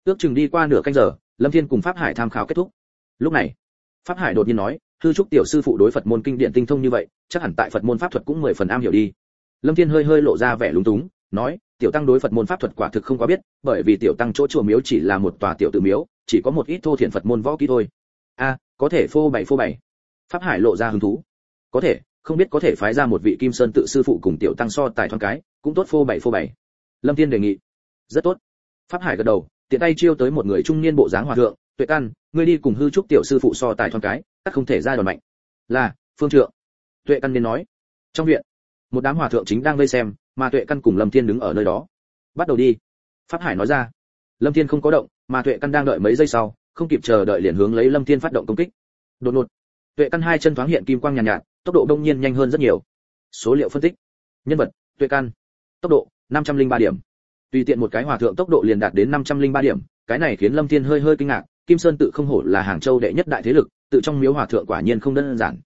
Ước chừng đi qua nửa canh giờ, Lâm Thiên cùng Pháp Hải tham khảo kết thúc. Lúc này, Pháp Hải đột nhiên nói, hư trúc tiểu sư phụ đối Phật môn kinh điển tinh thông như vậy, chắc hẳn tại Phật môn pháp thuật cũng 10 phần am hiểu đi. Lâm Thiên hơi lộ ra vẻ lúng túng, nói, tiểu tăng đối Phật môn pháp thuật quả thực không quá biết, bởi vì tiểu tăng chỗ chùa miếu chỉ là một tòa tiểu tự miếu, chỉ có một ít thô thiển Phật môn võ kỹ thôi. Có thể phô bày. Pháp Hải lộ ra hứng thú. Có thể, không biết có thể phái ra một vị Kim Sơn tự sư phụ cùng tiểu tăng so tài thoáng cái, cũng tốt phô bày. Lâm Thiên đề nghị. Rất tốt. Pháp Hải gật đầu, tiện tay chiêu tới một người trung niên bộ dáng hòa thượng, Tuệ Căn, ngươi đi cùng hư trúc tiểu sư phụ so tài thoáng cái, tất không thể ra đòn mạnh. Là, phương trượng. Tuệ Căn nên nói. Trong viện, một đám hòa thượng chính đang vây xem, mà Tuệ Căn cùng Lâm Thiên đứng ở nơi đó. Bắt đầu đi. Pháp Hải nói ra. Lâm Thiên không có động, mà Tuệ Căn đang đợi mấy giây sau, không kịp chờ đợi liền hướng lấy Lâm Thiên phát động công kích. Đột ngột, Tuệ Căn hai chân thoáng hiện kim quang nhàn nhạt, tốc độ đông nhiên nhanh hơn rất nhiều. Số liệu phân tích. Nhân vật: Tuệ Căn. Tốc độ: 503 điểm. Tùy tiện một cái hòa thượng tốc độ liền đạt đến 503 điểm, cái này khiến Lâm Thiên hơi kinh ngạc, Kim Sơn tự không hổ là Hàng Châu đệ nhất đại thế lực, tự trong miếu hòa thượng quả nhiên không đơn giản.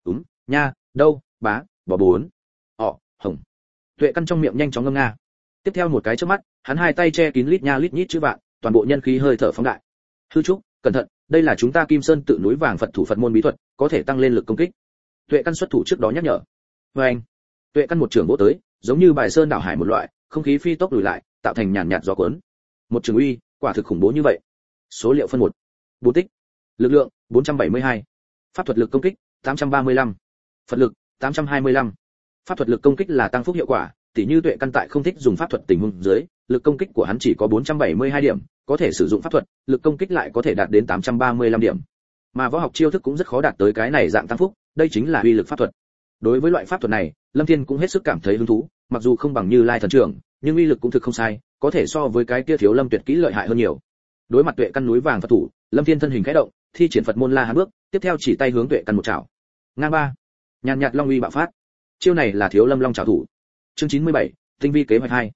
Nha, đâu, bá, bỏ bốn. Hồng. Tuệ Căn trong miệng nhanh chóng ngâm nga. Tiếp theo một cái chớp mắt, hắn hai tay che kín lít nha lít nhít chữ vạn, toàn bộ nhân khí hơi thở phóng đại. Hư trúc, cẩn thận, đây là chúng ta Kim Sơn tự núi vàng Phật thủ Phật môn bí thuật, có thể tăng lên lực công kích. Tuệ Căn xuất thủ trước đó nhắc nhở. Anh. Tuệ Căn một trường vỗ tới, giống như bài sơn đảo hải một loại, không khí phi tốc lùi lại, tạo thành nhàn nhạt gió cuốn. Một trường uy, quả thực khủng bố như vậy. Số liệu phân 1. Bố tích. Lực lượng 472. Pháp thuật lực công kích 835. Phật lực 825. Pháp thuật lực công kích là tăng phúc hiệu quả, tỉ như Tuệ Căn tại không thích dùng pháp thuật tình huống dưới, lực công kích của hắn chỉ có 472 điểm, có thể sử dụng pháp thuật, lực công kích lại có thể đạt đến 835 điểm. Mà võ học chiêu thức cũng rất khó đạt tới cái này dạng tăng phúc, đây chính là uy lực pháp thuật. Đối với loại pháp thuật này, Lâm Thiên cũng hết sức cảm thấy hứng thú, mặc dù không bằng Như Lai thần trưởng, nhưng uy lực cũng thực không sai, có thể so với cái kia Thiếu Lâm tuyệt kỹ lợi hại hơn nhiều. Đối mặt Tuệ Căn núi vàng Phật thủ, Lâm Thiên thân hình khẽ động, thi triển Phật môn La Hán bước, tiếp theo chỉ tay hướng Tuệ Căn một chảo. Ngang ba. Nhàn nhạt long uy bạo phát. Chiêu này là Thiếu Lâm Long chảo thủ. Chương 97, tinh vi kế hoạch 2.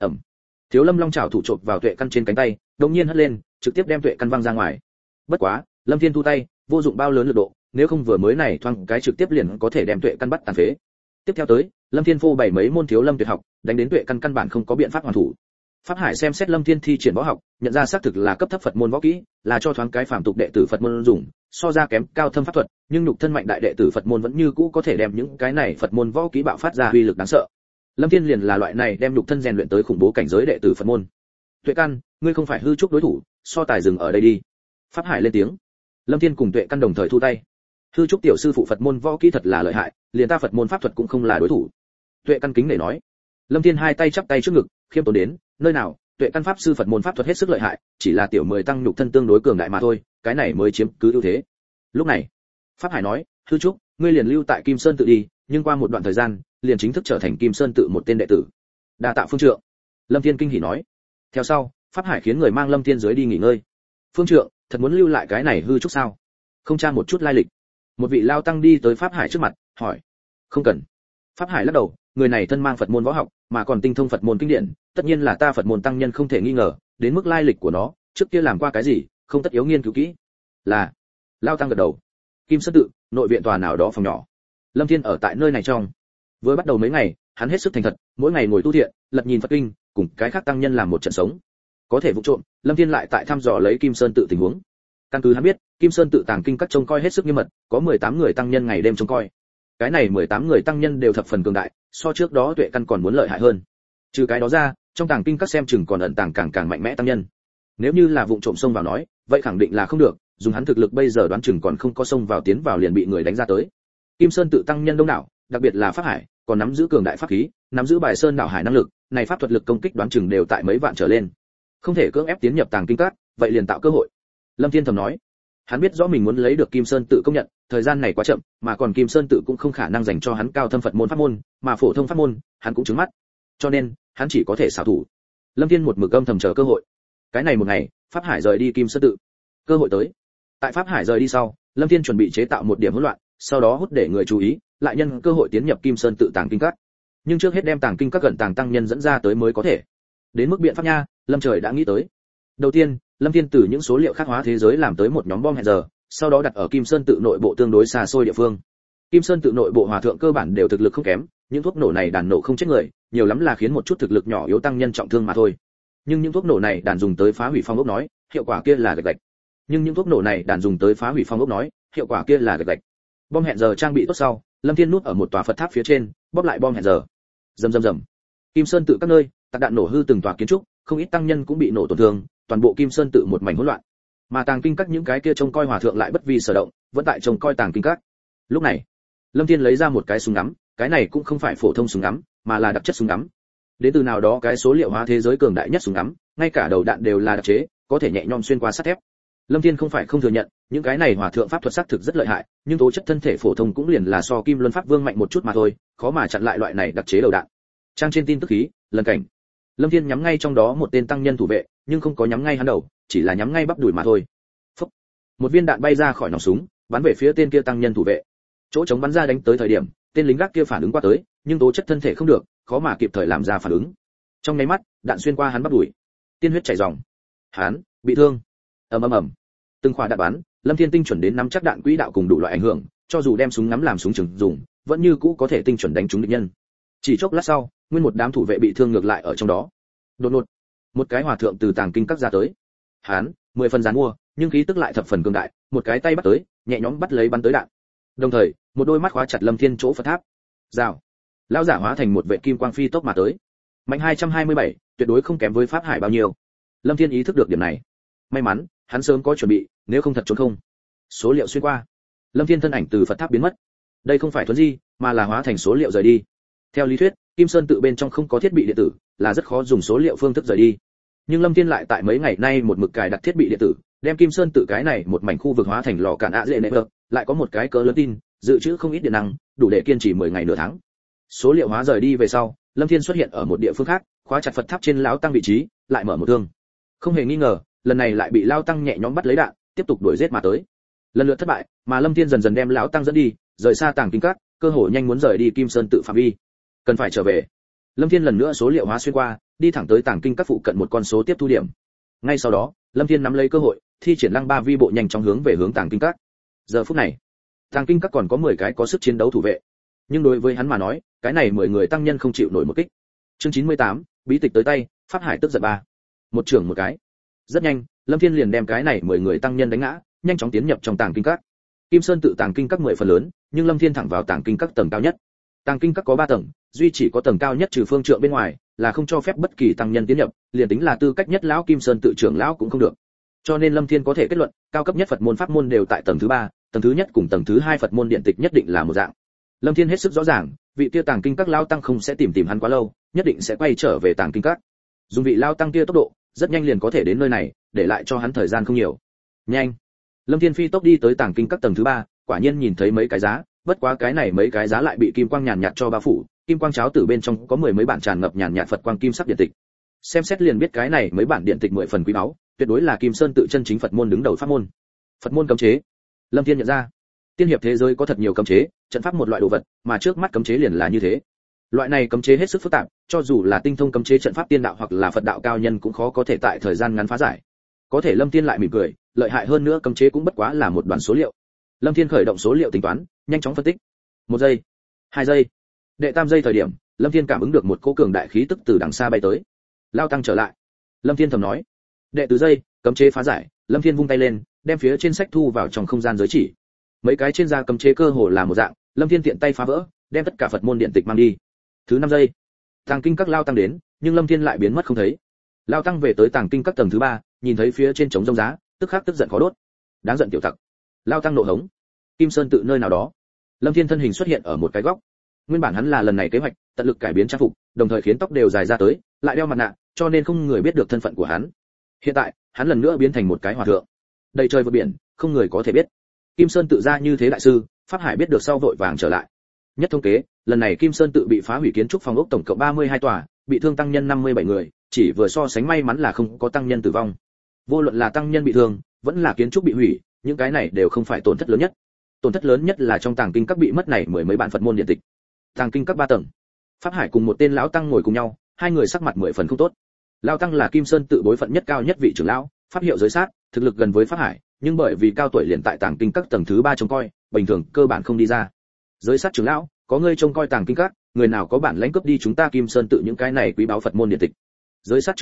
Thiếu Lâm Long chảo thủ chộp vào Tuệ Căn trên cánh tay, đột nhiên hất lên, trực tiếp đem Tuệ Căn văng ra ngoài. Bất quá, Lâm Thiên thu tay, vô dụng bao lớn lực độ, nếu không vừa mới này thoáng cái trực tiếp liền có thể đem Tuệ Căn bắt tàn phế. Tiếp theo tới, Lâm Thiên phô bày mấy môn Thiếu Lâm tuyệt học, đánh đến Tuệ Căn căn bản không có biện pháp hoàn thủ. Pháp Hải xem xét Lâm Thiên thi triển võ học, nhận ra xác thực là cấp thấp Phật môn võ kỹ, là cho thoáng cái phàm tục đệ tử Phật môn dùng, so ra kém cao thâm pháp thuật, nhưng nhục thân mạnh đại đệ tử Phật môn vẫn như cũ có thể đem những cái này Phật môn võ kỹ bạo phát ra uy lực đáng sợ. Lâm Thiên liền là loại này đem nhục thân rèn luyện tới khủng bố cảnh giới đệ tử Phật môn. Tuệ Căn, ngươi không phải hư trúc đối thủ, so tài dừng ở đây đi. Pháp Hải lên tiếng. Lâm Thiên cùng Tuệ Căn đồng thời thu tay. Hư trúc tiểu sư phụ Phật môn võ kỹ thật là lợi hại, liền ta Phật môn pháp thuật cũng không là đối thủ. Tuệ Căn kính nể nói. Lâm Thiên hai tay chắp tay trước ngực, khiêm tốn đến, nơi nào, Tuệ Căn pháp sư Phật môn pháp thuật hết sức lợi hại, chỉ là tiểu 10 tăng nhục thân tương đối cường đại mà thôi, cái này mới chiếm cứ ưu thế. Lúc này, Pháp Hải nói, hư trúc, ngươi liền lưu tại Kim Sơn tự đi, nhưng qua một đoạn thời gian, liền chính thức trở thành Kim Sơn tự một tên đệ tử. Đa tạ phương trượng. Lâm Thiên kinh hỉ nói. Theo sau, Pháp Hải khiến người mang Lâm Thiên dưới đi nghỉ ngơi. Phương trượng, thật muốn lưu lại cái này hư trúc sao? Không tra một chút lai lịch. Một vị lao tăng đi tới Pháp Hải trước mặt, hỏi. Không cần. Pháp Hải lắc đầu, người này thân mang Phật môn võ học, mà còn tinh thông Phật môn kinh điển, tất nhiên là ta Phật môn tăng nhân không thể nghi ngờ, đến mức lai lịch của nó, trước kia làm qua cái gì, không tất yếu nghiên cứu kỹ. Là. Lao tăng gật đầu. Kim Sơn tự, nội viện tòa nào đó phòng nhỏ. Lâm Thiên ở tại nơi này trong. Vừa bắt đầu mấy ngày, hắn hết sức thành thật, mỗi ngày ngồi tu thiện, lật nhìn Phật kinh, cùng cái khác tăng nhân làm một trận sống. Có thể vụ trộm, Lâm Thiên lại tại thăm dò lấy Kim Sơn tự tình huống. Căn cứ hắn biết, Kim Sơn tự tàng kinh các trông coi hết sức nghiêm mật, có 18 người tăng nhân ngày đêm trông coi. Cái này 18 người tăng nhân đều thập phần cường đại, so trước đó Tuệ Căn còn muốn lợi hại hơn. Trừ cái đó ra, trong tàng kinh các xem chừng còn ẩn tàng càng mạnh mẽ tăng nhân. Nếu như là vụng trộm xông vào nói, vậy khẳng định là không được, dùng hắn thực lực bây giờ đoán chừng còn không có xông vào tiến vào liền bị người đánh ra tới. Kim Sơn tự tăng nhân đông đảo, đặc biệt là Pháp Hải, còn nắm giữ cường đại pháp khí, nắm giữ bài sơn đảo hải năng lực, này pháp thuật lực công kích đoán chừng đều tại mấy vạn trở lên. Không thể cưỡng ép tiến nhập tàng kinh các, vậy liền tạo cơ hội. Lâm Thiên thầm nói, hắn biết rõ mình muốn lấy được Kim Sơn tự công nhận, thời gian này quá chậm, mà còn Kim Sơn tự cũng không khả năng dành cho hắn cao thâm Phật môn pháp môn, mà phổ thông pháp môn, hắn cũng trứng mắt. Cho nên, hắn chỉ có thể xảo thủ. Lâm Thiên một mực âm thầm chờ cơ hội. Cái này một ngày, Pháp Hải rời đi Kim Sơn tự. Cơ hội tới. Tại Pháp Hải rời đi sau, Lâm Thiên chuẩn bị chế tạo một điểm hỗn loạn, sau đó hút để người chú ý, lại nhân cơ hội tiến nhập Kim Sơn tự tàng kinh các. Nhưng trước hết đem tàng kinh các gần tàng tăng nhân dẫn ra tới mới có thể. Đến mức biện pháp nha, Lâm Trời đã nghĩ tới. Đầu tiên, Lâm Thiên từ những số liệu khắc hóa thế giới làm tới một nhóm bom hẹn giờ, sau đó đặt ở Kim Sơn tự nội bộ tương đối xa xôi địa phương. Kim Sơn tự nội bộ hòa thượng cơ bản đều thực lực không kém, những thuốc nổ này đàn nổ không chết người, nhiều lắm là khiến một chút thực lực nhỏ yếu tăng nhân trọng thương mà thôi. nhưng những thuốc nổ này đạn dùng tới phá hủy phong ốc nói, hiệu quả kia là gạch gạch. Nhưng những thuốc nổ này đạn dùng tới phá hủy phong ốc nói, hiệu quả kia là gạch gạch. Bom hẹn giờ trang bị tốt sau, Lâm Thiên núp ở một tòa Phật tháp phía trên, bóp lại bom hẹn giờ. Rầm rầm rầm. Kim Sơn tự các nơi, tạc đạn nổ hư từng tòa kiến trúc, không ít tăng nhân cũng bị nổ tổn thương, toàn bộ Kim Sơn tự một mảnh hỗn loạn. Mà tàng kinh các những cái kia trông coi hòa thượng lại bất vi sở động, vẫn tại trông coi tàng kinh các. Lúc này, Lâm Thiên lấy ra một cái súng ngắm, cái này cũng không phải phổ thông súng ngắm, mà là đặc chất súng ngắm. Đến từ nào đó cái số liệu hóa thế giới cường đại nhất súng ngắm, ngay cả đầu đạn đều là đặc chế, có thể nhẹ nhõm xuyên qua sắt thép. Lâm Thiên không phải không thừa nhận, những cái này hòa thượng pháp thuật sắc thực rất lợi hại, nhưng tố chất thân thể phổ thông cũng liền là so Kim Luân Pháp Vương mạnh một chút mà thôi, khó mà chặn lại loại này đặc chế đầu đạn. Trang trên tin tức khí, lần cảnh. Lâm Thiên nhắm ngay trong đó một tên tăng nhân thủ vệ, nhưng không có nhắm ngay hắn đầu, chỉ là nhắm ngay bắp đùi mà thôi. Phốc. Một viên đạn bay ra khỏi nòng súng, bắn về phía tên kia tăng nhân thủ vệ. Chỗ trống bắn ra đánh tới thời điểm, tên lính gác kia phản ứng qua tới, nhưng tố chất thân thể không được, khó mà kịp thời làm ra phản ứng. Trong nháy mắt, đạn xuyên qua hắn bắp đùi, tiên huyết chảy ròng. Hắn bị thương. Ầm ầm ầm. Từng quả đạn bắn, Lâm Thiên tinh chuẩn đến nắm chắc đạn quỹ đạo cùng đủ loại ảnh hưởng, cho dù đem súng ngắm làm súng trường dùng, vẫn như cũ có thể tinh chuẩn đánh trúng địch nhân. Chỉ chốc lát sau, nguyên một đám thủ vệ bị thương ngược lại ở trong đó. Đột ngột, một cái hòa thượng từ tàng kinh các ra tới. Hắn 10 phần dán mua, nhưng khí tức lại thập phần cường đại, một cái tay bắt tới, nhẹ nhõm bắt lấy bắn tới đạn. Đồng thời, một đôi mắt khóa chặt Lâm Thiên chỗ Phật tháp. Rào. Lão giả hóa thành một vệ kim quang phi tốc mà tới. Mạnh 227, tuyệt đối không kém với Pháp Hải bao nhiêu. Lâm Thiên ý thức được điểm này. May mắn, hắn sớm có chuẩn bị, nếu không thật trốn không. Số liệu xuyên qua. Lâm Thiên thân ảnh từ Phật tháp biến mất. Đây không phải thuấn di, mà là hóa thành số liệu rời đi. Theo lý thuyết, Kim Sơn tự bên trong không có thiết bị điện tử, là rất khó dùng số liệu phương thức rời đi. Nhưng Lâm Thiên lại tại mấy ngày nay một mực cài đặt thiết bị điện tử, đem Kim Sơn tự cái này một mảnh khu vực hóa thành lò cạn ạ dễ nệ vợ, lại có một cái cỡ lớn tin, dự trữ không ít điện năng, đủ để kiên trì 10 ngày nửa tháng. Số liệu hóa rời đi về sau, Lâm Thiên xuất hiện ở một địa phương khác, khóa chặt Phật tháp trên lão tăng vị trí, lại mở một thương. Không hề nghi ngờ, lần này lại bị lão tăng nhẹ nhõm bắt lấy đạn, tiếp tục đuổi giết mà tới. Lần lượt thất bại, mà Lâm Thiên dần dần đem lão tăng dẫn đi, rời xa tàng kinh các, cơ hội nhanh muốn rời đi Kim Sơn tự phạm vi. Cần phải trở về. Lâm Thiên lần nữa số liệu hóa xuyên qua, đi thẳng tới tàng kinh các phụ cận một con số tiếp thu điểm. Ngay sau đó, Lâm Thiên nắm lấy cơ hội, thi triển Lăng Ba Vi bộ nhanh chóng hướng về hướng tàng kinh các. Giờ phút này, tàng kinh các còn có 10 cái có sức chiến đấu thủ vệ. Nhưng đối với hắn mà nói, cái này 10 người tăng nhân không chịu nổi một kích. Chương 98, bí tịch tới tay, Pháp Hải tức giận ba. Một trưởng một cái. Rất nhanh, Lâm Thiên liền đem cái này 10 người tăng nhân đánh ngã, nhanh chóng tiến nhập trong tàng kinh các. Kim Sơn tự tàng kinh các 10 phần lớn, nhưng Lâm Thiên thẳng vào tàng kinh các tầng cao nhất. Tàng kinh các có 3 tầng, duy chỉ có tầng cao nhất trừ phương trượng bên ngoài, là không cho phép bất kỳ tăng nhân tiến nhập, liền tính là tư cách nhất lão Kim Sơn tự trưởng lão cũng không được. Cho nên Lâm Thiên có thể kết luận, cao cấp nhất Phật môn pháp môn đều tại tầng thứ 3, tầng thứ nhất cùng tầng thứ 2 Phật môn điện tịch nhất định là một dạng. Lâm Thiên hết sức rõ ràng, vị kia tàng kinh các lão tăng không sẽ tìm hắn quá lâu, nhất định sẽ quay trở về tàng kinh các. Dùng vị lão tăng kia tốc độ, rất nhanh liền có thể đến nơi này, để lại cho hắn thời gian không nhiều. Nhanh. Lâm Thiên phi tốc đi tới tàng kinh các tầng thứ 3, quả nhiên nhìn thấy mấy cái giá, bất quá cái này mấy cái giá lại bị kim quang nhàn nhạt cho bao phủ, kim quang cháo tử bên trong có 10 mấy bản tràn ngập nhàn nhạt Phật quang kim sắc điện tịch. Xem xét liền biết cái này mấy bản điện tịch 10 phần quý báu, tuyệt đối là Kim Sơn tự chân chính Phật môn đứng đầu pháp môn. Phật môn cấm chế. Lâm Thiên nhận ra, tiên hiệp thế giới có thật nhiều cấm chế, trận pháp một loại đồ vật, mà trước mắt cấm chế liền là như thế. Loại này cấm chế hết sức phức tạp, cho dù là tinh thông cấm chế trận pháp tiên đạo hoặc là Phật đạo cao nhân cũng khó có thể tại thời gian ngắn phá giải. Có thể Lâm Thiên lại mỉm cười, lợi hại hơn nữa cấm chế cũng bất quá là một đoạn số liệu. Lâm Thiên khởi động số liệu tính toán, nhanh chóng phân tích. 1 giây, 2 giây, đệ tam giây thời điểm, Lâm Thiên cảm ứng được một cỗ cường đại khí tức từ đằng xa bay tới. Lao tăng trở lại. Lâm Thiên thầm nói. Đệ tứ giây, cấm chế phá giải, Lâm Thiên vung tay lên, đem phía trên sách thu vào trong không gian giới chỉ. Mấy cái trên da cấm chế cơ hồ là một dạng, Lâm Thiên tiện tay phá vỡ, đem tất cả Phật môn điện tịch mang đi. Thứ 5 giây, tàng kinh các lao tăng đến, nhưng Lâm Thiên lại biến mất không thấy. Lao tăng về tới tàng kinh các tầng thứ 3, nhìn thấy phía trên trống rông giá, tức khắc tức giận khó đốt. Đáng giận tiểu tặc. Lao tăng nộ hống. Kim Sơn tự nơi nào đó, Lâm Thiên thân hình xuất hiện ở một cái góc. Nguyên bản hắn là lần này kế hoạch, tận lực cải biến trang phục, đồng thời khiến tóc đều dài ra tới, lại đeo mặt nạ, cho nên không người biết được thân phận của hắn. Hiện tại, hắn lần nữa biến thành một cái hòa thượng. Đầy trời vượt biển, không người có thể biết. Kim Sơn tự ra như thế đại sư, Pháp Hải biết được sau vội vàng trở lại. Nhất thống kế, lần này Kim Sơn tự bị phá hủy kiến trúc phòng ốc tổng cộng 32 tòa, bị thương tăng nhân 57 người, chỉ vừa so sánh may mắn là không có tăng nhân tử vong. Vô luận là tăng nhân bị thương, vẫn là kiến trúc bị hủy, những cái này đều không phải tổn thất lớn nhất. Tổn thất lớn nhất là trong tàng kinh các bị mất này 10 mấy bản Phật môn điện tịch. Tàng kinh các 3 tầng. Pháp Hải cùng một tên lão tăng ngồi cùng nhau, hai người sắc mặt 10 phần không tốt. Lão tăng là Kim Sơn tự bối phận nhất cao nhất vị trưởng lão, pháp hiệu giới sát, thực lực gần với Pháp Hải, nhưng bởi vì cao tuổi liền tại tàng kinh các tầng thứ 3 trông coi, bình thường cơ bản không đi ra. Giới sát trưởng lão, có ngươi trông coi tàng kinh các, người nào có bản lãnh cướp đi chúng ta Kim Sơn tự những cái này quý báu Phật môn điện tịch. Giới sát trưởng lão,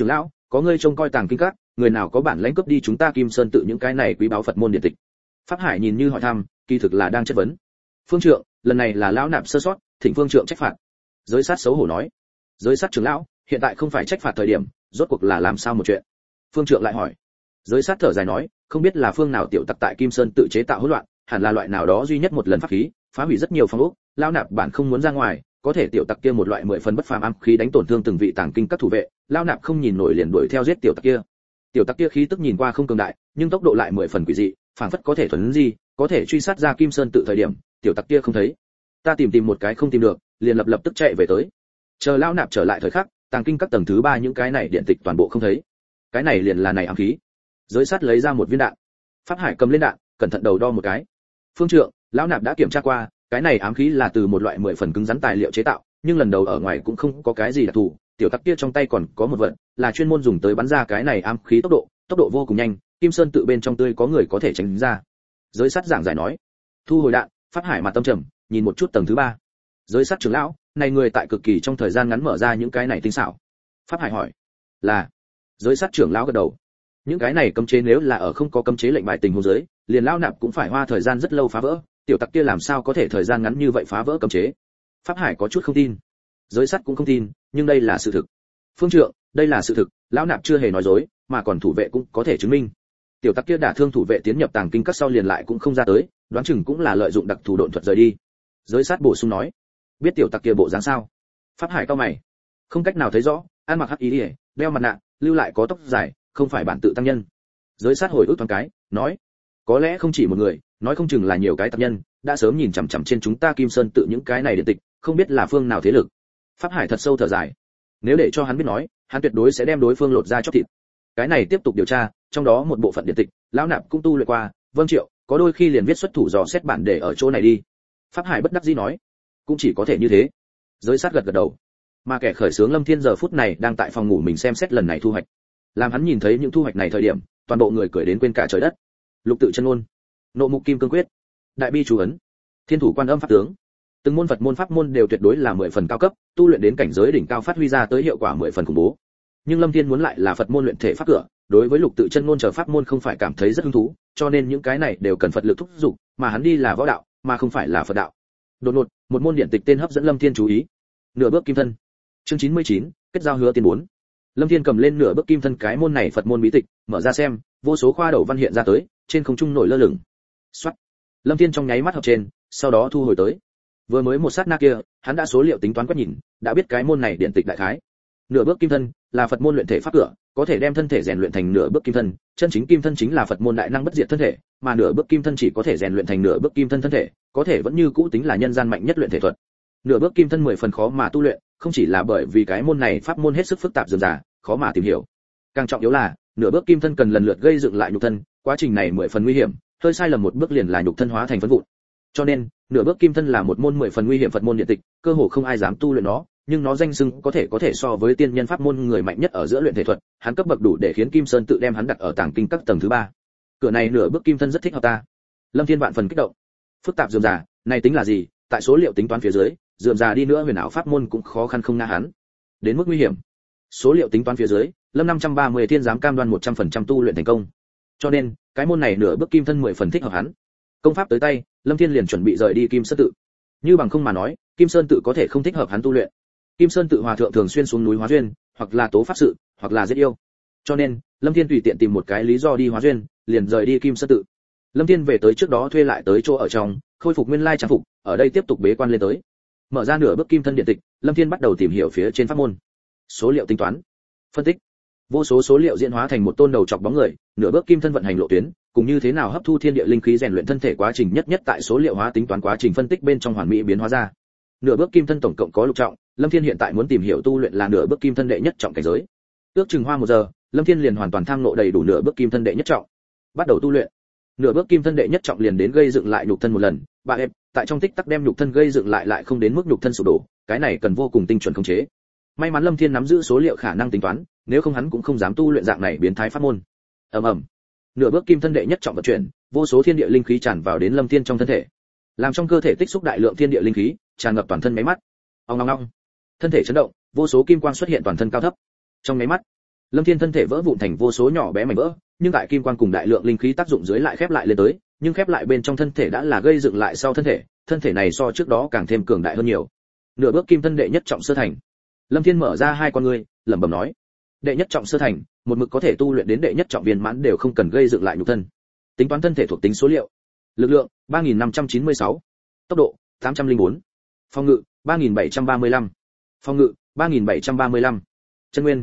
có ngươi trông coi tàng kinh các, người nào có bản lãnh cướp đi chúng ta Kim Sơn tự những cái này quý báu Phật môn điện tịch? Pháp Hải nhìn như hỏi thăm, kỳ thực là đang chất vấn. Phương trượng, lần này là lão nạp sơ sót, thỉnh phương trượng trách phạt. Giới sát xấu hổ nói. Giới sát trưởng lão, hiện tại không phải trách phạt thời điểm, rốt cuộc là làm sao một chuyện? Phương trượng lại hỏi. Giới sát thở dài nói, không biết là phương nào tiểu tặc tại Kim Sơn tự chế tạo hỗn loạn, hẳn là loại nào đó duy nhất một lần pháp khí, phá hủy rất nhiều phòng ốc, lão nạp bản không muốn ra ngoài, có thể tiểu tặc kia một loại 10 phần bất phàm ám khí đánh tổn thương từng vị tàng kinh các thủ vệ, lão nạp không nhìn nổi liền đuổi theo giết tiểu tặc kia. Tiểu tặc kia khí tức nhìn qua không cường đại, nhưng tốc độ lại 10 phần quỷ dị, phảng phất có thể thuần di, có thể truy sát ra Kim Sơn tự thời điểm, tiểu tặc kia không thấy. Ta tìm một cái không tìm được, liền lập tức chạy về tới. Chờ lão nạp trở lại thời khắc, tàng kinh các tầng thứ 3 những cái này điện tịch toàn bộ không thấy. Cái này liền là này ám khí. Giới sát lấy ra một viên đạn. Pháp Hải cầm lên đạn, cẩn thận đầu đo một cái. Phương trượng, lão nạp đã kiểm tra qua, cái này ám khí là từ một loại 10 phần cứng rắn tài liệu chế tạo, nhưng lần đầu ở ngoài cũng không có cái gì đặc thù, tiểu tặc kia trong tay còn có một vật, là chuyên môn dùng tới bắn ra cái này ám khí tốc độ vô cùng nhanh, Kim Sơn tự bên trong tươi có người có thể tránh ra. Giới sát giảng giải nói. Thu hồi đạn, Pháp Hải mặt tâm trầm, nhìn một chút tầng thứ 3. Giới sát trưởng lão, này người tại cực kỳ trong thời gian ngắn mở ra những cái này tinh xảo. Pháp Hải hỏi. Là. Giới sát trưởng lão gật đầu. Những cái này cấm chế nếu là ở không có cấm chế lệnh bài tình huống dưới, liền lão nạp cũng phải hoa thời gian rất lâu phá vỡ, tiểu tặc kia làm sao có thể thời gian ngắn như vậy phá vỡ cấm chế? Pháp Hải có chút không tin. Giới sát cũng không tin, nhưng đây là sự thực. Phương trượng, đây là sự thực, lão nạp chưa hề nói dối, mà còn thủ vệ cũng có thể chứng minh. Tiểu tặc kia đả thương thủ vệ tiến nhập tàng kinh các sau liền lại cũng không ra tới, đoán chừng cũng là lợi dụng đặc thù độn thuật rời đi. Giới sát bổ sung nói. Biết tiểu tặc kia bộ dáng sao? Pháp Hải cau mày. Không cách nào thấy rõ, ăn mặc hắc y, đeo mặt nạ, lưu lại có tóc dài, không phải bản tự tăng nhân. Giới sát hồi ức thoáng cái, nói, có lẽ không chỉ một người, nói không chừng là nhiều cái tăng nhân, đã sớm nhìn chằm chằm trên chúng ta Kim Sơn tự những cái này điện tịch, không biết là phương nào thế lực. Pháp Hải thật sâu thở dài. Nếu để cho hắn biết nói, hắn tuyệt đối sẽ đem đối phương lột ra chóc thịt. Cái này tiếp tục điều tra, trong đó một bộ phận điện tịch, lão nạp cũng tu luyện qua, vâng triệu, có đôi khi liền viết xuất thủ dò xét bản để ở chỗ này đi. Pháp Hải bất đắc dĩ nói, cũng chỉ có thể như thế. Giới sát gật đầu. Mà kẻ khởi xướng Lâm Thiên giờ phút này đang tại phòng ngủ mình xem xét lần này thu hoạch. Làm hắn nhìn thấy những thu hoạch này thời điểm, toàn bộ người cười đến quên cả trời đất. Lục tự chân ngôn, nộ mục kim cương quyết, đại bi chú ấn, thiên thủ quan âm pháp tướng, từng môn Phật môn pháp môn đều tuyệt đối là 10 phần cao cấp, tu luyện đến cảnh giới đỉnh cao phát huy ra tới hiệu quả 10 phần khủng bố. Nhưng Lâm Thiên muốn lại là Phật môn luyện thể pháp cửa, đối với lục tự chân ngôn chờ pháp môn không phải cảm thấy rất hứng thú, cho nên những cái này đều cần Phật lực thúc giục, mà hắn đi là võ đạo, mà không phải là Phật đạo. Đột ngột, một môn điện tịch tên hấp dẫn Lâm Thiên chú ý. Nửa bước kim thân. Chương 99, kết giao hứa tiên 4. Lâm Thiên cầm lên nửa bước kim thân cái môn này Phật môn bí tịch, mở ra xem, vô số khoa đầu văn hiện ra tới, trên không trung nổi lơ lửng. Soát. Lâm Thiên trong nháy mắt hợp trên, sau đó thu hồi tới. Vừa mới một sát na kia, hắn đã số liệu tính toán quét nhìn, đã biết cái môn này điện tịch đại khái. Nửa bước kim thân là Phật môn luyện thể pháp cửa, có thể đem thân thể rèn luyện thành nửa bước kim thân, chân chính kim thân chính là Phật môn đại năng bất diệt thân thể, mà nửa bước kim thân chỉ có thể rèn luyện thành nửa bước kim thân thân thể, có thể vẫn như cũ tính là nhân gian mạnh nhất luyện thể thuật. Nửa bước kim thân 10 phần khó mà tu luyện, không chỉ là bởi vì cái môn này pháp môn hết sức phức tạp rườm rà, khó mà tìm hiểu. Càng trọng yếu là, nửa bước kim thân cần lần lượt gây dựng lại nhục thân, quá trình này 10 phần nguy hiểm, hơi sai lầm một bước liền là nhục thân hóa thành phấn vụn. Cho nên, nửa bước kim thân là một môn 10 phần nguy hiểm Phật môn điện tịch, cơ hồ không ai dám tu luyện nó, nhưng nó danh xưng có thể so với tiên nhân pháp môn người mạnh nhất ở giữa luyện thể thuật, hắn cấp bậc đủ để khiến Kim Sơn tự đem hắn đặt ở tàng kinh các tầng thứ 3. Cửa này nửa bước kim thân rất thích hợp ta. Lâm Thiên vạn phần kích động. Phức tạp rườm rà, này tính là gì, tại số liệu tính toán phía dưới, rườm rà đi nữa huyền ảo pháp môn cũng khó khăn không ngã hắn. Đến mức nguy hiểm. Số liệu tính toán phía dưới, Lâm 530 thiên giám cam đoan 100% tu luyện thành công. Cho nên, cái môn này nửa bước kim thân 10 phần thích hợp hắn. Công pháp tới tay, Lâm Thiên liền chuẩn bị rời đi Kim Sơn tự. Như bằng không mà nói, Kim Sơn tự có thể không thích hợp hắn tu luyện. Kim Sơn tự hòa thượng thường xuyên xuống núi hóa duyên, hoặc là tố pháp sự, hoặc là giết yêu. Cho nên, Lâm Thiên tùy tiện tìm một cái lý do đi hóa duyên, liền rời đi Kim Sơn tự. Lâm Thiên về tới trước đó thuê lại tới chỗ ở trong, khôi phục nguyên lai trang phục, ở đây tiếp tục bế quan lên tới. Mở ra nửa bước kim thân điện tịch, Lâm Thiên bắt đầu tìm hiểu phía trên pháp môn. Số liệu tính toán, phân tích. Vô số số liệu diễn hóa thành một tôn đầu chọc bóng người, nửa bước kim thân vận hành lộ tuyến, cùng như thế nào hấp thu thiên địa linh khí rèn luyện thân thể quá trình nhất tại số liệu hóa tính toán quá trình phân tích bên trong hoàn mỹ biến hóa ra. Nửa bước kim thân tổng cộng có lục trọng, Lâm Thiên hiện tại muốn tìm hiểu tu luyện là nửa bước kim thân đệ nhất trọng cảnh giới. Ước chừng hoa 1 giờ, Lâm Thiên liền hoàn toàn thăng nộ đầy đủ nửa bước kim thân đệ nhất trọng. Bắt đầu tu luyện. Nửa bước kim thân đệ nhất trọng liền đến gây dựng lại nhục thân một lần, bà em, tại trong tích tắc đem nhục thân gây dựng lại không đến mức nhục thân sụp đổ, cái này cần vô cùng tinh chuẩn khống chế. May mắn Lâm Thiên nắm giữ số liệu khả năng tính toán, nếu không hắn cũng không dám tu luyện dạng này biến thái pháp môn. Ầm ầm. Nửa bước kim thân đệ nhất trọng vận chuyển, vô số thiên địa linh khí tràn vào đến Lâm Thiên trong thân thể, làm trong cơ thể tích xúc đại lượng thiên địa linh khí, tràn ngập toàn thân máy mắt. Ong ong ong. Thân thể chấn động, vô số kim quang xuất hiện toàn thân cao thấp. Trong máy mắt, Lâm Thiên thân thể vỡ vụn thành vô số nhỏ bé mảnh vỡ, nhưng tại kim quang cùng đại lượng linh khí tác dụng dưới lại khép lại lên tới, nhưng khép lại bên trong thân thể đã là gây dựng lại sau thân thể này so trước đó càng thêm cường đại hơn nhiều. Nửa bước kim thân đệ nhất trọng sơ thành. Lâm Thiên mở ra hai con ngươi, lẩm bẩm nói: đệ nhất trọng sơ thành, một mực có thể tu luyện đến đệ nhất trọng viên mãn đều không cần gây dựng lại nhục thân. Tính toán thân thể thuộc tính số liệu: lực lượng 3596, tốc độ 804, phòng ngự 3735, phòng ngự 3735, chân nguyên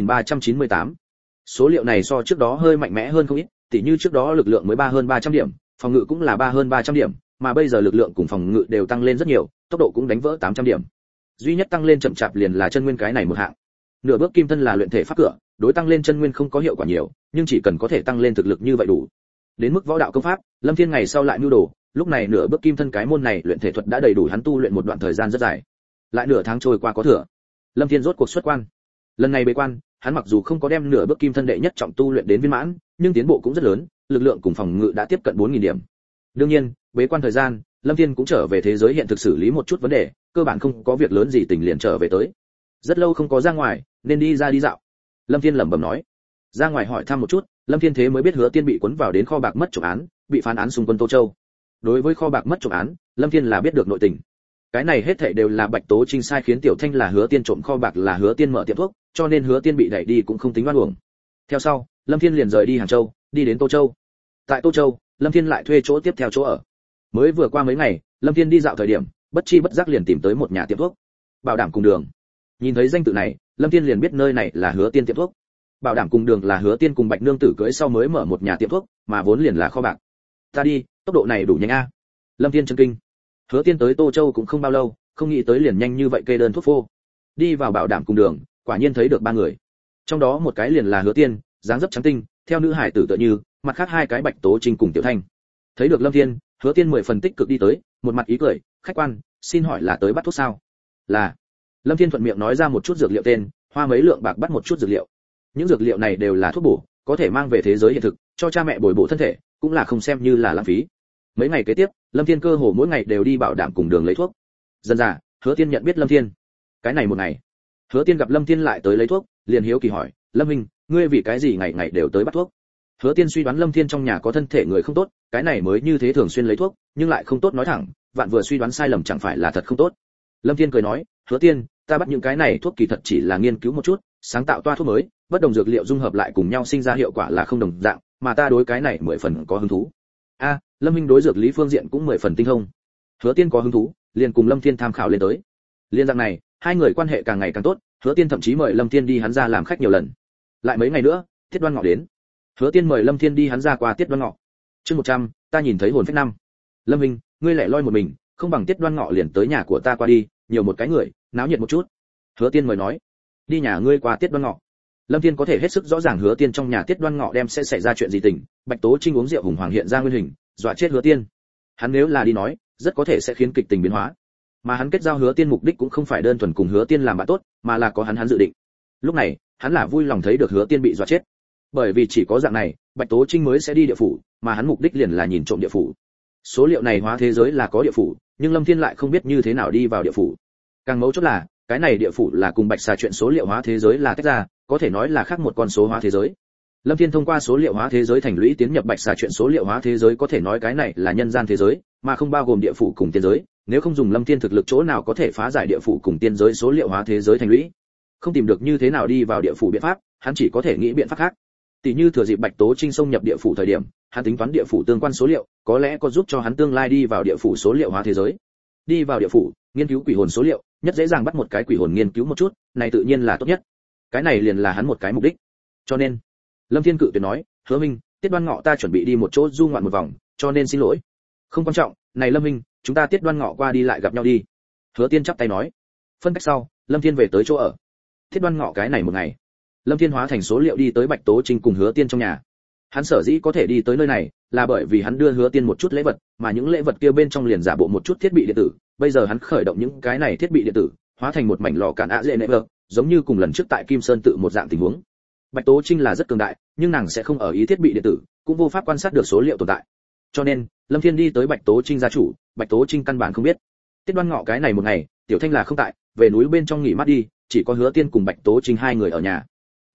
3398. Số liệu này so trước đó hơi mạnh mẽ hơn không ít, tỉ như trước đó lực lượng mới hơn 300 điểm, phòng ngự cũng là hơn 300 điểm, mà bây giờ lực lượng cùng phòng ngự đều tăng lên rất nhiều, tốc độ cũng đánh vỡ 800 điểm. Duy nhất tăng lên chậm chạp liền là chân nguyên cái này một hạng. Nửa bước kim thân là luyện thể pháp cửa, đối tăng lên chân nguyên không có hiệu quả nhiều, nhưng chỉ cần có thể tăng lên thực lực như vậy đủ. Đến mức võ đạo công pháp, Lâm Thiên ngày sau lại mưu đồ, lúc này nửa bước kim thân cái môn này luyện thể thuật đã đầy đủ hắn tu luyện một đoạn thời gian rất dài. Lại nửa tháng trôi qua có thừa, Lâm Thiên rốt cuộc xuất quan. Lần này bế quan, hắn mặc dù không có đem nửa bước kim thân đệ nhất trọng tu luyện đến viên mãn, nhưng tiến bộ cũng rất lớn, lực lượng cùng phòng ngự đã tiếp cận 4000 điểm. Đương nhiên, bế quan thời gian, Lâm Thiên cũng trở về thế giới hiện thực xử lý một chút vấn đề, cơ bản không có việc lớn gì tình liền trở về tới. Rất lâu không có ra ngoài, nên đi ra đi dạo. Lâm Thiên lẩm bẩm nói. Ra ngoài hỏi thăm một chút, Lâm Thiên thế mới biết Hứa Tiên bị cuốn vào đến kho bạc mất trộm án, bị phán án xung quân Tô Châu. Đối với kho bạc mất trộm án, Lâm Thiên là biết được nội tình. Cái này hết thảy đều là Bạch Tố Trinh sai khiến Tiểu Thanh là Hứa Tiên trộm kho bạc, là Hứa Tiên mở tiệm thuốc, cho nên Hứa Tiên bị đẩy đi cũng không tính oan uổng. Theo sau, Lâm Thiên liền rời đi Hàng Châu, đi đến Tô Châu. Tại Tô Châu, Lâm Thiên lại thuê chỗ tiếp theo chỗ ở. Mới vừa qua mấy ngày, Lâm Thiên đi dạo thời điểm, bất chi bất giác liền tìm tới một nhà tiệm thuốc. Bảo đảm cùng đường. Nhìn thấy danh tự này, Lâm Thiên liền biết nơi này là Hứa Tiên tiệm thuốc. Bảo đảm cùng đường là Hứa Tiên cùng Bạch Nương tử cưới sau mới mở một nhà tiệm thuốc, mà vốn liền là kho bạc. Ta đi, tốc độ này đủ nhanh a. Lâm Thiên chấn kinh. Hứa Tiên tới Tô Châu cũng không bao lâu, không nghĩ tới liền nhanh như vậy kê đơn thuốc phô. Đi vào bảo đảm cùng đường, quả nhiên thấy được ba người. Trong đó một cái liền là Hứa Tiên, dáng dấp trắng tinh, theo nữ hải tử tựa như, mặt khác hai cái Bạch Tố Trinh cùng Tiểu Thanh. Thấy được Lâm Thiên, Hứa Tiên 10 phần tích cực đi tới, một mặt ý cười, "Khách quan, xin hỏi là tới bắt thuốc sao?" "Là." Lâm Thiên thuận miệng nói ra một chút dược liệu tên, hoa mấy lượng bạc bắt một chút dược liệu. Những dược liệu này đều là thuốc bổ, có thể mang về thế giới hiện thực, cho cha mẹ bồi bổ thân thể, cũng là không xem như là lãng phí. Mấy ngày kế tiếp, Lâm Thiên cơ hồ mỗi ngày đều đi bảo đảm cùng đường lấy thuốc. Dần dà, Hứa Tiên nhận biết Lâm Thiên. Cái này một ngày, Hứa Tiên gặp Lâm Thiên lại tới lấy thuốc, liền hiếu kỳ hỏi, "Lâm huynh, ngươi vì cái gì ngày ngày đều tới bắt thuốc?" Hứa Tiên suy đoán Lâm Thiên trong nhà có thân thể người không tốt, cái này mới như thế thường xuyên lấy thuốc, nhưng lại không tốt nói thẳng, vạn vừa suy đoán sai lầm chẳng phải là thật không tốt. Lâm Thiên cười nói, "Hứa Tiên, ta bắt những cái này thuốc kỳ thật chỉ là nghiên cứu một chút, sáng tạo toa thuốc mới, bất đồng dược liệu dung hợp lại cùng nhau sinh ra hiệu quả là không đồng dạng, mà ta đối cái này 10 phần có hứng thú." A, Lâm huynh đối dược lý phương diện cũng 10 phần tinh thông. Hứa Tiên có hứng thú, liền cùng Lâm Thiên tham khảo lên tới. Liên dạng này, hai người quan hệ càng ngày càng tốt, Hứa Tiên thậm chí mời Lâm Thiên đi hắn ra làm khách nhiều lần. Lại mấy ngày nữa, Tiết Đoan Ngọ đến. Hứa Tiên mời Lâm Thiên đi hắn ra qua Tiết Đoan Ngọ. Chương 100, ta nhìn thấy hồn phách năm. Lâm huynh, ngươi lẻ loi một mình, không bằng Tiết Đoan Ngọ liền tới nhà của ta qua đi, nhiều một cái người, náo nhiệt một chút. Hứa Tiên mời nói, đi nhà ngươi qua Tiết Đoan Ngọ. Lâm Thiên có thể hết sức rõ ràng Hứa Tiên trong nhà Tiết Đoan Ngọ đem sẽ xảy ra chuyện gì tình, Bạch Tố Trinh uống rượu hùng hoàng hiện ra nguyên hình, dọa chết Hứa Tiên. Hắn nếu là đi nói, rất có thể sẽ khiến kịch tình biến hóa. Mà hắn kết giao Hứa Tiên mục đích cũng không phải đơn thuần cùng Hứa Tiên làm bạn tốt, mà là có hắn dự định. Lúc này, hắn là vui lòng thấy được Hứa Tiên bị dọa chết. Bởi vì chỉ có dạng này, Bạch Tố Trinh mới sẽ đi địa phủ, mà hắn mục đích liền là nhìn trộm địa phủ. Số liệu này hóa thế giới là có địa phủ, nhưng Lâm Thiên lại không biết như thế nào đi vào địa phủ. Càng mấu chốt là, cái này địa phủ là cùng Bạch Xà chuyện số liệu hóa thế giới là tách ra, có thể nói là khác một con số hóa thế giới. Lâm Thiên thông qua số liệu hóa thế giới thành lũy tiến nhập Bạch Xà chuyện số liệu hóa thế giới, có thể nói cái này là nhân gian thế giới, mà không bao gồm địa phủ cùng tiên giới. Nếu không dùng Lâm Thiên thực lực chỗ nào có thể phá giải địa phủ cùng tiên giới số liệu hóa thế giới thành lũy. Không tìm được như thế nào đi vào địa phủ biện pháp, hắn chỉ có thể nghĩ biện pháp khác. Tỷ như thừa dịp Bạch Tố Trinh xông nhập địa phủ thời điểm, hắn tính toán địa phủ tương quan số liệu, có lẽ có giúp cho hắn tương lai đi vào địa phủ số liệu hóa thế giới. Đi vào địa phủ, nghiên cứu quỷ hồn số liệu, nhất dễ dàng bắt một cái quỷ hồn nghiên cứu một chút, này tự nhiên là tốt nhất. Cái này liền là hắn một cái mục đích. Cho nên, Lâm Thiên cự tuyệt nói, "Hứa Minh, Tiết Đoan Ngọ ta chuẩn bị đi một chỗ du ngoạn một vòng, cho nên xin lỗi." "Không quan trọng, này Lâm Minh, chúng ta Tiết Đoan Ngọ qua đi lại gặp nhau đi." Hứa Tiên chắp tay nói. Phân cách sau, Lâm Thiên về tới chỗ ở. Tiết Đoan Ngọ cái này một ngày, Lâm Thiên hóa thành số liệu đi tới Bạch Tố Trinh cùng Hứa Tiên trong nhà. Hắn sở dĩ có thể đi tới nơi này, là bởi vì hắn đưa Hứa Tiên một chút lễ vật, mà những lễ vật kia bên trong liền giả bộ một chút thiết bị điện tử. Bây giờ hắn khởi động những cái này thiết bị điện tử, hóa thành một mảnh lò cản ạ dễ nệ vợ, giống như cùng lần trước tại Kim Sơn tự một dạng tình huống. Bạch Tố Trinh là rất cường đại, nhưng nàng sẽ không ở ý thiết bị điện tử, cũng vô pháp quan sát được số liệu tồn tại. Cho nên, Lâm Thiên đi tới Bạch Tố Trinh gia chủ, Bạch Tố Trinh căn bản không biết. Tiết Đoan Ngọ cái này một ngày, Tiểu Thanh là không tại, về núi bên trong nghỉ mát đi, chỉ có Hứa Tiên cùng Bạch Tố Trinh hai người ở nhà.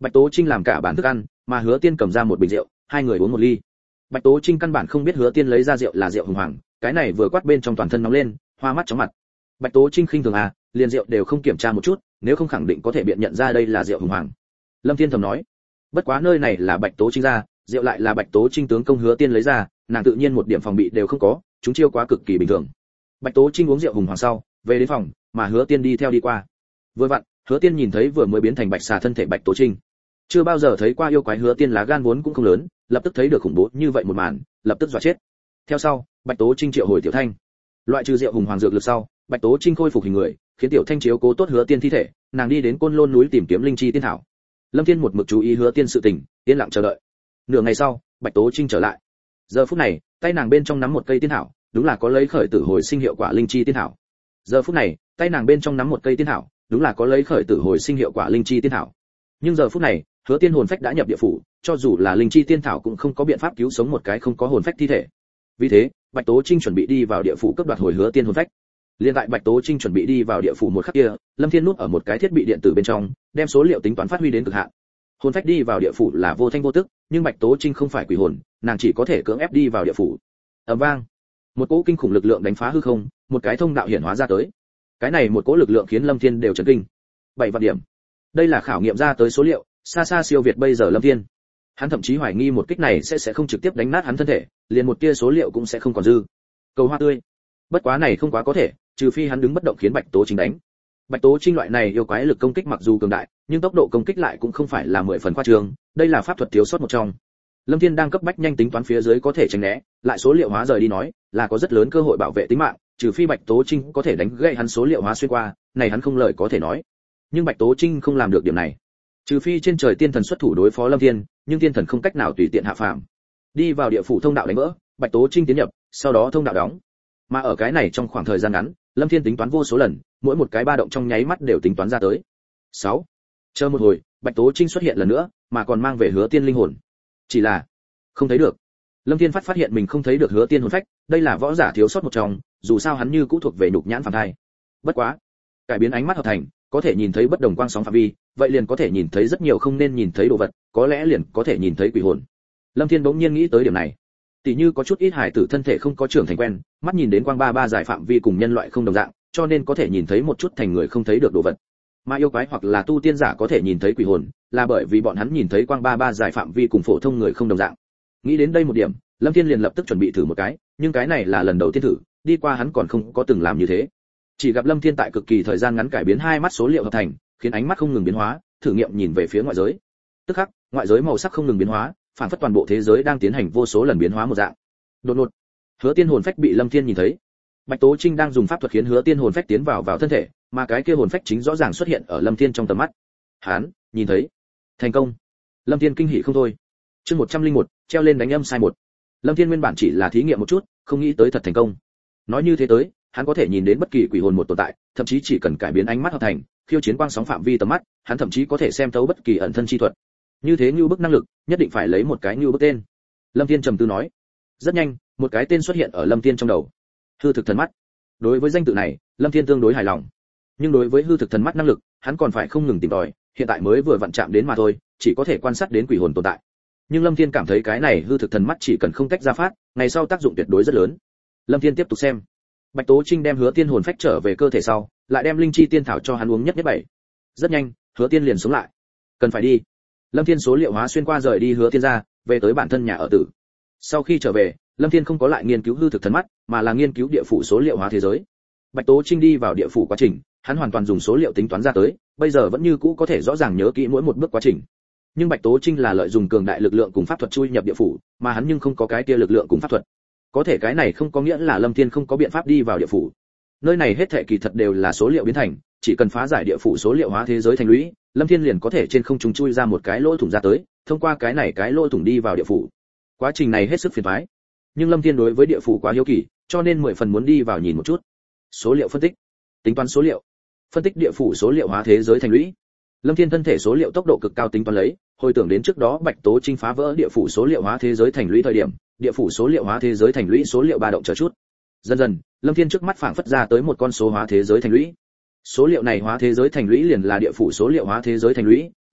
Bạch Tố Trinh làm cả bản thức ăn, mà Hứa Tiên cầm ra một bình rượu, hai người uống một ly. Bạch Tố Trinh căn bản không biết Hứa Tiên lấy ra rượu là rượu hùng hoàng, cái này vừa quát bên trong toàn thân nóng lên, hoa mắt chóng mặt. Bạch Tố Trinh khinh thường à, liền rượu đều không kiểm tra một chút, nếu không khẳng định có thể biện nhận ra đây là rượu hùng hoàng. Lâm Thiên thầm nói, bất quá nơi này là Bạch Tố Trinh ra, rượu lại là Bạch Tố Trinh tướng công Hứa Tiên lấy ra, nàng tự nhiên một điểm phòng bị đều không có, chúng chiêu quá cực kỳ bình thường. Bạch Tố Trinh uống rượu hùng hoàng sau, về đến phòng, mà Hứa Tiên đi theo đi qua. Vừa vặn, Hứa Tiên nhìn thấy vừa mới biến thành bạch xà thân thể Bạch Tố Trinh. Chưa bao giờ thấy qua yêu quái Hứa Tiên lá gan vốn cũng không lớn, lập tức thấy được khủng bố như vậy một màn, lập tức dọa chết. Theo sau, Bạch Tố Trinh triệu hồi Tiểu Thanh. Loại trừ rượu hùng hoàng dược lực sau, Bạch Tố Trinh khôi phục hình người, khiến Tiểu Thanh chiếu cố tốt Hứa Tiên thi thể, nàng đi đến Côn Lôn núi tìm kiếm linh chi tiên thảo. Lâm Thiên một mực chú ý Hứa Tiên sự tình, yên lặng chờ đợi. Nửa ngày sau, Bạch Tố Trinh trở lại. Giờ phút này, tay nàng bên trong nắm một cây tiên thảo, đúng là có lấy khởi tử hồi sinh hiệu quả linh chi tiên thảo. Giờ phút này, tay nàng bên trong nắm một cây tiên thảo, đúng là có lấy khởi tử hồi sinh hiệu quả linh chi tiên thảo. Nhưng giờ phút này, Hứa Tiên hồn phách đã nhập địa phủ, cho dù là linh chi tiên thảo cũng không có biện pháp cứu sống một cái không có hồn phách thi thể. Vì thế, Bạch Tố Trinh chuẩn bị đi vào địa phủ cấp đoạt hồi Hứa Tiên hồn phách. Liên tại Bạch Tố Trinh chuẩn bị đi vào địa phủ một khắc kia, Lâm Thiên núp ở một cái thiết bị điện tử bên trong, đem số liệu tính toán phát huy đến cực hạn. Hồn phách đi vào địa phủ là vô thanh vô tức, nhưng Bạch Tố Trinh không phải quỷ hồn, nàng chỉ có thể cưỡng ép đi vào địa phủ. Ầm vang, một cỗ kinh khủng lực lượng đánh phá hư không, một cái thông đạo hiển hóa ra tới. Cái này một cỗ lực lượng khiến Lâm Thiên đều chấn kinh. 7 vạn điểm. Đây là khảo nghiệm ra tới số liệu, xa xa siêu việt bây giờ Lâm Thiên. Hắn thậm chí hoài nghi một kích này sẽ không trực tiếp đánh nát hắn thân thể, liền một tia số liệu cũng sẽ không còn dư. Cầu hoa tươi. Bất quá này không quá có thể, trừ phi hắn đứng bất động khiến Bạch Tố Trinh đánh. Bạch Tố Trinh loại này yêu quái lực công kích mặc dù cường đại, nhưng tốc độ công kích lại cũng không phải là 10 phần khoa trương, đây là pháp thuật thiếu sót một trong. Lâm Thiên đang cấp bách nhanh tính toán phía dưới có thể tránh né, lại số liệu hóa rời đi nói, là có rất lớn cơ hội bảo vệ tính mạng, trừ phi Bạch Tố Trinh có thể đánh gãy hắn số liệu hóa xuyên qua, này hắn không lời có thể nói. Nhưng Bạch Tố Trinh không làm được điểm này. Trừ phi trên trời tiên thần xuất thủ đối phó Lâm Thiên, nhưng tiên thần không cách nào tùy tiện hạ phàm. Đi vào địa phủ thông đạo đánh vỡ, Bạch Tố Trinh tiến nhập, sau đó thông đạo đóng. Mà ở cái này trong khoảng thời gian ngắn, Lâm Thiên tính toán vô số lần, mỗi một cái ba động trong nháy mắt đều tính toán ra tới. 6. Chờ một hồi, Bạch Tố Trinh xuất hiện lần nữa, mà còn mang về Hứa Tiên linh hồn. Chỉ là không thấy được. Lâm Thiên phát hiện mình không thấy được Hứa Tiên hồn phách, đây là võ giả thiếu sót một trong, dù sao hắn như cũ thuộc về nhục nhãn phàm thai. Bất quá, cải biến ánh mắt hợp thành, có thể nhìn thấy bất đồng quang sóng phạm vi, vậy liền có thể nhìn thấy rất nhiều không nên nhìn thấy đồ vật, có lẽ liền có thể nhìn thấy quỷ hồn. Lâm Thiên bỗng nhiên nghĩ tới điểm này. Tỷ như có chút ít hải tử thân thể không có trưởng thành quen, mắt nhìn đến quang ba giải phạm vi cùng nhân loại không đồng dạng, cho nên có thể nhìn thấy một chút thành người không thấy được đồ vật. Mà yêu quái hoặc là tu tiên giả có thể nhìn thấy quỷ hồn, là bởi vì bọn hắn nhìn thấy quang ba giải phạm vi cùng phổ thông người không đồng dạng. Nghĩ đến đây một điểm, Lâm Thiên liền lập tức chuẩn bị thử một cái, nhưng cái này là lần đầu tiên thử, đi qua hắn còn không có từng làm như thế. Chỉ gặp Lâm Thiên tại cực kỳ thời gian ngắn cải biến hai mắt số liệu hợp thành, khiến ánh mắt không ngừng biến hóa, thử nghiệm nhìn về phía ngoại giới. Tức khắc, ngoại giới màu sắc không ngừng biến hóa, phản phất toàn bộ thế giới đang tiến hành vô số lần biến hóa một dạng. Đột ngột, Hứa Tiên hồn phách bị Lâm Thiên nhìn thấy. Bạch Tố Trinh đang dùng pháp thuật khiến Hứa Tiên hồn phách tiến vào thân thể, mà cái kia hồn phách chính rõ ràng xuất hiện ở Lâm Thiên trong tầm mắt. Hắn nhìn thấy, thành công. Lâm Thiên kinh hỉ không thôi. Chương 101, treo lên đánh âm sai một. Lâm Thiên nguyên bản chỉ là thí nghiệm một chút, không nghĩ tới thật thành công. Nói như thế tới, hắn có thể nhìn đến bất kỳ quỷ hồn một tồn tại, thậm chí chỉ cần cải biến ánh mắt hợp thành, khiêu chiến quang sóng phạm vi tầm mắt, hắn thậm chí có thể xem thấu bất kỳ ẩn thân chi thuật. Như thế như bức năng lực, nhất định phải lấy một cái như bức tên. Lâm Thiên trầm tư nói. Rất nhanh, một cái tên xuất hiện ở Lâm Thiên trong đầu. Hư thực thần mắt. Đối với danh tự này, Lâm Thiên tương đối hài lòng. Nhưng đối với hư thực thần mắt năng lực, hắn còn phải không ngừng tìm tòi, hiện tại mới vừa vặn chạm đến mà thôi, chỉ có thể quan sát đến quỷ hồn tồn tại. Nhưng Lâm Thiên cảm thấy cái này hư thực thần mắt chỉ cần không tách ra phát, ngày sau tác dụng tuyệt đối rất lớn. Lâm Thiên tiếp tục xem. Bạch Tố Trinh đem Hứa Tiên hồn phách trở về cơ thể sau, lại đem linh chi tiên thảo cho hắn uống nhất nhất bảy. Rất nhanh, Hứa Tiên liền sống lại. Cần phải đi. Lâm Thiên số liệu hóa xuyên qua rời đi Hứa Tiên ra, về tới bản thân nhà ở tử. Sau khi trở về, Lâm Thiên không có lại nghiên cứu hư thực thần mắt, mà là nghiên cứu địa phủ số liệu hóa thế giới. Bạch Tố Trinh đi vào địa phủ quá trình, hắn hoàn toàn dùng số liệu tính toán ra tới, bây giờ vẫn như cũ có thể rõ ràng nhớ kỹ mỗi một bước quá trình. Nhưng Bạch Tố Trinh là lợi dụng cường đại lực lượng cùng pháp thuật chui nhập địa phủ, mà hắn nhưng không có cái kia lực lượng cùng pháp thuật. Có thể cái này không có nghĩa là Lâm Thiên không có biện pháp đi vào địa phủ. Nơi này hết thảy kỳ thật đều là số liệu biến thành, chỉ cần phá giải địa phủ số liệu hóa thế giới thành lũy, Lâm Thiên liền có thể trên không trung chui ra một cái lỗ thủng ra tới, thông qua cái này cái lỗ thủng đi vào địa phủ. Quá trình này hết sức phiền toái. Nhưng Lâm Thiên đối với địa phủ quá hiếu kỳ, cho nên 10 phần muốn đi vào nhìn một chút. Số liệu phân tích, tính toán số liệu, phân tích địa phủ số liệu hóa thế giới thành lũy. Lâm Thiên thân thể số liệu tốc độ cực cao tính toán lấy, hồi tưởng đến trước đó Bạch Tố Trinh phá vỡ địa phủ số liệu hóa thế giới thành lũy thời điểm, địa phủ số liệu hóa thế giới thành lũy số liệu ba động chờ chút. Dần dần, Lâm Thiên trước mắt phảng phất ra tới một con số hóa thế giới thành lũy. Số liệu này hóa thế giới thành lũy liền là địa phủ số liệu hóa thế giới thành lũy,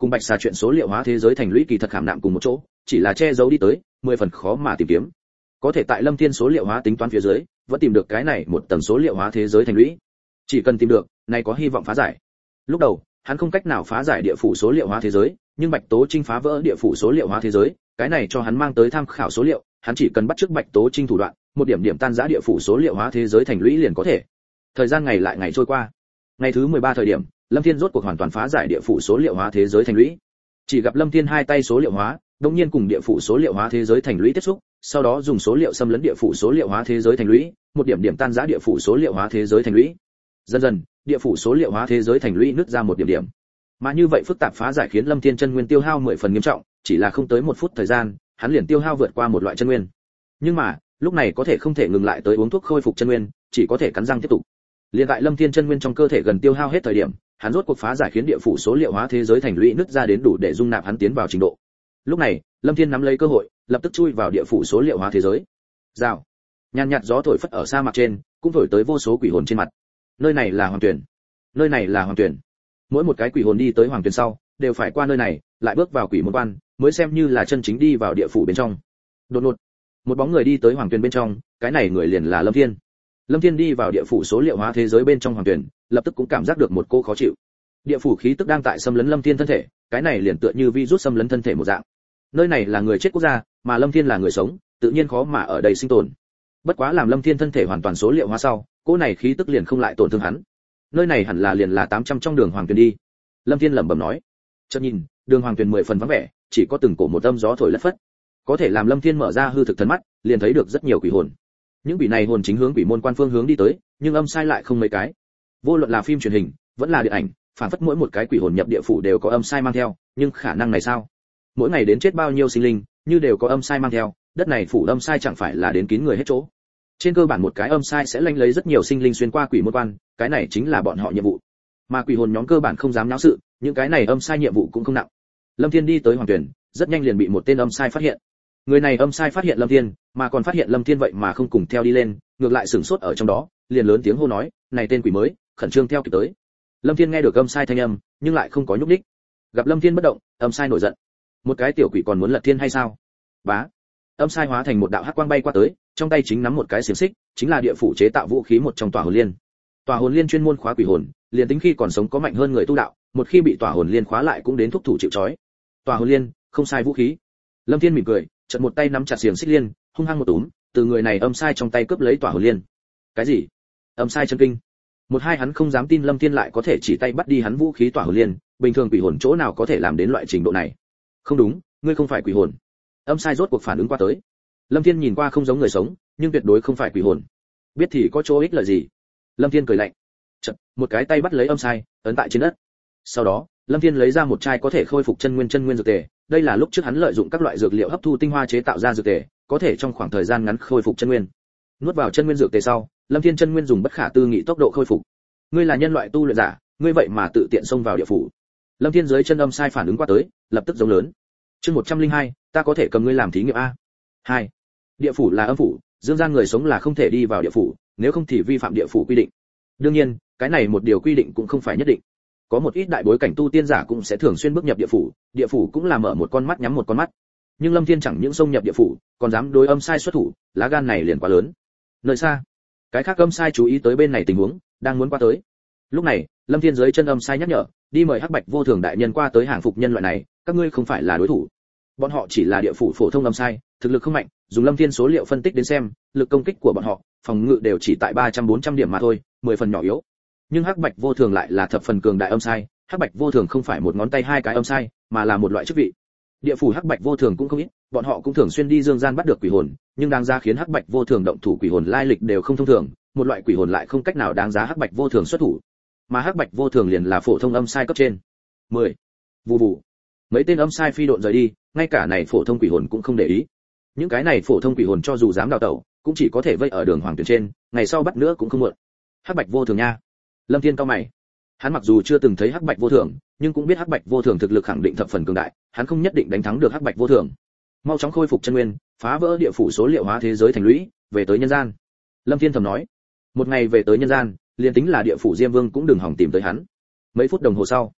cùng bạch xà chuyện số liệu hóa thế giới thành lũy kỳ thật khảm nạm cùng một chỗ, chỉ là che giấu đi tới 10 phần khó mà tìm kiếm. Có thể tại Lâm Thiên số liệu hóa tính toán phía dưới, vẫn tìm được cái này một tầng số liệu hóa thế giới thành lũy. Chỉ cần tìm được, này có hy vọng phá giải. Lúc đầu, hắn không cách nào phá giải địa phủ số liệu hóa thế giới, nhưng Bạch Tố Trinh phá vỡ địa phủ số liệu hóa thế giới, cái này cho hắn mang tới tham khảo số liệu, hắn chỉ cần bắt chước Bạch Tố Trinh thủ đoạn, một điểm điểm tan rã địa phủ số liệu hóa thế giới thành lũy liền có thể. Thời gian ngày lại ngày trôi qua. Ngày thứ 13 thời điểm, Lâm Thiên rốt cuộc hoàn toàn phá giải địa phủ số liệu hóa thế giới thành lũy. Chỉ gặp Lâm Thiên hai tay số liệu hóa, đột nhiên cùng địa phủ số liệu hóa thế giới thành lũy tiếp xúc, sau đó dùng số liệu xâm lấn địa phủ số liệu hóa thế giới thành lũy, một điểm điểm tan rã địa phủ số liệu hóa thế giới thành lũy. Dần dần, địa phủ số liệu hóa thế giới thành lũy nứt ra một điểm điểm. Mà như vậy phức tạp phá giải khiến Lâm Thiên chân nguyên tiêu hao 10 phần nghiêm trọng, chỉ là không tới 1 phút thời gian, hắn liền tiêu hao vượt qua một loại chân nguyên. Nhưng mà, lúc này có thể không thể ngừng lại tới uống thuốc khôi phục chân nguyên, chỉ có thể cắn răng tiếp tục. Liên tại Lâm Thiên chân nguyên trong cơ thể gần tiêu hao hết thời điểm, hắn rốt cuộc phá giải khiến địa phủ số liệu hóa thế giới thành lũy nứt ra đến đủ để dung nạp hắn tiến vào trình độ. Lúc này, Lâm Thiên nắm lấy cơ hội, lập tức chui vào địa phủ số liệu hóa thế giới. Rào. Nhàn nhạt gió thổi phất ở sa mạc trên, cũng thổi tới vô số quỷ hồn trên mặt. Nơi này là Hoàng Tuyển. Nơi này là Hoàng Tuyển. Mỗi một cái quỷ hồn đi tới Hoàng Tuyển sau, đều phải qua nơi này, lại bước vào quỷ môn quan, mới xem như là chân chính đi vào địa phủ bên trong. Đột ngột, một bóng người đi tới Hoàng Tuyển bên trong, cái này người liền là Lâm Thiên. Lâm Thiên đi vào địa phủ số liệu hóa thế giới bên trong Hoàng Tuyển, lập tức cũng cảm giác được một cô khó chịu. Địa phủ khí tức đang tại xâm lấn Lâm Thiên thân thể, cái này liền tựa như virus xâm lấn thân thể một dạng. Nơi này là người chết quốc gia, mà Lâm Thiên là người sống, tự nhiên khó mà ở đây sinh tồn. Bất quá làm Lâm Thiên thân thể hoàn toàn số liệu hóa sau, cô này khí tức liền không lại tổn thương hắn. Nơi này hẳn là liền là 800 trong đường Hoàng Tuyền đi. Lâm Thiên lẩm bẩm nói. Chợt nhìn, đường Hoàng Tuyền 10 phần vắng vẻ, chỉ có từng cổ một âm gió thổi lất phất. Có thể làm Lâm Thiên mở ra hư thực thần mắt, liền thấy được rất nhiều quỷ hồn. Những quỷ này hồn chính hướng quỷ môn quan phương hướng đi tới, nhưng âm sai lại không mấy cái. Vô luận là phim truyền hình, vẫn là điện ảnh, phản phất mỗi một cái quỷ hồn nhập địa phủ đều có âm sai mang theo, nhưng khả năng này sao? Mỗi ngày đến chết bao nhiêu sinh linh, như đều có âm sai mang theo, đất này phủ âm sai chẳng phải là đến kín người hết chỗ. Trên cơ bản một cái âm sai sẽ lanh lấy rất nhiều sinh linh xuyên qua quỷ môn quan, cái này chính là bọn họ nhiệm vụ. Mà quỷ hồn nhóm cơ bản không dám náo sự, những cái này âm sai nhiệm vụ cũng không nặng. Lâm Thiên đi tới Hoàng Tuyển, rất nhanh liền bị một tên âm sai phát hiện. Người này âm sai phát hiện Lâm Thiên, mà còn phát hiện Lâm Thiên vậy mà không cùng theo đi lên, ngược lại sửng sốt ở trong đó, liền lớn tiếng hô nói, này tên quỷ mới, khẩn trương theo kịp tới. Lâm Thiên nghe được âm sai thanh âm, nhưng lại không có nhúc nhích. Gặp Lâm Thiên bất động, âm sai nổi giận. Một cái tiểu quỷ còn muốn lật thiên hay sao? Bá. Âm sai hóa thành một đạo hắc quang bay qua tới, trong tay chính nắm một cái xiềng xích, chính là địa phủ chế tạo vũ khí một trong tòa hồn liên. Tòa hồn liên chuyên môn khóa quỷ hồn, liền tính khi còn sống có mạnh hơn người tu đạo, một khi bị tòa hồn liên khóa lại cũng đến thúc thủ chịu trói. Tòa hồn liên, không sai vũ khí. Lâm Thiên mỉm cười, chợt một tay nắm chặt xiềng xích liên, hung hăng một túm, từ người này âm sai trong tay cướp lấy tòa hồn liên. Cái gì? Âm sai chân kinh. Một hai hắn không dám tin Lâm Thiên lại có thể chỉ tay bắt đi hắn vũ khí tỏa hồn liên, bình thường quỷ hồn chỗ nào có thể làm đến loại trình độ này. Không đúng, ngươi không phải quỷ hồn. Âm sai rốt cuộc phản ứng qua tới. Lâm Thiên nhìn qua không giống người sống, nhưng tuyệt đối không phải quỷ hồn. Biết thì có chỗ ích lợi gì? Lâm Thiên cười lạnh. Chợt, một cái tay bắt lấy âm sai, ấn tại trên đất. Sau đó, Lâm Thiên lấy ra một chai có thể khôi phục chân nguyên dược tề, đây là lúc trước hắn lợi dụng các loại dược liệu hấp thu tinh hoa chế tạo ra dược tề, có thể trong khoảng thời gian ngắn khôi phục chân nguyên. Nuốt vào chân nguyên dược tề sau, Lâm Thiên chân nguyên dùng bất khả tư nghị tốc độ khôi phục. Ngươi là nhân loại tu luyện giả, ngươi vậy mà tự tiện xông vào địa phủ. Lâm Thiên dưới chân âm sai phản ứng qua tới, lập tức giống lớn. Chương 102, ta có thể cầm ngươi làm thí nghiệm a. 2. Địa phủ là âm phủ, dương gian người sống là không thể đi vào địa phủ, nếu không thì vi phạm địa phủ quy định. Đương nhiên, cái này một điều quy định cũng không phải nhất định. Có một ít đại bối cảnh tu tiên giả cũng sẽ thường xuyên bước nhập địa phủ cũng là mở một con mắt nhắm một con mắt. Nhưng Lâm Thiên chẳng những xông nhập địa phủ, còn dám đối âm sai xuất thủ, lá gan này liền quá lớn. Nơi xa, cái khác âm sai chú ý tới bên này tình huống, đang muốn qua tới. Lúc này, Lâm Thiên dưới chân âm sai nhắc nhở, đi mời Hắc Bạch Vô Thường đại nhân qua tới hàng phục nhân loại này, các ngươi không phải là đối thủ. Bọn họ chỉ là địa phủ phổ thông âm sai, thực lực không mạnh, dùng Lâm Thiên số liệu phân tích đến xem, lực công kích của bọn họ, phòng ngự đều chỉ tại 300-400 điểm mà thôi, 10 phần nhỏ yếu. Nhưng Hắc Bạch Vô Thường lại là thập phần cường đại âm sai, Hắc Bạch Vô Thường không phải một ngón tay hai cái âm sai, mà là một loại chức vị. Địa phủ Hắc Bạch Vô Thường cũng không ít, bọn họ cũng thường xuyên đi dương gian bắt được quỷ hồn, nhưng đáng giá khiến Hắc Bạch Vô Thường động thủ quỷ hồn lai lịch đều không thông thường, một loại quỷ hồn lại không cách nào đáng giá Hắc Bạch Vô Thường xuất thủ. Mà Hắc Bạch Vô Thường liền là phổ thông âm sai cấp trên. 10. Vù vù. Mấy tên âm sai phi độn rời đi, ngay cả này phổ thông quỷ hồn cũng không để ý. Những cái này phổ thông quỷ hồn cho dù dám đào tẩu, cũng chỉ có thể vây ở đường Hoàng Tuyển trên, ngày sau bắt nữa cũng không muộn. Hắc Bạch Vô Thường nha. Lâm Thiên cao mày. Hắn mặc dù chưa từng thấy Hắc Bạch Vô Thường, nhưng cũng biết Hắc Bạch Vô Thường thực lực khẳng định thập phần cường đại, hắn không nhất định đánh thắng được Hắc Bạch Vô Thường. Mau chóng khôi phục chân nguyên, phá vỡ địa phủ số liệu hóa thế giới thành lũy, về tới nhân gian. Lâm Thiên thầm nói. Một ngày về tới nhân gian, liền tính là địa phủ Diêm Vương cũng đừng hòng tìm tới hắn. Mấy phút đồng hồ sau,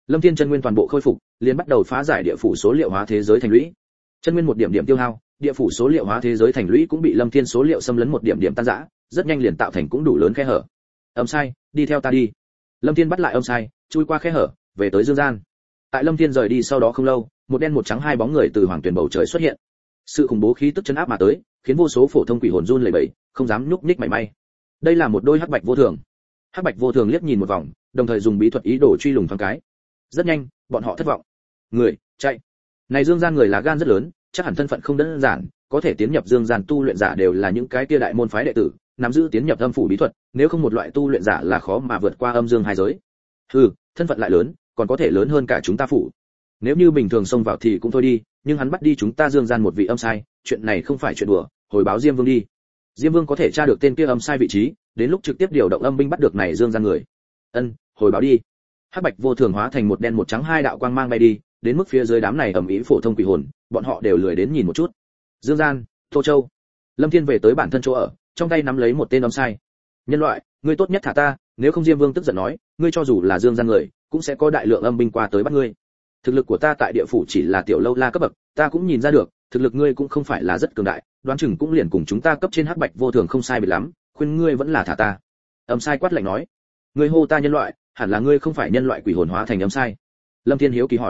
Lâm Thiên chân nguyên toàn bộ khôi phục, liền bắt đầu phá giải địa phủ số liệu hóa thế giới thành lũy. Chân nguyên một điểm điểm tiêu hao, địa phủ số liệu hóa thế giới thành lũy cũng bị Lâm Thiên số liệu xâm lấn một điểm điểm tan rã, rất nhanh liền tạo thành cũng đủ lớn khe hở. Âm sai, đi theo ta đi. Lâm Thiên bắt lại âm sai, chui qua khe hở, về tới dương gian. Tại Lâm Thiên rời đi sau đó không lâu, một đen một trắng hai bóng người từ hoàng tuyển bầu trời xuất hiện. Sự khủng bố khí tức chấn áp mà tới, khiến vô số phổ thông quỷ hồn run lẩy bẩy, không dám nhúc nhích mảy may. Đây là một đôi hắc bạch vô thường. Hắc bạch vô thường liếc nhìn một vòng, đồng thời dùng bí thuật ý đồ truy lùng thoáng cái. Rất nhanh, bọn họ thất vọng. Người, chạy. Này dương gian người là gan rất lớn, chắc hẳn thân phận không đơn giản, có thể tiến nhập dương gian tu luyện giả đều là những cái kia đại môn phái đệ tử, nắm giữ tiến nhập âm phủ bí thuật, nếu không một loại tu luyện giả là khó mà vượt qua âm dương hai giới. Thân phận lại lớn, còn có thể lớn hơn cả chúng ta phủ. Nếu như bình thường xông vào thì cũng thôi đi, nhưng hắn bắt đi chúng ta dương gian một vị âm sai, chuyện này không phải chuyện đùa, hồi báo Diêm Vương đi. Diêm Vương có thể tra được tên kia âm sai vị trí, đến lúc trực tiếp điều động âm binh bắt được này dương gian người. Hồi báo đi. Hắc bạch vô thường hóa thành một đen một trắng hai đạo quang mang bay đi, đến mức phía dưới đám này ầm ĩ phổ thông quỷ hồn, bọn họ đều lười đến nhìn một chút. Dương gian, Tô Châu. Lâm Thiên về tới bản thân chỗ ở, trong tay nắm lấy một tên âm sai. Nhân loại, ngươi tốt nhất thả ta, nếu không Diêm Vương tức giận nói, ngươi cho dù là dương gian người, cũng sẽ có đại lượng âm binh qua tới bắt ngươi. Thực lực của ta tại địa phủ chỉ là tiểu lâu la cấp bậc, ta cũng nhìn ra được, thực lực ngươi cũng không phải là rất cường đại, đoán chừng cũng liền cùng chúng ta cấp trên hắc bạch vô thường không sai biệt lắm, khuyên ngươi vẫn là thả ta. Âm sai quát lạnh nói, ngươi hô ta nhân loại, hẳn là ngươi không phải nhân loại quỷ hồn hóa thành âm sai. Lâm Thiên hiếu kỳ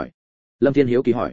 hỏi.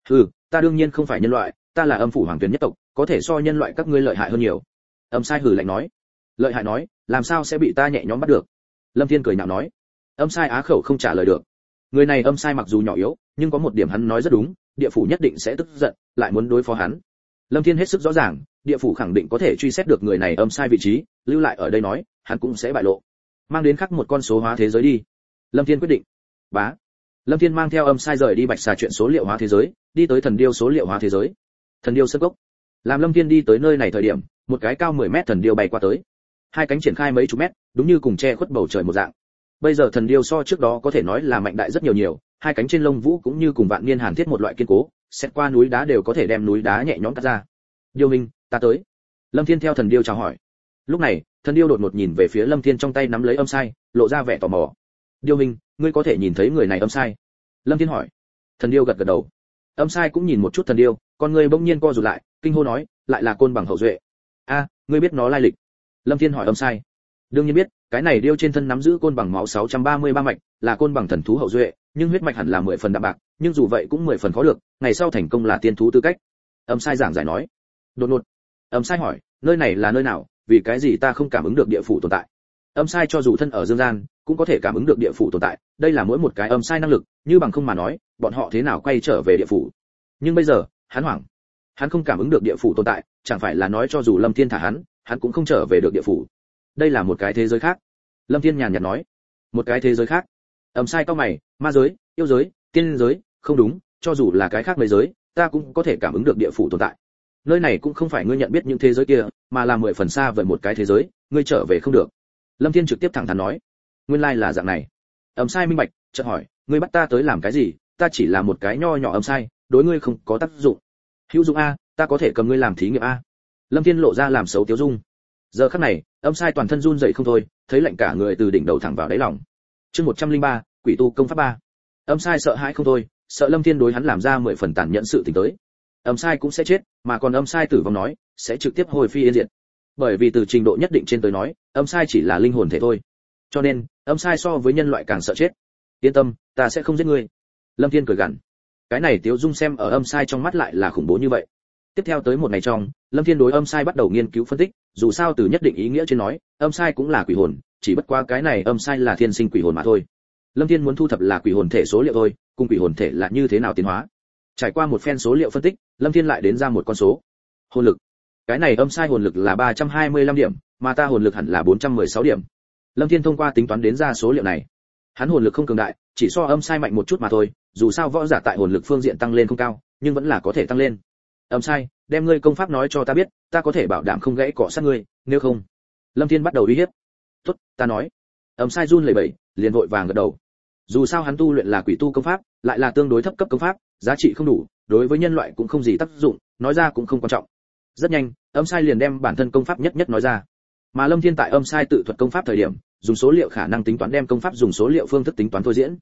Ta đương nhiên không phải nhân loại, ta là âm phủ hoàng tuyển nhất tộc, có thể so nhân loại các ngươi lợi hại hơn nhiều. Âm sai hừ lạnh nói. Lợi hại nói, làm sao sẽ bị ta nhẹ nhõm bắt được? Lâm Thiên cười nhạo nói. Âm sai á khẩu không trả lời được. Người này âm sai mặc dù nhỏ yếu, nhưng có một điểm hắn nói rất đúng, địa phủ nhất định sẽ tức giận, lại muốn đối phó hắn. Lâm Thiên hết sức rõ ràng, địa phủ khẳng định có thể truy xét được người này âm sai vị trí, lưu lại ở đây nói, hắn cũng sẽ bại lộ. Mang đến khắc một con số hóa thế giới đi. Lâm Thiên quyết định. Bá. Lâm Thiên mang theo âm sai rời đi bạch xà chuyện số liệu hóa thế giới, đi tới thần điêu số liệu hóa thế giới. Thần điêu sơn cốc. Làm Lâm Thiên đi tới nơi này thời điểm, một cái cao 10 mét thần điêu bay qua tới. Hai cánh triển khai mấy chục mét, đúng như cùng che khuất bầu trời một dạng. Bây giờ thần điêu so trước đó có thể nói là mạnh đại rất nhiều, hai cánh trên lông vũ cũng như cùng vạn niên hàn thiết một loại kiên cố, xét qua núi đá đều có thể đem núi đá nhẹ nhõm cắt ra. Điêu minh, ta tới. Lâm Thiên theo thần điêu chào hỏi. Lúc này, thần điêu đột ngột nhìn về phía Lâm Thiên trong tay nắm lấy âm sai, lộ ra vẻ tò mò. Điêu minh, ngươi có thể nhìn thấy người này âm sai? Lâm Thiên hỏi. Thần điêu gật gật đầu. Âm sai cũng nhìn một chút thần điêu, con người bỗng nhiên co rụt lại, kinh hô nói, lại là côn bằng hậu duệ. Ngươi biết nó lai lịch? Lâm Thiên hỏi âm sai. Đương nhiên biết, cái này điêu trên thân nắm giữ côn bằng máu 633 mạch, là côn bằng thần thú hậu duệ, nhưng huyết mạch hẳn là 10 phần đạm bạc, nhưng dù vậy cũng 10 phần khó được, ngày sau thành công là tiên thú tư cách. Âm sai giảng giải nói. Đột ngột, âm sai hỏi, nơi này là nơi nào, vì cái gì ta không cảm ứng được địa phủ tồn tại? Âm sai cho dù thân ở dương gian, cũng có thể cảm ứng được địa phủ tồn tại, đây là mỗi một cái âm sai năng lực, như bằng không mà nói, bọn họ thế nào quay trở về địa phủ? Nhưng bây giờ, hắn hoảng. Hắn không cảm ứng được địa phủ tồn tại, chẳng phải là nói cho dù Lâm Thiên thả hắn cũng không trở về được địa phủ. Đây là một cái thế giới khác. Lâm Thiên nhàn nhạt nói. Một cái thế giới khác? Âm sai cau mày, ma giới, yêu giới, tiên giới, không đúng, cho dù là cái khác mấy giới, ta cũng có thể cảm ứng được địa phủ tồn tại. Nơi này cũng không phải ngươi nhận biết những thế giới kia, mà là 10 phần xa vời một cái thế giới, ngươi trở về không được. Lâm Thiên trực tiếp thẳng thắn nói. Nguyên lai là dạng này. Âm sai minh bạch, chợt hỏi, ngươi bắt ta tới làm cái gì? Ta chỉ là một cái nho nhỏ âm sai, đối ngươi không có tác dụng. Hữu dụng a, ta có thể cầm ngươi làm thí nghiệm a. Lâm Thiên lộ ra làm xấu tiếu dung. Giờ khắc này, âm sai toàn thân run rẩy không thôi, thấy lạnh cả người từ đỉnh đầu thẳng vào đáy lòng. Chương 103, quỷ tu công pháp 3. Âm sai sợ hãi không thôi, sợ Lâm Thiên đối hắn làm ra 10 phần tàn nhẫn sự tình tới. Âm sai cũng sẽ chết, mà còn âm sai tử vong nói, sẽ trực tiếp hồi phi yên diệt. Bởi vì từ trình độ nhất định trên tới nói, âm sai chỉ là linh hồn thể thôi. Cho nên, âm sai so với nhân loại càng sợ chết. Yên tâm, ta sẽ không giết ngươi. Lâm Thiên cười gằn. Cái này Tiếu Dung xem ở âm sai trong mắt lại là khủng bố như vậy. Tiếp theo tới một ngày trong, Lâm Thiên đối âm sai bắt đầu nghiên cứu phân tích, dù sao từ nhất định ý nghĩa trên nói, âm sai cũng là quỷ hồn, chỉ bất quá cái này âm sai là thiên sinh quỷ hồn mà thôi. Lâm Thiên muốn thu thập là quỷ hồn thể số liệu thôi, cùng quỷ hồn thể là như thế nào tiến hóa. Trải qua một phen số liệu phân tích, Lâm Thiên lại đến ra một con số. Hồn lực. Cái này âm sai hồn lực là 325 điểm, mà ta hồn lực hẳn là 416 điểm. Lâm Thiên thông qua tính toán đến ra số liệu này. Hắn hồn lực không cường đại, chỉ so âm sai mạnh một chút mà thôi, dù sao võ giả tại hồn lực phương diện tăng lên không cao, nhưng vẫn là có thể tăng lên. Âm sai, đem ngươi công pháp nói cho ta biết, ta có thể bảo đảm không gãy cọ sát ngươi, nếu không. Lâm Thiên bắt đầu uy hiếp. Tốt, ta nói. Âm sai run lẩy bẩy, liền vội vàng gật đầu. Dù sao hắn tu luyện là quỷ tu công pháp, lại là tương đối thấp cấp công pháp, giá trị không đủ, đối với nhân loại cũng không gì tác dụng, nói ra cũng không quan trọng. Rất nhanh, âm sai liền đem bản thân công pháp nhất nhất nói ra. Mà Lâm Thiên tại âm sai tự thuật công pháp thời điểm, dùng số liệu khả năng tính toán đem công pháp dùng số liệu phương thức tính toán thôi diễn.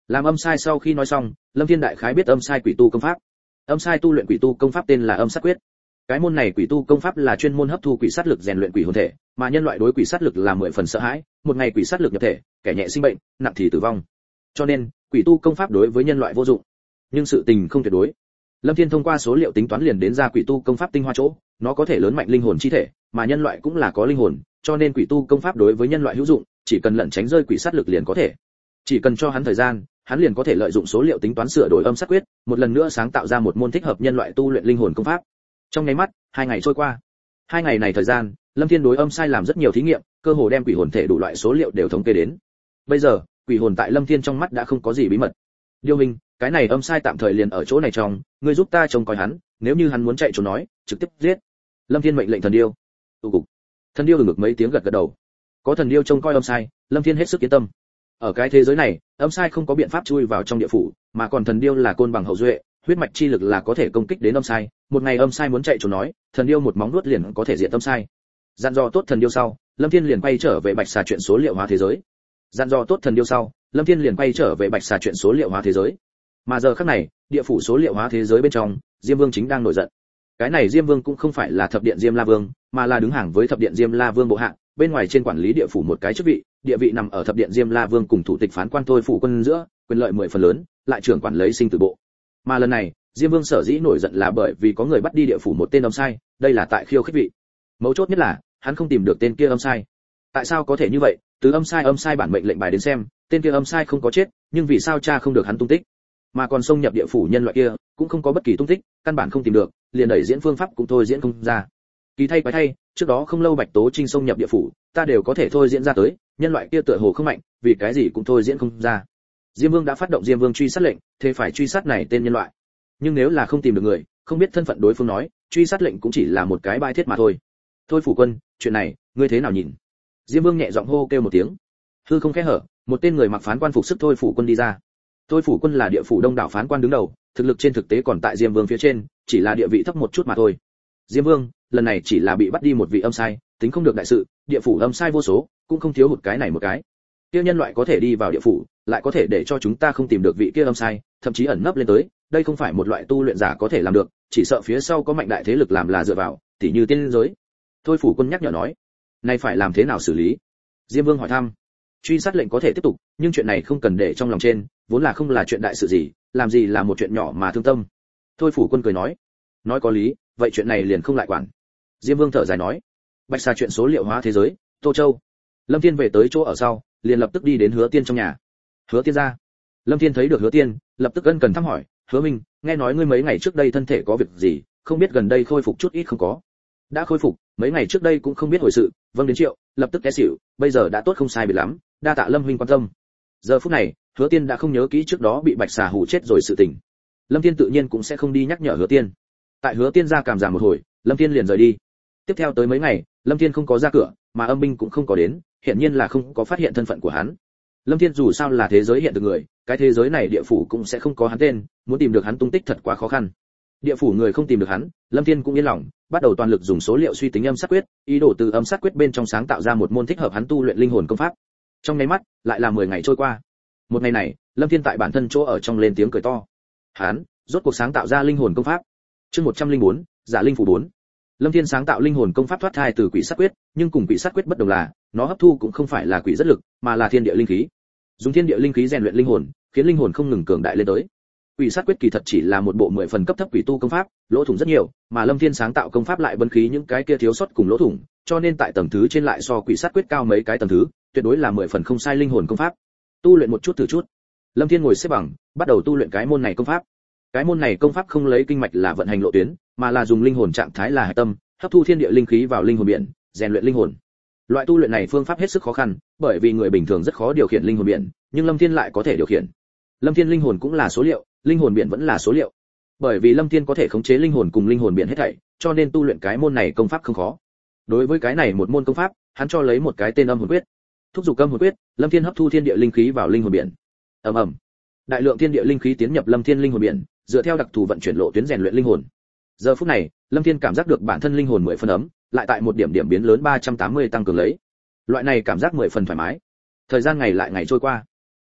Làm âm sai sau khi nói xong, Lâm Thiên đại khái biết âm sai quỷ tu công pháp. Âm sai tu luyện quỷ tu công pháp tên là Âm Sát Quyết. Cái môn này quỷ tu công pháp là chuyên môn hấp thu quỷ sát lực rèn luyện quỷ hồn thể, mà nhân loại đối quỷ sát lực là 10 phần sợ hãi, một ngày quỷ sát lực nhập thể, kẻ nhẹ sinh bệnh, nặng thì tử vong. Cho nên, quỷ tu công pháp đối với nhân loại vô dụng. Nhưng sự tình không tuyệt đối. Lâm Thiên thông qua số liệu tính toán liền đến ra quỷ tu công pháp tinh hoa chỗ, nó có thể lớn mạnh linh hồn chi thể, mà nhân loại cũng là có linh hồn, cho nên quỷ tu công pháp đối với nhân loại hữu dụng, chỉ cần lẩn tránh rơi quỷ sát lực liền có thể. Chỉ cần cho hắn thời gian, hắn liền có thể lợi dụng số liệu tính toán sửa đổi Âm Sát Quyết, một lần nữa sáng tạo ra một môn thích hợp nhân loại tu luyện linh hồn công pháp. Trong nháy mắt, 2 ngày trôi qua. 2 ngày này thời gian, Lâm Thiên đối âm sai làm rất nhiều thí nghiệm, cơ hồ đem quỷ hồn thể đủ loại số liệu đều thống kê đến. Bây giờ, quỷ hồn tại Lâm Thiên trong mắt đã không có gì bí mật. Điêu Minh, cái này âm sai tạm thời liền ở chỗ này trong, ngươi giúp ta trông coi hắn, nếu như hắn muốn chạy trốn nói, trực tiếp giết. Lâm Thiên mệnh lệnh thần điêu. Tu cục. Thần điêu ngực mấy tiếng gật gật đầu. Có thần điêu trông coi âm sai, Lâm Thiên hết sức yên tâm. Ở cái thế giới này, âm sai không có biện pháp chui vào trong địa phủ, mà còn thần điêu là côn bằng hậu duệ, huyết mạch chi lực là có thể công kích đến âm sai, một ngày âm sai muốn chạy trốn nói, thần điêu một móng vuốt liền có thể diệt âm sai. Dặn dò tốt thần điêu sau, Lâm Thiên liền quay trở về Bạch Xà chuyện số liệu hóa thế giới. Dặn dò tốt thần điêu sau, Lâm Thiên liền quay trở về Bạch Xà chuyện số liệu hóa thế giới. Mà giờ khắc này, địa phủ số liệu hóa thế giới bên trong, Diêm Vương chính đang nổi giận. Cái này Diêm Vương cũng không phải là thập điện Diêm La Vương, mà là đứng hàng với thập điện Diêm La Vương bộ hạ, bên ngoài trên quản lý địa phủ một cái chức vị, địa vị nằm ở thập điện Diêm La Vương cùng thủ tịch phán quan thôi phủ quân giữa, quyền lợi 10 phần lớn, lại trưởng quản lấy sinh tử bộ. Mà lần này, Diêm Vương sở dĩ nổi giận là bởi vì có người bắt đi địa phủ một tên âm sai, đây là tại khiêu khích vị. Mấu chốt nhất là, hắn không tìm được tên kia âm sai. Tại sao có thể như vậy? Từ âm sai bản mệnh lệnh bài đến xem, tên kia âm sai không có chết, nhưng vì sao cha không được hắn tung tích? Mà còn xông nhập địa phủ nhân loại kia, cũng không có bất kỳ tung tích, căn bản không tìm được, liền đẩy diễn phương pháp cũng thôi diễn không ra. Kỳ thay quái thay, trước đó không lâu Bạch Tố Trinh xông nhập địa phủ, ta đều có thể thôi diễn ra tới, nhân loại kia tựa hồ không mạnh, vì cái gì cũng thôi diễn không ra. Diêm Vương đã phát động Diêm Vương truy sát lệnh, thế phải truy sát này tên nhân loại. Nhưng nếu là không tìm được người, không biết thân phận đối phương nói, truy sát lệnh cũng chỉ là một cái bài thiết mà thôi. Thôi phủ quân, chuyện này, ngươi thế nào nhìn? Diêm Vương nhẹ giọng hô kêu một tiếng. Hư không khẽ hở, một tên người mặc phán quan phục sức thôi phủ quân đi ra. Thôi phủ quân là địa phủ đông đảo phán quan đứng đầu, thực lực trên thực tế còn tại Diêm Vương phía trên, chỉ là địa vị thấp một chút mà thôi. Diêm Vương, lần này chỉ là bị bắt đi một vị âm sai, tính không được đại sự, địa phủ âm sai vô số, cũng không thiếu hụt cái này một cái. Kia nhân loại có thể đi vào địa phủ, lại có thể để cho chúng ta không tìm được vị kia âm sai, thậm chí ẩn nấp lên tới, đây không phải một loại tu luyện giả có thể làm được, chỉ sợ phía sau có mạnh đại thế lực làm là dựa vào, tỉ như tiên giới. Thôi phủ quân nhắc nhở nói, này phải làm thế nào xử lý? Diêm Vương hỏi thăm. Truy sát lệnh có thể tiếp tục, nhưng chuyện này không cần để trong lòng trên, vốn là không là chuyện đại sự gì, làm gì là một chuyện nhỏ mà thương tâm. Thôi phủ quân cười nói có lý, vậy chuyện này liền không lại quản. Diêm Vương thở dài nói, Bạch Xà chuyện số liệu hóa thế giới, Tô Châu. Lâm Thiên về tới chỗ ở sau, liền lập tức đi đến Hứa Tiên trong nhà. Hứa Tiên ra. Lâm Thiên thấy được Hứa Tiên, lập tức ân cần thăm hỏi, Hứa Minh, nghe nói ngươi mấy ngày trước đây thân thể có việc gì, không biết gần đây khôi phục chút ít không có? Đã khôi phục, mấy ngày trước đây cũng không biết hồi sự, vâng đến Triệu, lập tức té xỉu, bây giờ đã tốt không sai biệt lắm, đa tạ Lâm huynh quan tâm. Giờ phút này, Hứa Tiên đã không nhớ kỹ trước đó bị Bạch Xà hù chết rồi sự tình. Lâm Thiên tự nhiên cũng sẽ không đi nhắc nhở Hứa Tiên. Tại Hứa Tiên ra cảm giảm một hồi, Lâm Thiên liền rời đi. Tiếp theo tới mấy ngày, Lâm Thiên không có ra cửa, mà âm binh cũng không có đến, hiện nhiên là không có phát hiện thân phận của hắn. Lâm Thiên dù sao là thế giới hiện thực người, cái thế giới này địa phủ cũng sẽ không có hắn tên, muốn tìm được hắn tung tích thật quá khó khăn. Địa phủ người không tìm được hắn, Lâm Thiên cũng yên lòng, bắt đầu toàn lực dùng số liệu suy tính âm sát quyết, ý đồ từ âm sát quyết bên trong sáng tạo ra một môn thích hợp hắn tu luyện linh hồn công pháp. Trong nháy mắt, lại là 10 ngày trôi qua. Một ngày này, Lâm Thiên tại bản thân chỗ ở trong lên tiếng cười to. Hắn rốt cuộc sáng tạo ra linh hồn công pháp. Chương 104, Giả linh phù 4. Lâm Thiên sáng tạo linh hồn công pháp thoát thai từ quỷ sát quyết, nhưng cùng quỷ sát quyết bất đồng là, nó hấp thu cũng không phải là quỷ rất lực, mà là thiên địa linh khí. Dùng thiên địa linh khí rèn luyện linh hồn, khiến linh hồn không ngừng cường đại lên tới. Quỷ sát quyết kỳ thật chỉ là một bộ 10 phần cấp thấp quỷ tu công pháp, lỗ thủng rất nhiều, mà Lâm Thiên sáng tạo công pháp lại bấn khí những cái kia thiếu sót cùng lỗ thủng, cho nên tại tầng thứ trên lại so quỷ sát quyết cao mấy cái tầng thứ, tuyệt đối là 10 phần không sai linh hồn công pháp. Tu luyện một chút từ chút. Lâm Thiên ngồi xếp bằng, bắt đầu tu luyện cái môn này công pháp. Cái môn này công pháp không lấy kinh mạch là vận hành lộ tuyến, mà là dùng linh hồn trạng thái là hải tâm, hấp thu thiên địa linh khí vào linh hồn biển, rèn luyện linh hồn. Loại tu luyện này phương pháp hết sức khó khăn, bởi vì người bình thường rất khó điều khiển linh hồn biển, nhưng Lâm Thiên lại có thể điều khiển. Lâm Thiên linh hồn cũng là số liệu, linh hồn biển vẫn là số liệu. Bởi vì Lâm Thiên có thể khống chế linh hồn cùng linh hồn biển hết thảy, cho nên tu luyện cái môn này công pháp không khó. Đối với cái này một môn công pháp, hắn cho lấy một cái tên âm hồn quyết. Thúc giục âm hồn quyết, Lâm Thiên hấp thu thiên địa linh khí vào linh hồn biển. Ầm ầm. Đại lượng thiên địa linh khí tiến nhập Lâm Thiên linh hồn biển, dựa theo đặc thù vận chuyển lộ tuyến rèn luyện linh hồn. Giờ phút này, Lâm Thiên cảm giác được bản thân linh hồn 10 phần ấm, lại tại một điểm điểm biến lớn 380 tăng cường lấy. Loại này cảm giác 10 phần thoải mái. Thời gian ngày lại ngày trôi qua.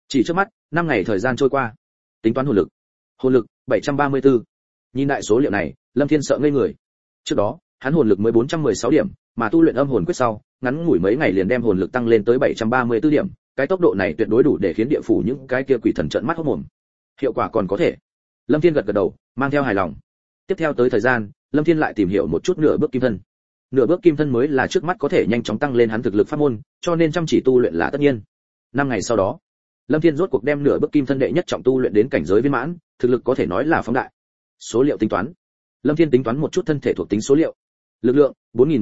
Chỉ trước mắt, 5 ngày thời gian trôi qua. Tính toán hồn lực 734. Nhìn đại số liệu này, Lâm Thiên sợ ngây người. Trước đó, hắn hồn lực mới 416 điểm, mà tu luyện âm hồn quyết sau, ngắn ngủi mấy ngày liền đem hồn lực tăng lên tới 734 điểm, cái tốc độ này tuyệt đối đủ để khiến địa phủ những cái kia quỷ thần trợn mắt hốt mồm. Hiệu quả còn có thể. Lâm Thiên gật gật đầu, mang theo hài lòng. Tiếp theo tới thời gian, Lâm Thiên lại tìm hiểu một chút nửa bước kim thân. Nửa bước kim thân mới là trước mắt có thể nhanh chóng tăng lên hắn thực lực pháp môn, cho nên chăm chỉ tu luyện là tất nhiên. 5 ngày sau đó, Lâm Thiên rốt cuộc đem nửa bước kim thân đệ nhất trọng tu luyện đến cảnh giới viên mãn, thực lực có thể nói là phóng đại. Số liệu tính toán. Lâm Thiên tính toán một chút thân thể thuộc tính số liệu. Lực lượng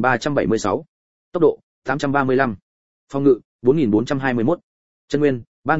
4376, tốc độ 835, phòng ngự 4421, chân nguyên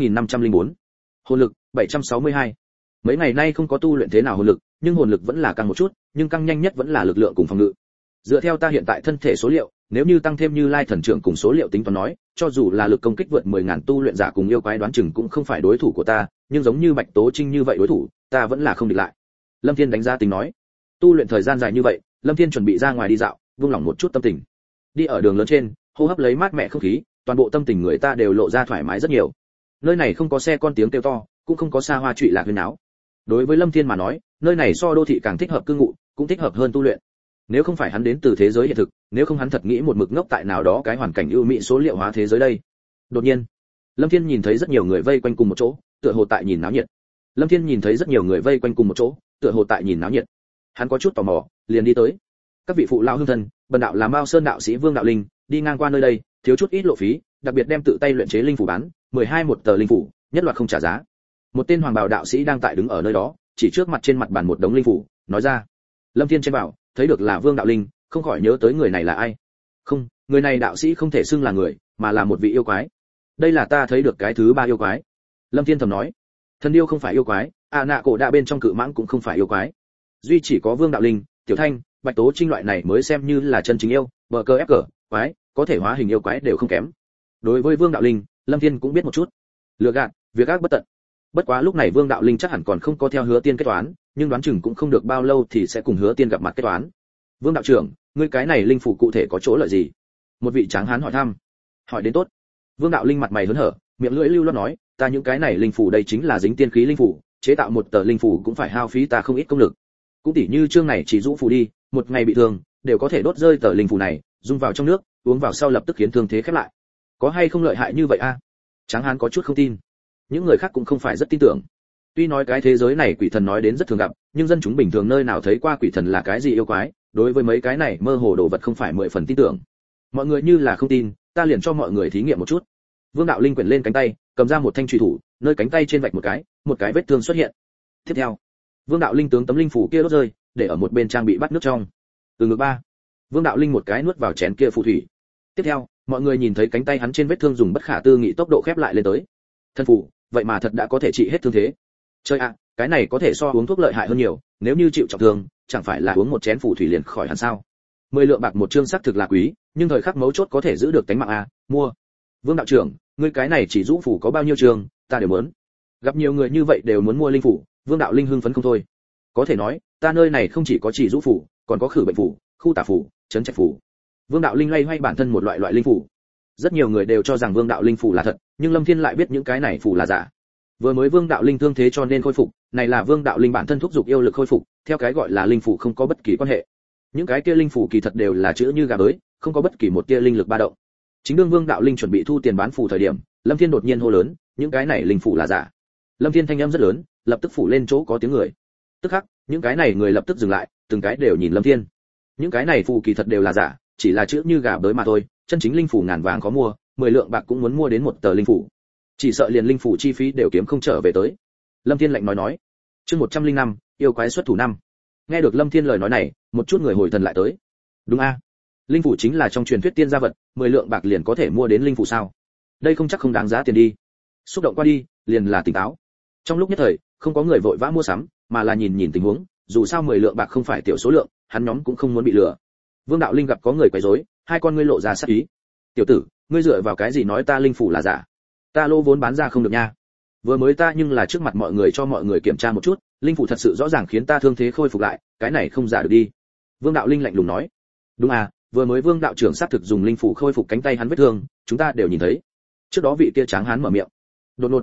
3504, hồn lực 762. Mấy ngày nay không có tu luyện thế nào hồn lực, nhưng hồn lực vẫn là căng một chút, nhưng căng nhanh nhất vẫn là lực lượng cùng phòng ngự. Dựa theo ta hiện tại thân thể số liệu, nếu như tăng thêm Như Lai thần trưởng cùng số liệu tính toán nói, cho dù là lực công kích vượt 10.000 tu luyện giả cùng yêu quái đoán chừng cũng không phải đối thủ của ta, nhưng giống như Bạch Tố Trinh như vậy đối thủ, ta vẫn là không địch lại. Lâm Thiên đánh giá tính nói. Tu luyện thời gian dài như vậy, Lâm Thiên chuẩn bị ra ngoài đi dạo, vung lòng một chút tâm tình. Đi ở đường lớn trên, hô hấp lấy mát mẻ không khí, toàn bộ tâm tình người ta đều lộ ra thoải mái rất nhiều. Nơi này không có xe con tiếng kêu to, cũng không có xa hoa trụy lạc huyên náo. Đối với Lâm Thiên mà nói, nơi này so đô thị càng thích hợp cư ngụ, cũng thích hợp hơn tu luyện. Nếu không phải hắn đến từ thế giới hiện thực, nếu không hắn thật nghĩ một mực ngốc tại nào đó cái hoàn cảnh ưu mỹ số liệu hóa thế giới đây. Đột nhiên, Lâm Thiên nhìn thấy rất nhiều người vây quanh cùng một chỗ, tựa hồ tại nhìn náo nhiệt. Lâm Thiên nhìn thấy rất nhiều người vây quanh cùng một chỗ, tựa hồ tại nhìn náo nhiệt. Hắn có chút tò mò, liền đi tới. Các vị phụ lão hương thân, bần đạo là Mao Sơn đạo sĩ Vương Đạo Linh, đi ngang qua nơi đây, thiếu chút ít lộ phí, đặc biệt đem tự tay luyện chế linh phủ bán, 12 một tờ linh phủ, nhất loạt không trả giá. Một tên hoàng bào đạo sĩ đang tại đứng ở nơi đó, chỉ trước mặt trên mặt bàn một đống linh phủ, nói ra. Lâm Thiên trên bảo, thấy được là Vương Đạo Linh, không khỏi nhớ tới người này là ai. Không, người này đạo sĩ không thể xưng là người, mà là một vị yêu quái. Đây là ta thấy được cái thứ 3 yêu quái. Lâm Thiên thầm nói. Thần yêu không phải yêu quái, nạ cổ đạ bên trong cự mãng cũng không phải yêu quái. Duy chỉ có Vương Đạo Linh, Tiểu Thanh, Bạch Tố Trinh loại này mới xem như là chân chính yêu, bờ cơ ép cờ, quái, có thể hóa hình yêu quái đều không kém. Đối với Vương Đạo Linh, Lâm Thiên cũng biết một chút. Lừa gạt, việc ác bất tận. Bất quá lúc này Vương Đạo Linh chắc hẳn còn không có theo Hứa Tiên kết toán, nhưng đoán chừng cũng không được bao lâu thì sẽ cùng Hứa Tiên gặp mặt kết toán. Vương đạo trưởng, ngươi cái này linh phủ cụ thể có chỗ lợi gì? Một vị tráng hán hỏi thăm. Hỏi đến tốt. Vương Đạo Linh mặt mày hớn hở, miệng lưỡi lưu loát nói, ta những cái này linh phủ đây chính là dính tiên khí linh phủ, chế tạo một tờ linh phủ cũng phải hao phí ta không ít công lực. Cũng tỉ như chương này chỉ dụ phù đi, một ngày bị thương, đều có thể đốt rơi tờ linh phủ này, dung vào trong nước, uống vào sau lập tức khiến thương thế khép lại. Có hay không lợi hại như vậy a? Tráng hán có chút không tin. Những người khác cũng không phải rất tin tưởng. Tuy nói cái thế giới này quỷ thần nói đến rất thường gặp, nhưng dân chúng bình thường nơi nào thấy qua quỷ thần là cái gì yêu quái, đối với mấy cái này mơ hồ đồ vật không phải 10 phần tin tưởng. Mọi người như là không tin, ta liền cho mọi người thí nghiệm một chút. Vương Đạo Linh quyển lên cánh tay, cầm ra một thanh chùy thủ, nơi cánh tay trên vạch một cái vết thương xuất hiện. Tiếp theo, Vương Đạo Linh tướng tấm linh phủ kia đốt rơi, để ở một bên trang bị bắt nước trong. Từ ngực 3. Vương Đạo Linh một cái nuốt vào chén kia phù thủy. Tiếp theo, mọi người nhìn thấy cánh tay hắn trên vết thương dùng bất khả tư nghị tốc độ khép lại lên tới. Thân phù, vậy mà thật đã có thể trị hết thương thế. Chơi ạ, cái này có thể so uống thuốc lợi hại hơn nhiều, nếu như chịu trọng thương, chẳng phải là uống một chén phù thủy liền khỏi hẳn sao? 10 lượng bạc một chương sắc thực là quý, nhưng thời khắc mấu chốt có thể giữ được tính mạng a, mua. Vương đạo trưởng, ngươi cái này chỉ rũ phủ có bao nhiêu chương, ta đều muốn. Gặp nhiều người như vậy đều muốn mua linh phủ, Vương đạo linh hưng phấn không thôi. Có thể nói, ta nơi này không chỉ có chỉ rũ phủ, còn có khử bệnh phủ, khu tà phủ, trấn trạch phủ. Vương đạo linh loay hoay bản thân một loại linh phủ. Rất nhiều người đều cho rằng Vương đạo linh phủ là thật, nhưng Lâm Thiên lại biết những cái này phủ là giả. Vừa mới Vương đạo linh thương thế cho nên khôi phục, này là Vương đạo linh bản thân thúc dục yêu lực khôi phục, theo cái gọi là linh phủ không có bất kỳ quan hệ. Những cái kia linh phủ kỳ thật đều là chữ như gà bới, không có bất kỳ một tia linh lực ba động. Chính đương Vương đạo linh chuẩn bị thu tiền bán phủ thời điểm, Lâm Thiên đột nhiên hô lớn, những cái này linh phủ là giả. Lâm Thiên thanh âm rất lớn, lập tức phủ lên chỗ có tiếng người. Tức khắc, những cái này người lập tức dừng lại, từng cái đều nhìn Lâm Thiên. Những cái này phù kỳ thật đều là giả, chỉ là chữ như gà bới mà thôi, chân chính linh phủ ngàn vàng có mua, 10 lượng bạc cũng muốn mua đến một tờ linh phủ. Chỉ sợ liền linh phủ chi phí đều kiếm không trở về tới. Lâm Thiên lạnh nói. Chương 105, yêu quái xuất thủ năm. Nghe được Lâm Thiên lời nói này, một chút người hồi thần lại tới. Đúng a, linh phủ chính là trong truyền thuyết tiên gia vật, 10 lượng bạc liền có thể mua đến linh phủ sao? Đây không chắc không đáng giá tiền đi. Xúc động qua đi, liền là tỉnh táo. Trong lúc nhất thời, không có người vội vã mua sắm, mà là nhìn tình huống, dù sao 10 lượng bạc không phải tiểu số lượng, hắn nhóm cũng không muốn bị lừa. Vương đạo linh gặp có người quấy rối, hai con ngươi lộ ra sát ý. Tiểu tử, ngươi dựa vào cái gì nói ta linh phủ là giả? Ta lô vốn bán ra không được nha. Vừa mới ta nhưng là trước mặt mọi người cho mọi người kiểm tra một chút, linh phủ thật sự rõ ràng khiến ta thương thế khôi phục lại, cái này không giả được đi. Vương đạo linh lạnh lùng nói. Đúng à, vừa mới Vương đạo trưởng xác thực dùng linh phủ khôi phục cánh tay hắn vết thương, chúng ta đều nhìn thấy. Trước đó vị kia tráng hán mở miệng. Đột ngột,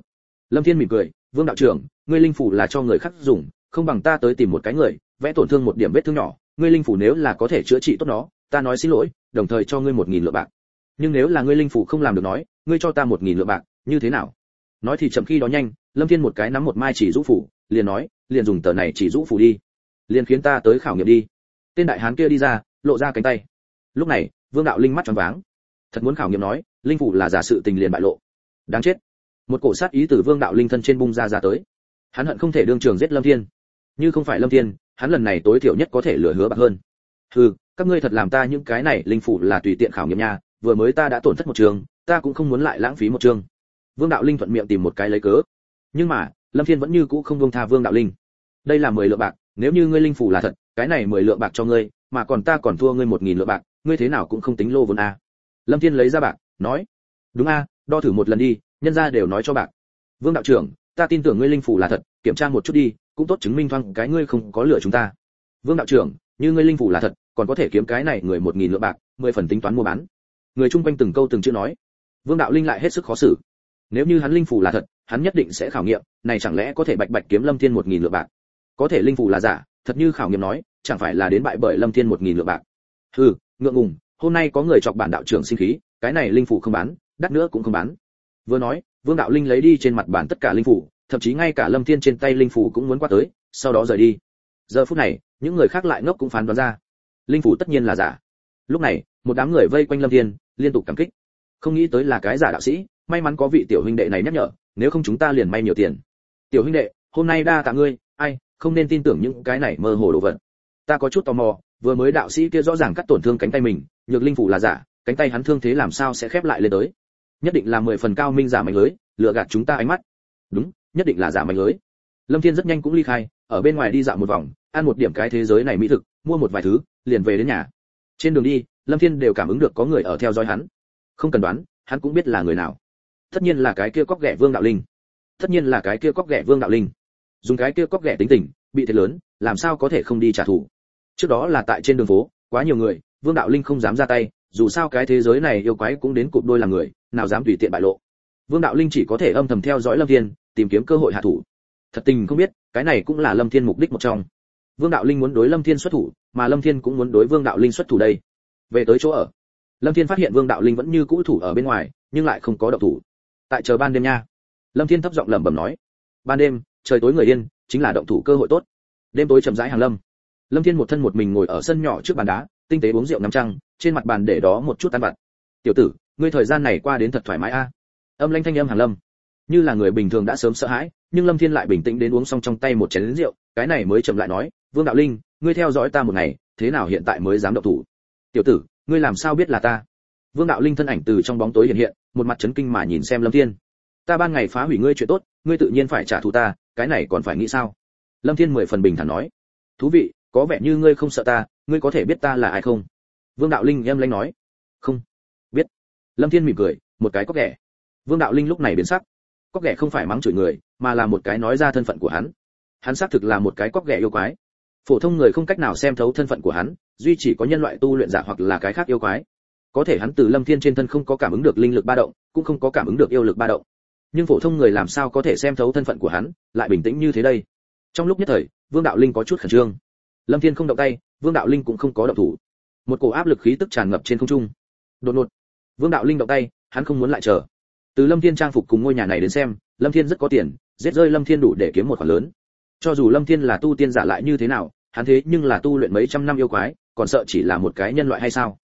Lâm Thiên mỉm cười, Vương đạo trưởng, ngươi linh phủ là cho người khác dùng, không bằng ta tới tìm một cái người, vẽ tổn thương một điểm vết thương nhỏ, ngươi linh phủ nếu là có thể chữa trị tốt nó, ta nói xin lỗi, đồng thời cho ngươi 1000 lượng bạc. Nhưng nếu là ngươi linh phủ không làm được nói, ngươi cho ta 1000 lượng bạc, như thế nào? Nói thì chậm khi đó nhanh, Lâm Thiên một cái nắm một mai chỉ rũ phủ, liền nói, liền dùng tờ này chỉ rũ phủ đi, liền khiến ta tới khảo nghiệm đi. Tên đại hán kia đi ra, lộ ra cánh tay. Lúc này, Vương đạo linh mắt tròn váng. Thật muốn khảo nghiệm nói, linh phủ là giả sự tình liền bại lộ. Đáng chết. Một cổ sát ý từ Vương đạo linh thân trên bung ra tới. Hắn hận không thể đương trường giết Lâm Thiên. Như không phải Lâm Thiên, hắn lần này tối thiểu nhất có thể lừa hứa bạc hơn. Hừ, các ngươi thật làm ta những cái này linh phủ là tùy tiện khảo nghiệm nha, vừa mới ta đã tổn thất một trường, ta cũng không muốn lại lãng phí một trường. Vương đạo linh thuận miệng tìm một cái lấy cớ. Nhưng mà, Lâm Thiên vẫn như cũ không buông tha Vương đạo linh. Đây là 10 lượng bạc, nếu như ngươi linh phủ là thật, cái này 10 lượng bạc cho ngươi, mà còn ta còn thua ngươi 1000 lượng bạc, ngươi thế nào cũng không tính lô vốn a. Lâm Thiên lấy ra bạc, nói: "Đúng a, đo thử một lần đi, nhân gia đều nói cho bạc." Vương đạo trưởng, ta tin tưởng ngươi linh phủ là thật, kiểm tra một chút đi, cũng tốt chứng minh thoáng cái ngươi không có lừa chúng ta. Vương đạo trưởng, như ngươi linh phủ là thật, còn có thể kiếm cái này người 1000 lượng bạc, 10 phần tính toán mua bán. Người chung quanh từng câu từng chữ nói. Vương đạo linh lại hết sức khó xử. Nếu như hắn linh phủ là thật, hắn nhất định sẽ khảo nghiệm, này chẳng lẽ có thể bạch bạch kiếm Lâm Thiên 1000 lượng bạc? Có thể linh phủ là giả, thật như khảo nghiệm nói, chẳng phải là đến bại bởi Lâm Thiên 1000 lượng bạc. Hừ, ngượng ngùng, hôm nay có người chọc bản đạo trưởng sinh khí, cái này linh phủ không bán, đắt nữa cũng không bán. Vừa nói, Vương đạo linh lấy đi trên mặt bàn tất cả linh phủ, thậm chí ngay cả Lâm Thiên trên tay linh phủ cũng muốn qua tới, sau đó rời đi. Giờ phút này, những người khác lại ngốc cũng phán đoán ra, linh phủ tất nhiên là giả. Lúc này, một đám người vây quanh Lâm Thiên, liên tục cảm kích. Không nghĩ tới là cái giả đạo sĩ, may mắn có vị tiểu huynh đệ này nhắc nhở, nếu không chúng ta liền may nhiều tiền. Tiểu huynh đệ, hôm nay đa tạ ngươi, ai, không nên tin tưởng những cái này mơ hồ đồ vật. Ta có chút tò mò, vừa mới đạo sĩ kia rõ ràng cắt tổn thương cánh tay mình, nhược linh phủ là giả, cánh tay hắn thương thế làm sao sẽ khép lại lên tới? Nhất định là 10 phần cao minh giả mánh lưới, lừa gạt chúng ta ánh mắt. Đúng, nhất định là giả mánh lưới. Lâm Thiên rất nhanh cũng ly khai, ở bên ngoài đi dạo một vòng, ăn một điểm cái thế giới này mỹ thực, mua một vài thứ, liền về đến nhà. Trên đường đi, Lâm Thiên đều cảm ứng được có người ở theo dõi hắn. Không cần đoán, hắn cũng biết là người nào. Tất nhiên là cái kia cóc ghẻ Vương đạo linh. Tất nhiên là cái kia cóc ghẻ Vương đạo linh. Dùng cái kia cóc ghẻ tính tình, bị thiệt lớn, làm sao có thể không đi trả thù. Trước đó là tại trên đường phố, quá nhiều người, Vương đạo linh không dám ra tay, dù sao cái thế giới này yêu quái cũng đến cụp đôi là người, nào dám tùy tiện bại lộ. Vương đạo linh chỉ có thể âm thầm theo dõi Lâm Thiên, tìm kiếm cơ hội hạ thủ. Thật tình không biết, cái này cũng là Lâm Thiên mục đích một trong. Vương đạo linh muốn đối Lâm Thiên xuất thủ, mà Lâm Thiên cũng muốn đối Vương đạo linh xuất thủ đây. Về tới chỗ ở, Lâm Thiên phát hiện Vương đạo linh vẫn như cũ thủ ở bên ngoài, nhưng lại không có động thủ. Tại chờ ban đêm nha. Lâm Thiên thấp giọng lẩm bẩm nói. Ban đêm, trời tối người yên, chính là động thủ cơ hội tốt. Đêm tối chậm rãi hàng lâm. Lâm Thiên một thân một mình ngồi ở sân nhỏ trước bàn đá, tinh tế uống rượu ngắm trăng, trên mặt bàn để đó một chút ăn vặt. Tiểu tử, ngươi thời gian này qua đến thật thoải mái a. Âm lãnh thanh âm hàng lâm. Như là người bình thường đã sớm sợ hãi, nhưng Lâm Thiên lại bình tĩnh đến uống xong trong tay một chén rượu, cái này mới chậm lại nói, Vương đạo linh, ngươi theo dõi ta một ngày, thế nào hiện tại mới dám động thủ? Tiểu tử, ngươi làm sao biết là ta? Vương đạo linh thân ảnh từ trong bóng tối hiện hiện, một mặt chấn kinh mà nhìn xem Lâm Thiên. Ta ban ngày phá hủy ngươi chuyện tốt, ngươi tự nhiên phải trả thù ta, cái này còn phải nghĩ sao? Lâm Thiên 10 phần bình thản nói. Thú vị, có vẻ như ngươi không sợ ta, ngươi có thể biết ta là ai không? Vương đạo linh âm lãnh nói. Không biết. Lâm Thiên mỉm cười, một cái cóc ghẻ. Vương đạo linh lúc này biến sắc. Cóc ghẻ không phải mắng chửi người, mà là một cái nói ra thân phận của hắn. Hắn xác thực là một cái cóc ghẻ yêu quái. Phổ thông người không cách nào xem thấu thân phận của hắn, duy chỉ có nhân loại tu luyện giả hoặc là cái khác yêu quái. Có thể hắn từ Lâm Thiên trên thân không có cảm ứng được linh lực ba động, cũng không có cảm ứng được yêu lực ba động. Nhưng phổ thông người làm sao có thể xem thấu thân phận của hắn, lại bình tĩnh như thế đây? Trong lúc nhất thời, Vương đạo linh có chút khẩn trương. Lâm Thiên không động tay, Vương đạo linh cũng không có động thủ. Một cổ áp lực khí tức tràn ngập trên không trung. Đột ngột, Vương đạo linh động tay, hắn không muốn lại chờ. Từ Lâm Thiên trang phục cùng ngôi nhà này đến xem, Lâm Thiên rất có tiền, giết rơi Lâm Thiên đủ để kiếm một khoản lớn. Cho dù Lâm Thiên là tu tiên giả lại như thế nào, hắn thế nhưng là tu luyện mấy trăm năm yêu quái, còn sợ chỉ là một cái nhân loại hay sao?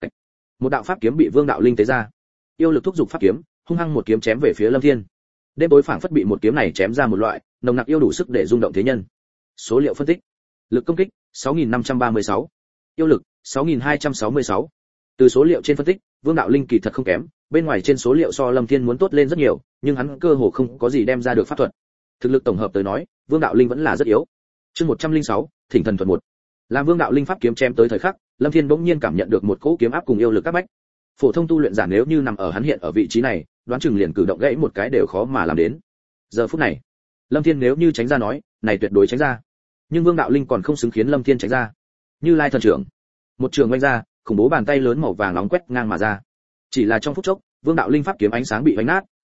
Một đạo pháp kiếm bị Vương đạo linh tế ra. Yêu lực thúc giục pháp kiếm, hung hăng một kiếm chém về phía Lâm Thiên. Đêm tối phảng phất bị một kiếm này chém ra một loại, nồng nặc yêu đủ sức để rung động thế nhân. Số liệu phân tích. Lực công kích 6536, yêu lực 6266. Từ số liệu trên phân tích, Vương đạo linh kỳ thật không kém, bên ngoài trên số liệu so Lâm Thiên muốn tốt lên rất nhiều, nhưng hắn cơ hồ không có gì đem ra được pháp thuật. Thực lực tổng hợp tới nói, Vương đạo linh vẫn là rất yếu. Chương 106, Thỉnh thần thuật 1. Làm Vương đạo linh pháp kiếm chém tới thời khắc, Lâm Thiên bỗng nhiên cảm nhận được một cỗ kiếm áp cùng yêu lực các bách. Phổ thông tu luyện giả nếu như nằm ở hắn hiện ở vị trí này, đoán chừng liền cử động gãy một cái đều khó mà làm đến. Giờ phút này, Lâm Thiên nếu như tránh ra nói, này tuyệt đối tránh ra. Nhưng Vương đạo linh còn không xứng khiến Lâm Thiên tránh ra. Như Lai thần trưởng, một trường vung ra, khủng bố bàn tay lớn màu vàng nóng quét ngang mà ra. Chỉ là trong phút chốc, Vương đạo linh pháp kiếm ánh sáng bị vánh nát,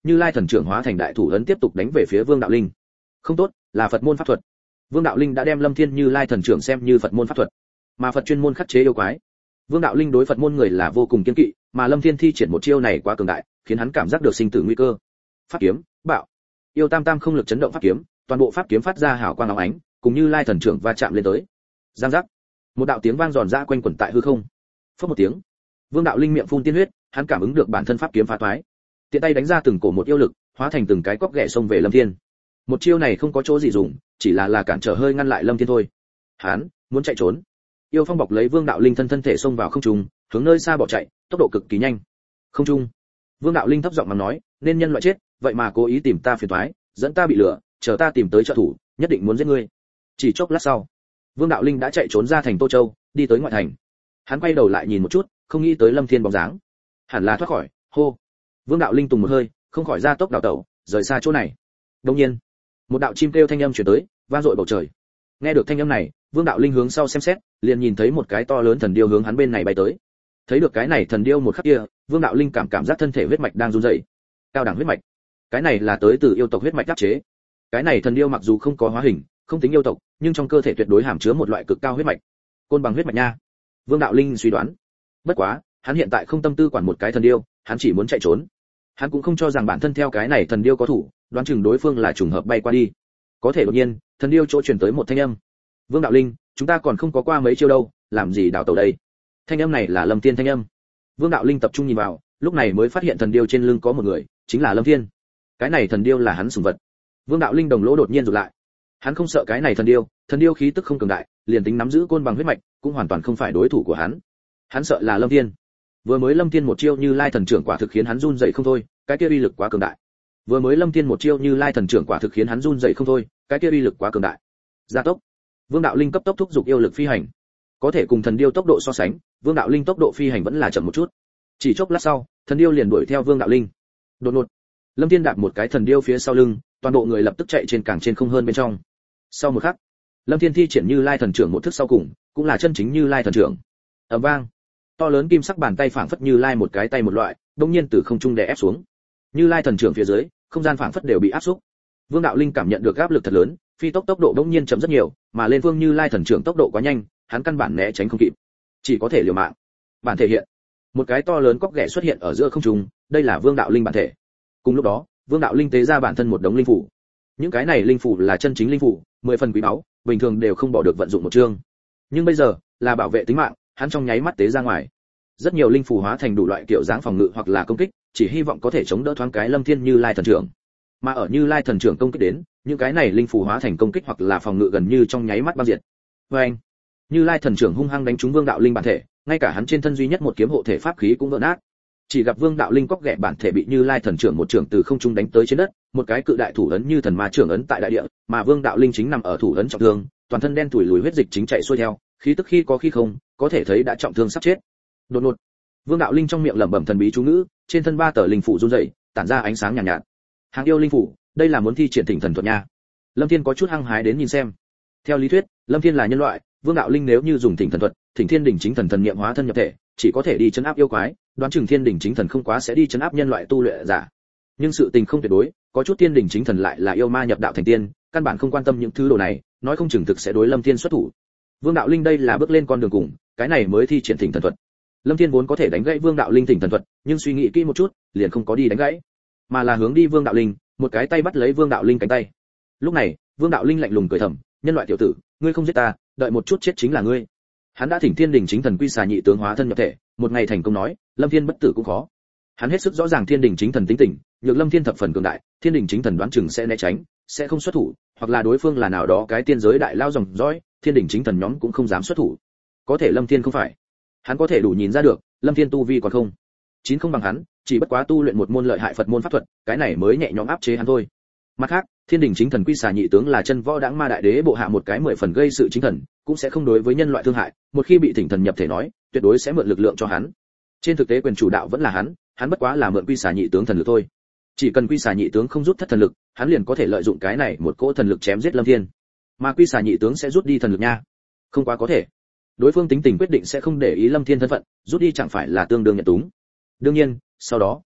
Như Lai thần trưởng hóa thành đại thủ ấn tiếp tục đánh về phía Vương Đạo Linh. Không tốt, là Phật môn pháp thuật. Vương Đạo Linh đã đem Lâm Thiên Như Lai thần trưởng xem như Phật môn pháp thuật, mà Phật chuyên môn khắc chế yêu quái. Vương Đạo Linh đối Phật môn người là vô cùng kiêng kỵ, mà Lâm Thiên thi triển một chiêu này quá cường đại, khiến hắn cảm giác được sinh tử nguy cơ. Pháp kiếm, bạo. Yêu tam tam không lực chấn động pháp kiếm, toàn bộ pháp kiếm phát ra hào quang óng ánh, cùng Như Lai thần trưởng va chạm lên tới. Giang giác. Một đạo tiếng vang giòn giã quanh quẩn tại hư không. Phất một tiếng, Vương Đạo Linh miệng phun tiên huyết, hắn cảm ứng được bản thân pháp kiếm phá toái, tiện tay đánh ra từng cổ một yêu lực, hóa thành từng cái cóc ghẻ xông về Lâm Thiên. Một chiêu này không có chỗ gì dùng, chỉ là cản trở hơi ngăn lại Lâm Thiên thôi. Hắn muốn chạy trốn. Yêu phong bọc lấy Vương Đạo Linh thân thể xông vào không trung, hướng nơi xa bỏ chạy, tốc độ cực kỳ nhanh. Không trung, Vương Đạo Linh thấp giọng mà nói, nên nhân loại chết, vậy mà cố ý tìm ta phiền toái, dẫn ta bị lừa, chờ ta tìm tới trợ thủ, nhất định muốn giết ngươi. Chỉ chốc lát sau, Vương Đạo Linh đã chạy trốn ra thành Tô Châu, đi tới ngoại thành. Hắn quay đầu lại nhìn một chút, không nghĩ tới Lâm Thiên bóng dáng. Hẳn là thoát khỏi, hô. Vương Đạo Linh tùng một hơi, không khỏi ra tốc đào tẩu, rời xa chỗ này. Đột nhiên, một đạo chim kêu thanh âm truyền tới, vang dội bầu trời. Nghe được thanh âm này, Vương Đạo Linh hướng sau xem xét, liền nhìn thấy một cái to lớn thần điêu hướng hắn bên này bay tới. Thấy được cái này thần điêu một khắc kia, Vương Đạo Linh cảm giác thân thể huyết mạch đang run rẩy. Cao đẳng huyết mạch. Cái này là tới từ yêu tộc huyết mạch áp chế. Cái này thần điêu mặc dù không có hóa hình, không tính yêu tộc, nhưng trong cơ thể tuyệt đối hàm chứa một loại cực cao huyết mạch. Côn bằng huyết mạch nha. Vương Đạo Linh suy đoán. Bất quá, hắn hiện tại không tâm tư quản một cái thần điêu, hắn chỉ muốn chạy trốn. Hắn cũng không cho rằng bản thân theo cái này thần điêu có thủ, đoán chừng đối phương là trùng hợp bay qua đi. Có thể đột nhiên, thần điêu chỗ truyền tới một thanh âm. Vương Đạo Linh, chúng ta còn không có qua mấy chiêu đâu, làm gì đảo tàu đây? Thanh âm này là Lâm Thiên thanh âm. Vương Đạo Linh tập trung nhìn vào, lúc này mới phát hiện thần điêu trên lưng có một người, chính là Lâm Thiên. Cái này thần điêu là hắn sủng vật. Vương Đạo Linh đồng lỗ đột nhiên rụt lại. Hắn không sợ cái này thần điêu khí tức không cường đại, liền tính nắm giữ côn bằng huyết mạch, cũng hoàn toàn không phải đối thủ của hắn. Hắn sợ là Lâm Thiên. Vừa mới Lâm Thiên một chiêu Như Lai thần trưởng quả thực khiến hắn run rẩy không thôi, cái kia uy lực quá cường đại. Vừa mới Lâm Thiên một chiêu Như Lai thần trưởng quả thực khiến hắn run rẩy không thôi, cái kia uy lực quá cường đại. Gia tốc. Vương Đạo Linh cấp tốc thúc giục yêu lực phi hành. Có thể cùng thần điêu tốc độ so sánh, Vương Đạo Linh tốc độ phi hành vẫn là chậm một chút. Chỉ chốc lát sau, thần điêu liền đuổi theo Vương Đạo Linh. Đột ngột, Lâm Thiên đạp một cái thần điêu phía sau lưng, toàn bộ người lập tức chạy trên càng trên không hơn bên trong. Sau một khắc, Lâm Thiên thi triển Như Lai thần trưởng một thức sau cùng, cũng là chân chính Như Lai thần trưởng. Ầm vang, to lớn kim sắc bàn tay phảng phất Như Lai một cái tay một loại, đột nhiên từ không trung đè ép xuống. Như Lai thần trưởng phía dưới, không gian phảng phất đều bị áp xúc. Vương Đạo Linh cảm nhận được áp lực thật lớn, phi tốc độ đột nhiên chậm rất nhiều, mà lên Vương Như Lai thần trưởng tốc độ quá nhanh, hắn căn bản né tránh không kịp, chỉ có thể liều mạng. Bản thể hiện, một cái to lớn cóc ghẻ xuất hiện ở giữa không trung, đây là Vương Đạo Linh bản thể. Cùng lúc đó, Vương Đạo Linh tế ra bản thân một đống linh phủ. Những cái này linh phủ là chân chính linh phủ, 10 phần quý báu, bình thường đều không bỏ được vận dụng một chương. Nhưng bây giờ, là bảo vệ tính mạng, hắn trong nháy mắt tế ra ngoài. Rất nhiều linh phủ hóa thành đủ loại kiểu dáng phòng ngự hoặc là công kích, chỉ hy vọng có thể chống đỡ thoáng cái Lâm Thiên Như Lai thần trưởng. Mà ở Như Lai thần trưởng công kích đến, những cái này linh phủ hóa thành công kích hoặc là phòng ngự gần như trong nháy mắt băng diệt. Oeng! Như Lai thần trưởng hung hăng đánh trúng Vương Đạo Linh bản thể, ngay cả hắn trên thân duy nhất một kiếm hộ thể pháp khí cũng vỡ nát. Chỉ gặp Vương Đạo Linh cóc ghẻ bản thể bị Như Lai thần trưởng một trưởng từ không trung đánh tới trên đất, một cái cự đại thủ ấn như thần ma trưởng ấn tại đại địa, mà Vương Đạo Linh chính nằm ở thủ ấn trọng thương, toàn thân đen tủi lùi huyết dịch chính chạy xuôi theo, khí tức khi có khi không, có thể thấy đã trọng thương sắp chết. Đột ngột, Vương Đạo Linh trong miệng lẩm bẩm thần bí chú ngữ, trên thân 3 tờ linh phủ run rẩy, tản ra ánh sáng nhàn nhạt. Hàng yêu linh phủ, đây là muốn thi triển Thỉnh Thần thuật nha. Lâm Thiên có chút hăng hái đến nhìn xem. Theo lý thuyết, Lâm Thiên là nhân loại, Vương Đạo Linh nếu như dùng Thỉnh Thần thuật, Thỉnh Thiên đỉnh chính thần thần niệm hóa thân nhập thể, chỉ có thể đi trấn áp yêu quái, đoán chừng Thiên đỉnh chính thần không quá sẽ đi trấn áp nhân loại tu luyện giả. Nhưng sự tình không tuyệt đối, có chút Thiên đỉnh chính thần lại là yêu ma nhập đạo thành tiên, căn bản không quan tâm những thứ đồ này, nói không chừng thực sẽ đối Lâm Thiên xuất thủ. Vương Đạo Linh đây là bước lên con đường cùng, cái này mới thi triển Thỉnh Thần thuật. Lâm Thiên vốn có thể đánh gãy Vương Đạo Linh Thỉnh Thần thuật, nhưng suy nghĩ kỹ một chút, liền không có đi đánh gãy, mà là hướng đi Vương Đạo Linh, một cái tay bắt lấy Vương Đạo Linh cánh tay. Lúc này, Vương Đạo Linh lạnh lùng cười thầm, nhân loại tiểu tử, ngươi không giết ta, đợi một chút chết chính là ngươi. Hắn đã thỉnh Thiên đỉnh chính thần quy xà nhị tướng hóa thân nhập thể, một ngày thành công nói, Lâm Thiên bất tử cũng khó. Hắn hết sức rõ ràng Thiên đỉnh chính thần tính tình, nhược Lâm Thiên thập phần cường đại, Thiên đỉnh chính thần đoán chừng sẽ né tránh, sẽ không xuất thủ, hoặc là đối phương là nào đó cái tiên giới đại lao dòng dõi, Thiên đỉnh chính thần nhóm cũng không dám xuất thủ. Có thể Lâm Thiên không phải, hắn có thể đủ nhìn ra được, Lâm Thiên tu vi còn không chín không bằng hắn, chỉ bất quá tu luyện một môn lợi hại Phật môn pháp thuật, cái này mới nhẹ nhõm áp chế hắn thôi. Mặt khác, Thiên đỉnh chính thần quy xà nhị tướng là chân võ đãng ma đại đế bộ hạ một cái 10 phần gây sự chính thần, cũng sẽ không đối với nhân loại thương hại, một khi bị thỉnh thần nhập thể nói, tuyệt đối sẽ mượn lực lượng cho hắn. Trên thực tế quyền chủ đạo vẫn là hắn bất quá là mượn quy xà nhị tướng thần lực thôi. Chỉ cần quy xà nhị tướng không rút thất thần lực, hắn liền có thể lợi dụng cái này một cỗ thần lực chém giết Lâm Thiên. Mà quy xà nhị tướng sẽ rút đi thần lực nha. Không quá có thể. Đối phương tính tình quyết định sẽ không để ý Lâm Thiên thân phận, rút đi chẳng phải là tương đương nhận túng. Đương nhiên, sau đó,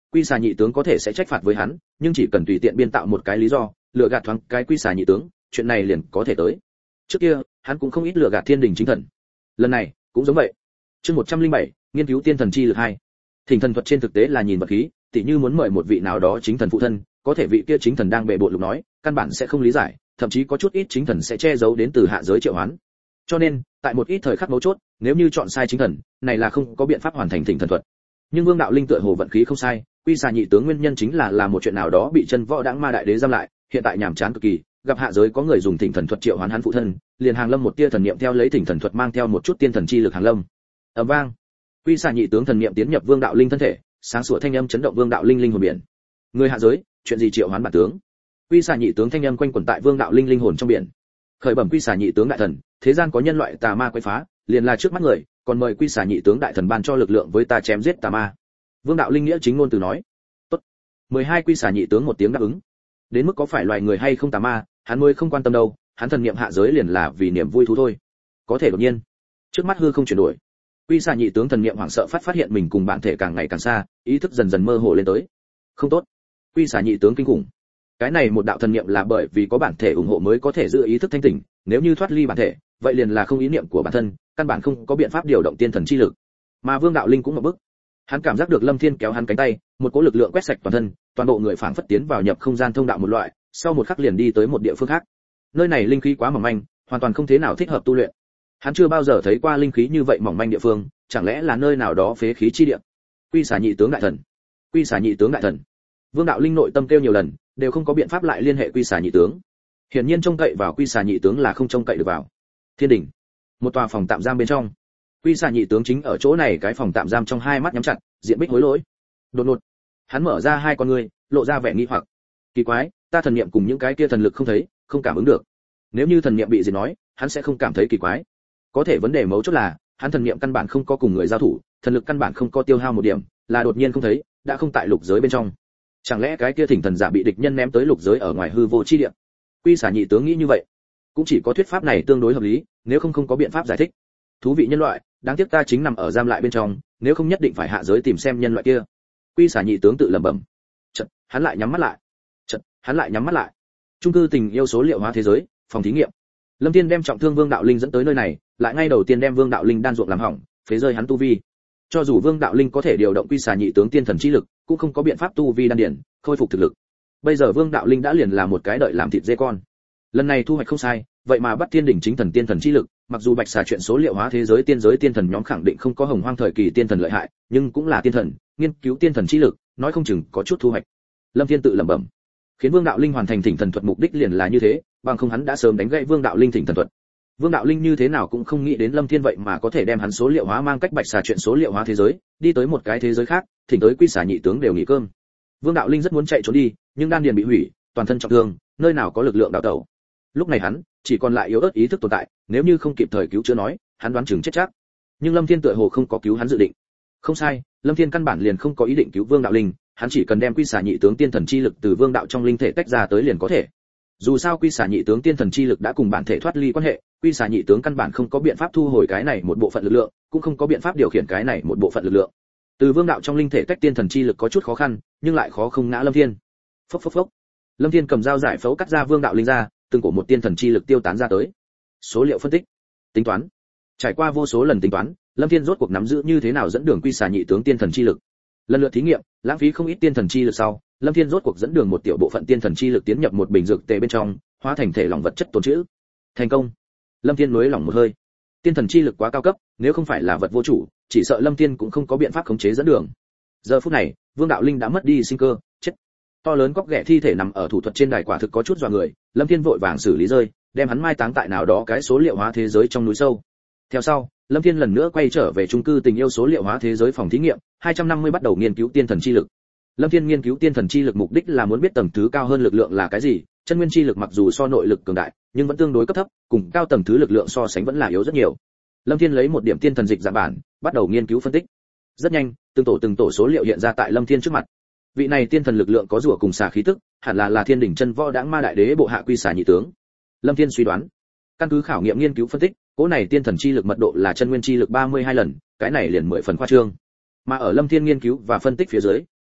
Quy Xà nhị tướng có thể sẽ trách phạt với hắn, nhưng chỉ cần tùy tiện biên tạo một cái lý do, lừa gạt thoáng cái Quy Xà nhị tướng, chuyện này liền có thể tới. Trước kia, hắn cũng không ít lừa gạt Thiên Đình chính thần. Lần này, cũng giống vậy. Chương 107, nghiên cứu tiên thần chi lực 2. Thỉnh thần thuật trên thực tế là nhìn vật khí, tỉ như muốn mời một vị nào đó chính thần phụ thân, có thể vị kia chính thần đang bệ bội lục nói, căn bản sẽ không lý giải, thậm chí có chút ít chính thần sẽ che giấu đến từ hạ giới triệu hoán. Cho nên, tại một ít thời khắc mấu chốt, nếu như chọn sai chính thần, này là không có biện pháp hoàn thành thỉnh thần thuật. Nhưng Vương Đạo Linh tựa hồ vận khí không sai, Quy Xà nhị tướng nguyên nhân chính là một chuyện nào đó bị chân võ đãng ma đại đế giam lại, hiện tại nhàm chán cực kỳ, gặp hạ giới có người dùng thỉnh thần thuật triệu hoán hắn phụ thân, liền hàng lâm một tia thần niệm theo lấy thỉnh thần thuật mang theo một chút tiên thần chi lực hàng lâm. Ầm vang, Quy Xà nhị tướng thần niệm tiến nhập Vương Đạo Linh thân thể, sáng sủa thanh âm chấn động Vương Đạo Linh linh hồn biển. Người hạ giới, chuyện gì triệu hoán bản tướng? Quy Xà nhị tướng thanh âm quanh quẩn tại Vương Đạo Linh linh hồn trong biển. Khởi bẩm Quy Xà nhị tướng đại thần, thế gian có nhân loại tà ma quấy phá, liền là trước mắt người, còn mời Quy Xà nhị tướng đại thần ban cho lực lượng với ta chém giết tà ma. Vương Đạo Linh nghĩa chính ngôn từ nói. Tốt. 12 Quy Xà nhị tướng một tiếng đáp ứng. Đến mức có phải loài người hay không tà ma, hắn mới không quan tâm đâu, hắn thần niệm hạ giới liền là vì niềm vui thú thôi. Có thể đột nhiên, trước mắt hư không chuyển đổi. Quy Xà nhị tướng thần niệm hoảng sợ phát hiện mình cùng bản thể càng ngày càng xa, ý thức dần dần mơ hồ lên tới. Không tốt. Quy Xà nhị tướng kinh khủng. Cái này một đạo thần niệm là bởi vì có bản thể ủng hộ mới có thể giữ ý thức thanh tỉnh, nếu như thoát ly bản thể, vậy liền là không ý niệm của bản thân, căn bản không có biện pháp điều động tiên thần chi lực. Mà Vương Đạo Linh cũng một bức. Hắn cảm giác được Lâm Thiên kéo hắn cánh tay, một cỗ lực lượng quét sạch toàn thân, toàn bộ người phảng phất tiến vào nhập không gian thông đạo một loại, sau một khắc liền đi tới một địa phương khác. Nơi này linh khí quá mỏng manh, hoàn toàn không thế nào thích hợp tu luyện. Hắn chưa bao giờ thấy qua linh khí như vậy mỏng manh địa phương, chẳng lẽ là nơi nào đó phế khí chi địa? Quy Xà nhị tướng đại thần, Quy Xà nhị tướng đại thần. Vương Đạo Linh nội tâm kêu nhiều lần, đều không có biện pháp lại liên hệ Quy Xà nhị tướng. Hiển nhiên trông cậy vào Quy Xà nhị tướng là không trông cậy được vào. Thiên Đình, một tòa phòng tạm giam bên trong. Quy Xà nhị tướng chính ở chỗ này cái phòng tạm giam trong hai mắt nhắm chặt, diện bích hối lỗi. Đột ngột, hắn mở ra hai con ngươi, lộ ra vẻ nghi hoặc. Kỳ quái, ta thần niệm cùng những cái kia thần lực không thấy, không cảm ứng được. Nếu như thần niệm bị diệt nói, hắn sẽ không cảm thấy kỳ quái. Có thể vấn đề mấu chốt là, hắn thần niệm căn bản không có cùng người giao thủ, thần lực căn bản không có tiêu hao một điểm, là đột nhiên không thấy, đã không tại lục giới bên trong. Chẳng lẽ cái kia thỉnh thần giả bị địch nhân ném tới lục giới ở ngoài hư vô chi địa? Quy Xà nhị tướng nghĩ như vậy. Cũng chỉ có thuyết pháp này tương đối hợp lý, nếu không có biện pháp giải thích. Thú vị nhân loại, đáng tiếc ta chính nằm ở giam lại bên trong, nếu không nhất định phải hạ giới tìm xem nhân loại kia. Quy Xà nhị tướng tự lẩm bẩm. Chợt, hắn lại nhắm mắt lại. Hắn lại nhắm mắt lại. Trung cư tình yêu số liệu hóa thế giới, phòng thí nghiệm. Lâm Thiên đem trọng thương Vương Đạo Linh dẫn tới nơi này, lại ngay đầu tiên đem Vương Đạo Linh đan ruộng làm hỏng, phế rơi hắn tu vi. Cho dù Vương Đạo Linh có thể điều động Quy Xà nhị tướng tiên thần chi lực, cũng không có biện pháp tu vi đan điển, khôi phục thực lực. Bây giờ Vương Đạo Linh đã liền là một cái đợi làm thịt dê con. Lần này thu hoạch không sai, vậy mà bắt Thiên Đỉnh chính thần tiên thần chi lực, mặc dù Bạch Xà chuyện số liệu hóa thế giới tiên thần nhóm khẳng định không có Hồng Hoang thời kỳ tiên thần lợi hại, nhưng cũng là tiên thần, nghiên cứu tiên thần chi lực, nói không chừng có chút thu hoạch. Lâm Thiên tự lẩm bẩm. Khiến Vương Đạo Linh hoàn thành thỉnh thần thuật mục đích liền là như thế, bằng không hắn đã sớm đánh gãy Vương Đạo Linh thỉnh thần thuật. Vương Đạo Linh như thế nào cũng không nghĩ đến Lâm Thiên vậy mà có thể đem hắn số liệu hóa mang cách Bạch Xà chuyện số liệu hóa thế giới, đi tới một cái thế giới khác, thỉnh tới Quy Xà nhị tướng đều nghỉ cơm. Vương Đạo Linh rất muốn chạy trốn đi, nhưng đan điền bị hủy, toàn thân trọng thương, nơi nào có lực lượng đào tẩu. Lúc này hắn chỉ còn lại yếu ớt ý thức tồn tại, nếu như không kịp thời cứu chữa nói, hắn đoán chừng chết chắc. Nhưng Lâm Thiên tựa hồ không có cứu hắn dự định. Không sai, Lâm Thiên căn bản liền không có ý định cứu Vương Đạo Linh, hắn chỉ cần đem Quy Xà nhị tướng tiên thần chi lực từ Vương Đạo trong linh thể tách ra tới liền có thể. Dù sao Quy Xà nhị tướng tiên thần chi lực đã cùng bản thể thoát ly quan hệ, Quy Xà nhị tướng căn bản không có biện pháp thu hồi cái này một bộ phận lực lượng, cũng không có biện pháp điều khiển cái này một bộ phận lực lượng. Từ Vương Đạo trong linh thể tách tiên thần chi lực có chút khó khăn, nhưng lại khó không ngã Lâm Thiên. Phốc phốc phốc. Lâm Thiên cầm dao giải phẫu cắt ra Vương Đạo Linh ra, từng cổ một tiên thần chi lực tiêu tán ra tới. Số liệu phân tích, tính toán. Trải qua vô số lần tính toán, Lâm Thiên rốt cuộc nắm giữ như thế nào dẫn đường Quy Xà nhị tướng tiên thần chi lực. Lần lượt thí nghiệm, lãng phí không ít tiên thần chi lực sau, Lâm Thiên rốt cuộc dẫn đường một tiểu bộ phận tiên thần chi lực tiến nhập một bình dược tề bên trong, hóa thành thể lỏng vật chất tồn trữ. Thành công. Lâm Thiên nuối lòng một hơi. Tiên thần chi lực quá cao cấp, nếu không phải là vật vô chủ, chỉ sợ Lâm Thiên cũng không có biện pháp khống chế dẫn đường. Giờ phút này, Vương Đạo Linh đã mất đi sinh cơ, chết. To lớn cóc ghẻ thi thể nằm ở thủ thuật trên đài quả thực có chút dọa người, Lâm Thiên vội vàng xử lý rơi, đem hắn mai táng tại nào đó cái số liệu hóa thế giới trong núi sâu. Theo sau, Lâm Thiên lần nữa quay trở về trung cư tình yêu số liệu hóa thế giới phòng thí nghiệm, 250 bắt đầu nghiên cứu tiên thần chi lực. Lâm Thiên nghiên cứu tiên thần chi lực mục đích là muốn biết tầng thứ cao hơn lực lượng là cái gì, chân nguyên chi lực mặc dù so nội lực cường đại, nhưng vẫn tương đối cấp thấp, cùng cao tầng thứ lực lượng so sánh vẫn là yếu rất nhiều. Lâm Thiên lấy một điểm tiên thần dịch dạng bản, bắt đầu nghiên cứu phân tích. Rất nhanh, từng tổ số liệu hiện ra tại Lâm Thiên trước mặt. Vị này tiên thần lực lượng có rùa cùng xà khí tức, hẳn là Thiên Đỉnh chân võ đãng ma đại đế bộ hạ Quy Xà nhị tướng. Lâm Thiên suy đoán, căn cứ khảo nghiệm nghiên cứu phân tích, cỗ này tiên thần chi lực mật độ là chân nguyên chi lực 32 lần, cái này liền 10 phần khoa trương. Mà ở Lâm Thiên nghiên cứu và phân tích phía dưới,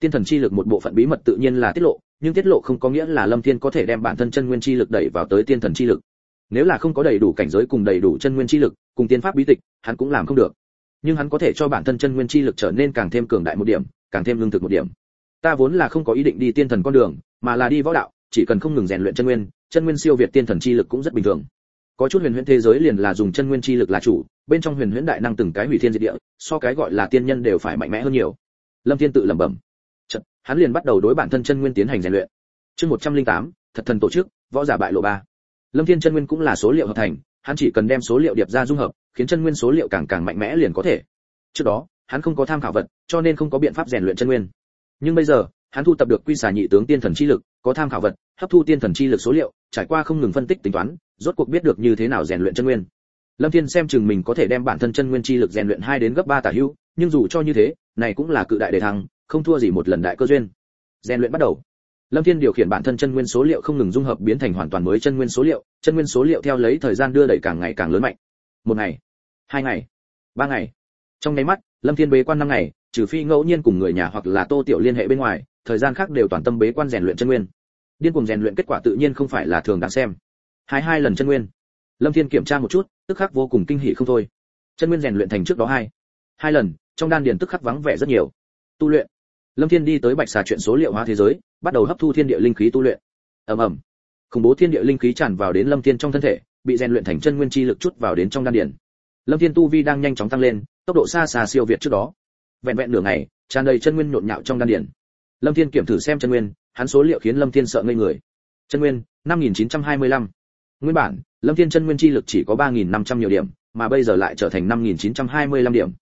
tiên thần chi lực một bộ phận bí mật tự nhiên là tiết lộ, nhưng tiết lộ không có nghĩa là Lâm Thiên có thể đem bản thân chân nguyên chi lực đẩy vào tới tiên thần chi lực. Nếu là không có đầy đủ cảnh giới cùng đầy đủ chân nguyên chi lực, cùng tiên pháp bí tịch, hắn cũng làm không được. Nhưng hắn có thể cho bản thân chân nguyên chi lực trở nên càng thêm cường đại một điểm, càng thêm lương thực một điểm. Ta vốn là không có ý định đi tiên thần con đường, mà là đi võ đạo, chỉ cần không ngừng rèn luyện chân nguyên siêu việt tiên thần chi lực cũng rất bình thường. Có chút huyền huyễn thế giới liền là dùng chân nguyên chi lực là chủ, bên trong huyền huyễn đại năng từng cái hủy thiên diệt địa, so cái gọi là tiên nhân đều phải mạnh mẽ hơn nhiều. Lâm Thiên tự lẩm bẩm. Chợt, hắn liền bắt đầu đối bản thân chân nguyên tiến hành rèn luyện. Chương 108, thật thần tổ chức, võ giả bại lộ 3. Lâm Thiên chân nguyên cũng là số liệu hợp thành, hắn chỉ cần đem số liệu điệp ra dung hợp, khiến chân nguyên số liệu càng mạnh mẽ liền có thể. Trước đó, hắn không có tham khảo vật, cho nên không có biện pháp rèn luyện chân nguyên. Nhưng bây giờ, hắn thu tập được quy xà nhị tướng tiên thần chi lực, có tham khảo vật, hấp thu tiên thần chi lực số liệu, trải qua không ngừng phân tích tính toán, rốt cuộc biết được như thế nào rèn luyện chân nguyên. Lâm Thiên xem chừng mình có thể đem bản thân chân nguyên chi lực rèn luyện 2 đến gấp 3 tả hữu, nhưng dù cho như thế, này cũng là cự đại đề thăng, không thua gì một lần đại cơ duyên. Rèn luyện bắt đầu. Lâm Thiên điều khiển bản thân chân nguyên số liệu không ngừng dung hợp biến thành hoàn toàn mới chân nguyên số liệu theo lấy thời gian đưa đẩy càng ngày càng lớn mạnh. 1 ngày, 2 ngày, 3 ngày. Trong nháy mắt, Lâm Thiên bế quan 5 ngày, trừ phi ngẫu nhiên cùng người nhà hoặc là Tô Tiểu liên hệ bên ngoài, thời gian khác đều toàn tâm bế quan rèn luyện chân nguyên. Điên cuồng rèn luyện kết quả tự nhiên không phải là thường đáng xem. 2 lần chân nguyên. Lâm Thiên kiểm tra một chút, tức khắc vô cùng kinh hỉ không thôi. Chân nguyên rèn luyện thành trước đó 2 lần, trong đan điền tức khắc vắng vẻ rất nhiều. Tu luyện. Lâm Thiên đi tới Bạch Xà chuyện số liệu hóa thế giới, bắt đầu hấp thu thiên địa linh khí tu luyện. Ầm ầm. Khủng bố thiên địa linh khí tràn vào đến Lâm Thiên trong thân thể, bị rèn luyện thành chân nguyên chi lực chút vào đến trong đan điền. Lâm Thiên tu vi đang nhanh chóng tăng lên, tốc độ xa siêu việt trước đó. Vẹn nửa ngày, tràn đầy chân nguyên nhộn nhạo trong đan điền. Lâm Thiên kiểm thử xem chân nguyên, hắn số liệu khiến Lâm Thiên sợ ngây người. Chân nguyên 5925. Nguyên bản, Lâm Thiên chân nguyên chi lực chỉ có 3500 nhiều điểm, mà bây giờ lại trở thành 5925 điểm.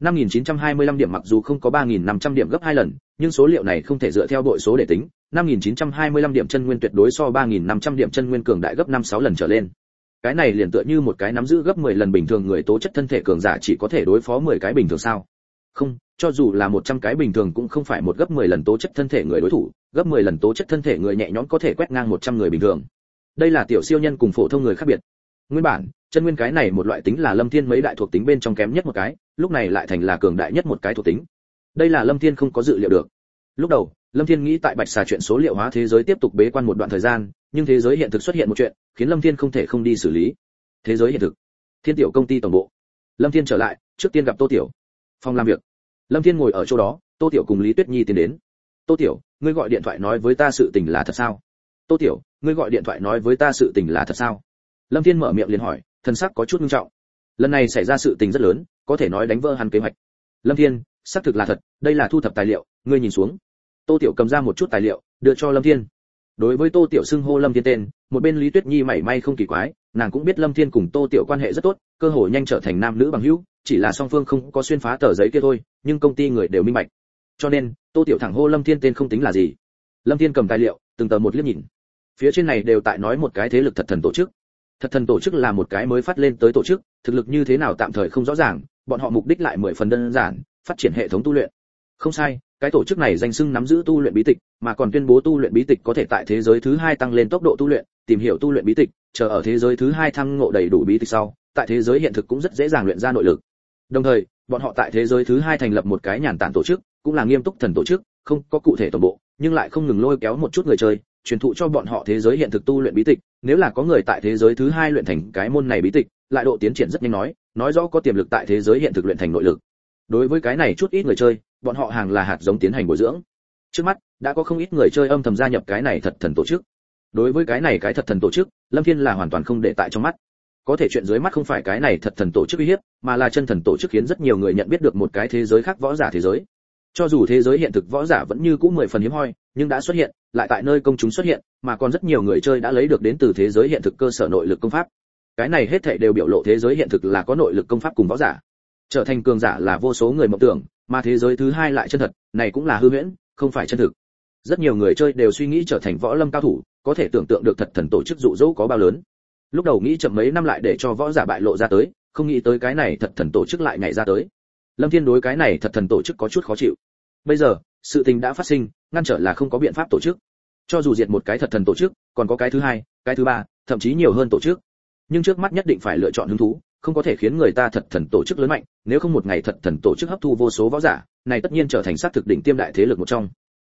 5925 điểm mặc dù không có 3500 điểm gấp 2 lần, nhưng số liệu này không thể dựa theo bội số để tính, 5925 điểm chân nguyên tuyệt đối so 3500 điểm chân nguyên cường đại gấp 5-6 lần trở lên. Cái này liền tựa như một cái nắm giữ gấp 10 lần bình thường người tố chất thân thể cường giả chỉ có thể đối phó 10 cái bình thường sao? Không, cho dù là 100 cái bình thường cũng không phải một gấp 10 lần tố chất thân thể người đối thủ, gấp 10 lần tố chất thân thể người nhẹ nhõm có thể quét ngang 100 người bình thường. Đây là tiểu siêu nhân cùng phổ thông người khác biệt. Nguyên bản, chân nguyên cái này một loại tính là Lâm Thiên mấy đại thuộc tính bên trong kém nhất một cái, lúc này lại thành là cường đại nhất một cái thuộc tính. Đây là Lâm Thiên không có dự liệu được. Lúc đầu, Lâm Thiên nghĩ tại Bạch Xà chuyện số liệu hóa thế giới tiếp tục bế quan một đoạn thời gian, nhưng thế giới hiện thực xuất hiện một chuyện, khiến Lâm Thiên không thể không đi xử lý. Thế giới hiện thực. Thiên Tiểu công ty tổng bộ. Lâm Thiên trở lại, trước tiên gặp Tô Tiểu. Phòng làm việc. Lâm Thiên ngồi ở chỗ đó, Tô Tiểu cùng Lý Tuyết Nhi tiến đến. Tô Tiểu, ngươi gọi điện thoại nói với ta sự tình là thật sao? Tô Tiểu, ngươi gọi điện thoại nói với ta sự tình là thật sao? Lâm Thiên mở miệng liền hỏi, thần sắc có chút nghiêm trọng. Lần này xảy ra sự tình rất lớn, có thể nói đánh vỡ hắn kế hoạch. Lâm Thiên, xác thực là thật, đây là thu thập tài liệu, ngươi nhìn xuống. Tô Tiểu cầm ra một chút tài liệu, đưa cho Lâm Thiên. Đối với Tô Tiểu xưng hô Lâm Thiên tên, một bên Lý Tuyết Nhi mảy may không kỳ quái, nàng cũng biết Lâm Thiên cùng Tô Tiểu quan hệ rất tốt, cơ hội nhanh trở thành nam nữ bằng hữu, chỉ là song phương không có xuyên phá tờ giấy kia thôi, nhưng công ty người đều minh bạch. Cho nên, Tô Tiểu thẳng hô Lâm Thiên tên không tính là gì. Lâm Thiên cầm tài liệu, từng tờ một liếc nhìn. Phía trên này đều tại nói một cái thế lực thật thần tổ chức. Thật thần tổ chức là một cái mới phát lên tới tổ chức, thực lực như thế nào tạm thời không rõ ràng, bọn họ mục đích lại 10 phần đơn giản, phát triển hệ thống tu luyện. Không sai, cái tổ chức này danh xưng nắm giữ tu luyện bí tịch, mà còn tuyên bố tu luyện bí tịch có thể tại thế giới thứ 2 tăng lên tốc độ tu luyện, tìm hiểu tu luyện bí tịch, chờ ở thế giới thứ 2 thăng ngộ đầy đủ bí tịch sau, tại thế giới hiện thực cũng rất dễ dàng luyện ra nội lực. Đồng thời, bọn họ tại thế giới thứ 2 thành lập một cái nhàn tản tổ chức, cũng là nghiêm túc thần tổ chức, không có cụ thể tổng bộ, nhưng lại không ngừng lôi kéo một chút người chơi, truyền thụ cho bọn họ thế giới hiện thực tu luyện bí tịch, nếu là có người tại thế giới thứ 2 luyện thành cái môn này bí tịch, lại độ tiến triển rất nhanh nói rõ có tiềm lực tại thế giới hiện thực luyện thành nội lực. Đối với cái này chút ít người chơi, bọn họ hàng là hạt giống tiến hành bồi dưỡng. Trước mắt, đã có không ít người chơi âm thầm gia nhập cái này thật thần tổ chức. Đối với cái này cái thật thần tổ chức, Lâm Thiên là hoàn toàn không để tại trong mắt. Có thể chuyện dưới mắt không phải cái này thật thần tổ chức uy hiếp, mà là chân thần tổ chức khiến rất nhiều người nhận biết được một cái thế giới khác võ giả thế giới. Cho dù thế giới hiện thực võ giả vẫn như cũ 10 phần hiếm hoi, nhưng đã xuất hiện, lại tại nơi công chúng xuất hiện, mà còn rất nhiều người chơi đã lấy được đến từ thế giới hiện thực cơ sở nội lực công pháp. Cái này hết thảy đều biểu lộ thế giới hiện thực là có nội lực công pháp cùng võ giả. Trở thành cường giả là vô số người mộng tưởng, mà thế giới thứ 2 lại chân thật, này cũng là hư huyễn, không phải chân thực. Rất nhiều người chơi đều suy nghĩ trở thành võ lâm cao thủ, có thể tưởng tượng được thật thần tổ chức dụ dỗ có bao lớn. Lúc đầu nghĩ chậm mấy năm lại để cho võ giả bại lộ ra tới, không nghĩ tới cái này thật thần tổ chức lại nhảy ra tới. Lâm Thiên đối cái này thật thần tổ chức có chút khó chịu. Bây giờ, sự tình đã phát sinh, ngăn trở là không có biện pháp tổ chức. Cho dù diệt một cái thật thần tổ chức, còn có cái thứ 2, cái thứ 3, thậm chí nhiều hơn tổ chức. Nhưng trước mắt nhất định phải lựa chọn hứng thú, không có thể khiến người ta thật thần tổ chức lớn mạnh, nếu không một ngày thật thần tổ chức hấp thu vô số võ giả, này tất nhiên trở thành sát thực đỉnh tiêm đại thế lực một trong.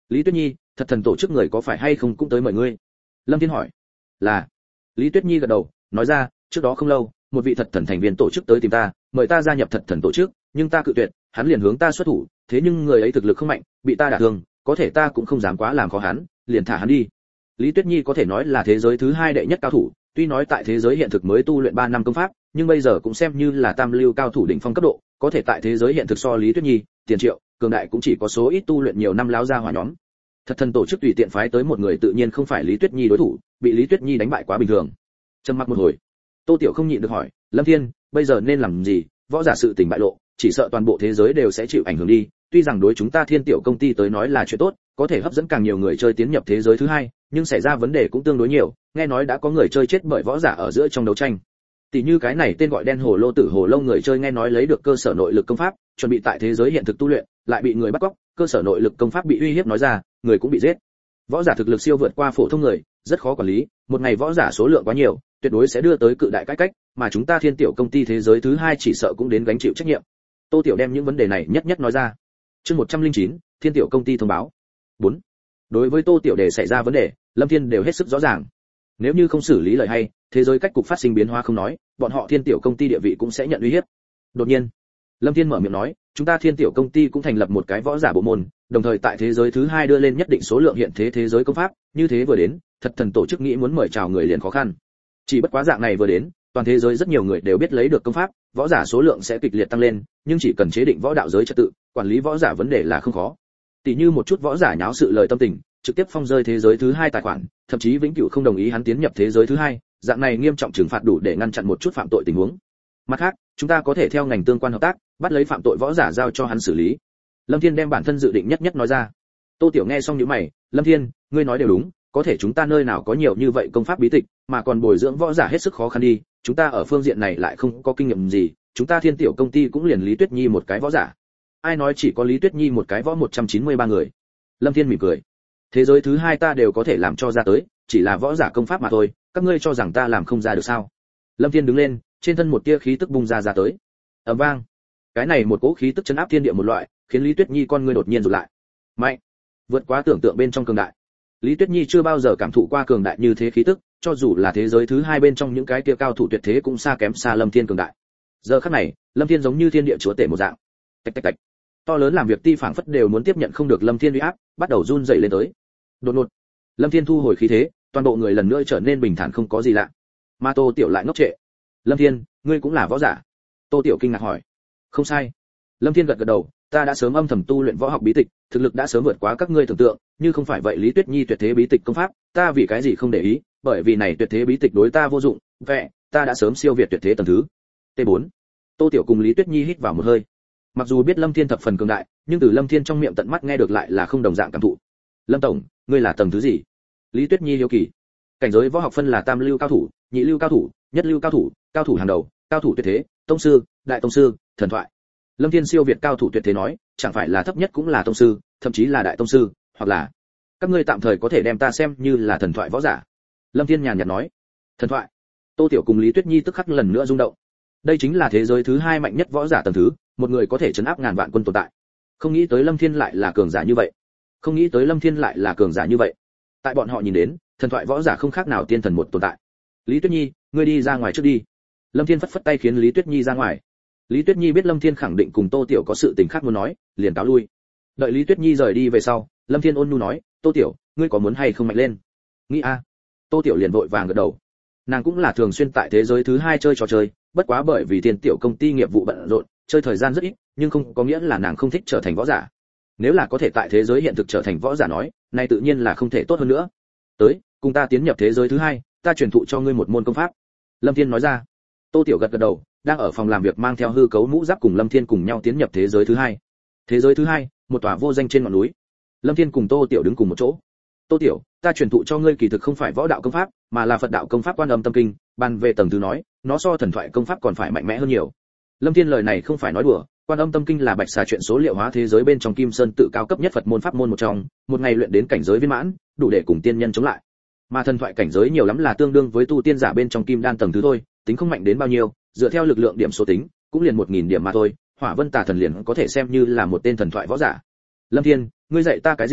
Lý Tuyết Nhi, thật thần tổ chức người có phải hay không cũng tới mời ngươi? Lâm Thiên hỏi. Là. Lý Tuyết Nhi gật đầu, nói ra, trước đó không lâu, một vị thật thần thành viên tổ chức tới tìm ta, mời ta gia nhập thật thần tổ chức, nhưng ta cự tuyệt, hắn liền hướng ta xuất thủ, thế nhưng người ấy thực lực không mạnh, bị ta đả thương, có thể ta cũng không dám quá làm khó hắn, liền thả hắn đi. Lý Tuyết Nhi có thể nói là thế giới thứ hai đệ nhất cao thủ, tuy nói tại thế giới hiện thực mới tu luyện 3 năm công pháp, nhưng bây giờ cũng xem như là tam lưu cao thủ đỉnh phong cấp độ, có thể tại thế giới hiện thực so Lý Tuyết Nhi, Tiền Triệu, cường đại cũng chỉ có số ít tu luyện nhiều năm láo ra hỏa nhóm. Thật thần tổ chức tùy tiện phái tới một người tự nhiên không phải Lý Tuyết Nhi đối thủ, bị Lý Tuyết Nhi đánh bại quá bình thường. Trầm mặc một hồi, Tô Tiểu không nhịn được hỏi, Lâm Thiên, bây giờ nên làm gì? Võ giả sự tình bại lộ, chỉ sợ toàn bộ thế giới đều sẽ chịu ảnh hưởng đi. Tuy rằng đối chúng ta Thiên Tiểu công ty tới nói là chuyện tốt, có thể hấp dẫn càng nhiều người chơi tiến nhập thế giới thứ hai, nhưng xảy ra vấn đề cũng tương đối nhiều. Nghe nói đã có người chơi chết bởi võ giả ở giữa trong đấu tranh. Tỷ như cái này tên gọi đen hồ lô tử hồ lông người chơi nghe nói lấy được cơ sở nội lực công pháp, chuẩn bị tại thế giới hiện thực tu luyện, lại bị người bắt cóc, cơ sở nội lực công pháp bị uy hiếp nói ra, người cũng bị giết. Võ giả thực lực siêu vượt qua phổ thông người, rất khó quản lý, một ngày võ giả số lượng quá nhiều, tuyệt đối sẽ đưa tới cự đại cải cách, mà chúng ta Thiên Tiểu công ty thế giới thứ hai chỉ sợ cũng đến gánh chịu trách nhiệm. Tô Tiểu đem những vấn đề này nhất nhất nói ra. Chương 109, Thiên Tiểu công ty thông báo. 4. Đối với Tô Tiểu đề xảy ra vấn đề, Lâm Thiên đều hết sức rõ ràng. Nếu như không xử lý lời hay, thế giới cách cục phát sinh biến hóa không nói, bọn họ Thiên Tiểu công ty địa vị cũng sẽ nhận uy hiếp. Đột nhiên, Lâm Thiên mở miệng nói, chúng ta Thiên Tiểu công ty cũng thành lập một cái võ giả bộ môn, đồng thời tại thế giới thứ hai đưa lên nhất định số lượng hiện thế giới công pháp, như thế vừa đến, thật thần tổ chức nghĩ muốn mời chào người liền khó khăn. Chỉ bất quá dạng này vừa đến, toàn thế giới rất nhiều người đều biết lấy được công pháp, võ giả số lượng sẽ kịch liệt tăng lên, nhưng chỉ cần chế định võ đạo giới trật tự, quản lý võ giả vấn đề là không khó. Tỷ như một chút võ giả nháo sự lời tâm tình, trực tiếp phong rơi thế giới thứ hai tài khoản, thậm chí vĩnh cửu không đồng ý hắn tiến nhập thế giới thứ hai, dạng này nghiêm trọng trừng phạt đủ để ngăn chặn một chút phạm tội tình huống. Mặt khác, chúng ta có thể theo ngành tương quan hợp tác, bắt lấy phạm tội võ giả giao cho hắn xử lý. Lâm Thiên đem bản thân dự định nhất nhất nói ra. Tô Tiểu nghe xong nhíu mày, Lâm Thiên, ngươi nói đều đúng, có thể chúng ta nơi nào có nhiều như vậy công pháp bí tịch, mà còn bồi dưỡng võ giả hết sức khó khăn đi, chúng ta ở phương diện này lại không có kinh nghiệm gì, chúng ta Thiên Tiểu công ty cũng liền Lý Tuyết Nhi một cái võ giả. Ai nói chỉ có Lý Tuyết Nhi một cái võ 193 người. Lâm Thiên mỉm cười. Thế giới thứ hai ta đều có thể làm cho ra tới, chỉ là võ giả công pháp mà thôi, các ngươi cho rằng ta làm không ra được sao? Lâm Thiên đứng lên, trên thân một tia khí tức bung ra tới. Ầm vang. Cái này một cỗ khí tức chấn áp thiên địa một loại, khiến Lý Tuyết Nhi con ngươi đột nhiên rụt lại. Mạnh, vượt quá tưởng tượng bên trong cường đại. Lý Tuyết Nhi chưa bao giờ cảm thụ qua cường đại như thế khí tức, cho dù là thế giới thứ hai bên trong những cái kia cao thủ tuyệt thế cũng xa kém xa Lâm Thiên cường đại. Giờ khắc này, Lâm Thiên giống như thiên địa chúa tể một dạng. Tạch tạch tạch. To lớn làm việc ti phảng phất đều muốn tiếp nhận không được Lâm Thiên uy áp, bắt đầu run rẩy lên tới. Đột ngột, Lâm Thiên thu hồi khí thế, toàn bộ người lần nữa trở nên bình thản không có gì lạ. Ma Tô Tiểu lại ngốc trệ. Lâm Thiên, ngươi cũng là võ giả? Tô Tiểu kinh ngạc hỏi. Không sai. Lâm Thiên gật gật đầu, ta đã sớm âm thầm tu luyện võ học bí tịch, thực lực đã sớm vượt quá các ngươi tưởng tượng, như không phải vậy Lý Tuyết Nhi tuyệt thế bí tịch công pháp, ta vì cái gì không để ý, bởi vì này tuyệt thế bí tịch đối ta vô dụng, vậy, ta đã sớm siêu việt tuyệt thế tầng thứ. T4. Tô Tiểu cùng Lý Tuyết Nhi hít vào một hơi. Mặc dù biết Lâm Thiên thập phần cường đại, nhưng từ Lâm Thiên trong miệng tận mắt nghe được lại là không đồng dạng cảm thụ. Lâm tổng, ngươi là tầng thứ gì? Lý Tuyết Nhi hiếu kỳ. Cảnh giới võ học phân là tam lưu cao thủ, nhị lưu cao thủ, nhất lưu cao thủ, cao thủ hàng đầu, cao thủ tuyệt thế, tông sư, đại tông sư, thần thoại. Lâm Thiên siêu việt cao thủ tuyệt thế nói, chẳng phải là thấp nhất cũng là tông sư, thậm chí là đại tông sư, hoặc là các ngươi tạm thời có thể đem ta xem như là thần thoại võ giả. Lâm Thiên nhàn nhạt nói. Thần thoại. Tô Tiểu cùng Lý Tuyết Nhi tức khắc lần nữa rung động. Đây chính là thế giới thứ hai mạnh nhất võ giả tầng thứ, một người có thể trấn áp ngàn vạn quân tồn tại. Không nghĩ tới Lâm Thiên lại là cường giả như vậy. Không nghĩ tới Lâm Thiên lại là cường giả như vậy. Tại bọn họ nhìn đến, thần thoại võ giả không khác nào tiên thần một tồn tại. Lý Tuyết Nhi, ngươi đi ra ngoài trước đi. Lâm Thiên phất phất tay khiến Lý Tuyết Nhi ra ngoài. Lý Tuyết Nhi biết Lâm Thiên khẳng định cùng Tô Tiểu có sự tình khác muốn nói, liền cáo lui. Đợi Lý Tuyết Nhi rời đi về sau, Lâm Thiên ôn nhu nói, Tô Tiểu, ngươi có muốn hay không mạnh lên? Nghĩ a. Tô Tiểu liền vội vàng gật đầu. Nàng cũng là thường xuyên tại thế giới thứ hai chơi trò chơi, bất quá bởi vì Thiên Tiểu công ty nghiệp vụ bận rộn, chơi thời gian rất ít, nhưng không có nghĩa là nàng không thích trở thành võ giả. Nếu là có thể tại thế giới hiện thực trở thành võ giả nói, này tự nhiên là không thể tốt hơn nữa. Tới, cùng ta tiến nhập thế giới thứ hai, ta truyền thụ cho ngươi một môn công pháp. Lâm Thiên nói ra. Tô Tiểu gật gật đầu, đang ở phòng làm việc mang theo hư cấu mũ giáp cùng Lâm Thiên cùng nhau tiến nhập thế giới thứ hai. Thế giới thứ hai, một tòa vô danh trên ngọn núi. Lâm Thiên cùng Tô Tiểu đứng cùng một chỗ. Tô Tiểu, ta truyền thụ cho ngươi kỳ thực không phải võ đạo công pháp, mà là Phật đạo công pháp Quan Âm Tâm Kinh, bàn về tầng thứ nói, nó so thần thoại công pháp còn phải mạnh mẽ hơn nhiều. Lâm Thiên lời này không phải nói đùa, Quan Âm Tâm Kinh là bạch xà chuyện số liệu hóa thế giới bên trong Kim Sơn tự cao cấp nhất Phật môn pháp môn một trong, một ngày luyện đến cảnh giới viên mãn, đủ để cùng tiên nhân chống lại. Mà thần thoại cảnh giới nhiều lắm là tương đương với tu tiên giả bên trong Kim Đan tầng thứ thôi, tính không mạnh đến bao nhiêu, dựa theo lực lượng điểm số tính, cũng liền 1000 điểm mà thôi, Hỏa Vân Tà Thần liền có thể xem như là một tên thần thoại võ giả. Lâm Thiên, ngươi dạy ta cái gì,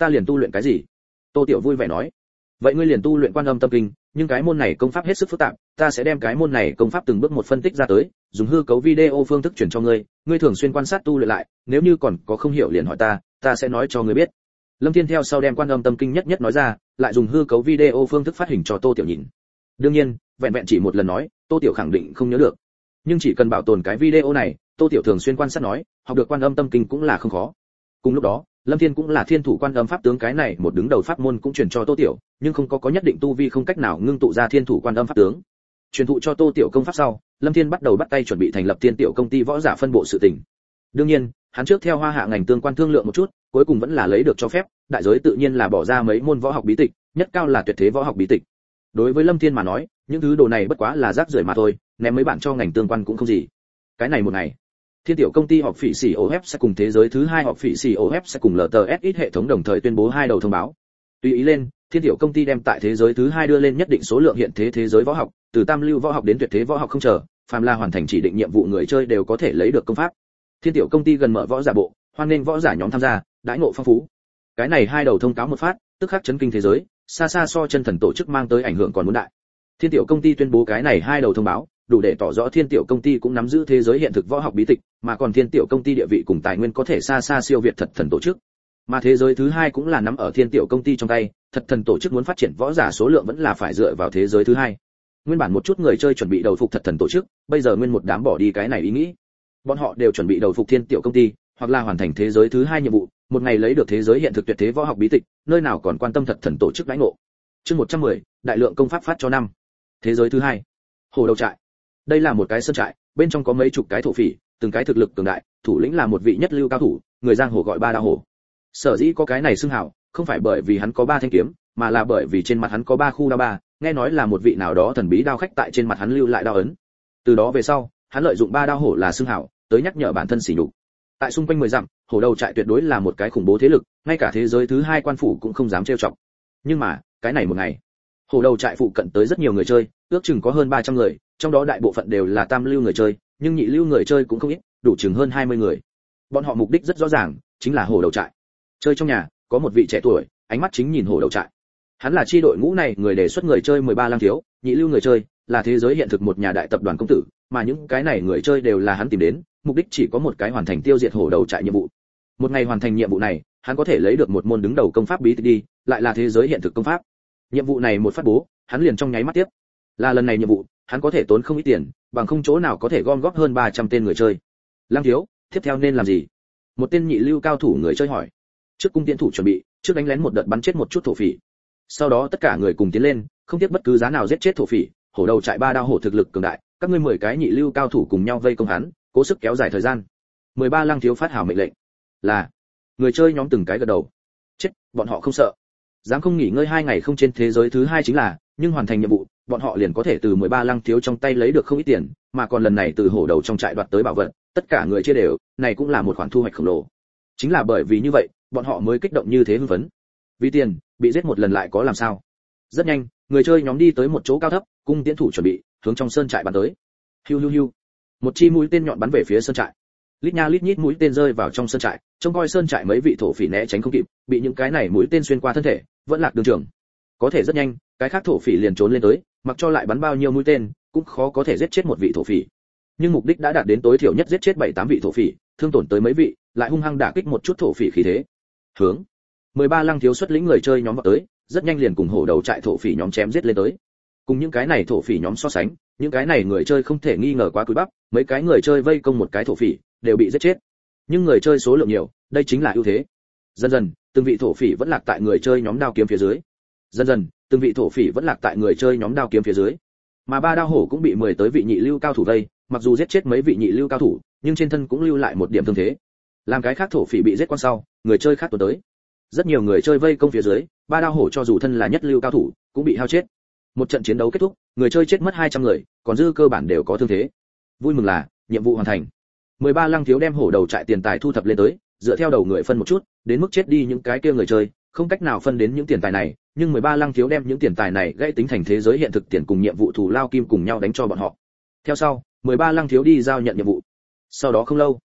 ta liền tu luyện cái gì? Tô Tiểu vui vẻ nói. Vậy ngươi liền tu luyện Quan Âm Tâm Kinh, nhưng cái môn này công pháp hết sức phức tạp, ta sẽ đem cái môn này công pháp từng bước một phân tích ra tới, dùng hư cấu video phương thức truyền cho ngươi, ngươi thường xuyên quan sát tu luyện lại, nếu như còn có không hiểu liền hỏi ta sẽ nói cho ngươi biết. Lâm Thiên theo sau đem Quan Âm Tâm Kinh nhất nhất nói ra, lại dùng hư cấu video phương thức phát hình cho Tô Tiểu nhìn. Đương nhiên, vẹn vẹn chỉ một lần nói, Tô Tiểu khẳng định không nhớ được. Nhưng chỉ cần bảo tồn cái video này, Tô Tiểu thường xuyên quan sát nói, học được Quan Âm Tâm Kinh cũng là không khó. Cùng lúc đó, Lâm Thiên cũng là Thiên Thủ Quan Âm pháp tướng, cái này một đứng đầu pháp môn cũng truyền cho Tô Tiểu, nhưng không có nhất định tu vi không cách nào ngưng tụ ra Thiên Thủ Quan Âm pháp tướng. Truyền thụ cho Tô Tiểu công pháp sau, Lâm Thiên bắt đầu bắt tay chuẩn bị thành lập Thiên Tiểu công ty võ giả phân bộ sự tình. Đương nhiên, hắn trước theo Hoa Hạ ngành tương quan thương lượng một chút, cuối cùng vẫn là lấy được cho phép, đại giới tự nhiên là bỏ ra mấy môn võ học bí tịch, nhất cao là tuyệt thế võ học bí tịch. Đối với Lâm Thiên mà nói, những thứ đồ này bất quá là rác rưởi mà thôi, ném mấy bạn cho ngành tương quan cũng không gì. Cái này một ngày, Thiên Tiểu công ty họp phỉ COF sẽ cùng thế giới thứ hai họp phỉ COF sẽ cùng LTSX hệ thống đồng thời tuyên bố hai đầu thông báo. Tùy ý lên, Thiên Tiểu công ty đem tại thế giới thứ hai đưa lên nhất định số lượng hiện thế thế giới võ học, từ tam lưu võ học đến tuyệt thế võ học không chờ, phàm là hoàn thành chỉ định nhiệm vụ người chơi đều có thể lấy được công pháp. Thiên Tiểu công ty gần mở võ giả bộ, hoan nghênh võ giả nhóm tham gia, đãi ngộ phong phú. Cái này hai đầu thông cáo một phát, tức khắc chấn kinh thế giới, xa xa so chân thần tổ chức mang tới ảnh hưởng còn muốn đại. Thiên Tiểu công ty tuyên bố cái này hai đầu thông báo, đủ để tỏ rõ Thiên Tiểu công ty cũng nắm giữ thế giới hiện thực võ học bí tịch, mà còn Thiên Tiểu công ty địa vị cùng tài nguyên có thể xa xa siêu việt Thật Thần tổ chức. Mà thế giới thứ hai cũng là nắm ở Thiên Tiểu công ty trong tay, Thật Thần tổ chức muốn phát triển võ giả số lượng vẫn là phải dựa vào thế giới thứ hai. Nguyên bản một chút người chơi chuẩn bị đầu phục Thật Thần tổ chức, bây giờ nguyên một đám bỏ đi cái này ý nghĩ. Bọn họ đều chuẩn bị đầu phục Thiên Tiểu công ty, hoặc là hoàn thành thế giới thứ hai nhiệm vụ, một ngày lấy được thế giới hiện thực tuyệt thế võ học bí tịch, nơi nào còn quan tâm Thật Thần tổ chức đãi ngộ. Chương 110, đại lượng công pháp phát cho năm. Thế giới thứ hai. Hồ Đầu trại. Đây là một cái sơn trại, bên trong có mấy chục cái thổ phỉ, từng cái thực lực cường đại, thủ lĩnh là một vị nhất lưu cao thủ, người giang hồ gọi Ba Đao Hổ. Sở dĩ có cái này xưng hào, không phải bởi vì hắn có ba thanh kiếm, mà là bởi vì trên mặt hắn có ba khu đao ba, nghe nói là một vị nào đó thần bí đao khách tại trên mặt hắn lưu lại đao ấn. Từ đó về sau, hắn lợi dụng Ba Đao Hổ là xưng hào, tới nhắc nhở bản thân sỉ nhục. Tại xung quanh 10 dặm, Hổ Đầu trại tuyệt đối là một cái khủng bố thế lực, ngay cả thế giới thứ hai quan phủ cũng không dám trêu chọc. Nhưng mà, cái này một ngày, Hổ Đầu trại phụ cận tới rất nhiều người chơi, ước chừng có hơn 300 người, trong đó đại bộ phận đều là tam lưu người chơi, nhưng nhị lưu người chơi cũng không ít, đủ chừng hơn 20 người. Bọn họ mục đích rất rõ ràng, chính là Hổ Đầu trại. Chơi trong nhà, có một vị trẻ tuổi, ánh mắt chính nhìn Hổ Đầu trại. Hắn là chi đội ngũ này người đề xuất người chơi 13 lang thiếu, nhị lưu người chơi, là thế giới hiện thực một nhà đại tập đoàn công tử, mà những cái này người chơi đều là hắn tìm đến, mục đích chỉ có một cái, hoàn thành tiêu diệt Hổ Đầu trại nhiệm vụ. Một ngày hoàn thành nhiệm vụ này, hắn có thể lấy được một môn đứng đầu công pháp bí tịch đi, lại là thế giới hiện thực công pháp. Nhiệm vụ này một phát bố, hắn liền trong nháy mắt tiếp. Là lần này nhiệm vụ, hắn có thể tốn không ít tiền, bằng không chỗ nào có thể gom góp hơn 300 tên người chơi. Lang thiếu, tiếp theo nên làm gì? Một tên nhị lưu cao thủ người chơi hỏi. Trước cung tiễn thủ chuẩn bị, trước đánh lén một đợt bắn chết một chút thổ phỉ. Sau đó tất cả người cùng tiến lên, không tiếc bất cứ giá nào giết chết thổ phỉ. Hổ Đầu trại Ba Đao Hổ thực lực cường đại, các ngươi 10 cái nhị lưu cao thủ cùng nhau vây công hắn, cố sức kéo dài thời gian. 13 lang thiếu phát hảo mệnh lệnh. Là. Người chơi nhóm từng cái gật đầu. Chết, bọn họ không sợ. Dám không nghỉ ngơi 2 ngày không trên thế giới thứ hai chính là, nhưng hoàn thành nhiệm vụ, bọn họ liền có thể từ 13 lăng thiếu trong tay lấy được không ít tiền, mà còn lần này từ Hổ Đầu trong trại đoạt tới bảo vật, tất cả người chia đều, này cũng là một khoản thu hoạch khổng lồ. Chính là bởi vì như vậy, bọn họ mới kích động như thế hưng phấn. Vì tiền, bị giết một lần lại có làm sao? Rất nhanh, người chơi nhóm đi tới một chỗ cao thấp, cung tiễn thủ chuẩn bị, hướng trong sơn trại bắn tới. Hiu hiu hiu. Một chi mũi tên nhọn bắn về phía sơn trại. Lít nha lít nhít mũi tên rơi vào trong sơn trại, trông coi sơn trại mấy vị thổ phỉ né tránh không kịp, bị những cái này mũi tên xuyên qua thân thể, vẫn lạc đường trường. Có thể rất nhanh, cái khác thổ phỉ liền trốn lên tới, mặc cho lại bắn bao nhiêu mũi tên, cũng khó có thể giết chết một vị thổ phỉ. Nhưng mục đích đã đạt đến tối thiểu nhất giết chết 7-8 vị thổ phỉ, thương tổn tới mấy vị, lại hung hăng đả kích một chút thổ phỉ khí thế. Hướng 13 lăng thiếu xuất lĩnh người chơi nhóm vào tới, rất nhanh liền cùng Hổ Đầu trại thổ phỉ nhóm chém giết lên tới. Cùng những cái này thổ phỉ nhóm so sánh, những cái này người chơi không thể nghi ngờ quá cúi bắp, mấy cái người chơi vây công một cái thổ phỉ, đều bị giết chết. Nhưng người chơi số lượng nhiều, đây chính là ưu thế. Dần dần, từng vị thổ phỉ vẫn lạc tại người chơi nhóm đao kiếm phía dưới. Dần dần, từng vị thổ phỉ vẫn lạc tại người chơi nhóm đao kiếm phía dưới. Mà Ba Đao Hổ cũng bị 10 tới vị nhị lưu cao thủ vây, mặc dù giết chết mấy vị nhị lưu cao thủ, nhưng trên thân cũng lưu lại một điểm thương thế. Làm cái khác thổ phỉ bị giết quan sau, người chơi khác tuần tới. Rất nhiều người chơi vây công phía dưới, Ba Đao Hổ cho dù thân là nhất lưu cao thủ, cũng bị hao chết. Một trận chiến đấu kết thúc, người chơi chết mất 200 người, còn dư cơ bản đều có thương thế. Vui mừng là, nhiệm vụ hoàn thành. 13 lăng thiếu đem Hổ Đầu trại tiền tài thu thập lên tới, dựa theo đầu người phân một chút, đến mức chết đi những cái kia người chơi, không cách nào phân đến những tiền tài này, nhưng 13 lăng thiếu đem những tiền tài này gãy tính thành thế giới hiện thực tiền cùng nhiệm vụ thù lao kim cùng nhau đánh cho bọn họ. Theo sau, 13 lăng thiếu đi giao nhận nhiệm vụ. Sau đó không lâu,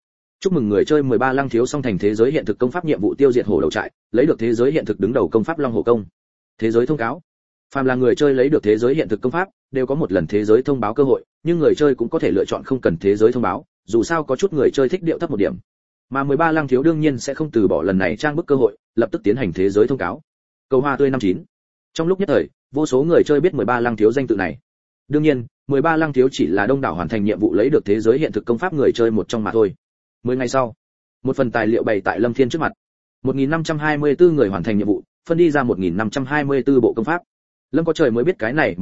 chúc mừng người chơi 13 lăng thiếu song thành thế giới hiện thực công pháp nhiệm vụ tiêu diệt hổ đầu trại, lấy được thế giới hiện thực đứng đầu công pháp long hổ công. Thế giới thông cáo. Phàm là người chơi lấy được thế giới hiện thực công pháp, đều có một lần thế giới thông báo cơ hội, nhưng người chơi cũng có thể lựa chọn không cần thế giới thông báo, dù sao có chút người chơi thích điệu thấp một điểm. Mà 13 lăng thiếu đương nhiên sẽ không từ bỏ lần này trang bức cơ hội, lập tức tiến hành thế giới thông cáo. Cầu hoa tươi 59. Trong lúc nhất thời, vô số người chơi biết 13 lăng thiếu danh tự này. Đương nhiên, 13 lăng thiếu chỉ là đông đảo hoàn thành nhiệm vụ lấy được thế giới hiện thực công pháp người chơi một trong mà thôi. 10 ngày sau, một phần tài liệu bày tại Lâm Thiên trước mặt. 1524 người hoàn thành nhiệm vụ, phân đi ra 1524 bộ công pháp. Lâm có trời mới biết cái này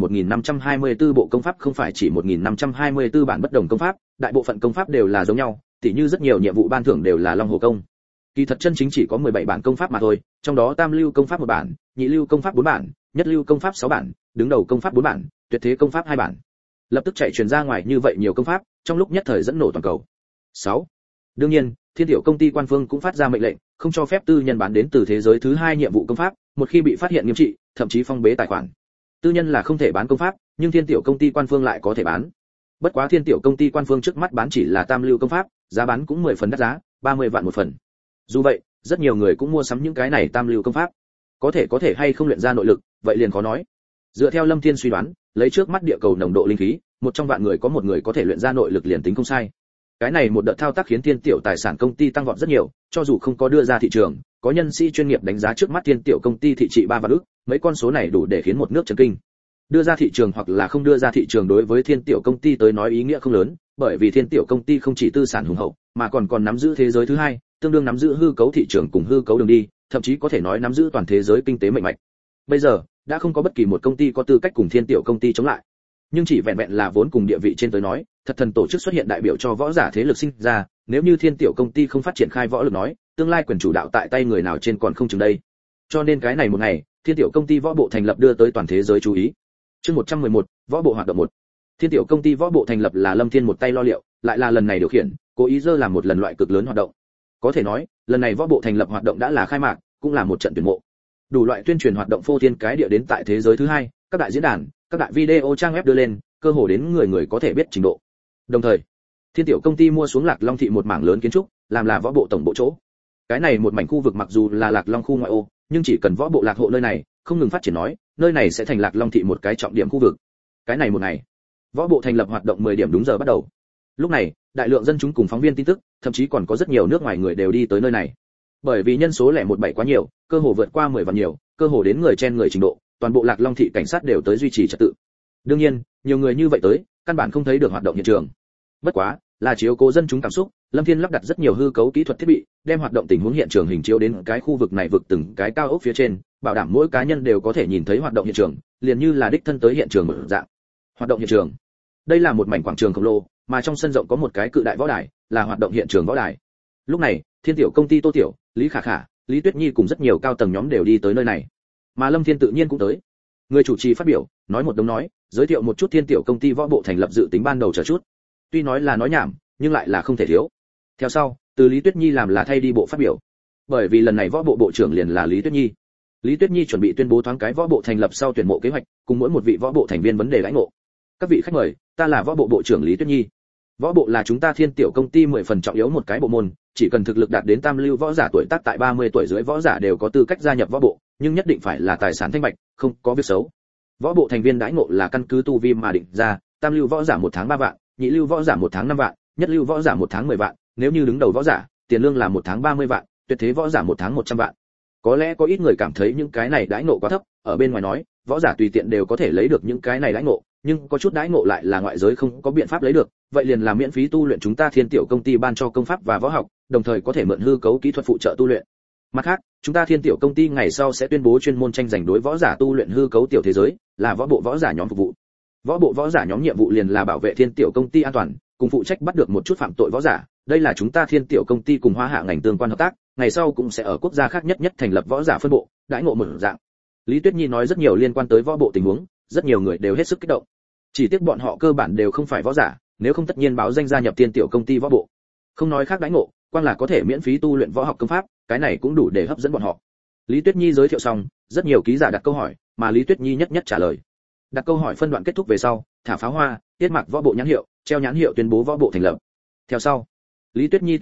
1524 bộ công pháp không phải chỉ 1524 bản bất đồng công pháp, đại bộ phận công pháp đều là giống nhau, tỉ như rất nhiều nhiệm vụ ban thưởng đều là Long Hổ công. Kỳ thật chân chính chỉ có 17 bản công pháp mà thôi, trong đó tam lưu công pháp 1 bản, nhị lưu công pháp 4 bản, nhất lưu công pháp 6 bản, đứng đầu công pháp 4 bản, tuyệt thế công pháp 2 bản. Lập tức chạy truyền ra ngoài như vậy nhiều công pháp, trong lúc nhất thời dẫn nổ toàn cầu. 6. Đương nhiên, Thiên Tiểu công ty quan phương cũng phát ra mệnh lệnh, không cho phép tư nhân bán đến từ thế giới thứ 2 nhiệm vụ công pháp, một khi bị phát hiện nghiêm trị, thậm chí phong bế tài khoản. Tư nhân là không thể bán công pháp, nhưng Thiên Tiểu công ty quan phương lại có thể bán. Bất quá Thiên Tiểu công ty quan phương trước mắt bán chỉ là tam lưu công pháp, giá bán cũng 10 phần đắt giá, 30 vạn một phần. Dù vậy, rất nhiều người cũng mua sắm những cái này tam lưu công pháp. Có thể hay không luyện ra nội lực, vậy liền khó nói. Dựa theo Lâm Thiên suy đoán, lấy trước mắt địa cầu nồng độ linh khí, một trong vạn người có một người có thể luyện ra nội lực liền tính không sai. Cái này một đợt thao tác khiến Thiên Tiểu tài sản công ty tăng vọt rất nhiều, cho dù không có đưa ra thị trường, có nhân sĩ chuyên nghiệp đánh giá trước mắt Thiên Tiểu công ty thị trị 3 vạn ức, mấy con số này đủ để khiến một nước chấn kinh. Đưa ra thị trường hoặc là không đưa ra thị trường đối với Thiên Tiểu công ty tới nói ý nghĩa không lớn, bởi vì Thiên Tiểu công ty không chỉ tư sản hùng hậu, mà còn nắm giữ thế giới thứ 2, tương đương nắm giữ hư cấu thị trường cùng hư cấu đường đi, thậm chí có thể nói nắm giữ toàn thế giới kinh tế mạnh mẽ. Bây giờ, đã không có bất kỳ một công ty có tư cách cùng Thiên Tiểu công ty chống lại. Nhưng chỉ vẹn vẹn là vốn cùng địa vị trên tới nói, thật thần tổ chức xuất hiện đại biểu cho võ giả thế lực sinh ra, nếu như Thiên Tiểu công ty không phát triển khai võ lực nói, tương lai quyền chủ đạo tại tay người nào trên còn không chừng đây. Cho nên cái này một ngày, Thiên Tiểu công ty võ bộ thành lập đưa tới toàn thế giới chú ý. Chương 111, võ bộ hoạt động 1. Thiên Tiểu công ty võ bộ thành lập là Lâm Thiên một tay lo liệu, lại là lần này điều khiển, cố ý dơ làm một lần loại cực lớn hoạt động. Có thể nói, lần này võ bộ thành lập hoạt động đã là khai mạc, cũng là một trận tuyển mộ. Đủ loại tuyên truyền hoạt động phô thiên cái địa đến tại thế giới thứ 2, các đại diễn đàn, các đại video trang web đưa lên, cơ hồ đến người có thể biết trình độ. Đồng thời, Thiên Tiểu công ty mua xuống Lạc Long thị một mảng lớn kiến trúc, làm là võ bộ tổng bộ chỗ. Cái này một mảnh khu vực mặc dù là Lạc Long khu ngoại ô, nhưng chỉ cần võ bộ Lạc hộ nơi này không ngừng phát triển nói, nơi này sẽ thành Lạc Long thị một cái trọng điểm khu vực. Cái này một ngày, võ bộ thành lập hoạt động 10 điểm đúng giờ bắt đầu. Lúc này, đại lượng dân chúng cùng phóng viên tin tức, thậm chí còn có rất nhiều nước ngoài người đều đi tới nơi này. Bởi vì nhân số lẻ 17 quá nhiều, cơ hồ vượt qua 10 vạn nhiều, cơ hồ đến người chen người trình độ, toàn bộ Lạc Long thị cảnh sát đều tới duy trì trật tự. Đương nhiên, nhiều người như vậy tới, căn bản không thấy được hoạt động hiện trường. Bất quá, là chiếu cố dân chúng cảm xúc, Lâm Thiên lắp đặt rất nhiều hư cấu kỹ thuật thiết bị, đem hoạt động tình huống hiện trường hình chiếu đến cái khu vực này vực từng cái cao ốc phía trên, bảo đảm mỗi cá nhân đều có thể nhìn thấy hoạt động hiện trường, liền như là đích thân tới hiện trường một dạng. Hoạt động hiện trường. Đây là một mảnh quảng trường khổng lồ, mà trong sân rộng có một cái cự đại võ đài, là hoạt động hiện trường võ đài. Lúc này, Thiên Tiểu công ty Tô Tiểu, Lý Khả Khả, Lý Tuyết Nhi cùng rất nhiều cao tầng nhóm đều đi tới nơi này. Mà Lâm Thiên tự nhiên cũng tới. Người chủ trì phát biểu, nói một đống nói, giới thiệu một chút Thiên Tiểu công ty võ bộ thành lập dự tính ban đầu chờ chút. Tuy nói là nói nhảm, nhưng lại là không thể thiếu. Theo sau, từ Lý Tuyết Nhi làm là thay đi bộ phát biểu. Bởi vì lần này võ bộ bộ trưởng liền là Lý Tuyết Nhi. Lý Tuyết Nhi chuẩn bị tuyên bố thoáng cái võ bộ thành lập sau tuyển mộ kế hoạch, cùng mỗi một vị võ bộ thành viên vấn đề lãnh ngộ. Các vị khách mời, ta là võ bộ bộ trưởng Lý Tuyết Nhi. Võ bộ là chúng ta Thiên Tiểu công ty 10 phần trọng yếu một cái bộ môn, chỉ cần thực lực đạt đến tam lưu võ giả tuổi tác tại 30 tuổi dưới võ giả đều có tư cách gia nhập võ bộ, nhưng nhất định phải là tài sản thanh bạch, không có việc xấu. Võ bộ thành viên đãi ngộ là căn cứ tu vi mà định ra, tam lưu võ giả 1 tháng 3 vạn, nhị lưu võ giả 1 tháng 5 vạn, nhất lưu võ giả 1 tháng 10 vạn, nếu như đứng đầu võ giả, tiền lương là 1 tháng 30 vạn, tuyệt thế võ giả 1 tháng 100 vạn. Có lẽ có ít người cảm thấy những cái này đãi ngộ quá thấp, ở bên ngoài nói, võ giả tùy tiện đều có thể lấy được những cái này đãi ngộ, nhưng có chút đãi ngộ lại là ngoại giới không có biện pháp lấy được, vậy liền là miễn phí tu luyện chúng ta Thiên Tiểu công ty ban cho công pháp và võ học, đồng thời có thể mượn hư cấu kỹ thuật phụ trợ tu luyện. Mặt khác, chúng ta Thiên Tiểu công ty ngày sau sẽ tuyên bố chuyên môn tranh giành đối võ giả tu luyện hư cấu tiểu thế giới, là võ bộ võ giả nhóm phục vụ. Võ bộ võ giả nhóm nhiệm vụ liền là bảo vệ Thiên Tiểu công ty an toàn, cùng phụ trách bắt được một chút phạm tội võ giả, đây là chúng ta Thiên Tiểu công ty cùng Hoa Hạ ngành tương quan hợp tác, ngày sau cũng sẽ ở quốc gia khác nhất thành lập võ giả phân bộ, đãi ngộ một dạng. Lý Tuyết Nhi nói rất nhiều liên quan tới võ bộ tình huống, rất nhiều người đều hết sức kích động. Chỉ tiếc bọn họ cơ bản đều không phải võ giả, nếu không tất nhiên báo danh gia nhập Thiên Tiểu công ty võ bộ. Không nói khác đãi ngộ, quan là có thể miễn phí tu luyện võ học công pháp, cái này cũng đủ để hấp dẫn bọn họ. Lý Tuyết Nhi giới thiệu xong, rất nhiều ký giả đặt câu hỏi, mà Lý Tuyết Nhi nhất nhất trả lời. Đặt câu hỏi phân đoạn kết thúc về sau, thả pháo hoa, tiết mặc võ bộ nhãn hiệu, treo nhãn hiệu tuyên bố võ bộ thành lập. Theo sau, Lý Tuyết Nhi tuyên bố,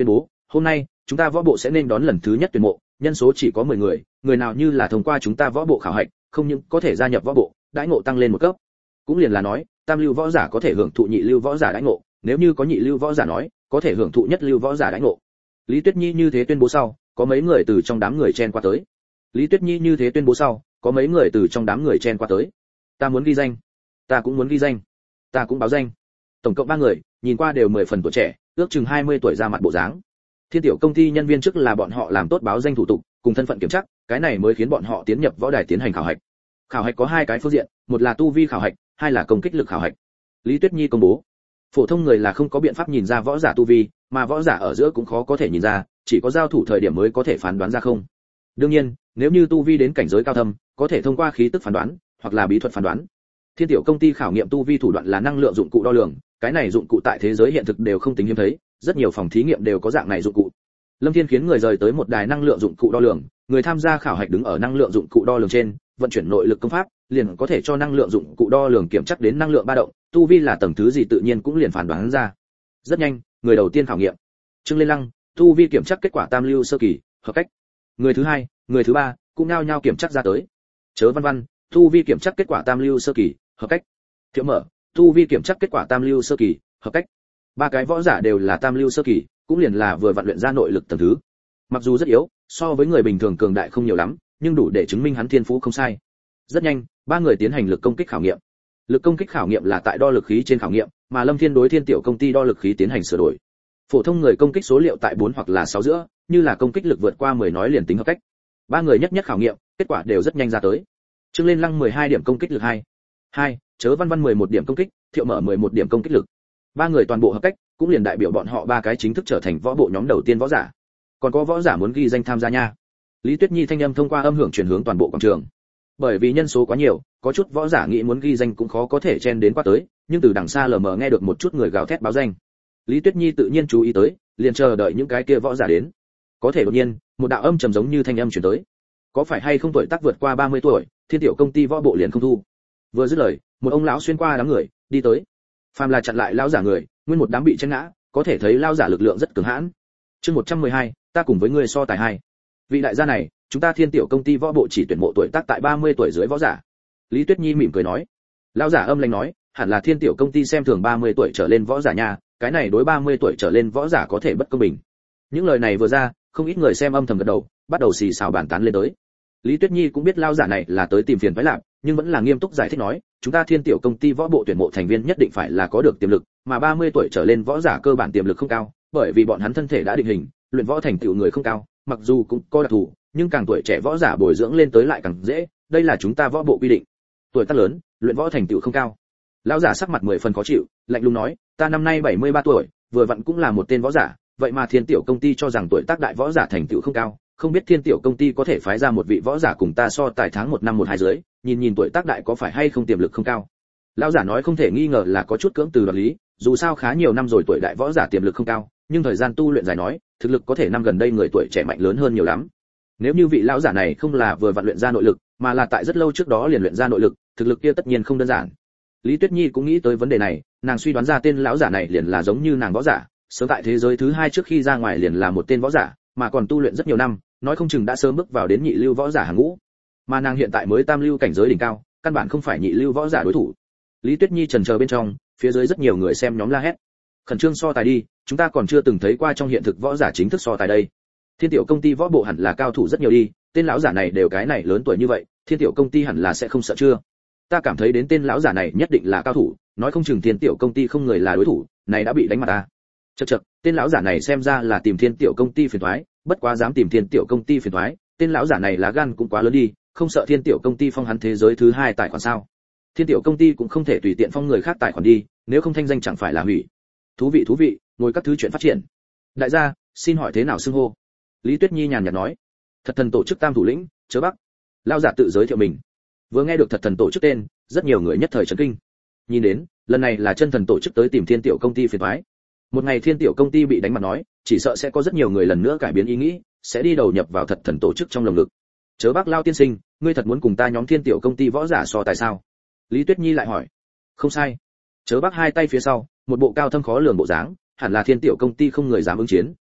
hôm nay chúng ta võ bộ sẽ nên đón lần thứ nhất tuyển mộ, nhân số chỉ có 10 người, người nào như là thông qua chúng ta võ bộ khảo hạch, không những có thể gia nhập võ bộ, đãi ngộ tăng lên một cấp. Cũng liền là nói, tam lưu võ giả có thể hưởng thụ nhị lưu võ giả đãi ngộ, nếu như có nhị lưu võ giả nói, có thể hưởng thụ nhất lưu võ giả đãi ngộ. Lý Tuyết Nhi như thế tuyên bố sau, có mấy người từ trong đám người chen qua tới. Lý Tuyết Nhi như thế tuyên bố sau, có mấy người từ trong đám người chen qua tới. Ta muốn ghi danh, ta cũng muốn ghi danh, ta cũng báo danh. Tổng cộng 3 người, nhìn qua đều 10 phần tuổi trẻ, ước chừng 20 tuổi ra mặt bộ dáng. Thiên tiểu công ty nhân viên trước là bọn họ làm tốt báo danh thủ tục, cùng thân phận kiểm tra, cái này mới khiến bọn họ tiến nhập võ đài tiến hành khảo hạch. Khảo hạch có 2 cái phương diện, một là tu vi khảo hạch, 2 là công kích lực khảo hạch. Lý Tuyết Nhi công bố, phổ thông người là không có biện pháp nhìn ra võ giả tu vi, mà võ giả ở giữa cũng khó có thể nhìn ra, chỉ có giao thủ thời điểm mới có thể phán đoán ra không. Đương nhiên, nếu như tu vi đến cảnh giới cao thâm, có thể thông qua khí tức phán đoán, hoặc là bí thuật phán đoán. Thiên tiểu công ty khảo nghiệm tu vi thủ đoạn là năng lượng dụng cụ đo lường, cái này dụng cụ tại thế giới hiện thực đều không tính hiếm thấy, rất nhiều phòng thí nghiệm đều có dạng này dụng cụ. Lâm Thiên khiến người rời tới một đài năng lượng dụng cụ đo lường, người tham gia khảo hạch đứng ở năng lượng dụng cụ đo lường trên, vận chuyển nội lực công pháp, liền có thể cho năng lượng dụng cụ đo lường kiểm chắc đến năng lượng ba động, tu vi là tầng thứ gì tự nhiên cũng liền phán đoán ra. Rất nhanh, người đầu tiên khảo nghiệm. Trương Lên Lăng, tu vi kiểm chắc kết quả tam lưu sơ kỳ, hợp cách. Người thứ hai, người thứ ba cũng nhao nhao kiểm chắc ra tới. Chớ Văn Văn, tu vi kiểm chắc kết quả tam lưu sơ kỳ, hợp cách. Thiệu Mở, tu vi kiểm chắc kết quả tam lưu sơ kỳ, hợp cách. 3 cái võ giả đều là tam lưu sơ kỳ, cũng liền là vừa vận luyện ra nội lực tầng thứ. Mặc dù rất yếu, so với người bình thường cường đại không nhiều lắm, nhưng đủ để chứng minh hắn thiên phú không sai. Rất nhanh, 3 người tiến hành lực công kích khảo nghiệm. Lực công kích khảo nghiệm là tại đo lực khí trên khảo nghiệm, mà Lâm Thiên đối Thiên tiểu công ty đo lực khí tiến hành sửa đổi. Phổ thông người công kích số liệu tại 4 hoặc là 6 giữa, như là công kích lực vượt qua 10 nói liền tính hợp cách. 3 người nhất khảo nghiệm, kết quả đều rất nhanh ra tới. Trương Lên Lăng 12 điểm công kích lực 2, Chớ Văn Văn 11 điểm công kích, Thiệu Mở 11 điểm công kích lực. 3 người toàn bộ hợp cách, cũng liền đại biểu bọn họ 3 cái chính thức trở thành võ bộ nhóm đầu tiên võ giả. Còn có võ giả muốn ghi danh tham gia nha. Lý Tuyết Nhi thanh âm thông qua âm hưởng truyền hướng toàn bộ quảng trường. Bởi vì nhân số quá nhiều, có chút võ giả nghĩ muốn ghi danh cũng khó có thể chen đến qua tới, nhưng từ đằng xa lờ mờ nghe được một chút người gào thét báo danh. Lý Tuyết Nhi tự nhiên chú ý tới, liền chờ đợi những cái kia võ giả đến. Có thể đột nhiên, một đạo âm trầm giống như thanh âm truyền tới. Có phải hay không tuổi tác vượt qua 30 tuổi, Thiên tiểu công ty võ bộ liền không thu. Vừa dứt lời, một ông lão xuyên qua đám người, đi tới. Phàm là chặn lại lão giả người, nguyên một đám bị chen ngã, có thể thấy lão giả lực lượng rất cường hãn. Chương 112, ta cùng với ngươi so tài 2. Vị đại gia này, chúng ta Thiên tiểu công ty võ bộ chỉ tuyển mộ tuổi tác tại 30 tuổi dưới võ giả. Lý Tuyết Nhi mỉm cười nói. Lão giả âm lãnh nói, hẳn là Thiên tiểu công ty xem thường 30 tuổi trở lên võ giả nha, cái này đối 30 tuổi trở lên võ giả có thể bất công bình. Những lời này vừa ra, không ít người xem âm thầm gật đầu, bắt đầu xì xào bàn tán lên tới. Lý Tuyết Nhi cũng biết lão giả này là tới tìm phiền phức lạc, nhưng vẫn là nghiêm túc giải thích nói, chúng ta Thiên tiểu công ty võ bộ tuyển mộ thành viên nhất định phải là có được tiềm lực, mà 30 tuổi trở lên võ giả cơ bản tiềm lực không cao, bởi vì bọn hắn thân thể đã định hình, luyện võ thành tựu người không cao, mặc dù cũng có đặc thù, nhưng càng tuổi trẻ võ giả bồi dưỡng lên tới lại càng dễ, đây là chúng ta võ bộ quy định. Tuổi tác lớn, luyện võ thành tựu không cao. Lão giả sắc mặt 10 phần khó chịu, lạnh lùng nói, ta năm nay 73 tuổi, vừa vặn cũng là một tên võ giả, vậy mà Thiên tiểu công ty cho rằng tuổi tác đại võ giả thành tựu không cao, không biết Thiên tiểu công ty có thể phái ra một vị võ giả cùng ta so tài tháng 1 năm 12 dưới, nhìn tuổi tác đại có phải hay không tiềm lực không cao. Lão giả nói không thể nghi ngờ là có chút cưỡng từ đoạt lý, dù sao khá nhiều năm rồi tuổi đại võ giả tiềm lực không cao, nhưng thời gian tu luyện dài nói, thực lực có thể năm gần đây người tuổi trẻ mạnh lớn hơn nhiều lắm. Nếu như vị lão giả này không là vừa vặn luyện ra nội lực, mà là tại rất lâu trước đó liền luyện ra nội lực, thực lực kia tất nhiên không đơn giản. Lý Tuyết Nhi cũng nghĩ tới vấn đề này, nàng suy đoán ra tên lão giả này liền là giống như nàng võ giả, sớm tại thế giới thứ 2 trước khi ra ngoài liền là một tên võ giả, mà còn tu luyện rất nhiều năm, nói không chừng đã sớm bước vào đến nhị lưu võ giả hàng ngũ. Mà nàng hiện tại mới tam lưu cảnh giới đỉnh cao, căn bản không phải nhị lưu võ giả đối thủ. Lý Tuyết Nhi chần chờ bên trong, phía dưới rất nhiều người xem nhóm la hét. Khẩn trương so tài đi, chúng ta còn chưa từng thấy qua trong hiện thực võ giả chính thức so tài đây. Thiên tiểu công ty võ bộ hẳn là cao thủ rất nhiều đi, tên lão giả này đều cái này lớn tuổi như vậy, Thiên tiểu công ty hẳn là sẽ không sợ chưa? Ta cảm thấy đến tên lão giả này nhất định là cao thủ, nói không chừng Thiên tiểu công ty không người là đối thủ, này đã bị đánh mặt ta. Chậc, tên lão giả này xem ra là tìm Thiên tiểu công ty phiền toái, bất quá dám tìm Thiên tiểu công ty phiền toái, tên lão giả này lá gan cũng quá lớn đi, không sợ Thiên tiểu công ty phong hắn thế giới thứ 2 tài khoản sao? Thiên tiểu công ty cũng không thể tùy tiện phong người khác tài khoản đi, nếu không thanh danh chẳng phải là hủy. Thú vị, ngồi các thứ chuyện phát triển. Đại gia, xin hỏi thế nào xưng hô? Lý Tuyết Nhi nhàn nhạt nói. Thật thần tổ chức tam thủ lĩnh, Chớ Bắc. Lão giả tự giới thiệu mình. Vừa nghe được thật thần tổ chức tên, rất nhiều người nhất thời chấn kinh. Nhìn đến, lần này là chân thần tổ chức tới tìm Thiên tiểu công ty phiền toái. Một ngày Thiên tiểu công ty bị đánh mặt nói, chỉ sợ sẽ có rất nhiều người lần nữa cải biến ý nghĩ, sẽ đi đầu nhập vào thật thần tổ chức trong lồng ngực. Chớ Bắc Lao tiên sinh, ngươi thật muốn cùng ta nhóm Thiên tiểu công ty võ giả so tài sao? Lý Tuyết Nhi lại hỏi. Không sai. Chớ Bắc hai tay phía sau, một bộ cao thâm khó lường bộ dáng, hẳn là Thiên tiểu công ty không người dám ứng chiến,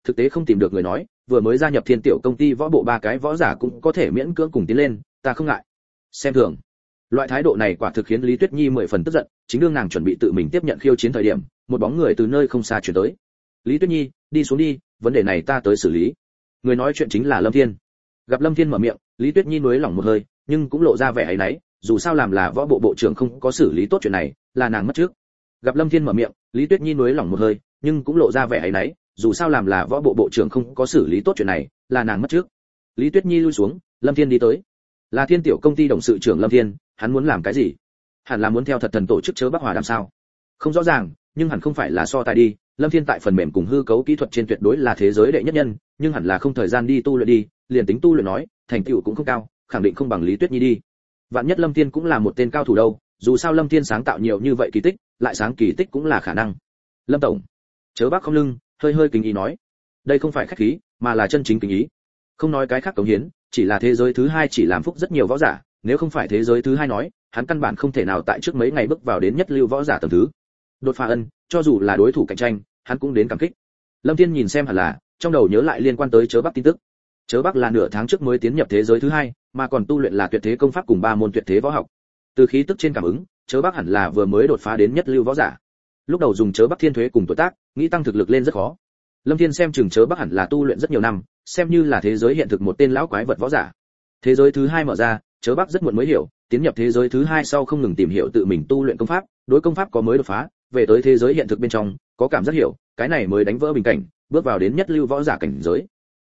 thực tế không tìm được người nói, vừa mới gia nhập Thiên Tiểu công ty võ bộ ba cái võ giả cũng có thể miễn cưỡng cùng tiến lên, ta không ngại. Xem thường. Loại thái độ này quả thực khiến Lý Tuyết Nhi 10 phần tức giận, chính đương nàng chuẩn bị tự mình tiếp nhận khiêu chiến thời điểm, một bóng người từ nơi không xa chuyển tới. Lý Tuyết Nhi, đi xuống đi, vấn đề này ta tới xử lý. Người nói chuyện chính là Lâm Thiên. Gặp Lâm Thiên mở miệng, Lý Tuyết Nhi nuối lòng một hơi, nhưng cũng lộ ra vẻ áy náy, dù sao làm là võ bộ bộ trưởng không có xử lý tốt chuyện này, là nàng mất trước. Gặp Lâm Thiên mở miệng, Lý Tuyết Nhi nuối lòng một hơi, nhưng cũng lộ ra vẻ áy náy, dù sao làm là võ bộ bộ trưởng không có xử lý tốt chuyện này, là nàng mất trước. Lý Tuyết Nhi lui xuống, Lâm Thiên đi tới. Là Thiên Tiểu công ty董sự trưởng Lâm Thiên, hắn muốn làm cái gì? Hẳn là muốn theo Thật Thần tổ chức chớ Bắc Hòa đàm sao? Không rõ ràng, nhưng hẳn không phải là so tài đi. Lâm Thiên tại phần mềm cùng hư cấu kỹ thuật trên tuyệt đối là thế giới đệ nhất nhân, nhưng hẳn là không thời gian đi tu luyện đi, liền tính tu luyện nói, thành tựu cũng không cao, khẳng định không bằng Lý Tuyết Nhi đi. Vạn nhất Lâm Thiên cũng là một tên cao thủ đâu, dù sao Lâm Thiên sáng tạo nhiều như vậy kỳ tích, lại sáng kỳ tích cũng là khả năng. Lâm tổng, chớ Bắc không lưng, hơi hơi kính ý nói, đây không phải khách khí, mà là chân chính kính ý. Không nói cái khác cống hiến, chỉ là thế giới thứ hai chỉ làm phúc rất nhiều võ giả, nếu không phải thế giới thứ hai nói, hắn căn bản không thể nào tại trước mấy ngày bước vào đến nhất lưu võ giả tầng thứ. Đột phá ân, cho dù là đối thủ cạnh tranh, hắn cũng đến cảm kích. Lâm Thiên nhìn xem hẳn là, trong đầu nhớ lại liên quan tới chớ Bắc tin tức. Chớ Bắc là nửa tháng trước mới tiến nhập thế giới thứ hai, mà còn tu luyện là tuyệt thế công pháp cùng 3 môn tuyệt thế võ học. Từ khí tức trên cảm ứng, chớ Bắc hẳn là vừa mới đột phá đến nhất lưu võ giả. Lúc đầu dùng chớ Bắc thiên thuế cùng tuổi tác, nghĩ tăng thực lực lên rất khó. Lâm Thiên xem chừng chớ Bắc hẳn là tu luyện rất nhiều năm, xem như là thế giới hiện thực một tên lão quái vật võ giả. Thế giới thứ hai mở ra, chớ Bắc rất muộn mới hiểu, tiến nhập thế giới thứ hai sau không ngừng tìm hiểu tự mình tu luyện công pháp, đối công pháp có mới đột phá, về tới thế giới hiện thực bên trong, có cảm giác hiểu, cái này mới đánh vỡ bình cảnh, bước vào đến nhất lưu võ giả cảnh giới.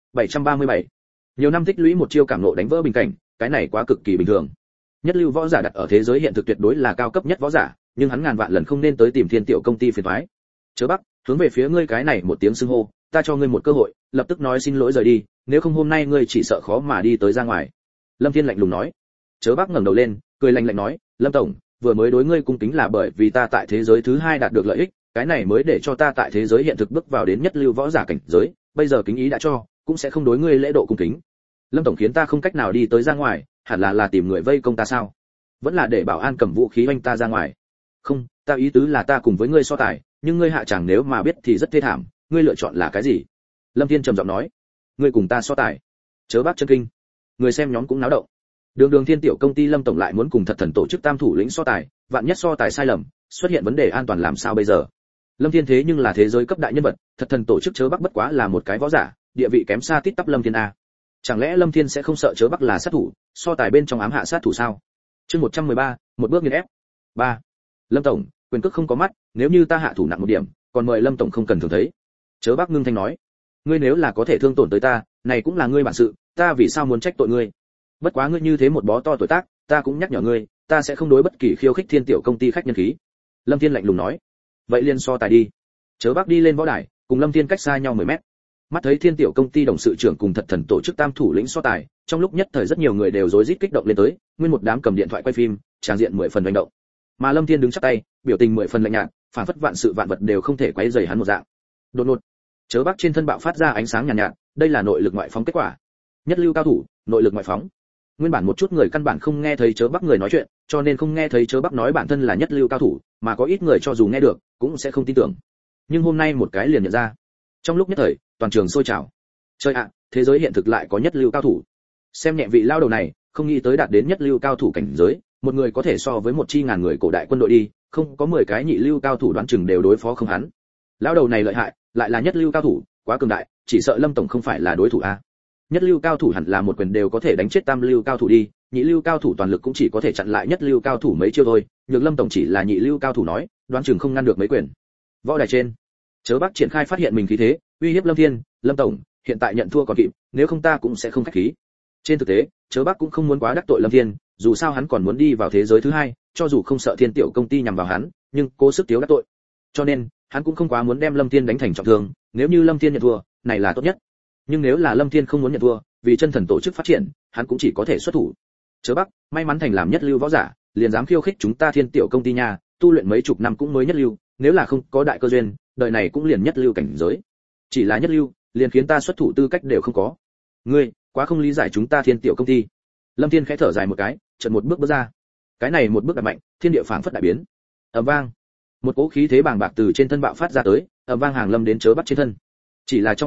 737. Nhiều năm tích lũy một chiêu cảm ngộ đánh vỡ bình cảnh, cái này quá cực kỳ bình thường. Nhất lưu võ giả đặt ở thế giới hiện thực tuyệt đối là cao cấp nhất võ giả, nhưng hắn ngàn vạn lần không nên tới tìm Thiên Tiểu công ty phiền toái. Chớ Bắc, hướng về phía ngươi cái này một tiếng xưng hô, ta cho ngươi một cơ hội, lập tức nói xin lỗi rời đi, nếu không hôm nay ngươi chỉ sợ khó mà đi tới ra ngoài. Lâm Thiên lạnh lùng nói. Chớ Bắc ngẩng đầu lên, cười lạnh lạnh nói, Lâm tổng, vừa mới đối ngươi cung kính là bởi vì ta tại thế giới thứ hai đạt được lợi ích, cái này mới để cho ta tại thế giới hiện thực bước vào đến nhất lưu võ giả cảnh giới, bây giờ kính ý đã cho, cũng sẽ không đối ngươi lễ độ cung kính. Lâm tổng khiến ta không cách nào đi tới ra ngoài, hẳn là tìm người vây công ta sao? Vẫn là để bảo an cầm vũ khí oanh ta ra ngoài? Không, ta ý tứ là ta cùng với ngươi so tài, nhưng ngươi hạ chẳng nếu mà biết thì rất thê thảm, ngươi lựa chọn là cái gì? Lâm Thiên trầm giọng nói. Ngươi cùng ta so tài? Chớ Bắc chân kinh. Người xem nhóm cũng náo động. Đường Thiên Tiểu công ty Lâm tổng lại muốn cùng Thật Thần tổ chức tam thủ lĩnh so tài, vạn nhất so tài sai lầm, xuất hiện vấn đề an toàn làm sao bây giờ? Lâm Thiên thế nhưng là thế giới cấp đại nhân vật, Thật Thần tổ chức chớ Bắc bất quá là một cái võ giả, địa vị kém xa tít tắp Lâm Thiên a. Chẳng lẽ Lâm Thiên sẽ không sợ chớ Bắc là sát thủ, so tài bên trong ám hạ sát thủ sao? Chương 113, một bước nghiền ép. 3. Lâm tổng, quyền cước không có mắt, nếu như ta hạ thủ nặng một điểm, còn mời Lâm tổng không cần thường thấy. Chớ Bắc ngưng thanh nói, ngươi nếu là có thể thương tổn tới ta, này cũng là ngươi bản sự, ta vì sao muốn trách tội ngươi? Bất quá ngươi như thế một bó to tuổi tác, ta cũng nhắc nhở ngươi, ta sẽ không đối bất kỳ khiêu khích Thiên Tiểu công ty khách nhân khí. Lâm Thiên lạnh lùng nói. Vậy liên so tài đi. Chớ Bắc đi lên võ đài, cùng Lâm Thiên cách xa nhau 10 mét. Mắt thấy Thiên Tiểu công ty董sự trưởng cùng Thật Thần tổ chức tam thủ lĩnh so tài, trong lúc nhất thời rất nhiều người đều rối rít kích động lên tới, nguyên một đám cầm điện thoại quay phim, tràng diện 10 phần hành động. Mà Lâm Thiên đứng chắp tay, biểu tình 10 phần lạnh nhạt, phản phất vạn sự vạn vật đều không thể quấy rầy hắn một dạng. Đột ngột, chớ Bắc trên thân bạo phát ra ánh sáng nhàn nhạt, đây là nội lực ngoại phóng kết quả. Nhất lưu cao thủ, nội lực ngoại phóng. Nguyên bản một chút người căn bản không nghe thấy chớ Bắc người nói chuyện, cho nên không nghe thấy chớ Bắc nói bản thân là nhất lưu cao thủ, mà có ít người cho dù nghe được, cũng sẽ không tin tưởng. Nhưng hôm nay một cái liền nhận ra. Trong lúc nhất thời, toàn trường sôi trào. Chơi ạ, thế giới hiện thực lại có nhất lưu cao thủ. Xem nhẹ vị lao đầu này, không nghĩ tới đạt đến nhất lưu cao thủ cảnh giới, một người có thể so với một chi ngàn người cổ đại quân đội đi, không có 10 cái nhị lưu cao thủ đoán chừng đều đối phó không hắn. Lao đầu này lợi hại, lại là nhất lưu cao thủ, quá cường đại, chỉ sợ Lâm tổng không phải là đối thủ a. Nhất lưu cao thủ hẳn là một quyền đều có thể đánh chết tam lưu cao thủ đi, nhị lưu cao thủ toàn lực cũng chỉ có thể chặn lại nhất lưu cao thủ mấy chiêu thôi, nhược Lâm tổng chỉ là nhị lưu cao thủ nói, đoán chừng không ngăn được mấy quyền. Võ đài trên, chớ Bắc triển khai phát hiện mình khí thế, uy hiếp Lâm Thiên, Lâm tổng, hiện tại nhận thua còn kịp, nếu không ta cũng sẽ không khách khí. Trên thực tế, chớ Bắc cũng không muốn quá đắc tội Lâm Thiên, dù sao hắn còn muốn đi vào thế giới thứ hai, cho dù không sợ Thiên Tiểu công ty nhằm vào hắn, nhưng cố sức thiếu đắc tội. Cho nên, hắn cũng không quá muốn đem Lâm Thiên đánh thành trọng thương, nếu như Lâm Thiên nhận thua, này là tốt nhất. Nhưng nếu là Lâm Thiên không muốn nhận thua, vì chân thần tổ chức phát triển, hắn cũng chỉ có thể xuất thủ. Chớ Bắc, may mắn thành làm nhất lưu võ giả, liền dám khiêu khích chúng ta Thiên Tiểu công ty nhà, tu luyện mấy chục năm cũng mới nhất lưu, nếu là không có đại cơ duyên, đời này cũng liền nhất lưu cảnh giới. Chỉ là nhất lưu, liền khiến ta xuất thủ tư cách đều không có. Ngươi, quá không lý giải chúng ta Thiên Tiểu công ty. Lâm Thiên khẽ thở dài một cái, chợt một bước bước ra. Cái này một bước đạp mạnh, thiên địa phảng phất đại biến. Ầm vang, một cỗ khí thế bàng bạc từ trên thân bạo phát ra tới, ầm vang hàng lâm đến chớ Bắc trên thân. Chỉ là trong phút chốc,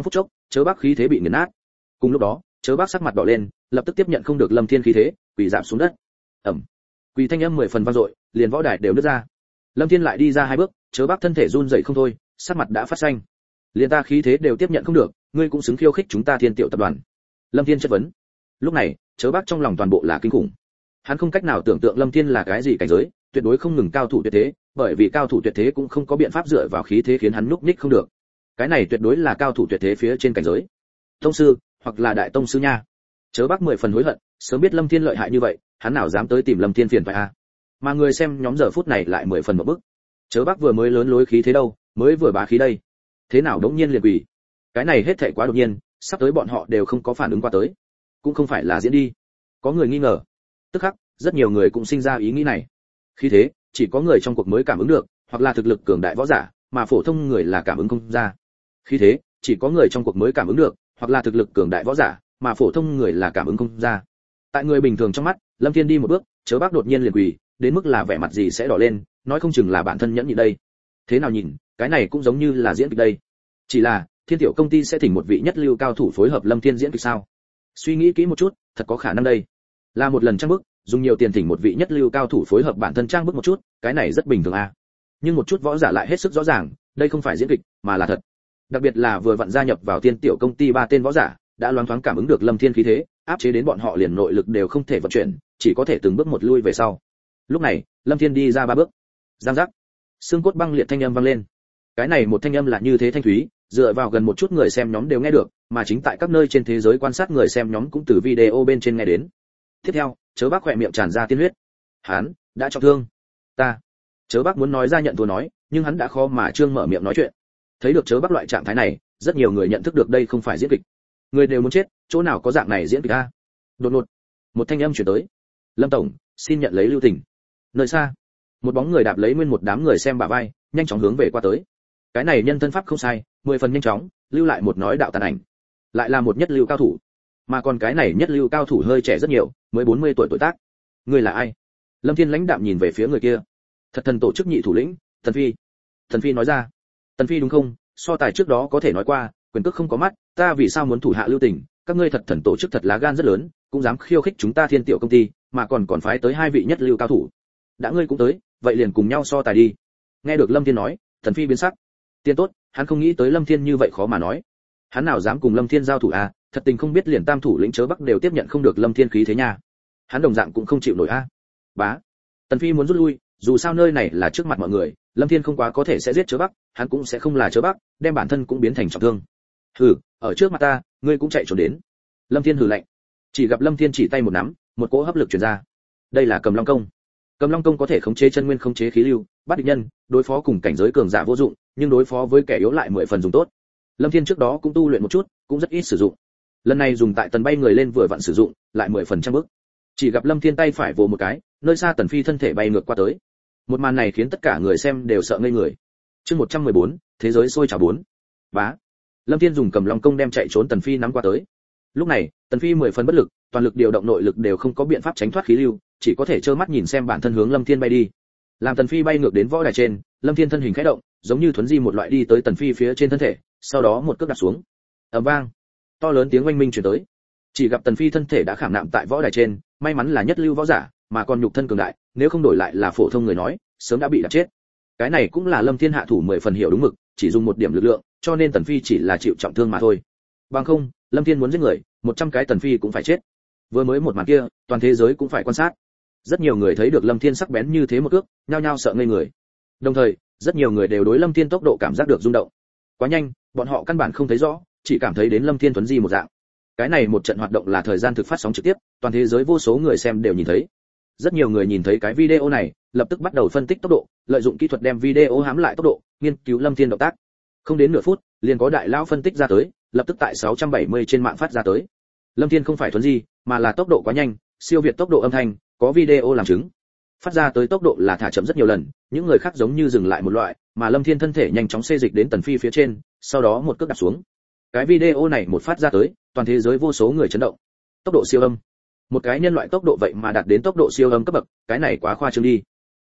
Chớ Bác khí thế bị nghiền nát. Cùng lúc đó, Chớ Bác sắc mặt đỏ lên, lập tức tiếp nhận không được Lâm Thiên khí thế, quỳ rạp xuống đất. Ầm. Quỳ thanh âm 10 phần vang dội, liền võ đài đều nứt ra. Lâm Thiên lại đi ra 2 bước, Chớ Bác thân thể run rẩy không thôi, sắc mặt đã phát xanh. Liền ta khí thế đều tiếp nhận không được, ngươi cũng xứng khiêu khích chúng ta Thiên Tiểu tập đoàn. Lâm Thiên chất vấn. Lúc này, Chớ Bác trong lòng toàn bộ là kinh khủng. Hắn không cách nào tưởng tượng Lâm Thiên là cái gì cảnh giới, tuyệt đối không ngừng cao thủ tuyệt thế, bởi vì cao thủ tuyệt thế cũng không có biện pháp dựa vào khí thế khiến hắn nhúc nhích không được. Cái này tuyệt đối là cao thủ tuyệt thế phía trên cảnh giới. Tông sư, hoặc là đại tông sư nha. Chớ Bác 10 phần hối hận, sớm biết Lâm Thiên lợi hại như vậy, hắn nào dám tới tìm Lâm Thiên phiền phải a. Mà người xem nhóm giờ phút này lại 10 phần một bức. Chớ Bác vừa mới lớn lối khí thế đâu, mới vừa bá khí đây. Thế nào đống nhiên liền quỳ. Cái này hết thảy quá đột nhiên, sắp tới bọn họ đều không có phản ứng qua tới. Cũng không phải là diễn đi. Có người nghi ngờ. Tức khắc, rất nhiều người cũng sinh ra ý nghĩ này. Khí thế, chỉ có người trong cuộc mới cảm ứng được, hoặc là thực lực cường đại võ giả, mà phổ thông người là cảm ứng không ra. Khí thế, chỉ có người trong cuộc mới cảm ứng được, hoặc là thực lực cường đại võ giả, mà phổ thông người là cảm ứng không ra. Tại người bình thường trong mắt, Lâm Thiên đi một bước, Chớ Bác đột nhiên liền quỳ, đến mức là vẻ mặt gì sẽ đỏ lên, nói không chừng là bản thân nhẫn nhịn đây. Thế nào nhìn, cái này cũng giống như là diễn kịch đây. Chỉ là, Thiên Tiểu công ty sẽ thỉnh một vị nhất lưu cao thủ phối hợp Lâm Thiên diễn kịch sao? Suy nghĩ kỹ một chút, thật có khả năng đây. Là một lần trang bức, dùng nhiều tiền thỉnh một vị nhất lưu cao thủ phối hợp bản thân trang bức một chút, cái này rất bình thường a. Nhưng một chút võ giả lại hết sức rõ ràng, đây không phải diễn kịch, mà là thật. Đặc biệt là vừa vặn gia nhập vào Thiên Tiểu công ty 3 tên võ giả, đã loáng thoáng cảm ứng được Lâm Thiên khí thế, áp chế đến bọn họ liền nội lực đều không thể vận chuyển, chỉ có thể từng bước một lui về sau. Lúc này, Lâm Thiên đi ra 3 bước. Giang giác. Xương cốt băng liệt thanh âm vang lên. Cái này một thanh âm là như thế thanh thúy, dựa vào gần một chút người xem nhóm đều nghe được, mà chính tại các nơi trên thế giới quan sát người xem nhóm cũng từ video bên trên nghe đến. Tiếp theo, Chớ Bác khỏe miệng tràn ra tiên huyết. Hắn đã trọng thương ta. Chớ Bác muốn nói ra nhận thua nói, nhưng hắn đã khó mà trương mở miệng nói chuyện. Thấy được Chớ Bác loại trạng thái này, rất nhiều người nhận thức được đây không phải diễn kịch. Người đều muốn chết, chỗ nào có dạng này diễn kịch a. Đột ngột, một thanh âm truyền tới. Lâm tổng, xin nhận lấy lưu tình. Nơi xa, một bóng người đạp lấy nguyên một đám người xem bả vai, nhanh chóng hướng về qua tới. Cái này nhân thân pháp không sai, 10 phần nhanh chóng, lưu lại một nói đạo tàn ảnh. Lại là một nhất lưu cao thủ. Mà còn cái này nhất lưu cao thủ hơi trẻ rất nhiều, mới 40 tuổi tuổi tác. Người là ai? Lâm Thiên lãnh đạm nhìn về phía người kia. Thật thần tổ chức nhị thủ lĩnh, Tần Phi. Tần Phi nói ra. Tần Phi đúng không? So tài trước đó có thể nói qua, quyền cước không có mắt, ta vì sao muốn thủ hạ lưu tình, các ngươi thật thần tổ chức thật lá gan rất lớn, cũng dám khiêu khích chúng ta Thiên Tiểu công ty, mà còn phái tới 2 vị nhất lưu cao thủ. Đã ngươi cũng tới, vậy liền cùng nhau so tài đi. Nghe được Lâm Thiên nói, Tần Phi biến sắc. Tiên tốt, hắn không nghĩ tới Lâm Thiên như vậy khó mà nói. Hắn nào dám cùng Lâm Thiên giao thủ à, thật tình không biết liền tam thủ lĩnh Chớ Bắc đều tiếp nhận không được Lâm Thiên khí thế nha. Hắn đồng dạng cũng không chịu nổi a. Bá. Tần Phi muốn rút lui, dù sao nơi này là trước mặt mọi người, Lâm Thiên không quá có thể sẽ giết Chớ Bắc, hắn cũng sẽ không là Chớ Bắc, đem bản thân cũng biến thành trọng thương. Hừ, ở trước mặt ta, ngươi cũng chạy trốn đến. Lâm Thiên hừ lạnh. Chỉ gặp Lâm Thiên chỉ tay một nắm, một cỗ hấp lực truyền ra. Đây là Cầm Long công. Cầm Long công có thể khống chế chân nguyên, khống chế khí lưu, bắt địch nhân, đối phó cùng cảnh giới cường giả vô dụng, nhưng đối phó với kẻ yếu lại 10 phần dùng tốt. Lâm Thiên trước đó cũng tu luyện một chút, cũng rất ít sử dụng. Lần này dùng tại Tần bay người lên vừa vặn sử dụng, lại 10 phần trăm bước. Chỉ gặp Lâm Thiên tay phải vồ một cái, nơi xa Tần Phi thân thể bay ngược qua tới. Một màn này khiến tất cả người xem đều sợ ngây người. Chương 114, thế giới sôi trào 4. Bá. Lâm Thiên dùng Cầm Long công đem chạy trốn Tần Phi nắm qua tới. Lúc này, Tần Phi 10 phần bất lực, toàn lực điều động nội lực đều không có biện pháp tránh thoát khí lưu, chỉ có thể trơ mắt nhìn xem bản thân hướng Lâm Thiên bay đi. Làm Tần Phi bay ngược đến võ đài trên, Lâm Thiên thân hình khẽ động, giống như thuấn di một loại đi tới Tần Phi phía trên thân thể, sau đó một cước đạp xuống. Ầm vang, to lớn tiếng oanh minh truyền tới. Chỉ gặp Tần Phi thân thể đã khảm nạm tại võ đài trên, may mắn là nhất lưu võ giả, mà còn nhục thân cường đại, nếu không đổi lại là phổ thông người nói, sớm đã bị đạp chết. Cái này cũng là Lâm Thiên hạ thủ 10 phần hiểu đúng mực, chỉ dùng một điểm lực lượng, cho nên Tần Phi chỉ là chịu trọng thương mà thôi. Bằng không, Lâm Thiên muốn giết người, 100 cái Tần Phi cũng phải chết. Vừa mới một màn kia, toàn thế giới cũng phải quan sát. Rất nhiều người thấy được Lâm Thiên sắc bén như thế một cước, nhao nhao sợ ngây người. Đồng thời, rất nhiều người đều đối Lâm Thiên tốc độ cảm giác được rung động. Quá nhanh, bọn họ căn bản không thấy rõ, chỉ cảm thấy đến Lâm Thiên thuấn di một dạng. Cái này một trận hoạt động là thời gian thực phát sóng trực tiếp, toàn thế giới vô số người xem đều nhìn thấy. Rất nhiều người nhìn thấy cái video này, lập tức bắt đầu phân tích tốc độ, lợi dụng kỹ thuật đem video hãm lại tốc độ, nghiên cứu Lâm Thiên động tác. Không đến nửa phút, liền có đại lão phân tích ra tới, lập tức tại 670 trên mạng phát ra tới. Lâm Thiên không phải thuấn di, mà là tốc độ quá nhanh, siêu việt tốc độ âm thanh, có video làm chứng. Phát ra tới tốc độ là thả chậm rất nhiều lần, những người khác giống như dừng lại một loại, mà Lâm Thiên thân thể nhanh chóng xê dịch đến Tần Phi phía trên, sau đó một cước đạp xuống. Cái video này một phát ra tới, toàn thế giới vô số người chấn động. Tốc độ siêu âm. Một cái nhân loại tốc độ vậy mà đạt đến tốc độ siêu âm cấp bậc, cái này quá khoa trương đi.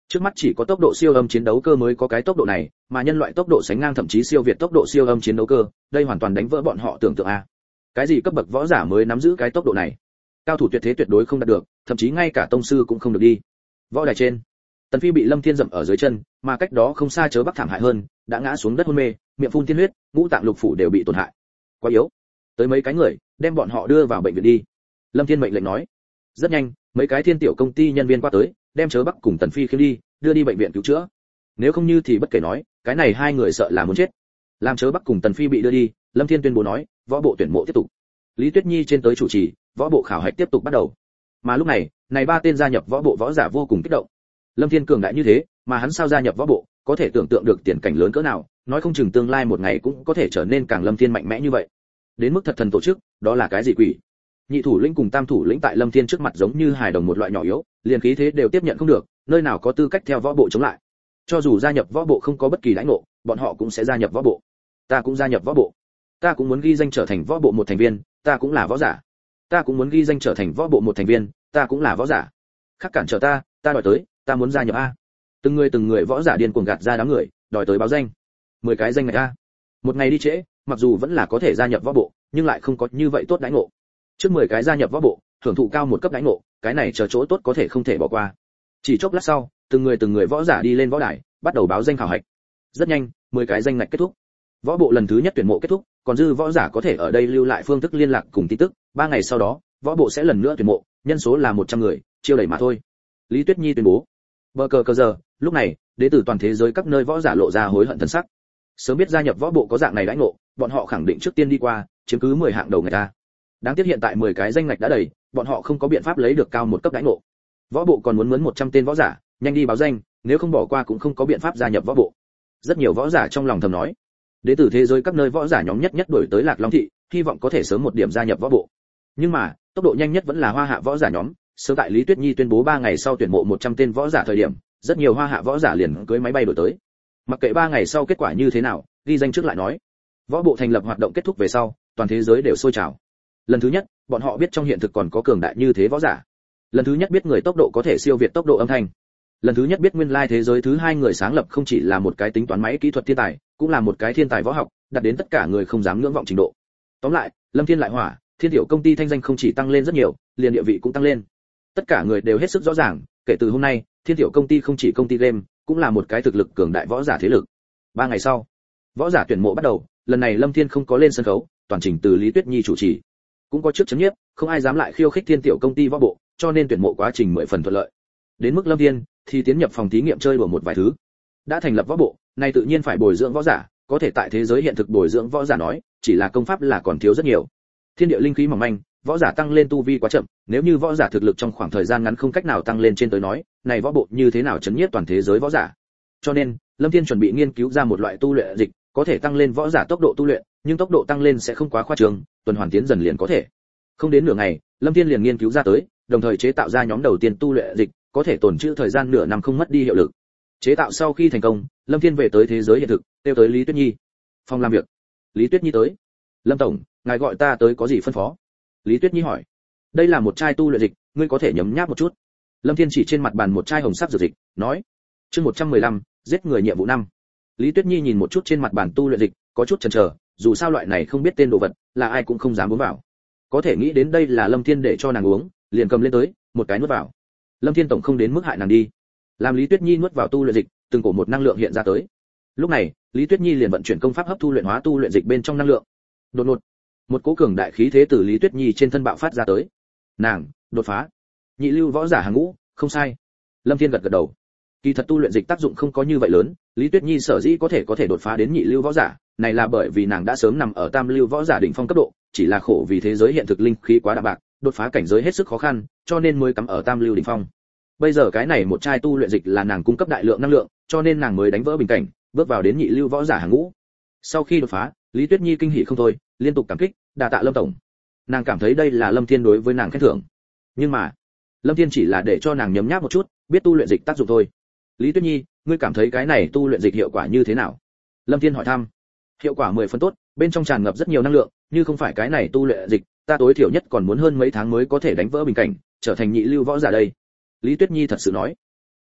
Trước mắt chỉ có tốc độ siêu âm chiến đấu cơ mới có cái tốc độ này, mà nhân loại tốc độ sánh ngang thậm chí siêu việt tốc độ siêu âm chiến đấu cơ, đây hoàn toàn đánh vỡ bọn họ tưởng tượng a. Cái gì cấp bậc võ giả mới nắm giữ cái tốc độ này? Cao thủ tuyệt thế tuyệt đối không đạt được, thậm chí ngay cả tông sư cũng không được đi. Võ đài trên, Tần Phi bị Lâm Thiên dậm ở dưới chân, mà cách đó không xa Chớ Bắc thảm hại hơn, đã ngã xuống đất hôn mê, miệng phun tiên huyết, ngũ tạng lục phủ đều bị tổn hại. Quá yếu. Tới mấy cái người, đem bọn họ đưa vào bệnh viện đi. Lâm Thiên mệnh lệnh nói. Rất nhanh, mấy cái thiên tiểu công ty nhân viên qua tới, đem Chớ Bắc cùng Tần Phi khiêng đi, đưa đi bệnh viện cứu chữa. Nếu không như thì bất kể nói, cái này hai người sợ là muốn chết. Làm Chớ Bắc cùng Tần Phi bị đưa đi, Lâm Thiên tuyên bố nói, võ bộ tuyển mộ tiếp tục. Lý Tuyết Nhi trên tới chủ trì, võ bộ khảo hạch tiếp tục bắt đầu. Mà lúc này, này ba tên gia nhập võ bộ võ giả vô cùng kích động. Lâm Thiên cường đại như thế, mà hắn sao gia nhập võ bộ, có thể tưởng tượng được tiền cảnh lớn cỡ nào, nói không chừng tương lai một ngày cũng có thể trở nên càng Lâm Thiên mạnh mẽ như vậy. Đến mức thật thần tổ chức, đó là cái gì quỷ? Nhị thủ lĩnh cùng tam thủ lĩnh tại Lâm Thiên trước mặt giống như hài đồng một loại nhỏ yếu, liền khí thế đều tiếp nhận không được, nơi nào có tư cách theo võ bộ chống lại. Cho dù gia nhập võ bộ không có bất kỳ đãi ngộ, bọn họ cũng sẽ gia nhập võ bộ. Ta cũng gia nhập võ bộ. Ta cũng muốn ghi danh trở thành võ bộ một thành viên, ta cũng là võ giả. Ta cũng muốn ghi danh trở thành võ bộ một thành viên, ta cũng là võ giả. Khác cản trở ta đòi tới, ta muốn gia nhập a. Từng người võ giả điên cuồng gạt ra đám người, đòi tới báo danh. 10 cái danh ngạch a. Một ngày đi trễ, mặc dù vẫn là có thể gia nhập võ bộ, nhưng lại không có như vậy tốt đãi ngộ. Trước 10 cái gia nhập võ bộ, hưởng thụ cao một cấp đãi ngộ, cái này chờ chỗ tốt có thể không thể bỏ qua. Chỉ chốc lát sau, từng người võ giả đi lên võ đài, bắt đầu báo danh khảo hạch. Rất nhanh, 10 cái danh ngạch kết thúc. Võ bộ lần thứ nhất tuyển mộ kết thúc, còn dư võ giả có thể ở đây lưu lại phương thức liên lạc cùng tin tức, 3 ngày sau đó, võ bộ sẽ lần nữa tuyển mộ, nhân số là 100 người, chiêu đẩy mà thôi. Lý Tuyết Nhi tuyên bố. Bờ cờ giờ, lúc này, đến từ toàn thế giới các nơi võ giả lộ ra hối hận thần sắc. Sớm biết gia nhập võ bộ có dạng này đãi ngộ, bọn họ khẳng định trước tiên đi qua, chiếm cứ 10 hạng đầu người ta. Đáng tiếc hiện tại 10 cái danh ngạch đã đầy, bọn họ không có biện pháp lấy được cao một cấp đãi ngộ. Võ bộ còn muốn mướn 100 tên võ giả, nhanh đi báo danh, nếu không bỏ qua cũng không có biện pháp gia nhập võ bộ. Rất nhiều võ giả trong lòng thầm nói. Đến từ thế giới các nơi võ giả nhóm nhất đuổi tới Lạc Long thị, hy vọng có thể sớm một điểm gia nhập võ bộ. Nhưng mà, tốc độ nhanh nhất vẫn là Hoa Hạ võ giả nhóm, sớm tại Lý Tuyết Nhi tuyên bố 3 ngày sau tuyển mộ 100 tên võ giả thời điểm, rất nhiều Hoa Hạ võ giả liền cưỡi máy bay đuổi tới. Mặc kệ 3 ngày sau kết quả như thế nào, ghi danh trước lại nói. Võ bộ thành lập hoạt động kết thúc về sau, toàn thế giới đều sôi trào. Lần thứ nhất, bọn họ biết trong hiện thực còn có cường đại như thế võ giả. Lần thứ nhất biết người tốc độ có thể siêu việt tốc độ âm thanh. Lần thứ nhất biết nguyên lai thế giới thứ hai người sáng lập không chỉ là một cái tính toán máy kỹ thuật thiên tài, cũng là một cái thiên tài võ học, đạt đến tất cả người không dám ngưỡng vọng trình độ. Tóm lại, Lâm Thiên lại hỏa, Thiên tiểu công ty thanh danh không chỉ tăng lên rất nhiều, liền địa vị cũng tăng lên. Tất cả người đều hết sức rõ ràng, kể từ hôm nay, Thiên tiểu công ty không chỉ công ty game, cũng là một cái thực lực cường đại võ giả thế lực. 3 ngày sau, võ giả tuyển mộ bắt đầu, lần này Lâm Thiên không có lên sân khấu, toàn trình từ Lý Tuyết Nhi chủ trì. Cũng có trước chấm nhiếp, không ai dám lại khiêu khích Thiên tiểu công ty võ bộ, cho nên tuyển mộ quá trình 10 phần thuận lợi. Đến mức Lâm Thiên thì tiến nhập phòng thí nghiệm chơi đùa một vài thứ. Đã thành lập võ bộ, này tự nhiên phải bồi dưỡng võ giả, có thể tại thế giới hiện thực bồi dưỡng võ giả nói, chỉ là công pháp là còn thiếu rất nhiều. Thiên địa linh khí mỏng manh, võ giả tăng lên tu vi quá chậm, nếu như võ giả thực lực trong khoảng thời gian ngắn không cách nào tăng lên trên tới nói, này võ bộ như thế nào chấn nhiếp toàn thế giới võ giả. Cho nên, Lâm Thiên chuẩn bị nghiên cứu ra một loại tu luyện dịch, có thể tăng lên võ giả tốc độ tu luyện, nhưng tốc độ tăng lên sẽ không quá khoa trương, tuần hoàn tiến dần liền có thể. Không đến nửa ngày, Lâm Thiên liền nghiên cứu ra tới, đồng thời chế tạo ra nhóm đầu tiên tu luyện dịch, có thể tồn trữ thời gian nửa năm không mất đi hiệu lực. Chế tạo sau khi thành công, Lâm Thiên về tới thế giới hiện thực, kêu tới Lý Tuyết Nhi. Phòng làm việc. Lý Tuyết Nhi tới. Lâm tổng, ngài gọi ta tới có gì phân phó? Lý Tuyết Nhi hỏi. Đây là một chai tu luyện dịch, ngươi có thể nhấm nháp một chút. Lâm Thiên chỉ trên mặt bàn một chai hồng sắc dược dịch, nói. Chương 115, giết người nhiệm vụ 5. Lý Tuyết Nhi nhìn một chút trên mặt bàn tu luyện dịch, có chút chần chờ, dù sao loại này không biết tên đồ vật, là ai cũng không dám uống vào. Có thể nghĩ đến đây là Lâm Thiên để cho nàng uống, liền cầm lên tới, một cái nuốt vào. Lâm Thiên tổng không đến mức hại nàng đi. Làm Lý Tuyết Nhi nuốt vào tu luyện dịch, từng cổ một năng lượng hiện ra tới. Lúc này, Lý Tuyết Nhi liền vận chuyển công pháp hấp thu luyện hóa tu luyện dịch bên trong năng lượng. Đột ngột, một cỗ cường đại khí thế từ Lý Tuyết Nhi trên thân bạo phát ra tới. Nàng đột phá, nhị lưu võ giả hàng ngũ, không sai. Lâm Thiên gật gật đầu. Kỳ thật tu luyện dịch tác dụng không có như vậy lớn, Lý Tuyết Nhi sở dĩ có thể đột phá đến nhị lưu võ giả, này là bởi vì nàng đã sớm nằm ở tam lưu võ giả đỉnh phong cấp độ, chỉ là khổ vì thế giới hiện thực linh khí quá đạm bạc, đột phá cảnh giới hết sức khó khăn, cho nên mới cắm ở tam lưu đỉnh phong. Bây giờ cái này một chai tu luyện dịch là nàng cung cấp đại lượng năng lượng, cho nên nàng mới đánh vỡ bình cảnh, bước vào đến nhị lưu võ giả hàng ngũ. Sau khi đột phá, Lý Tuyết Nhi kinh hỉ không thôi, liên tục cảm kích, đa tạ Lâm tổng. Nàng cảm thấy đây là Lâm Thiên đối với nàng khen thưởng. Nhưng mà, Lâm Thiên chỉ là để cho nàng nhấm nháp một chút, biết tu luyện dịch tác dụng thôi. Lý Tuyết Nhi, ngươi cảm thấy cái này tu luyện dịch hiệu quả như thế nào? Lâm Thiên hỏi thăm. Hiệu quả 10 phần tốt, bên trong tràn ngập rất nhiều năng lượng, như không phải cái này tu luyện dịch, ta tối thiểu nhất còn muốn hơn mấy tháng mới có thể đánh vỡ bình cảnh, trở thành nhị lưu võ giả đây. Lý Tuyết Nhi thật sự nói.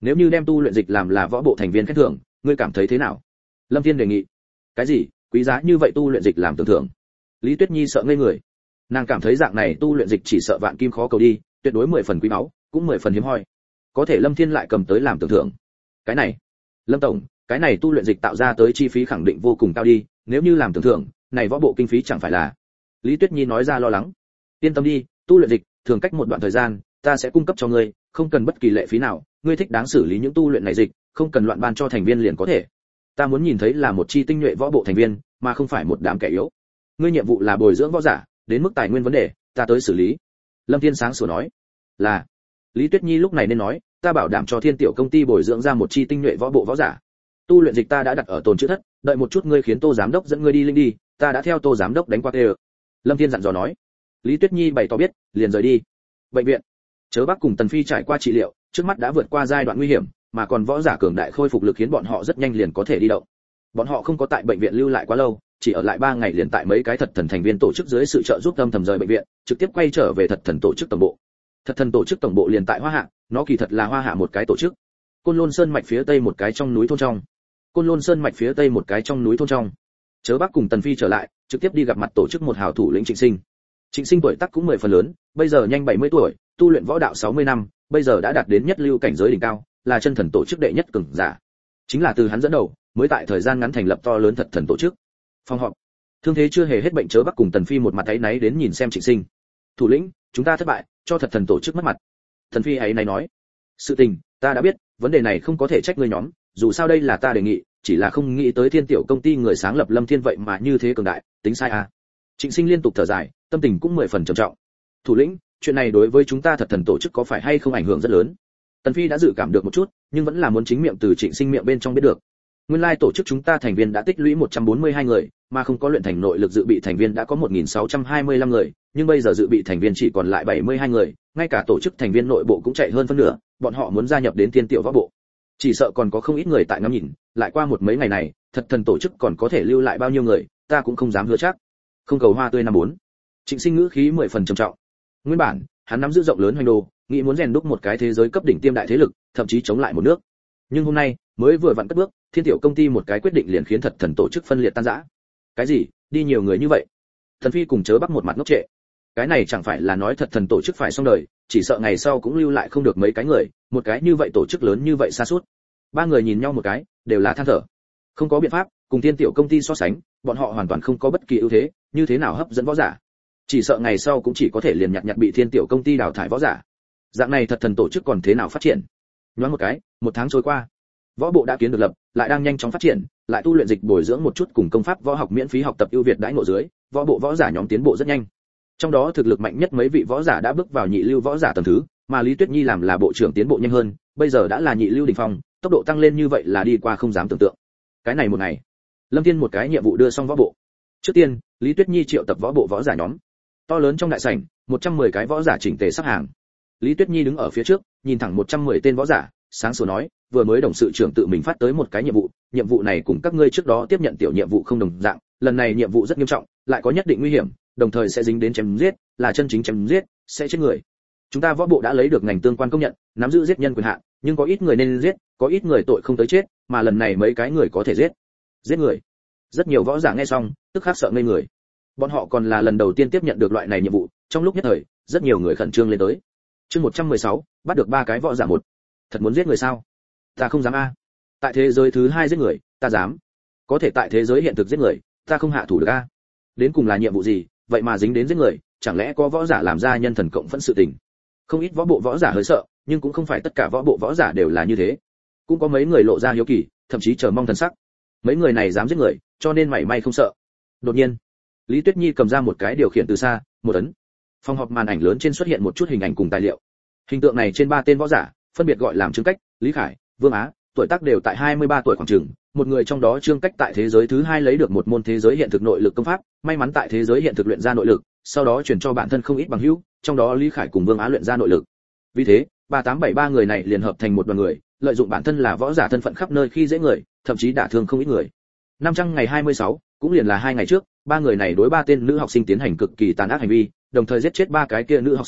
Nếu như đem tu luyện dịch làm là võ bộ thành viên khen thưởng, ngươi cảm thấy thế nào? Lâm Thiên đề nghị. Cái gì? Quý giá như vậy tu luyện dịch làm tưởng thưởng? Lý Tuyết Nhi sợ ngây người. Nàng cảm thấy dạng này tu luyện dịch chỉ sợ vạn kim khó cầu đi, tuyệt đối 10 phần quý báu, cũng 10 phần hiếm hoi. Có thể Lâm Thiên lại cầm tới làm tưởng thưởng. Cái này, Lâm tổng, cái này tu luyện dịch tạo ra tới chi phí khẳng định vô cùng cao đi, nếu như làm tưởng thưởng, này võ bộ kinh phí chẳng phải là. Lý Tuyết Nhi nói ra lo lắng. Yên tâm đi, tu luyện dịch, thường cách một đoạn thời gian, ta sẽ cung cấp cho ngươi, không cần bất kỳ lệ phí nào, ngươi thích đáng xử lý những tu luyện này dịch, không cần loạn ban cho thành viên liền có thể. Ta muốn nhìn thấy là một chi tinh nhuệ võ bộ thành viên, mà không phải một đám kẻ yếu. Ngươi nhiệm vụ là bồi dưỡng võ giả, đến mức tài nguyên vấn đề, ta tới xử lý. Lâm Thiên sáng sủa nói. Là. Lý Tuyết Nhi lúc này nên nói, ta bảo đảm cho Thiên Tiểu công ty bồi dưỡng ra một chi tinh nhuệ võ bộ võ giả. Tu luyện dịch ta đã đặt ở tồn trữ thất, đợi một chút ngươi khiến Tô giám đốc dẫn ngươi đi linh đi, ta đã theo Tô giám đốc đánh qua tê. Lâm Thiên dặn dò nói. Lý Tuyết Nhi bày tỏ biết, liền rời đi. Bệnh viện. Chớ Bắc cùng Tần Phi trải qua trị liệu, trước mắt đã vượt qua giai đoạn nguy hiểm, mà còn võ giả cường đại khôi phục lực khiến bọn họ rất nhanh liền có thể đi động. Bọn họ không có tại bệnh viện lưu lại quá lâu, chỉ ở lại 3 ngày liền tại mấy cái thật thần thành viên tổ chức dưới sự trợ giúp âm thầm rời bệnh viện, trực tiếp quay trở về thật thần tổ chức tổng bộ. Thật thần tổ chức tổng bộ liền tại Hoa Hạ, nó kỳ thật là Hoa Hạ một cái tổ chức. Côn Lôn Sơn mạch phía tây một cái trong núi thôn trong. Côn Lôn Sơn mạch phía tây một cái trong núi thôn trong. Chớ Bắc cùng Tần Phi trở lại, trực tiếp đi gặp mặt tổ chức một hào thủ lĩnh Trịnh Sinh. Trịnh Sinh tuổi tác cũng 10 phần lớn, bây giờ nhanh 70 tuổi, tu luyện võ đạo 60 năm, bây giờ đã đạt đến nhất lưu cảnh giới đỉnh cao, là chân thần tổ chức đệ nhất cường giả. Chính là từ hắn dẫn đầu, mới tại thời gian ngắn thành lập to lớn thật thần tổ chức. Phòng họp. Thương thế chưa hề hết bệnh Chớ Bắc cùng Tần Phi một mặt áy náy đến nhìn xem Trịnh Sinh. Thủ lĩnh, chúng ta thất bại, cho thật thần tổ chức mất mặt. Tần Phi áy náy nói. Sự tình, ta đã biết, vấn đề này không có thể trách ngươi nhóm, dù sao đây là ta đề nghị, chỉ là không nghĩ tới Thiên Tiểu công ty người sáng lập Lâm Thiên vậy mà như thế cường đại, tính sai à? Trịnh Sinh liên tục thở dài, tâm tình cũng 10 phần trầm trọng. Thủ lĩnh, chuyện này đối với chúng ta thật thần tổ chức có phải hay không ảnh hưởng rất lớn? Tần Phi đã dự cảm được một chút, nhưng vẫn là muốn chính miệng từ Trịnh Sinh miệng bên trong biết được. Nguyên lai tổ chức chúng ta thành viên đã tích lũy 142 người, mà không có luyện thành nội lực dự bị thành viên đã có 1625 người, nhưng bây giờ dự bị thành viên chỉ còn lại 72 người, ngay cả tổ chức thành viên nội bộ cũng chạy hơn phân nửa, bọn họ muốn gia nhập đến Thiên Tiểu võ bộ. Chỉ sợ còn có không ít người tại ngắm nhìn, lại qua một mấy ngày này, thật thần tổ chức còn có thể lưu lại bao nhiêu người, ta cũng không dám hứa chắc. Không cầu hoa tươi năm 4. Trịnh Sinh ngữ khí 10 phần trầm trọng. Nguyên bản, hắn nắm giữ rộng lớn hoành đồ, nghĩ muốn rèn đúc một cái thế giới cấp đỉnh tiêm đại thế lực, thậm chí chống lại một nước. Nhưng hôm nay, mới vừa vặn cất bước, Thiên Tiểu công ty một cái quyết định liền khiến thật thần tổ chức phân liệt tan rã. Cái gì? Đi nhiều người như vậy? Thần Phi cùng Chớ Bắc một mặt ngốc trệ. Cái này chẳng phải là nói thật thần tổ chức phải xong đời, chỉ sợ ngày sau cũng lưu lại không được mấy cái người, một cái như vậy tổ chức lớn như vậy xa suốt. Ba người nhìn nhau một cái, đều là than thở. Không có biện pháp, cùng Thiên Tiểu công ty so sánh, bọn họ hoàn toàn không có bất kỳ ưu thế, như thế nào hấp dẫn võ giả? Chỉ sợ ngày sau cũng chỉ có thể liền nhặt bị Thiên Tiểu công ty đào thải võ giả. Dạng này thật thần tổ chức còn thế nào phát triển? Nhoáng một cái, 1 tháng trôi qua. Võ bộ đã kiến được lập, lại đang nhanh chóng phát triển, lại tu luyện dịch bồi dưỡng một chút cùng công pháp võ học miễn phí học tập ưu việt đãi ngộ dưới, võ bộ võ giả nhóm tiến bộ rất nhanh. Trong đó thực lực mạnh nhất mấy vị võ giả đã bước vào nhị lưu võ giả tầng thứ, mà Lý Tuyết Nhi làm là bộ trưởng tiến bộ nhanh hơn, bây giờ đã là nhị lưu đỉnh phong, tốc độ tăng lên như vậy là đi qua không dám tưởng tượng. Cái này một ngày, Lâm Thiên một cái nhiệm vụ đưa xong võ bộ. Trước tiên, Lý Tuyết Nhi triệu tập võ bộ võ giả nhóm. To lớn trong đại sảnh, 110 cái võ giả chỉnh tề sắp hàng. Lý Tuyết Nhi đứng ở phía trước, nhìn thẳng 110 tên võ giả, sáng sủa nói, vừa mới đồng sự trưởng tự mình phát tới một cái nhiệm vụ này cùng các ngươi trước đó tiếp nhận tiểu nhiệm vụ không đồng dạng, lần này nhiệm vụ rất nghiêm trọng, lại có nhất định nguy hiểm, đồng thời sẽ dính đến chém giết, là chân chính chém giết, sẽ chết người. Chúng ta võ bộ đã lấy được ngành tương quan công nhận, nắm giữ giết nhân quyền hạn, nhưng có ít người nên giết, có ít người tội không tới chết, mà lần này mấy cái người có thể giết. Giết người. Rất nhiều võ giả nghe xong, tức khắc sợ ngây người. Bọn họ còn là lần đầu tiên tiếp nhận được loại này nhiệm vụ, trong lúc nhất thời, rất nhiều người khẩn trương lên tới. Chương 116, bắt được 3 cái võ giả một. Thật muốn giết người sao? Ta không dám a. Tại thế giới thứ 2 giết người, ta dám. Có thể tại thế giới hiện thực giết người, ta không hạ thủ được a. Đến cùng là nhiệm vụ gì, vậy mà dính đến giết người, chẳng lẽ có võ giả làm ra nhân thần cộng phẫn sự tình? Không ít võ bộ võ giả hơi sợ, nhưng cũng không phải tất cả võ bộ võ giả đều là như thế. Cũng có mấy người lộ ra hiếu kỳ, thậm chí chờ mong thần sắc. Mấy người này dám giết người, cho nên mảy may không sợ. Đột nhiên, Lý Tuyết Nhi cầm ra một cái điều khiển từ xa, một ấn. Phòng họp màn ảnh lớn trên xuất hiện một chút hình ảnh cùng tài liệu. Hình tượng này trên 3 tên võ giả, phân biệt gọi làm Trương Cách, Lý Khải, Vương Á, tuổi tác đều tại 23 tuổi khoảng chừng, một người trong đó Trương Cách tại thế giới thứ 2 lấy được một môn thế giới hiện thực nội lực công pháp, may mắn tại thế giới hiện thực luyện ra nội lực, sau đó truyền cho bản thân không ít bằng hữu, trong đó Lý Khải cùng Vương Á luyện ra nội lực. Vì thế, 3873 người này liền hợp thành một đoàn người, lợi dụng bản thân là võ giả thân phận khắp nơi khi dễ người, thậm chí đả thương không ít người. Năm trăng ngày 26, cũng liền là 2 ngày trước, 3 người này đối 3 tên nữ học sinh tiến hành cực kỳ tàn ác hành vi, đồng thời giết chết 3 cái kia nữ học sinh,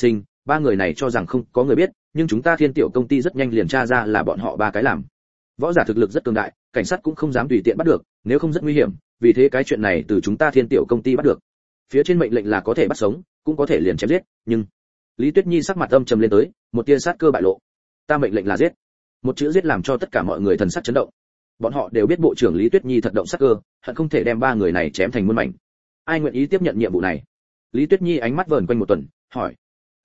ba người này cho rằng không có người biết, nhưng chúng ta Thiên Tiểu công ty rất nhanh liền tra ra là bọn họ ba cái làm. Võ giả thực lực rất cường đại, cảnh sát cũng không dám tùy tiện bắt được, nếu không rất nguy hiểm, vì thế cái chuyện này từ chúng ta Thiên Tiểu công ty bắt được. Phía trên mệnh lệnh là có thể bắt sống, cũng có thể liền chém giết, nhưng Lý Tuyết Nhi sắc mặt âm trầm lên tới, một tia sát cơ bại lộ. Ta mệnh lệnh là giết. Một chữ giết làm cho tất cả mọi người thần sắc chấn động. Bọn họ đều biết bộ trưởng Lý Tuyết Nhi thật động sát cơ, hận không thể đem ba người này chém thành muôn mảnh. Ai nguyện ý tiếp nhận nhiệm vụ này? Lý Tuyết Nhi ánh mắt vờn quanh một tuần, hỏi.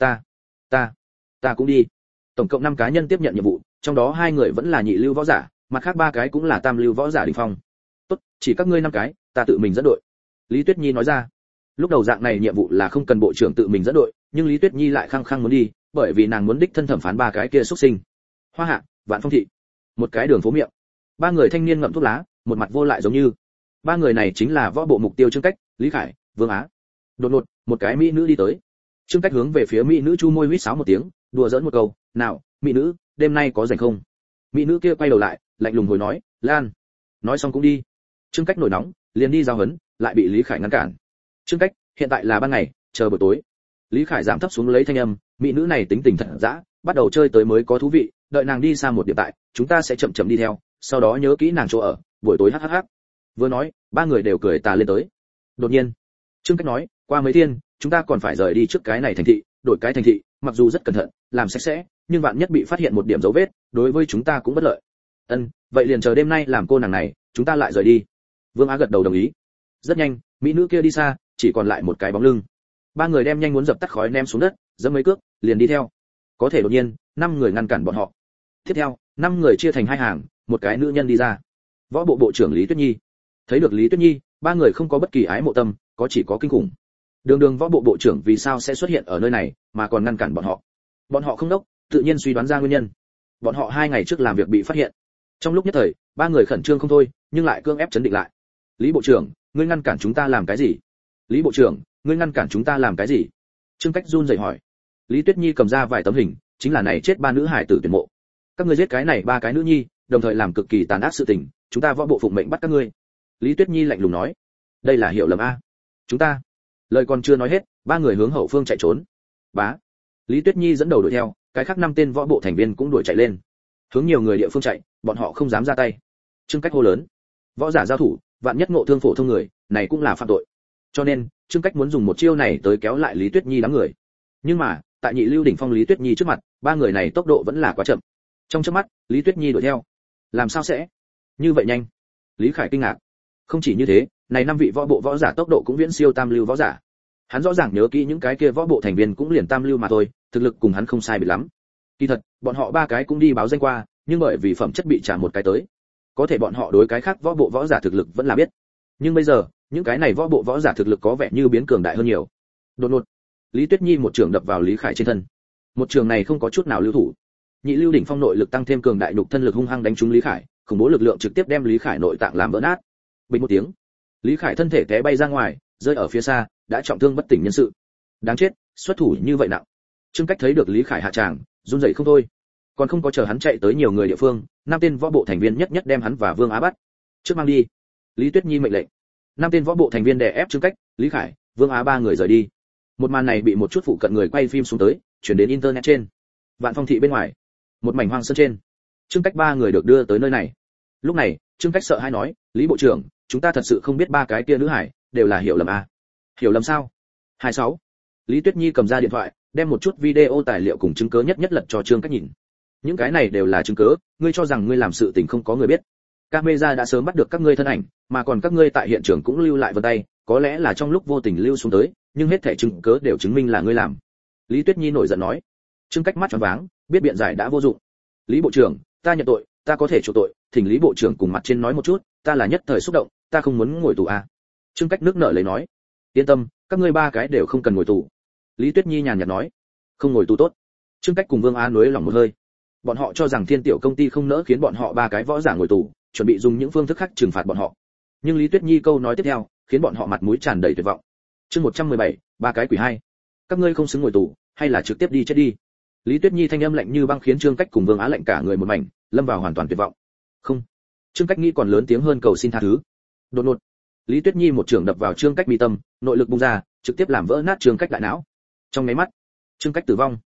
Ta cũng đi. Tổng cộng 5 cá nhân tiếp nhận nhiệm vụ, trong đó 2 người vẫn là nhị lưu võ giả, mặt khác 3 cái cũng là tam lưu võ giả đỉnh phong. Tốt, chỉ các ngươi 5 cái, ta tự mình dẫn đội. Lý Tuyết Nhi nói ra. Lúc đầu dạng này nhiệm vụ là không cần bộ trưởng tự mình dẫn đội, nhưng Lý Tuyết Nhi lại khăng khăng muốn đi, bởi vì nàng muốn đích thân thẩm phán 3 cái kia xuất sinh. Hoa Hạ, Vạn Phong thị, một cái đường phố miệng. 3 người thanh niên ngậm thuốc lá, một mặt vô lại giống như. 3 người này chính là võ bộ mục tiêu Trương Cách, Lý Khải, Vương Á. Đột ngột, một cái mỹ nữ đi tới. Trương Cách hướng về phía mỹ nữ chu môi huýt sáo một tiếng, đùa giỡn một câu, "Nào, mỹ nữ, đêm nay có rảnh không?" Mỹ nữ kia quay đầu lại, lạnh lùng hồi nói, "Lan." Nói xong cũng đi. Trương Cách nổi nóng, liền đi giao hấn, lại bị Lý Khải ngăn cản. "Trương Cách, hiện tại là ban ngày, chờ buổi tối." Lý Khải giảm thấp xuống lấy thanh âm, mỹ nữ này tính tình thật dã, bắt đầu chơi tới mới có thú vị, đợi nàng đi xa một điểm tại, chúng ta sẽ chậm chậm đi theo, sau đó nhớ kỹ nàng chỗ ở, buổi tối hắc. Vừa nói, 3 người đều cười tà lên tới. Đột nhiên, Trương Cách nói, "Qua mấy thiên, chúng ta còn phải rời đi trước cái này thành thị, đổi cái thành thị, mặc dù rất cẩn thận, làm sạch sẽ, nhưng vạn nhất bị phát hiện một điểm dấu vết, đối với chúng ta cũng bất lợi." Vậy liền chờ đêm nay làm cô nàng này, chúng ta lại rời đi. Vương Á gật đầu đồng ý. Rất nhanh, mỹ nữ kia đi xa, chỉ còn lại một cái bóng lưng. 3 người đem nhanh muốn dập tắt khói ném xuống đất, giẫm mấy cước, liền đi theo. Có thể đột nhiên, 5 người ngăn cản bọn họ. Tiếp theo, 5 người chia thành 2 hàng, một cái nữ nhân đi ra. Võ bộ bộ trưởng Lý Tuyết Nhi. Thấy được Lý Tuyết Nhi, 3 người không có bất kỳ ái mộ tâm, chỉ có kinh khủng. Đường võ bộ bộ trưởng vì sao sẽ xuất hiện ở nơi này, mà còn ngăn cản bọn họ? Bọn họ không đốc, tự nhiên suy đoán ra nguyên nhân. Bọn họ 2 ngày trước làm việc bị phát hiện. Trong lúc nhất thời, 3 người khẩn trương không thôi, nhưng lại cương ép chấn định lại. "Lý bộ trưởng, ngươi ngăn cản chúng ta làm cái gì?" "Lý bộ trưởng, ngươi ngăn cản chúng ta làm cái gì?" Trương Cách run rẩy hỏi. Lý Tuyết Nhi cầm ra vài tấm hình, chính là này chết 3 nữ hải tử tuyển mộ. "Các ngươi giết cái này 3 cái nữ nhi, đồng thời làm cực kỳ tàn ác sự tình, chúng ta võ bộ phụng mệnh bắt các ngươi." Lý Tuyết Nhi lạnh lùng nói. "Đây là hiểu lầm a." "Chúng ta..." Lời còn chưa nói hết, 3 người hướng hậu phương chạy trốn. Bá. Lý Tuyết Nhi dẫn đầu đuổi theo, cái khác 5 tên võ bộ thành viên cũng đuổi chạy lên. Hướng nhiều người địa phương chạy, bọn họ không dám ra tay. Trương Cách hô lớn. Võ giả giao thủ, vạn nhất ngộ thương phổ thông người, này cũng là phạm tội. Cho nên, Trương Cách muốn dùng một chiêu này tới kéo lại Lý Tuyết Nhi đám người. Nhưng mà, tại nhị lưu đỉnh phong Lý Tuyết Nhi trước mặt, 3 người này tốc độ vẫn là quá chậm. Trong chớp mắt, Lý Tuyết Nhi đuổi theo. Làm sao sẽ như vậy nhanh? Lý Khải kinh ngạc. Không chỉ như thế, này 5 vị võ bộ võ giả tốc độ cũng viễn siêu tam lưu võ giả. Hắn rõ ràng nhớ kỹ những cái kia võ bộ thành viên cũng liền tam lưu mà thôi, thực lực cùng hắn không sai biệt lắm. Kỳ thật, bọn họ 3 cái cũng đi báo danh qua, nhưng bởi vì phẩm chất bị trả một cái tới. Có thể bọn họ đối cái khác võ bộ võ giả thực lực vẫn là biết. Nhưng bây giờ, những cái này võ bộ võ giả thực lực có vẻ như biến cường đại hơn nhiều. Đột ngột, Lý Tuyết Nhi một trường đập vào Lý Khải trên thân. Một trường này không có chút nào lưu thủ. Nhị lưu đỉnh phong nội lực tăng thêm cường đại nhục thân lực hung hăng đánh trúng Lý Khải, khủng bố lực lượng trực tiếp đem Lý Khải nội tạng làm vỡ nát. Bình một tiếng, Lý Khải thân thể té bay ra ngoài, rơi ở phía xa, đã trọng thương bất tỉnh nhân sự. Đáng chết, xuất thủ như vậy nặng. Trương Cách thấy được Lý Khải hạ tràng, run rẩy không thôi. Còn không có chờ hắn chạy tới nhiều người địa phương, 5 tên võ bộ thành viên nhất nhất đem hắn và Vương Á bắt. Trước mang đi. Lý Tuyết Nhi mệnh lệnh. 5 tên võ bộ thành viên đè ép Trương Cách, Lý Khải, Vương Á 3 người rời đi. Một màn này bị một chút phụ cận người quay phim xuống tới, chuyển đến internet trên. Vạn Phong thị bên ngoài, một mảnh hoang sơn trên. Trương Cách 3 người được đưa tới nơi này. Lúc này, Trương Cách sợ hãi nói, "Lý bộ trưởng, chúng ta thật sự không biết 3 cái kia nữ hải đều là hiểu lầm à?" "Hiểu lầm sao?" 26. Lý Tuyết Nhi cầm ra điện thoại, đem một chút video tài liệu cùng chứng cứ nhất nhất lật cho Trương Cách nhìn. "Những cái này đều là chứng cứ, ngươi cho rằng ngươi làm sự tình không có người biết. Camera đã sớm bắt được các ngươi thân ảnh, mà còn các ngươi tại hiện trường cũng lưu lại vân tay, có lẽ là trong lúc vô tình lưu xuống tới, nhưng hết thảy chứng cứ đều chứng minh là ngươi làm." Lý Tuyết Nhi nổi giận nói. Trương Cách mắt tròn váng, biết biện giải đã vô dụng. "Lý bộ trưởng, ta nhận tội, ta có thể chịu tội, thỉnh Lý bộ trưởng cùng mặt trên nói một chút, ta là nhất thời xúc động, ta không muốn ngồi tù à?" Trương Cách nước nở lấy nói. "Yên tâm, các ngươi 3 cái đều không cần ngồi tù." Lý Tuyết Nhi nhàn nhạt nói. "Không ngồi tù tốt." Trương Cách cùng Vương Á nuối lòng một hơi. Bọn họ cho rằng Thiên Tiểu công ty không nỡ khiến bọn họ 3 cái võ giả ngồi tù, chuẩn bị dùng những phương thức khác trừng phạt bọn họ. Nhưng Lý Tuyết Nhi câu nói tiếp theo, khiến bọn họ mặt mũi tràn đầy tuyệt vọng. Chương 117, 3 cái quỷ hai. "Các ngươi không xứng ngồi tù, hay là trực tiếp đi chết đi." Lý Tuyết Nhi thanh âm lạnh như băng khiến Trương Cách cùng Vương Á lạnh cả người một mảnh, lâm vào hoàn toàn tuyệt vọng. "Không." Trương Cách nghĩ còn lớn tiếng hơn cầu xin tha thứ. Đột ngột, Lý Tuyết Nhi một trường đập vào Trương Cách mi tâm, nội lực bung ra, trực tiếp làm vỡ nát Trương Cách đại não. Trong nháy mắt, Trương Cách tử vong.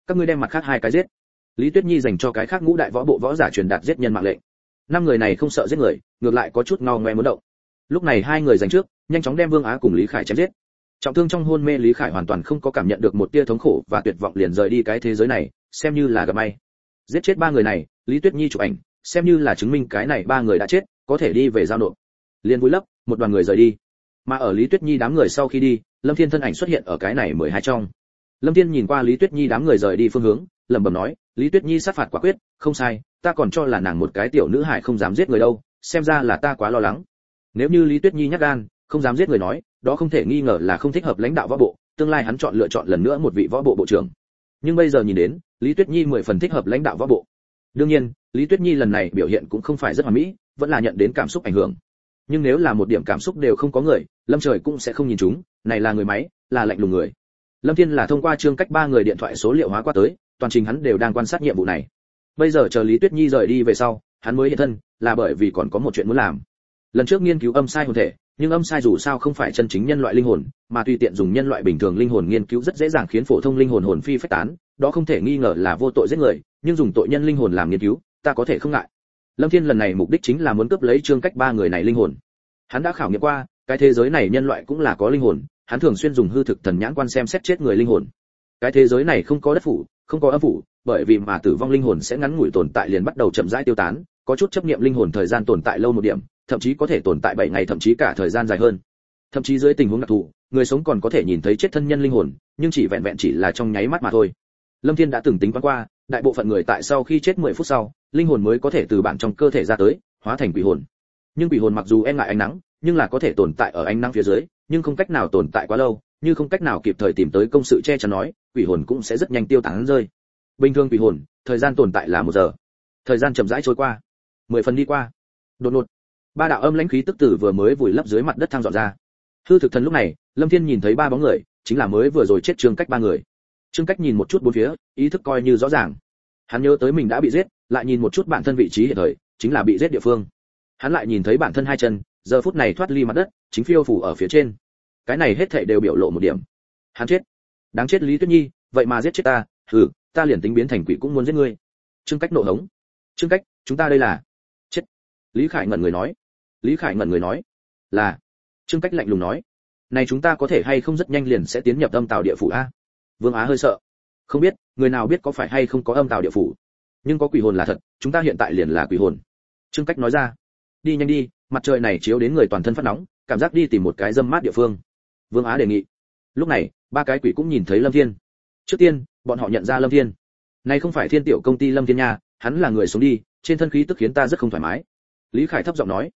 các ngươi đem mặt khác hai cái giết. Lý Tuyết Nhi dành cho cái khác ngũ đại võ bộ võ giả truyền đạt giết nhân mạng lệnh. Năm người này không sợ giết người, ngược lại có chút ngao ngoe muốn động. Lúc này hai người giành trước, nhanh chóng đem Vương Á cùng Lý Khải chém giết. Trọng thương trong hôn mê Lý Khải hoàn toàn không có cảm nhận được một tia thống khổ và tuyệt vọng, liền rời đi cái thế giới này, xem như là gặp may. Giết chết ba người này, Lý Tuyết Nhi chụp ảnh, xem như là chứng minh cái này ba người đã chết, có thể đi về giao nộp. Liền vui lấp, một đoàn người rời đi. Mà ở Lý Tuyết Nhi đám người sau khi đi, Lâm Thiên thân ảnh xuất hiện ở cái này 12 trong. Lâm Thiên nhìn qua Lý Tuyết Nhi đám người rời đi phương hướng, lẩm bẩm nói, Lý Tuyết Nhi sát phạt quả quyết, không sai, ta còn cho là nàng một cái tiểu nữ hài không dám giết người đâu, xem ra là ta quá lo lắng. Nếu như Lý Tuyết Nhi nhát gan, không dám giết người nói, đó không thể nghi ngờ là không thích hợp lãnh đạo võ bộ, tương lai hắn lựa chọn lần nữa một vị võ bộ bộ trưởng. Nhưng bây giờ nhìn đến, Lý Tuyết Nhi 10 phần thích hợp lãnh đạo võ bộ. Đương nhiên, Lý Tuyết Nhi lần này biểu hiện cũng không phải rất hoàn mỹ, vẫn là nhận đến cảm xúc ảnh hưởng. Nhưng nếu là một điểm cảm xúc đều không có người, Lâm Trời cũng sẽ không nhìn chúng, này là người máy, là lạnh lùng người. Lâm Thiên là thông qua Trương Cách ba người điện thoại số liệu hóa qua tới, toàn trình hắn đều đang quan sát nhiệm vụ này. Bây giờ chờ Lý Tuyết Nhi rời đi về sau, hắn mới hiện thân, là bởi vì còn có một chuyện muốn làm. Lần trước nghiên cứu âm sai hồn thể, nhưng âm sai dù sao không phải chân chính nhân loại linh hồn, mà tùy tiện dùng nhân loại bình thường linh hồn nghiên cứu rất dễ dàng khiến phổ thông linh hồn hồn phi phách tán, đó không thể nghi ngờ là vô tội giết người, nhưng dùng tội nhân linh hồn làm nghiên cứu, ta có thể không ngại. Lâm Thiên lần này mục đích chính là muốn cướp lấy Trương Cách ba người này linh hồn. Hắn đã khảo nghiệm qua, cái thế giới này nhân loại cũng là có linh hồn, hắn thường xuyên dùng hư thực thần nhãn quan xem xét chết người linh hồn. Cái thế giới này không có đất phủ, không có âm phủ, bởi vì mà tử vong linh hồn sẽ ngắn ngủi tồn tại liền bắt đầu chậm rãi tiêu tán, có chút chấp niệm linh hồn thời gian tồn tại lâu một điểm, thậm chí có thể tồn tại 7 ngày thậm chí cả thời gian dài hơn. Thậm chí dưới tình huống đặc thù, người sống còn có thể nhìn thấy chết thân nhân linh hồn, nhưng chỉ vẹn vẹn chỉ là trong nháy mắt mà thôi. Lâm Thiên đã từng tính toán qua, đại bộ phận người tại sau khi chết 10 phút sau, linh hồn mới có thể từ bản trong cơ thể ra tới, hóa thành quỷ hồn. Nhưng quỷ hồn mặc dù e ngại ánh nắng, nhưng là có thể tồn tại ở ánh nắng phía dưới, nhưng không cách nào tồn tại quá lâu, như không cách nào kịp thời tìm tới công sự che chắn nói, quỷ hồn cũng sẽ rất nhanh tiêu tán rơi. Bình thường quỷ hồn, thời gian tồn tại là 1 giờ. Thời gian chậm rãi trôi qua, 10 phần đi qua. Đột ngột, ba đạo âm lãnh khí tức tử vừa mới vùi lấp dưới mặt đất thang dọn ra. Hư thực thần lúc này, Lâm Thiên nhìn thấy 3 bóng người, chính là mới vừa rồi chết Trương Cách 3 người. Trương Cách nhìn một chút bốn phía, ý thức coi như rõ ràng. Hắn nhớ tới mình đã bị giết, lại nhìn một chút bản thân vị trí hiện thời, chính là bị giết địa phương. Hắn lại nhìn thấy bản thân 2 chân, giờ phút này thoát ly mặt đất, chính phiêu phù ở phía trên. Cái này hết thảy đều biểu lộ một điểm. Hắn chết. Đáng chết Lý Tuyết Nhi, vậy mà giết chết ta, hừ, ta liền tính biến thành quỷ cũng muốn giết ngươi. Trương Cách nộ hống. Trương Cách, chúng ta đây là chết. Lý Khải ngẩn người nói. Lý Khải ngẩn người nói. Là. Trương Cách lạnh lùng nói. Này chúng ta có thể hay không rất nhanh liền sẽ tiến nhập âm tào địa phủ a? Vương Á hơi sợ. Không biết, người nào biết có phải hay không có âm tào địa phủ. Nhưng có quỷ hồn là thật, chúng ta hiện tại liền là quỷ hồn. Trương Cách nói ra. Đi nhanh đi, mặt trời này chiếu đến người toàn thân phát nóng, cảm giác đi tìm một cái râm mát địa phương. Vương Á đề nghị. Lúc này, 3 cái quỷ cũng nhìn thấy Lâm Thiên. Trước tiên, bọn họ nhận ra Lâm Thiên. Này không phải Thiên Tiểu công ty Lâm Thiên nha, hắn là người sống đi, trên thân khí tức khiến ta rất không thoải mái. Lý Khải thấp giọng nói.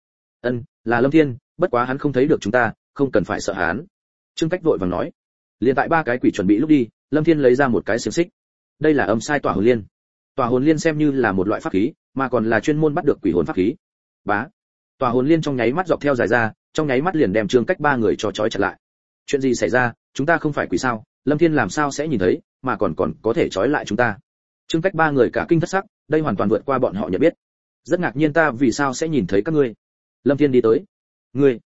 Là Lâm Thiên, bất quá hắn không thấy được chúng ta, không cần phải sợ hắn. Trương Cách vội vàng nói. Liền tại 3 cái quỷ chuẩn bị lúc đi, Lâm Thiên lấy ra một cái xiềng xích. Đây là âm sai tỏa hồn liên. Tỏa hồn liên xem như là một loại pháp khí, mà còn là chuyên môn bắt được quỷ hồn pháp khí. Bá. Tỏa hồn liên trong nháy mắt dọc theo dài ra, trong nháy mắt liền đem Trương Cách 3 người cho trói chặt lại. Chuyện gì xảy ra, chúng ta không phải quỷ sao? Lâm Thiên làm sao sẽ nhìn thấy, mà còn có thể trói lại chúng ta? Trương Cách 3 người cả kinh thất sắc, đây hoàn toàn vượt qua bọn họ nhận biết. Rất ngạc nhiên ta vì sao sẽ nhìn thấy các ngươi? Lâm Thiên đi tới. Ngươi,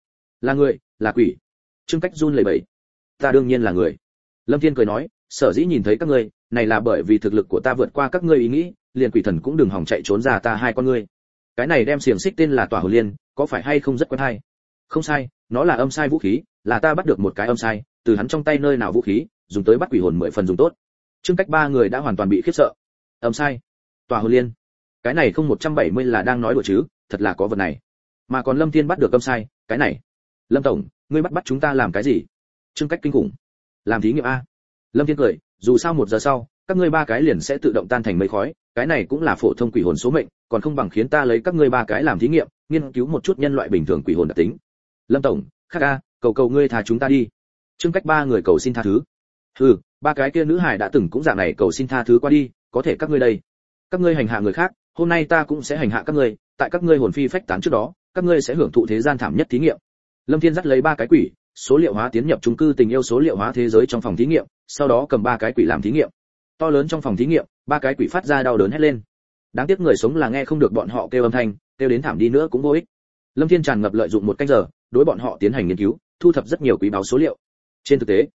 là quỷ. Trương Cách run lẩy bẩy. Ta đương nhiên là người. Lâm Thiên cười nói, sở dĩ nhìn thấy các ngươi, này là bởi vì thực lực của ta vượt qua các ngươi ý nghĩ, liền quỷ thần cũng đừng hòng chạy trốn ra ta 2 con ngươi. Cái này đem xiềng xích tên là tỏa hồn liên, có phải hay không rất quen hay? Không sai, nó là âm sai vũ khí, là ta bắt được một cái âm sai, từ hắn trong tay nơi nào vũ khí, dùng tới bắt quỷ hồn 10 phần dùng tốt. Trương Cách 3 người đã hoàn toàn bị khiếp sợ. Âm sai, tỏa hồn liên, cái này không 170 là đang nói đùa chứ, thật là có vật này. Mà còn Lâm Thiên bắt được âm sai, cái này. Lâm tổng, ngươi bắt chúng ta làm cái gì? Trương Cách kinh khủng. Làm thí nghiệm a. Lâm Thiên cười, dù sao 1 giờ sau, các ngươi 3 cái liền sẽ tự động tan thành mây khói, cái này cũng là phổ thông quỷ hồn số mệnh, còn không bằng khiến ta lấy các ngươi 3 cái làm thí nghiệm, nghiên cứu một chút nhân loại bình thường quỷ hồn đặc tính. Lâm tổng, khác a, cầu ngươi tha chúng ta đi. Trương Cách 3 người cầu xin tha thứ. 3 cái kia nữ hài đã từng cũng dạng này cầu xin tha thứ qua đi, có thể các ngươi đây. Các ngươi hành hạ người khác, hôm nay ta cũng sẽ hành hạ các ngươi, tại các ngươi hồn phi phách tán trước đó, các ngươi sẽ hưởng thụ thế gian thảm nhất thí nghiệm. Lâm Thiên dắt lấy 3 cái quỷ, số liệu hóa tiến nhập chung cư tình yêu số liệu hóa thế giới trong phòng thí nghiệm, sau đó cầm 3 cái quỷ làm thí nghiệm. To lớn trong phòng thí nghiệm, 3 cái quỷ phát ra đau đớn hét lên. Đáng tiếc người sống là nghe không được bọn họ kêu âm thanh, kêu đến thảm đi nữa cũng vô ích. Lâm Thiên tràn ngập lợi dụng 1 canh giờ, đối bọn họ tiến hành nghiên cứu, thu thập rất nhiều quý báu số liệu. Trên thực tế,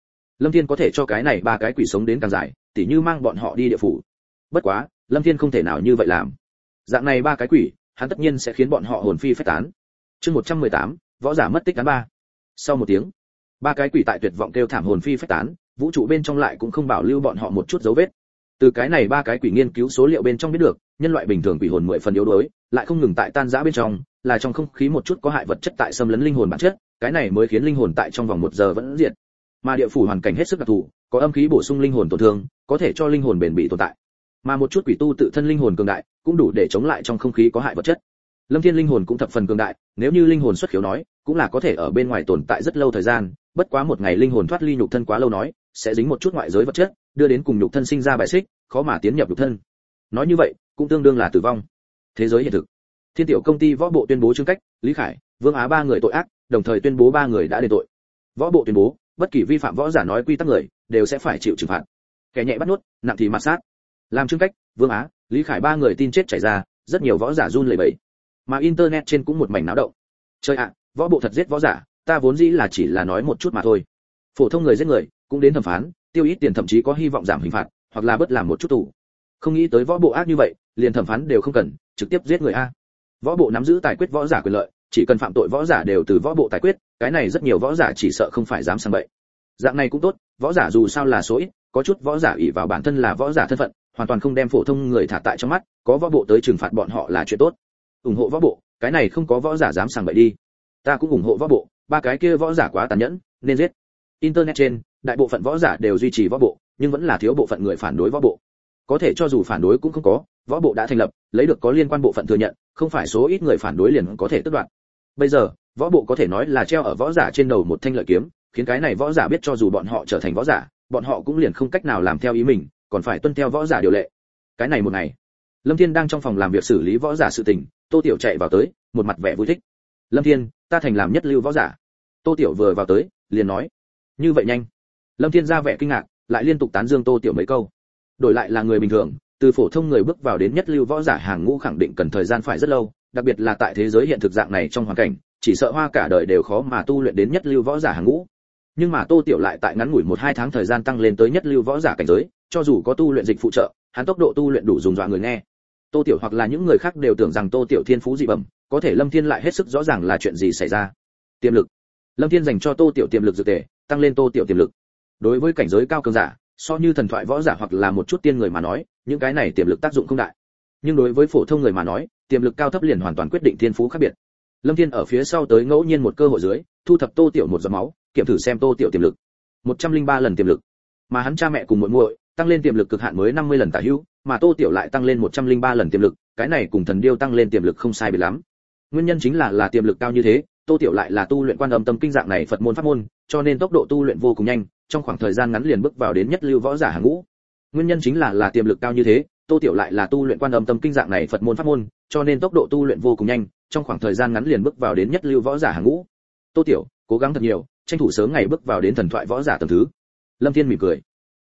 Lâm Thiên có thể cho cái này ba cái quỷ sống đến càng dài, tỉ như mang bọn họ đi địa phủ. Bất quá, Lâm Thiên không thể nào như vậy làm. Dạng này ba cái quỷ, hắn tất nhiên sẽ khiến bọn họ hồn phi phách tán. Chương 118, võ giả mất tích cán ba. Sau một tiếng, ba cái quỷ tại tuyệt vọng kêu thảm hồn phi phách tán, vũ trụ bên trong lại cũng không bảo lưu bọn họ một chút dấu vết. Từ cái này ba cái quỷ nghiên cứu số liệu bên trong biết được, nhân loại bình thường quỷ hồn 10 phần yếu đuối, lại không ngừng tại tan rã bên trong, là trong không khí một chút có hại vật chất tại xâm lấn linh hồn bản chất, cái này mới khiến linh hồn tại trong vòng 1 giờ vẫn diệt. Mà địa phủ hoàn cảnh hết sức đặc thù, có âm khí bổ sung linh hồn tổn thương, có thể cho linh hồn bền bỉ tồn tại. Mà một chút quỷ tu tự thân linh hồn cường đại, cũng đủ để chống lại trong không khí có hại vật chất. Lâm Thiên linh hồn cũng thập phần cường đại, nếu như linh hồn xuất khiếu nói, cũng là có thể ở bên ngoài tồn tại rất lâu thời gian, bất quá một ngày linh hồn thoát ly nhục thân quá lâu nói, sẽ dính một chút ngoại giới vật chất, đưa đến cùng nhục thân sinh ra bài xích, khó mà tiến nhập nhục thân. Nói như vậy, cũng tương đương là tử vong. Thế giới hiện thực. Thiên tiểu công ty võ bộ tuyên bố Trương Cách, Lý Khải, Vương Á ba người tội ác, đồng thời tuyên bố ba người đã đền tội. Võ bộ tuyên bố, bất kỳ vi phạm võ giả nói quy tắc người, đều sẽ phải chịu trừng phạt. Kẻ nhẹ bắt nuốt, nặng thì mạt sát. Làm Trương Cách, Vương Á, Lý Khải ba người tin chết chảy ra, rất nhiều võ giả run lẩy bẩy. Mà internet trên cũng một mảnh náo động. Chơi ạ, võ bộ thật giết võ giả, ta vốn dĩ là chỉ là nói một chút mà thôi. Phổ thông người giết người, cũng đến thẩm phán, tiêu ít tiền thậm chí có hy vọng giảm hình phạt, hoặc là bớt làm một chút tù. Không nghĩ tới võ bộ ác như vậy, liền thẩm phán đều không cần, trực tiếp giết người a. Võ bộ nắm giữ tài quyết võ giả quyền lợi, chỉ cần phạm tội võ giả đều từ võ bộ tài quyết, cái này rất nhiều võ giả chỉ sợ không phải dám sang bậy. Dạng này cũng tốt, võ giả dù sao là số ít, có chút võ giả ỷ vào bản thân là võ giả thân phận, hoàn toàn không đem phổ thông người thả tại trong mắt, có võ bộ tới trừng phạt bọn họ là chuyện tốt. Ủng hộ võ bộ, cái này không có võ giả dám sang bậy đi. Ta cũng ủng hộ võ bộ, ba cái kia võ giả quá tàn nhẫn, nên giết. Internet trên, đại bộ phận võ giả đều duy trì võ bộ, nhưng vẫn là thiếu bộ phận người phản đối võ bộ. Có thể cho dù phản đối cũng không có, võ bộ đã thành lập, lấy được có liên quan bộ phận thừa nhận, không phải số ít người phản đối liền có thể tước đoạt. Bây giờ, võ bộ có thể nói là treo ở võ giả trên đầu một thanh lợi kiếm, khiến cái này võ giả biết cho dù bọn họ trở thành võ giả, bọn họ cũng liền không cách nào làm theo ý mình, còn phải tuân theo võ giả điều lệ. Cái này một ngày, Lâm Thiên đang trong phòng làm việc xử lý võ giả sự tình, Tô Tiểu chạy vào tới, một mặt vẻ vui thích. Lâm Thiên, ta thành làm nhất lưu võ giả. Tô Tiểu vừa vào tới, liền nói, như vậy nhanh. Lâm Thiên ra vẻ kinh ngạc, lại liên tục tán dương Tô Tiểu mấy câu. Đổi lại là người bình thường, từ phổ thông người bước vào đến nhất lưu võ giả hàng ngũ khẳng định cần thời gian phải rất lâu, đặc biệt là tại thế giới hiện thực dạng này trong hoàn cảnh, chỉ sợ hoa cả đời đều khó mà tu luyện đến nhất lưu võ giả hàng ngũ. Nhưng mà Tô Tiểu lại tại ngắn ngủi 1-2 tháng thời gian tăng lên tới nhất lưu võ giả cảnh giới, cho dù có tu luyện dịch phụ trợ, hắn tốc độ tu luyện đủ dùng dọa người nghe. Tô Tiểu hoặc là những người khác đều tưởng rằng Tô Tiểu thiên phú dị bẩm, có thể Lâm Thiên lại hết sức rõ ràng là chuyện gì xảy ra. Tiềm lực. Lâm Thiên dành cho Tô Tiểu tiềm lực dược tề, tăng lên Tô Tiểu tiềm lực. Đối với cảnh giới cao cường giả, so như thần thoại võ giả hoặc là một chút tiên người mà nói, những cái này tiềm lực tác dụng không đại. Nhưng đối với phổ thông người mà nói, tiềm lực cao thấp liền hoàn toàn quyết định thiên phú khác biệt. Lâm Thiên ở phía sau tới ngẫu nhiên một cơ hội dưới, thu thập Tô Tiểu một giọt máu, kiểm thử xem Tô Tiểu tiềm lực. 103 lần tiềm lực. Mà hắn cha mẹ cùng muội muội, tăng lên tiềm lực cực hạn mới 50 lần tả hữu, mà Tô Tiểu lại tăng lên 103 lần tiềm lực, cái này cùng thần điêu tăng lên tiềm lực không sai biệt lắm. Nguyên nhân chính là tiềm lực cao như thế, Tô Tiểu lại là tu luyện Quan Âm Tâm Kinh dạng này Phật môn pháp môn, cho nên tốc độ tu luyện vô cùng nhanh, trong khoảng thời gian ngắn liền bước vào đến nhất lưu võ giả hàng ngũ. Nguyên nhân chính là tiềm lực cao như thế, Tô Tiểu lại là tu luyện Quan Âm Tâm Kinh dạng này Phật môn pháp môn, cho nên tốc độ tu luyện vô cùng nhanh, trong khoảng thời gian ngắn liền bước vào đến nhất lưu võ giả hàng ngũ. Tô Tiểu, cố gắng thật nhiều, tranh thủ sớm ngày bước vào đến thần thoại võ giả tầng thứ. Lâm Thiên mỉm cười.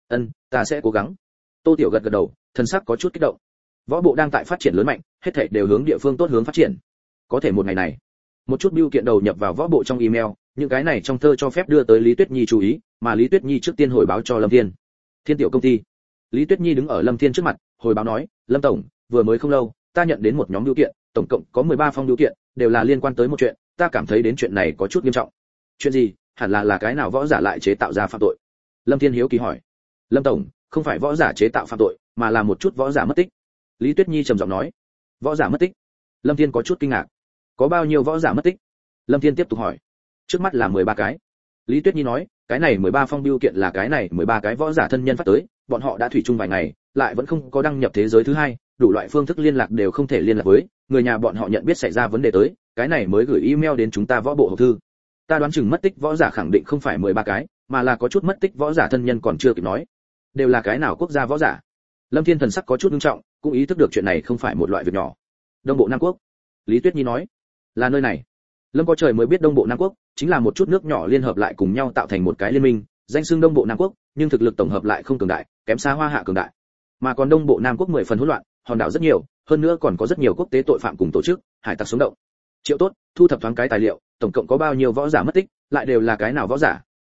Ta sẽ cố gắng. Tô Tiểu gật gật đầu, thân sắc có chút kích động. Võ bộ đang tại phát triển lớn mạnh, hết thảy đều hướng địa phương tốt hướng phát triển. Có thể một ngày này, một chút bưu kiện đầu nhập vào võ bộ trong email, những cái này trong thơ cho phép đưa tới Lý Tuyết Nhi chú ý, mà Lý Tuyết Nhi trước tiên hồi báo cho Lâm Thiên. Thiên tiểu công ty. Lý Tuyết Nhi đứng ở Lâm Thiên trước mặt, hồi báo nói, Lâm tổng, vừa mới không lâu, ta nhận đến một nhóm bưu kiện, tổng cộng có 13 phong bưu kiện, đều là liên quan tới một chuyện, ta cảm thấy đến chuyện này có chút nghiêm trọng. Chuyện gì? Hẳn là cái nào võ giả lại chế tạo ra phạm tội? Lâm Thiên hiếu kỳ hỏi. Lâm tổng, không phải võ giả chế tạo phạm tội, mà là một chút võ giả mất tích. Lý Tuyết Nhi trầm giọng nói. Võ giả mất tích? Lâm Thiên có chút kinh ngạc. Có bao nhiêu võ giả mất tích? Lâm Thiên tiếp tục hỏi. Trước mắt là 13 cái. Lý Tuyết Nhi nói, cái này 13 phong bưu kiện là cái này 13 cái võ giả thân nhân phát tới, bọn họ đã thủy chung vài ngày, lại vẫn không có đăng nhập thế giới thứ hai, đủ loại phương thức liên lạc đều không thể liên lạc với, người nhà bọn họ nhận biết xảy ra vấn đề tới, cái này mới gửi email đến chúng ta võ bộ hộp thư. Ta đoán chừng mất tích võ giả khẳng định không phải 13 cái, mà là có chút mất tích võ giả thân nhân còn chưa kịp nói. Đều là cái nào quốc gia võ giả? Lâm Thiên thần sắc có chút nghiêm trọng, cũng ý thức được chuyện này không phải một loại việc nhỏ. Đông Bộ Nam Quốc. Lý Tuyết Nhi nói, là nơi này. Lâm có trời mới biết Đông Bộ Nam Quốc chính là một chút nước nhỏ liên hợp lại cùng nhau tạo thành một cái liên minh, danh xưng Đông Bộ Nam Quốc, nhưng thực lực tổng hợp lại không cường đại, kém xa Hoa Hạ cường đại. Mà còn Đông Bộ Nam Quốc 10 phần hỗn loạn, hòn đảo rất nhiều, hơn nữa còn có rất nhiều quốc tế tội phạm cùng tổ chức, hải tặc sống động. Triệu tốt, thu thập thoáng cái tài liệu, tổng cộng có bao nhiêu võ giả mất tích, lại đều là cái nào võ giả,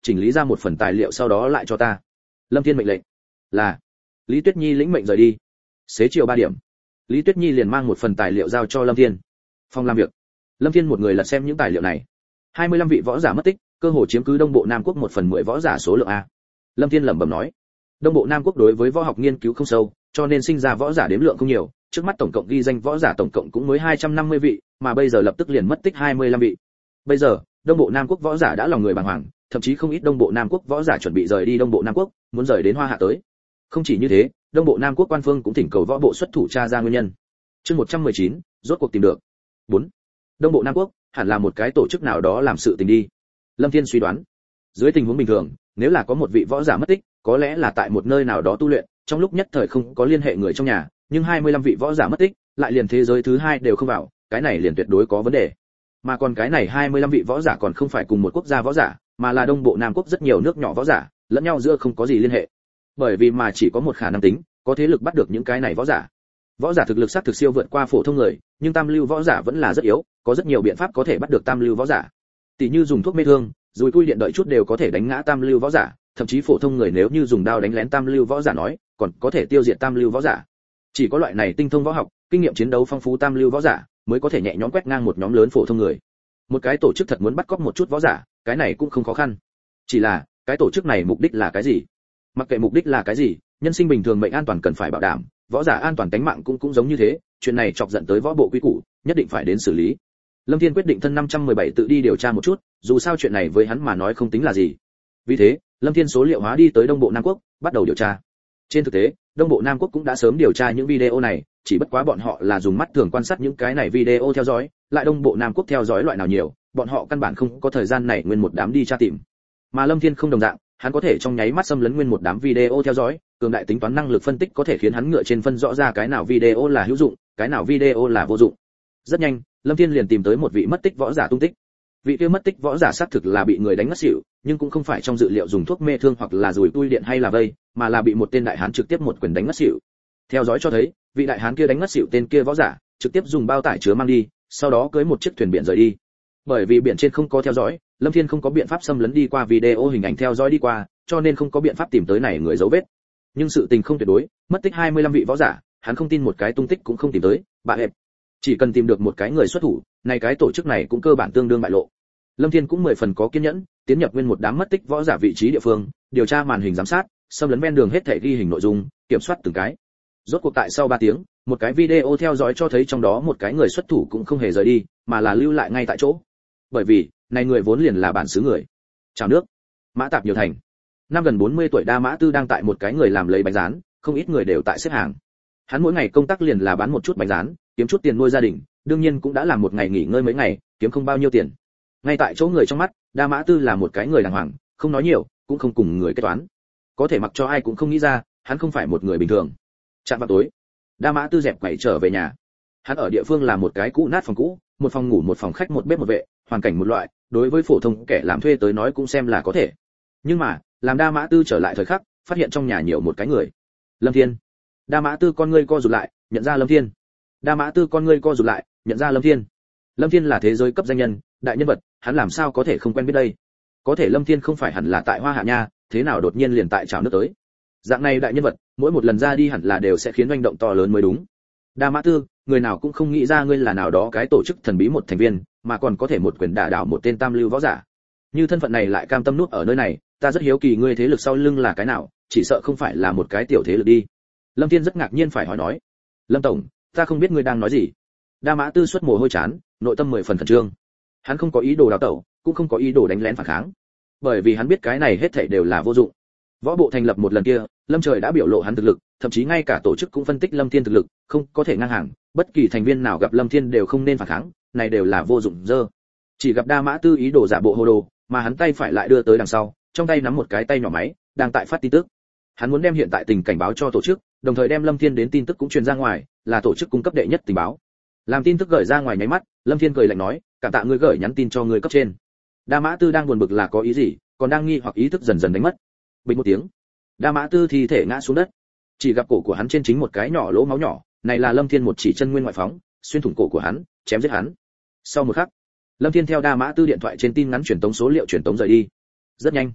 chỉnh lý ra một phần tài liệu sau đó lại cho ta. Lâm Thiên mệnh lệnh. Là. Lý Tuyết Nhi lĩnh mệnh rời đi. Xế chiều 3 điểm, Lý Tuyết Nhi liền mang một phần tài liệu giao cho Lâm Thiên. Phòng làm việc. Lâm Thiên một người lật xem những tài liệu này. 25 vị võ giả mất tích, cơ hồ chiếm cứ Đông Bộ Nam Quốc 1/10 võ giả số lượng a. Lâm Thiên lẩm bẩm nói. Đông Bộ Nam Quốc đối với võ học nghiên cứu không sâu, cho nên sinh ra võ giả đếm lượng không nhiều, trước mắt tổng cộng ghi danh võ giả tổng cộng cũng mới 250 vị, mà bây giờ lập tức liền mất tích 25 vị. Bây giờ, Đông Bộ Nam Quốc võ giả đã lòng người bàng hoàng, thậm chí không ít Đông Bộ Nam Quốc võ giả chuẩn bị rời đi Đông Bộ Nam Quốc, muốn rời đến Hoa Hạ tới. Không chỉ như thế, Đông Bộ Nam Quốc quan phương cũng thỉnh cầu võ bộ xuất thủ tra ra nguyên nhân. Chương 119, rốt cuộc tìm được. 4. Đông Bộ Nam Quốc hẳn là một cái tổ chức nào đó làm sự tình đi. Lâm Thiên suy đoán, dưới tình huống bình thường, nếu là có một vị võ giả mất tích, có lẽ là tại một nơi nào đó tu luyện, trong lúc nhất thời không có liên hệ người trong nhà, nhưng 25 vị võ giả mất tích, lại liền thế giới thứ hai đều không vào, cái này liền tuyệt đối có vấn đề. Mà còn cái này 25 vị võ giả còn không phải cùng một quốc gia võ giả, mà là Đông Bộ Nam Quốc rất nhiều nước nhỏ võ giả, lẫn nhau giữa không có gì liên hệ. Bởi vì mà chỉ có một khả năng tính, có thế lực bắt được những cái này võ giả. Võ giả thực lực xác thực siêu vượt qua phổ thông người, nhưng tam lưu võ giả vẫn là rất yếu, có rất nhiều biện pháp có thể bắt được tam lưu võ giả. Tỷ như dùng thuốc mê thương, rồi cui điện đợi chút đều có thể đánh ngã tam lưu võ giả, thậm chí phổ thông người nếu như dùng đao đánh lén tam lưu võ giả nói, còn có thể tiêu diệt tam lưu võ giả. Chỉ có loại này tinh thông võ học, kinh nghiệm chiến đấu phong phú tam lưu võ giả, mới có thể nhẹ nhõm quét ngang một nhóm lớn phổ thông người. Một cái tổ chức thật muốn bắt cóc một chút võ giả, cái này cũng không khó khăn. Chỉ là, cái tổ chức này mục đích là cái gì? Mặc kệ mục đích là cái gì, nhân sinh bình thường mệnh an toàn cần phải bảo đảm, võ giả an toàn tính mạng cũng giống như thế, chuyện này chọc giận tới võ bộ quy củ, nhất định phải đến xử lý. Lâm Thiên quyết định thân 517 tự đi điều tra một chút, dù sao chuyện này với hắn mà nói không tính là gì. Vì thế, Lâm Thiên số liệu hóa đi tới Đông Bộ Nam Quốc, bắt đầu điều tra. Trên thực tế, Đông Bộ Nam Quốc cũng đã sớm điều tra những video này, chỉ bất quá bọn họ là dùng mắt thường quan sát những cái này video theo dõi, lại Đông Bộ Nam Quốc theo dõi loại nào nhiều, bọn họ căn bản không có thời gian này nguyên một đám đi tra tìm. Mà Lâm Thiên không đồng dạng, hắn có thể trong nháy mắt xâm lấn nguyên một đám video theo dõi, cường đại tính toán năng lực phân tích có thể khiến hắn ngựa trên phân rõ ra cái nào video là hữu dụng, cái nào video là vô dụng. Rất nhanh, Lâm Thiên liền tìm tới một vị mất tích võ giả tung tích. Vị kia mất tích võ giả xác thực là bị người đánh ngất xỉu, nhưng cũng không phải trong dự liệu dùng thuốc mê thương hoặc là dùi tui điện hay là vây, mà là bị một tên đại hán trực tiếp một quyền đánh ngất xỉu. Theo dõi cho thấy, vị đại hán kia đánh ngất xỉu tên kia võ giả, trực tiếp dùng bao tải chứa mang đi, sau đó cưỡi một chiếc thuyền biển rời đi. Bởi vì biển trên không có theo dõi, Lâm Thiên không có biện pháp xâm lấn đi qua video hình ảnh theo dõi đi qua, cho nên không có biện pháp tìm tới này người dấu vết. Nhưng sự tình không tuyệt đối, mất tích 25 vị võ giả, hắn không tin một cái tung tích cũng không tìm tới, bà hẹp. Chỉ cần tìm được một cái người xuất thủ, này cái tổ chức này cũng cơ bản tương đương bại lộ. Lâm Thiên cũng 10 phần có kiên nhẫn, tiến nhập nguyên một đám mất tích võ giả vị trí địa phương, điều tra màn hình giám sát, xâm lấn ven đường hết thảy ghi hình nội dung, kiểm soát từng cái. Rốt cuộc tại sau 3 tiếng, một cái video theo dõi cho thấy trong đó một cái người xuất thủ cũng không hề rời đi, mà là lưu lại ngay tại chỗ. Bởi vì, này người vốn liền là bản xứ người. Chào nước. Mã Tạp nhiều thành. Năm gần 40 tuổi Đa Mã Tư đang tại một cái người làm lấy bánh rán, không ít người đều tại xếp hàng. Hắn mỗi ngày công tác liền là bán một chút bánh rán, kiếm chút tiền nuôi gia đình, đương nhiên cũng đã làm một ngày nghỉ ngơi mấy ngày, kiếm không bao nhiêu tiền. Ngay tại chỗ người trong mắt, Đa Mã Tư là một cái người đàng hoàng, không nói nhiều, cũng không cùng người kế toán. Có thể mặc cho ai cũng không nghĩ ra, hắn không phải một người bình thường. Chạm vào tối, Đa Mã Tư dẹp quẩy trở về nhà. Hắn ở địa phương là một cái cũ nát phòng cũ, một phòng ngủ một phòng khách một bếp một vệ, hoàn cảnh một loại, đối với phổ thông kẻ làm thuê tới nói cũng xem là có thể. Nhưng mà, làm Đa Mã Tư trở lại thời khắc, phát hiện trong nhà nhiều một cái người. Lâm Thiên. Đa Mã Tư con ngươi co rụt lại, nhận ra Lâm Thiên. Đa Mã Tư con ngươi co rụt lại, nhận ra Lâm Thiên. Lâm Thiên là thế giới cấp danh nhân, đại nhân vật, hắn làm sao có thể không quen biết đây? Có thể Lâm Thiên không phải hẳn là tại Hoa Hạ nha, thế nào đột nhiên liền tại trào nước tới? Dạng này đại nhân vật, mỗi một lần ra đi hẳn là đều sẽ khiến hành động to lớn mới đúng. Đa Mã Tư, người nào cũng không nghĩ ra ngươi là nào đó cái tổ chức thần bí một thành viên, mà còn có thể một quyền đả đảo một tên tam lưu võ giả. Như thân phận này lại cam tâm nuốt ở nơi này, ta rất hiếu kỳ ngươi thế lực sau lưng là cái nào, chỉ sợ không phải là một cái tiểu thế lực đi. Lâm Thiên rất ngạc nhiên phải hỏi nói. Lâm tổng, ta không biết ngươi đang nói gì. Đa Mã Tư xuất mồ hôi chán, nội tâm 10 phần khẩn trương. Hắn không có ý đồ đào tẩu, cũng không có ý đồ đánh lén phản kháng, bởi vì hắn biết cái này hết thảy đều là vô dụng. Võ bộ thành lập một lần kia, Lâm Trời đã biểu lộ hắn thực lực, thậm chí ngay cả tổ chức cũng phân tích Lâm Thiên thực lực, không có thể ngang hàng, bất kỳ thành viên nào gặp Lâm Thiên đều không nên phản kháng, này đều là vô dụng dơ. Chỉ gặp Đa Mã Tư ý đồ giả bộ hồ đồ, mà hắn tay phải lại đưa tới đằng sau, trong tay nắm một cái tay nhỏ máy, đang tại phát tin tức. Hắn muốn đem hiện tại tình cảnh báo cho tổ chức, đồng thời đem Lâm Thiên đến tin tức cũng truyền ra ngoài, là tổ chức cung cấp đệ nhất tình báo. Làm tin tức gửi ra ngoài nháy mắt, Lâm Thiên cười lạnh nói, cảm tạ ngươi gửi nhắn tin cho ngươi cấp trên. Đa Mã Tư đang buồn bực là có ý gì, còn đang nghi hoặc ý thức dần dần đánh mất. Bình một tiếng, Đa Mã Tư thi thể ngã xuống đất. Chỉ gặp cổ của hắn trên chính một cái nhỏ lỗ máu nhỏ, này là Lâm Thiên một chỉ chân nguyên ngoại phóng, xuyên thủng cổ của hắn, chém giết hắn. Sau một khắc, Lâm Thiên theo Đa Mã Tư điện thoại trên tin ngắn truyền tống số liệu truyền tống rời đi. Rất nhanh,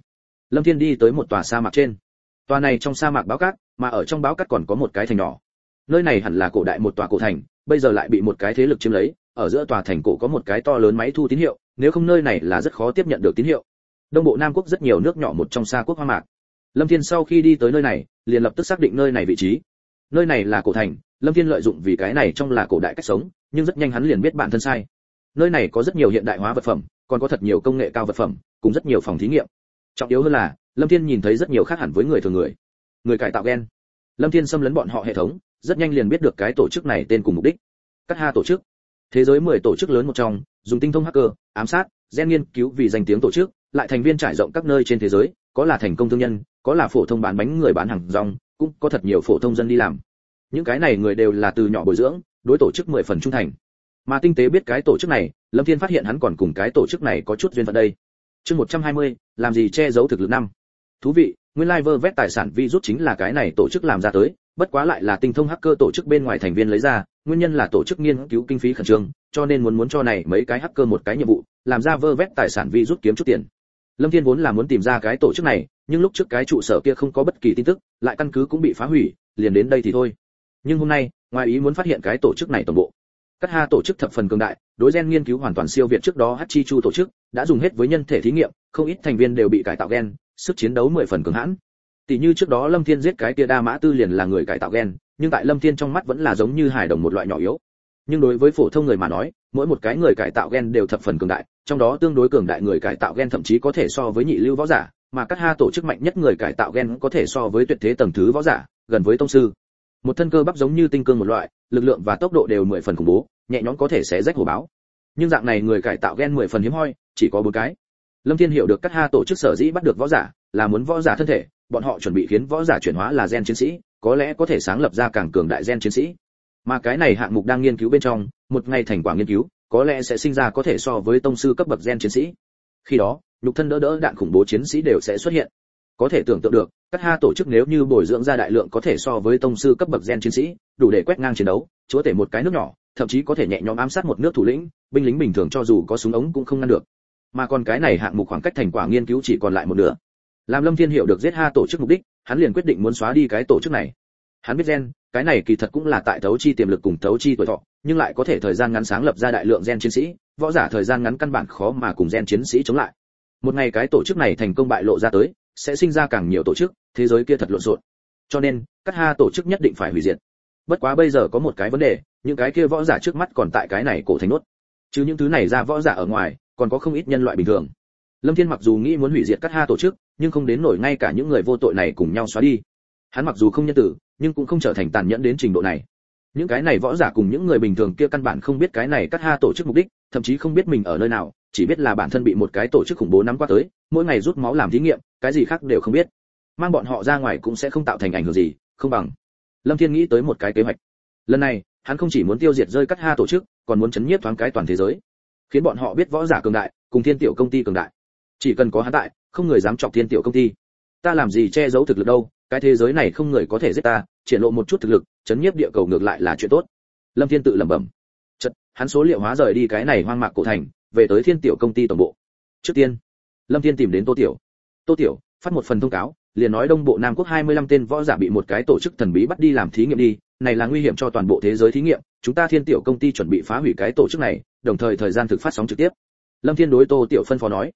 Lâm Thiên đi tới một tòa sa mạc trên. Tòa này trong sa mạc báo cát, mà ở trong báo cát còn có một cái thành nhỏ. Nơi này hẳn là cổ đại một tòa cổ thành, bây giờ lại bị một cái thế lực chiếm lấy, ở giữa tòa thành cổ có một cái to lớn máy thu tín hiệu, nếu không nơi này là rất khó tiếp nhận được tín hiệu. Đông bộ Nam quốc rất nhiều nước nhỏ một trong sa quốc hoang mạc. Lâm Thiên sau khi đi tới nơi này, liền lập tức xác định nơi này vị trí. Nơi này là cổ thành, Lâm Thiên lợi dụng vì cái này trong là cổ đại cách sống, nhưng rất nhanh hắn liền biết bản thân sai. Nơi này có rất nhiều hiện đại hóa vật phẩm, còn có thật nhiều công nghệ cao vật phẩm, cùng rất nhiều phòng thí nghiệm. Trọng yếu hơn là, Lâm Thiên nhìn thấy rất nhiều khác hẳn với người thường người cải tạo gen. Lâm Thiên xâm lấn bọn họ hệ thống, rất nhanh liền biết được cái tổ chức này tên cùng mục đích. Cắt Ha tổ chức, thế giới 10 tổ chức lớn một trong, dùng tinh thông hacker, ám sát, gen nghiên cứu vì danh tiếng tổ chức, lại thành viên trải rộng các nơi trên thế giới, có là thành công thương nhân, có là phổ thông bán bánh người bán hàng rong, cũng có thật nhiều phổ thông dân đi làm. Những cái này người đều là từ nhỏ bồi dưỡng, đối tổ chức 10 phần trung thành. Mà tinh tế biết cái tổ chức này, Lâm Thiên phát hiện hắn còn cùng cái tổ chức này có chút duyên phận đây. Chương 120, làm gì che giấu thực lực năm. Thú vị, nguyên lai vơ vét tài sản virus chính là cái này tổ chức làm ra tới, bất quá lại là tinh thông hacker tổ chức bên ngoài thành viên lấy ra, nguyên nhân là tổ chức nghiên cứu kinh phí khẩn trương, cho nên muốn cho này mấy cái hacker một cái nhiệm vụ, làm ra vơ vét tài sản virus kiếm chút tiền. Lâm Thiên vốn là muốn tìm ra cái tổ chức này, nhưng lúc trước cái trụ sở kia không có bất kỳ tin tức, lại căn cứ cũng bị phá hủy, liền đến đây thì thôi. Nhưng hôm nay, ngoài ý muốn phát hiện cái tổ chức này toàn bộ. Cắt Ha tổ chức thập phần cường đại, đối gen nghiên cứu hoàn toàn siêu việt trước đó Hachi Chu tổ chức, đã dùng hết với nhân thể thí nghiệm, không ít thành viên đều bị cải tạo gen, sức chiến đấu 10 phần cường hãn. Tỷ như trước đó Lâm Thiên giết cái kia Đa Mã Tư liền là người cải tạo gen, nhưng tại Lâm Thiên trong mắt vẫn là giống như hài đồng một loại nhỏ yếu. Nhưng đối với phổ thông người mà nói, mỗi một cái người cải tạo gen đều thập phần cường đại, trong đó tương đối cường đại người cải tạo gen thậm chí có thể so với nhị lưu võ giả, mà Cắt Ha tổ chức mạnh nhất người cải tạo gen có thể so với tuyệt thế tầng thứ võ giả, gần với tông sư. Một thân cơ bắp giống như tinh cương một loại, lực lượng và tốc độ đều 10 phần khủng bố, nhẹ nhõm có thể xé rách hổ báo. Nhưng dạng này người cải tạo gen 10 phần hiếm hoi, chỉ có 4 cái. Lâm Thiên hiểu được Cắt Ha tổ chức sở dĩ bắt được võ giả, là muốn võ giả thân thể, bọn họ chuẩn bị khiến võ giả chuyển hóa là gen chiến sĩ, có lẽ có thể sáng lập ra càng cường đại gen chiến sĩ. Mà cái này hạng mục đang nghiên cứu bên trong, một ngày thành quả nghiên cứu, có lẽ sẽ sinh ra có thể so với tông sư cấp bậc gen chiến sĩ. Khi đó, nhục thân đỡ đạn khủng bố chiến sĩ đều sẽ xuất hiện. Có thể tưởng tượng được, Cắt Ha tổ chức nếu như bồi dưỡng ra đại lượng có thể so với tông sư cấp bậc gen chiến sĩ, đủ để quét ngang chiến đấu, chúa tể một cái nước nhỏ, thậm chí có thể nhẹ nhõm ám sát một nước thủ lĩnh, binh lính bình thường cho dù có súng ống cũng không ngăn được. Mà còn cái này hạng mục khoảng cách thành quả nghiên cứu chỉ còn lại một nửa. Làm Lâm Thiên hiểu được giết Ha tổ chức mục đích, hắn liền quyết định muốn xóa đi cái tổ chức này. Hắn biết gen, cái này kỳ thật cũng là tại thấu chi tiềm lực cùng thấu chi tuổi thọ, nhưng lại có thể thời gian ngắn sáng lập ra đại lượng gen chiến sĩ, võ giả thời gian ngắn căn bản khó mà cùng gen chiến sĩ chống lại. Một ngày cái tổ chức này thành công bại lộ ra tới, sẽ sinh ra càng nhiều tổ chức, thế giới kia thật lộn xộn. Cho nên, Cắt Ha tổ chức nhất định phải hủy diệt. Bất quá bây giờ có một cái vấn đề, những cái kia võ giả trước mắt còn tại cái này cổ thành nốt. Chứ những thứ này ra võ giả ở ngoài, còn có không ít nhân loại bình thường. Lâm Thiên mặc dù nghĩ muốn hủy diệt Cắt Ha tổ chức, nhưng không đến nổi ngay cả những người vô tội này cùng nhau xóa đi. Hắn mặc dù không nhân tử, nhưng cũng không trở thành tàn nhẫn đến trình độ này. Những cái này võ giả cùng những người bình thường kia căn bản không biết cái này Cắt Ha tổ chức mục đích, thậm chí không biết mình ở nơi nào, chỉ biết là bản thân bị một cái tổ chức khủng bố nắm qua tới, mỗi ngày rút máu làm thí nghiệm, cái gì khác đều không biết. Mang bọn họ ra ngoài cũng sẽ không tạo thành ảnh hưởng gì, không bằng. Lâm Thiên nghĩ tới một cái kế hoạch. Lần này, hắn không chỉ muốn tiêu diệt rơi Cắt Ha tổ chức, còn muốn chấn nhiếp thoáng cái toàn thế giới, khiến bọn họ biết võ giả cường đại, cùng Thiên Tiểu công ty cường đại. Chỉ cần có hắn tại, không người dám chọc Thiên Tiểu công ty. Ta làm gì che giấu thực lực đâu, cái thế giới này không người có thể giết ta, triển lộ một chút thực lực, chấn nhiếp địa cầu ngược lại là chuyện tốt. Lâm Thiên tự lẩm bẩm. Chợt, hắn số liệu hóa rời đi cái này hoang mạc cổ thành, về tới Thiên Tiểu công ty tổng bộ. Trước tiên, Lâm Thiên tìm đến Tô Tiểu. Tô Tiểu phát một phần thông cáo, liền nói Đông Bộ Nam Quốc 25 tên võ giả bị một cái tổ chức thần bí bắt đi làm thí nghiệm đi, này là nguy hiểm cho toàn bộ thế giới thí nghiệm, chúng ta Thiên Tiểu công ty chuẩn bị phá hủy cái tổ chức này, đồng thời thời gian thực phát sóng trực tiếp. Lâm Thiên đối Tô Tiểu phân phó nói.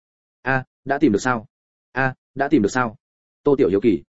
Đã tìm được sao? Đã tìm được sao? Tô Tiểu hiếu kỳ.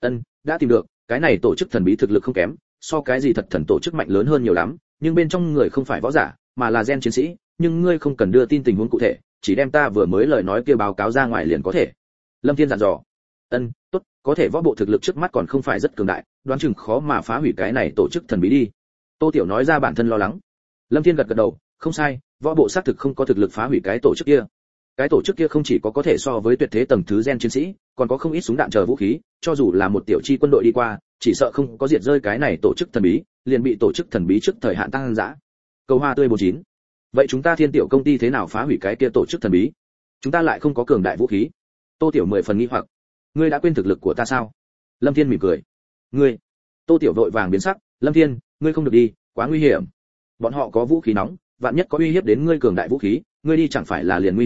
Đã tìm được, cái này tổ chức thần bí thực lực không kém, so cái gì thật thần tổ chức mạnh lớn hơn nhiều lắm, nhưng bên trong người không phải võ giả, mà là gen chiến sĩ, nhưng ngươi không cần đưa tin tình huống cụ thể, chỉ đem ta vừa mới lời nói kia báo cáo ra ngoài liền có thể. Lâm Thiên dặn dò. Tốt, có thể võ bộ thực lực trước mắt còn không phải rất cường đại, đoán chừng khó mà phá hủy cái này tổ chức thần bí đi. Tô Tiểu nói ra bản thân lo lắng. Lâm Thiên gật gật đầu, không sai, võ bộ xác thực không có thực lực phá hủy cái tổ chức kia. Cái tổ chức kia không chỉ có thể so với tuyệt thế tầng thứ gen chiến sĩ, còn có không ít súng đạn chờ vũ khí, cho dù là một tiểu chi quân đội đi qua, chỉ sợ không có diệt rơi cái này tổ chức thần bí, liền bị tổ chức thần bí trước thời hạn tăng dã. Cầu hoa tươi 49. Vậy chúng ta Thiên Tiểu công ty thế nào phá hủy cái kia tổ chức thần bí? Chúng ta lại không có cường đại vũ khí. Tô Tiểu 10 phần nghi hoặc. Ngươi đã quên thực lực của ta sao? Lâm Thiên mỉm cười. Ngươi? Tô Tiểu vội vàng biến sắc, Lâm Thiên, ngươi không được đi, quá nguy hiểm. Bọn họ có vũ khí nóng, vạn nhất có uy hiếp đến ngươi cường đại vũ khí, ngươi đi chẳng phải là liền nguy hiểm,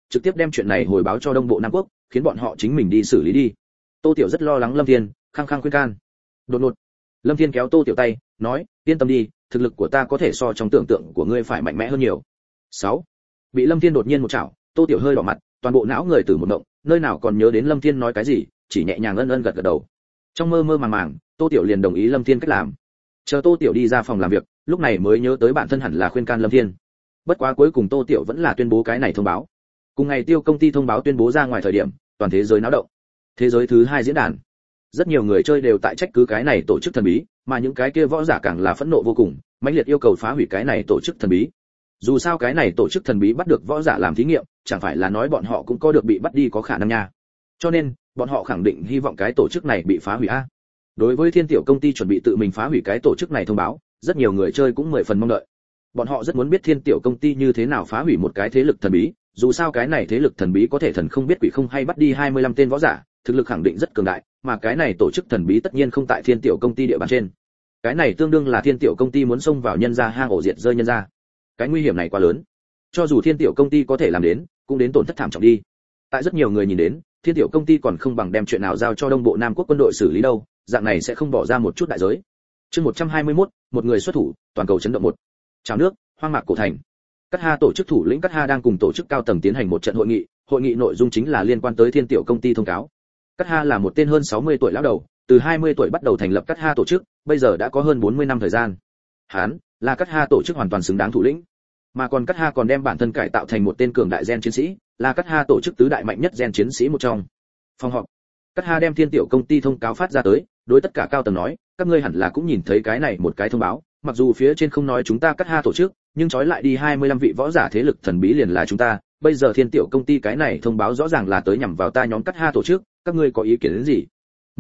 trực tiếp đem chuyện này hồi báo cho Đông Bộ Nam Quốc, khiến bọn họ chính mình đi xử lý đi. Tô Tiểu rất lo lắng Lâm Thiên, khăng khăng khuyên can. Đột ngột, Lâm Thiên kéo Tô Tiểu tay, nói, yên tâm đi, thực lực của ta có thể so trong tưởng tượng của ngươi phải mạnh mẽ hơn nhiều. 6. Bị Lâm Thiên đột nhiên một chảo, Tô Tiểu hơi đỏ mặt, toàn bộ não người từ một động, nơi nào còn nhớ đến Lâm Thiên nói cái gì, chỉ nhẹ nhàng ân gật đầu. Trong mơ mơ màng màng, Tô Tiểu liền đồng ý Lâm Thiên cách làm. Chờ Tô Tiểu đi ra phòng làm việc, lúc này mới nhớ tới bản thân hẳn là khuyên can Lâm Thiên. Bất quá cuối cùng Tô Tiểu vẫn là tuyên bố cái này thông báo. Cùng ngày Tiêu công ty thông báo tuyên bố ra ngoài thời điểm, toàn thế giới náo động. Thế giới thứ 2 diễn đàn, rất nhiều người chơi đều tại trách cứ cái này tổ chức thần bí, mà những cái kia võ giả càng là phẫn nộ vô cùng, mãnh liệt yêu cầu phá hủy cái này tổ chức thần bí. Dù sao cái này tổ chức thần bí bắt được võ giả làm thí nghiệm, chẳng phải là nói bọn họ cũng có được bị bắt đi có khả năng nha. Cho nên, bọn họ khẳng định hy vọng cái tổ chức này bị phá hủy a. Đối với Thiên Tiểu công ty chuẩn bị tự mình phá hủy cái tổ chức này thông báo, rất nhiều người chơi cũng 10 phần mong đợi. Bọn họ rất muốn biết Thiên Tiểu công ty như thế nào phá hủy một cái thế lực thần bí, dù sao cái này thế lực thần bí có thể thần không biết quỷ không hay bắt đi 25 tên võ giả, thực lực khẳng định rất cường đại, mà cái này tổ chức thần bí tất nhiên không tại Thiên Tiểu công ty địa bàn trên. Cái này tương đương là Thiên Tiểu công ty muốn xông vào nhân gia hang ổ diệt rơi nhân gia. Cái nguy hiểm này quá lớn. Cho dù Thiên Tiểu công ty có thể làm đến, cũng đến tổn thất thảm trọng đi. Tại rất nhiều người nhìn đến, Thiên Tiểu công ty còn không bằng đem chuyện nào giao cho Đông Bộ Nam Quốc quân đội xử lý đâu, dạng này sẽ không bỏ ra một chút đại giới. Chương 121, một người xuất thủ, toàn cầu chấn động một. Chào nước, hoang mạc cổ thành. Cát Ha tổ chức thủ lĩnh Cát Ha đang cùng tổ chức cao tầng tiến hành một trận hội nghị nội dung chính là liên quan tới Thiên Tiểu công ty thông cáo. Cát Ha là một tên hơn 60 tuổi lão đầu, từ 20 tuổi bắt đầu thành lập Cát Ha tổ chức, bây giờ đã có hơn 40 năm thời gian. Hắn là Cát Ha tổ chức hoàn toàn xứng đáng thủ lĩnh. Mà còn Cát Ha còn đem bản thân cải tạo thành một tên cường đại gen chiến sĩ, là Cát Ha tổ chức tứ đại mạnh nhất gen chiến sĩ một trong. Phòng họp, Cát Ha đem Thiên Tiểu công ty thông cáo phát ra tới, đối tất cả cao tầng nói, các ngươi hẳn là cũng nhìn thấy cái này một cái thông báo, mặc dù phía trên không nói chúng ta Cát Ha tổ chức, nhưng trói lại đi 25 vị võ giả thế lực thần bí liền là chúng ta, bây giờ Thiên Tiểu công ty cái này thông báo rõ ràng là tới nhằm vào ta nhóm Cát Ha tổ chức, các ngươi có ý kiến đến gì?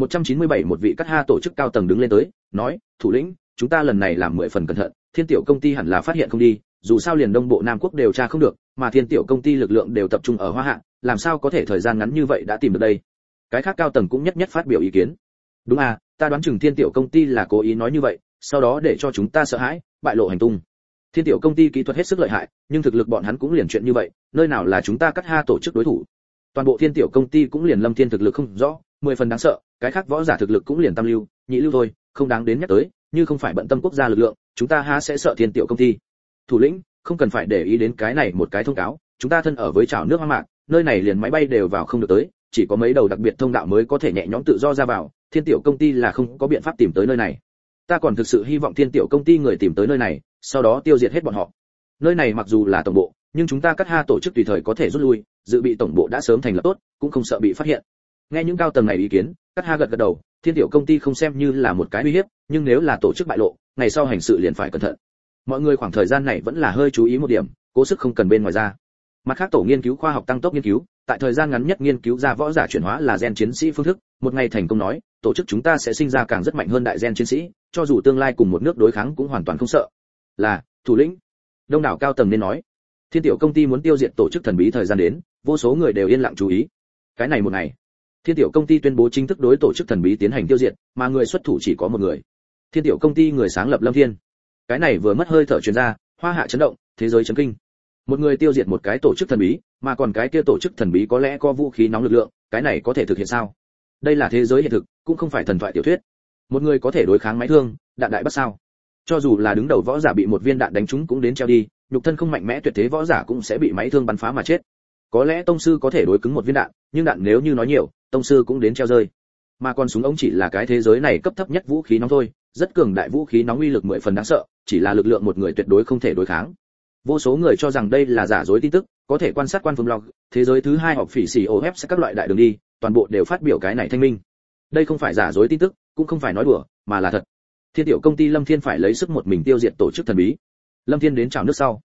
197 một vị Cát Ha tổ chức cao tầng đứng lên tới, nói, thủ lĩnh, chúng ta lần này làm 10 phần cẩn thận, Thiên Tiểu công ty hẳn là phát hiện không đi, dù sao liền Đông Bộ Nam Quốc đều tra không được, mà Thiên Tiểu công ty lực lượng đều tập trung ở Hoa Hạ, làm sao có thể thời gian ngắn như vậy đã tìm được đây? Cái khác cao tầng cũng nhất nhất phát biểu ý kiến. Đúng à, ta đoán chừng Thiên Tiểu công ty là cố ý nói như vậy, sau đó để cho chúng ta sợ hãi, bại lộ hành tung. Thiên Tiểu công ty kỹ thuật hết sức lợi hại, nhưng thực lực bọn hắn cũng liền chuyện như vậy, nơi nào là chúng ta Cát Ha tổ chức đối thủ. Toàn bộ Thiên Tiểu công ty cũng liền Lâm Thiên thực lực không rõ, 10 phần đáng sợ, cái khác võ giả thực lực cũng liền tam lưu, nhị lưu thôi, không đáng đến nhắc tới, như không phải bận tâm quốc gia lực lượng, chúng ta há sẽ sợ Thiên Tiểu công ty. Thủ lĩnh, không cần phải để ý đến cái này một cái thông cáo, chúng ta thân ở với chảo nước hoang mạc, nơi này liền máy bay đều vào không được tới, chỉ có mấy đầu đặc biệt thông đạo mới có thể nhẹ nhõm tự do ra vào, Thiên Tiểu công ty là không có biện pháp tìm tới nơi này. Ta còn thực sự hy vọng Thiên Tiểu công ty người tìm tới nơi này, sau đó tiêu diệt hết bọn họ. Nơi này mặc dù là tổng bộ, nhưng chúng ta Cát Ha tổ chức tùy thời có thể rút lui, dự bị tổng bộ đã sớm thành lập tốt, cũng không sợ bị phát hiện. Nghe những cao tầng này ý kiến, Cát Ha gật gật đầu, Thiên Tiểu công ty không xem như là một cái uy hiếp, nhưng nếu là tổ chức bại lộ, ngày sau hành sự liền phải cẩn thận. Mọi người khoảng thời gian này vẫn là hơi chú ý một điểm, cố sức không cần bên ngoài ra. Mặt khác tổ nghiên cứu khoa học tăng tốc nghiên cứu, tại thời gian ngắn nhất nghiên cứu ra võ giả chuyển hóa là gen chiến sĩ phương thức, một ngày thành công nói, tổ chức chúng ta sẽ sinh ra càng rất mạnh hơn đại gen chiến sĩ, cho dù tương lai cùng một nước đối kháng cũng hoàn toàn không sợ. Là, thủ lĩnh. Đông đảo cao tầng nên nói. Thiên Tiểu công ty muốn tiêu diệt tổ chức thần bí thời gian đến, vô số người đều yên lặng chú ý. Cái này một ngày, Thiên Tiểu công ty tuyên bố chính thức đối tổ chức thần bí tiến hành tiêu diệt, mà người xuất thủ chỉ có một người. Thiên Tiểu công ty người sáng lập Lâm Thiên. Cái này vừa mất hơi thở truyền ra, Hoa Hạ chấn động, thế giới chấn kinh. Một người tiêu diệt một cái tổ chức thần bí, mà còn cái kia tổ chức thần bí có lẽ có vũ khí nóng lực lượng, cái này có thể thực hiện sao? Đây là thế giới hiện thực, cũng không phải thần thoại tiểu thuyết. Một người có thể đối kháng máy thương, đạn đại bắt sao? Cho dù là đứng đầu võ giả bị một viên đạn đánh trúng cũng đến treo đi, nhục thân không mạnh mẽ tuyệt thế võ giả cũng sẽ bị máy thương bắn phá mà chết. Có lẽ tông sư có thể đối cứng một viên đạn, nhưng đạn nếu như nói nhiều, tông sư cũng đến treo rơi. Mà còn súng ống chỉ là cái thế giới này cấp thấp nhất vũ khí nóng thôi, rất cường đại vũ khí nóng uy lực 10 phần đáng sợ, chỉ là lực lượng một người tuyệt đối không thể đối kháng. Vô số người cho rằng đây là giả dối tin tức, có thể quan sát quan phương blog, thế giới thứ 2 họp phỉ xì OF sẽ các loại đại đường đi, toàn bộ đều phát biểu cái này thanh minh. Đây không phải giả dối tin tức, cũng không phải nói đùa, mà là thật. Thiên Tiểu công ty Lâm Thiên phải lấy sức một mình tiêu diệt tổ chức thần bí. Lâm Thiên đến chào nước sau.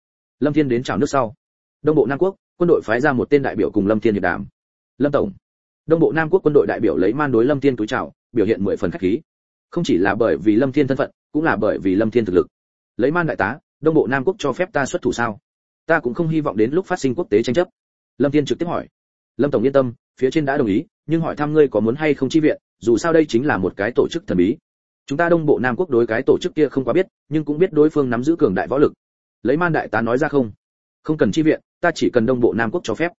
Đông Bộ Nam Quốc, quân đội phái ra một tên đại biểu cùng Lâm Thiên hiệp đàm. Lâm tổng. Đông Bộ Nam Quốc quân đội đại biểu lấy man đối Lâm Thiên túi chào, biểu hiện 10 phần khách khí. Không chỉ là bởi vì Lâm Thiên thân phận, cũng là bởi vì Lâm Thiên thực lực. Lấy man đại tá, Đông Bộ Nam Quốc cho phép ta xuất thủ sao? Ta cũng không hy vọng đến lúc phát sinh quốc tế tranh chấp. Lâm Thiên trực tiếp hỏi. Lâm tổng yên tâm, phía trên đã đồng ý, nhưng hỏi thăm ngươi có muốn hay không chi viện, dù sao đây chính là một cái tổ chức thần bí. Chúng ta Đông Bộ Nam Quốc đối cái tổ chức kia không quá biết, nhưng cũng biết đối phương nắm giữ cường đại võ lực. Lấy man đại tá nói ra không cần chi viện, ta chỉ cần Đông Bộ Nam Quốc cho phép.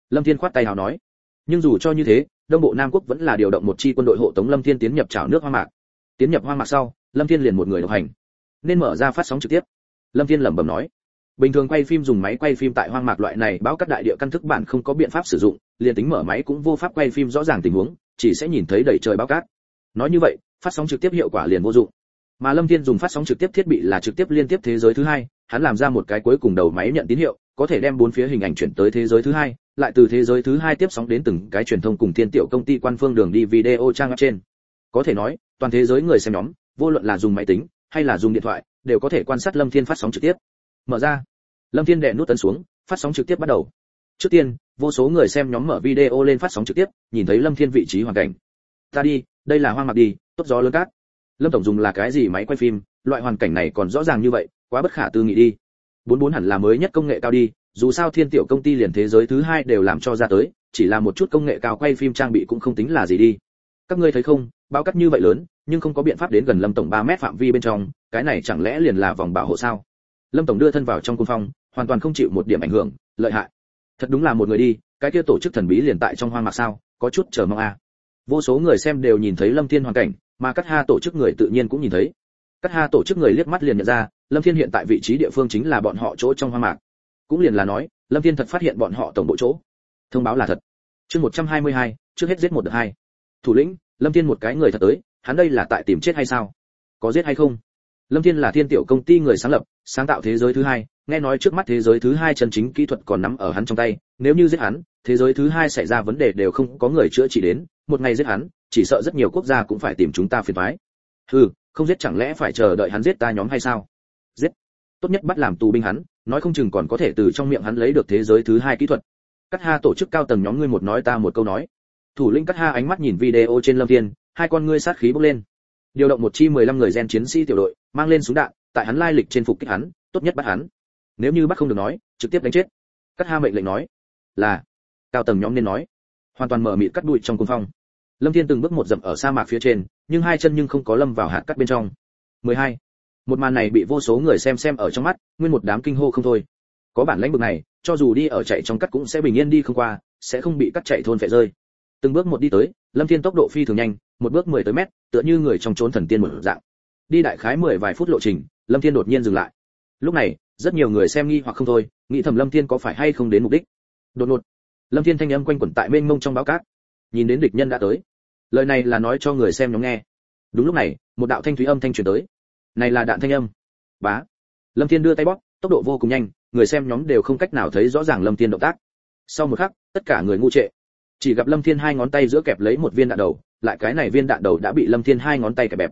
Lâm Thiên khoát tay hào nói. Nhưng dù cho như thế, Đông Bộ Nam Quốc vẫn là điều động một chi quân đội hộ tống Lâm Thiên tiến nhập trảo nước hoang mạc. Tiến nhập hoang mạc sau, Lâm Thiên liền một người độc hành, nên mở ra phát sóng trực tiếp. Lâm Thiên lẩm bẩm nói. Bình thường quay phim dùng máy quay phim tại hoang mạc loại này bão cát đại địa căn thức bản không có biện pháp sử dụng, liền tính mở máy cũng vô pháp quay phim rõ ràng tình huống, chỉ sẽ nhìn thấy đầy trời bão cát. Nói như vậy, phát sóng trực tiếp hiệu quả liền vô dụng. Mà Lâm Thiên dùng phát sóng trực tiếp thiết bị là trực tiếp liên tiếp thế giới thứ hai, hắn làm ra một cái cuối cùng đầu máy nhận tín hiệu, có thể đem bốn phía hình ảnh chuyển tới thế giới thứ hai, lại từ thế giới thứ hai tiếp sóng đến từng cái truyền thông cùng thiên tiểu công ty quan phương đường đi video trang web trên. Có thể nói, toàn thế giới người xem nhóm, vô luận là dùng máy tính hay là dùng điện thoại, đều có thể quan sát Lâm Thiên phát sóng trực tiếp. Mở ra. Lâm Thiên đè nút ấn xuống, phát sóng trực tiếp bắt đầu. Trước tiên, vô số người xem nhóm mở video lên phát sóng trực tiếp, nhìn thấy Lâm Thiên vị trí hoàn cảnh. Ta đi, đây là hoang mạc đi, tốt gió lớn cát. Lâm tổng dùng là cái gì máy quay phim, loại hoàn cảnh này còn rõ ràng như vậy, quá bất khả tư nghị đi. 44 hẳn là mới nhất công nghệ cao đi, dù sao thiên tiểu công ty liền thế giới thứ hai đều làm cho ra tới, chỉ là một chút công nghệ cao quay phim trang bị cũng không tính là gì đi. Các ngươi thấy không, bão cát như vậy lớn, nhưng không có biện pháp đến gần Lâm tổng 3 mét phạm vi bên trong, cái này chẳng lẽ liền là vòng bảo hộ sao? Lâm tổng đưa thân vào trong cung phong, hoàn toàn không chịu một điểm ảnh hưởng, lợi hại. Thật đúng là một người đi, cái kia tổ chức thần bí liền tại trong hoang mạc sao, có chút chờ mong a. Vô số người xem đều nhìn thấy Lâm Thiên hoàn cảnh, mà Cát Ha tổ chức người tự nhiên cũng nhìn thấy. Cát Ha tổ chức người liếc mắt liền nhận ra, Lâm Thiên hiện tại vị trí địa phương chính là bọn họ chỗ trong hoang mạc. Cũng liền là nói, Lâm Thiên thật phát hiện bọn họ tổng bộ chỗ. Thông báo là thật. Chương 122, trước hết giết một được hai. Thủ lĩnh, Lâm Thiên một cái người thật tới, hắn đây là tại tìm chết hay sao? Có giết hay không? Lâm Thiên là thiên tiểu công ty người sáng lập, sáng tạo thế giới thứ hai, nghe nói trước mắt thế giới thứ hai chân chính kỹ thuật còn nắm ở hắn trong tay, nếu như giết hắn, thế giới thứ hai xảy ra vấn đề đều không có người chữa trị đến, một ngày giết hắn, chỉ sợ rất nhiều quốc gia cũng phải tìm chúng ta phiền toái. Hừ, không giết chẳng lẽ phải chờ đợi hắn giết ta nhóm hay sao? Giết. Tốt nhất bắt làm tù binh hắn, nói không chừng còn có thể từ trong miệng hắn lấy được thế giới thứ hai kỹ thuật. Cát Ha tổ chức cao tầng nhóm ngươi một nói ta một câu nói. Thủ lĩnh Cát Ha ánh mắt nhìn video trên Lâm Thiên, hai con ngươi sát khí bốc lên. Điều động một chi 15 người gen chiến sĩ tiểu đội, mang lên súng đạn, tại hắn lai lịch trên phục kích hắn, tốt nhất bắt hắn. Nếu như bắt không được nói, trực tiếp đánh chết. Cát Ha mệnh lệnh nói. Là. Cao tầng nhóm nên nói. Hoàn toàn mở mịt cắt đuôi trong cuồng phong. Lâm Thiên từng bước một dậm ở sa mạc phía trên, nhưng hai chân nhưng không có lâm vào hạt cát bên trong. 12. Một màn này bị vô số người xem ở trong mắt, nguyên một đám kinh hô không thôi. Có bản lãnh bực này, cho dù đi ở chạy trong cát cũng sẽ bình yên đi không qua, sẽ không bị cắt chạy thôn phệ rơi. Từng bước một đi tới, Lâm Thiên tốc độ phi thường nhanh, một bước 10 tới mét, tựa như người trong chốn thần tiên một dạng. Đi đại khái 10 vài phút lộ trình, Lâm Thiên đột nhiên dừng lại. Lúc này, rất nhiều người xem nghi hoặc không thôi, nghĩ thầm Lâm Thiên có phải hay không đến mục đích. Đột ngột, Lâm Thiên thanh âm quanh quẩn tại mênh mông trong báo cát. Nhìn đến địch nhân đã tới. Lời này là nói cho người xem nhóm nghe. Đúng lúc này, một đạo thanh thúy âm thanh truyền tới. Này là đạn thanh âm. Bá. Lâm Thiên đưa tay bóp, tốc độ vô cùng nhanh, người xem nhóm đều không cách nào thấy rõ ràng Lâm Thiên động tác. Sau một khắc, tất cả người ngu trệ. Chỉ gặp Lâm Thiên hai ngón tay giữa kẹp lấy một viên đạn đầu, lại cái này viên đạn đầu đã bị Lâm Thiên hai ngón tay kẹp bẹp.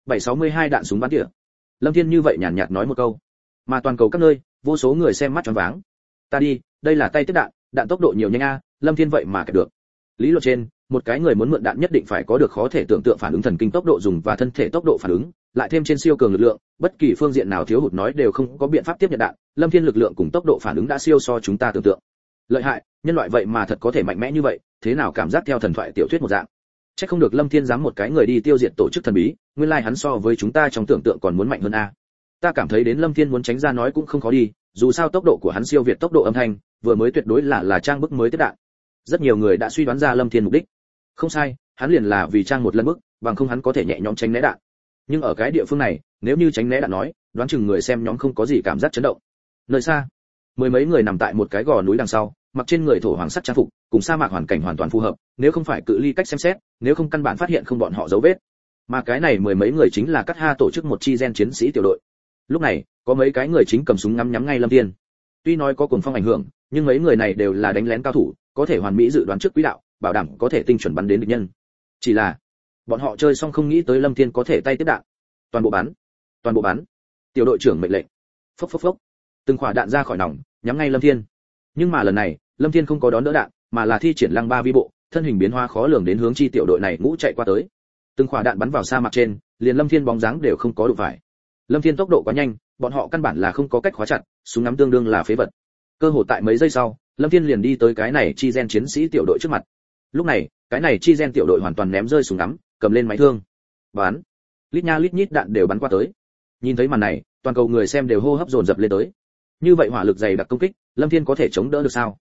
762 đạn súng bắn tỉa. Lâm Thiên như vậy nhàn nhạt nói một câu. Mà toàn cầu các nơi, vô số người xem mắt tròn váng. Ta đi, đây là tay tiếp đạn, đạn tốc độ nhiều nhanh a, Lâm Thiên vậy mà kẹp được. Lý luận trên, một cái người muốn mượn đạn nhất định phải có được khó thể tưởng tượng phản ứng thần kinh tốc độ dùng và thân thể tốc độ phản ứng, lại thêm trên siêu cường lực lượng, bất kỳ phương diện nào thiếu hụt nói đều không có biện pháp tiếp nhận đạn, Lâm Thiên lực lượng cùng tốc độ phản ứng đã siêu so chúng ta tưởng tượng. Lợi hại, nhân loại vậy mà thật có thể mạnh mẽ như vậy, thế nào cảm giác theo thần thoại tiểu thuyết một dạng. Chắc không được Lâm Thiên dám một cái người đi tiêu diệt tổ chức thần bí, nguyên lai hắn so với chúng ta trong tưởng tượng còn muốn mạnh hơn a. Ta cảm thấy đến Lâm Thiên muốn tránh ra nói cũng không khó đi, dù sao tốc độ của hắn siêu việt tốc độ âm thanh, vừa mới tuyệt đối là trang bức mới tiếp đạn. Rất nhiều người đã suy đoán ra Lâm Thiên mục đích. Không sai, hắn liền là vì trang một lần bức, bằng không hắn có thể nhẹ nhõm tránh né đạn. Nhưng ở cái địa phương này, nếu như tránh né đạn nói, đoán chừng người xem nhóm không có gì cảm giác chấn động. Nơi xa, mười mấy người nằm tại một cái gò núi đằng sau, mặc trên người thổ hoàng sắc trang phục, cùng sa mạc hoàn cảnh hoàn toàn phù hợp, nếu không phải cự ly cách xem xét, nếu không căn bản phát hiện không bọn họ dấu vết. Mà cái này mười mấy người chính là Cát Ha tổ chức một chi gen chiến sĩ tiểu đội. Lúc này, có mấy cái người chính cầm súng ngắm nhắm ngay Lâm Thiên. Tuy nói có cuồng phong ảnh hưởng, nhưng mấy người này đều là đánh lén cao thủ, có thể hoàn mỹ dự đoán trước quỹ đạo, bảo đảm có thể tinh chuẩn bắn đến địch nhân. Chỉ là, bọn họ chơi xong không nghĩ tới Lâm Thiên có thể tay tiếp đạn. Toàn bộ bắn. Tiểu đội trưởng mệnh lệnh. Phốc phốc phốc. Từng quả đạn ra khỏi nòng, nhắm ngay Lâm Thiên. Nhưng mà lần này, Lâm Thiên không có đón đỡ đạn, mà là thi triển lăng ba vi bộ, thân hình biến hóa khó lường đến hướng chi tiểu đội này ngũ chạy qua tới. Từng quả đạn bắn vào sa mạc trên, liền Lâm Thiên bóng dáng đều không có đụng phải. Lâm Thiên tốc độ quá nhanh, bọn họ căn bản là không có cách khóa chặt, súng ngắm tương đương là phế vật. Cơ hội tại mấy giây sau, Lâm Thiên liền đi tới cái này chi gen chiến sĩ tiểu đội trước mặt. Lúc này, cái này chi gen tiểu đội hoàn toàn ném rơi súng ngắm, cầm lên máy thương. Bắn. Lít nha lít nhít đạn đều bắn qua tới. Nhìn thấy màn này, toàn cầu người xem đều hô hấp dồn dập lên tới. Như vậy hỏa lực dày đặc công kích, Lâm Thiên có thể chống đỡ được sao?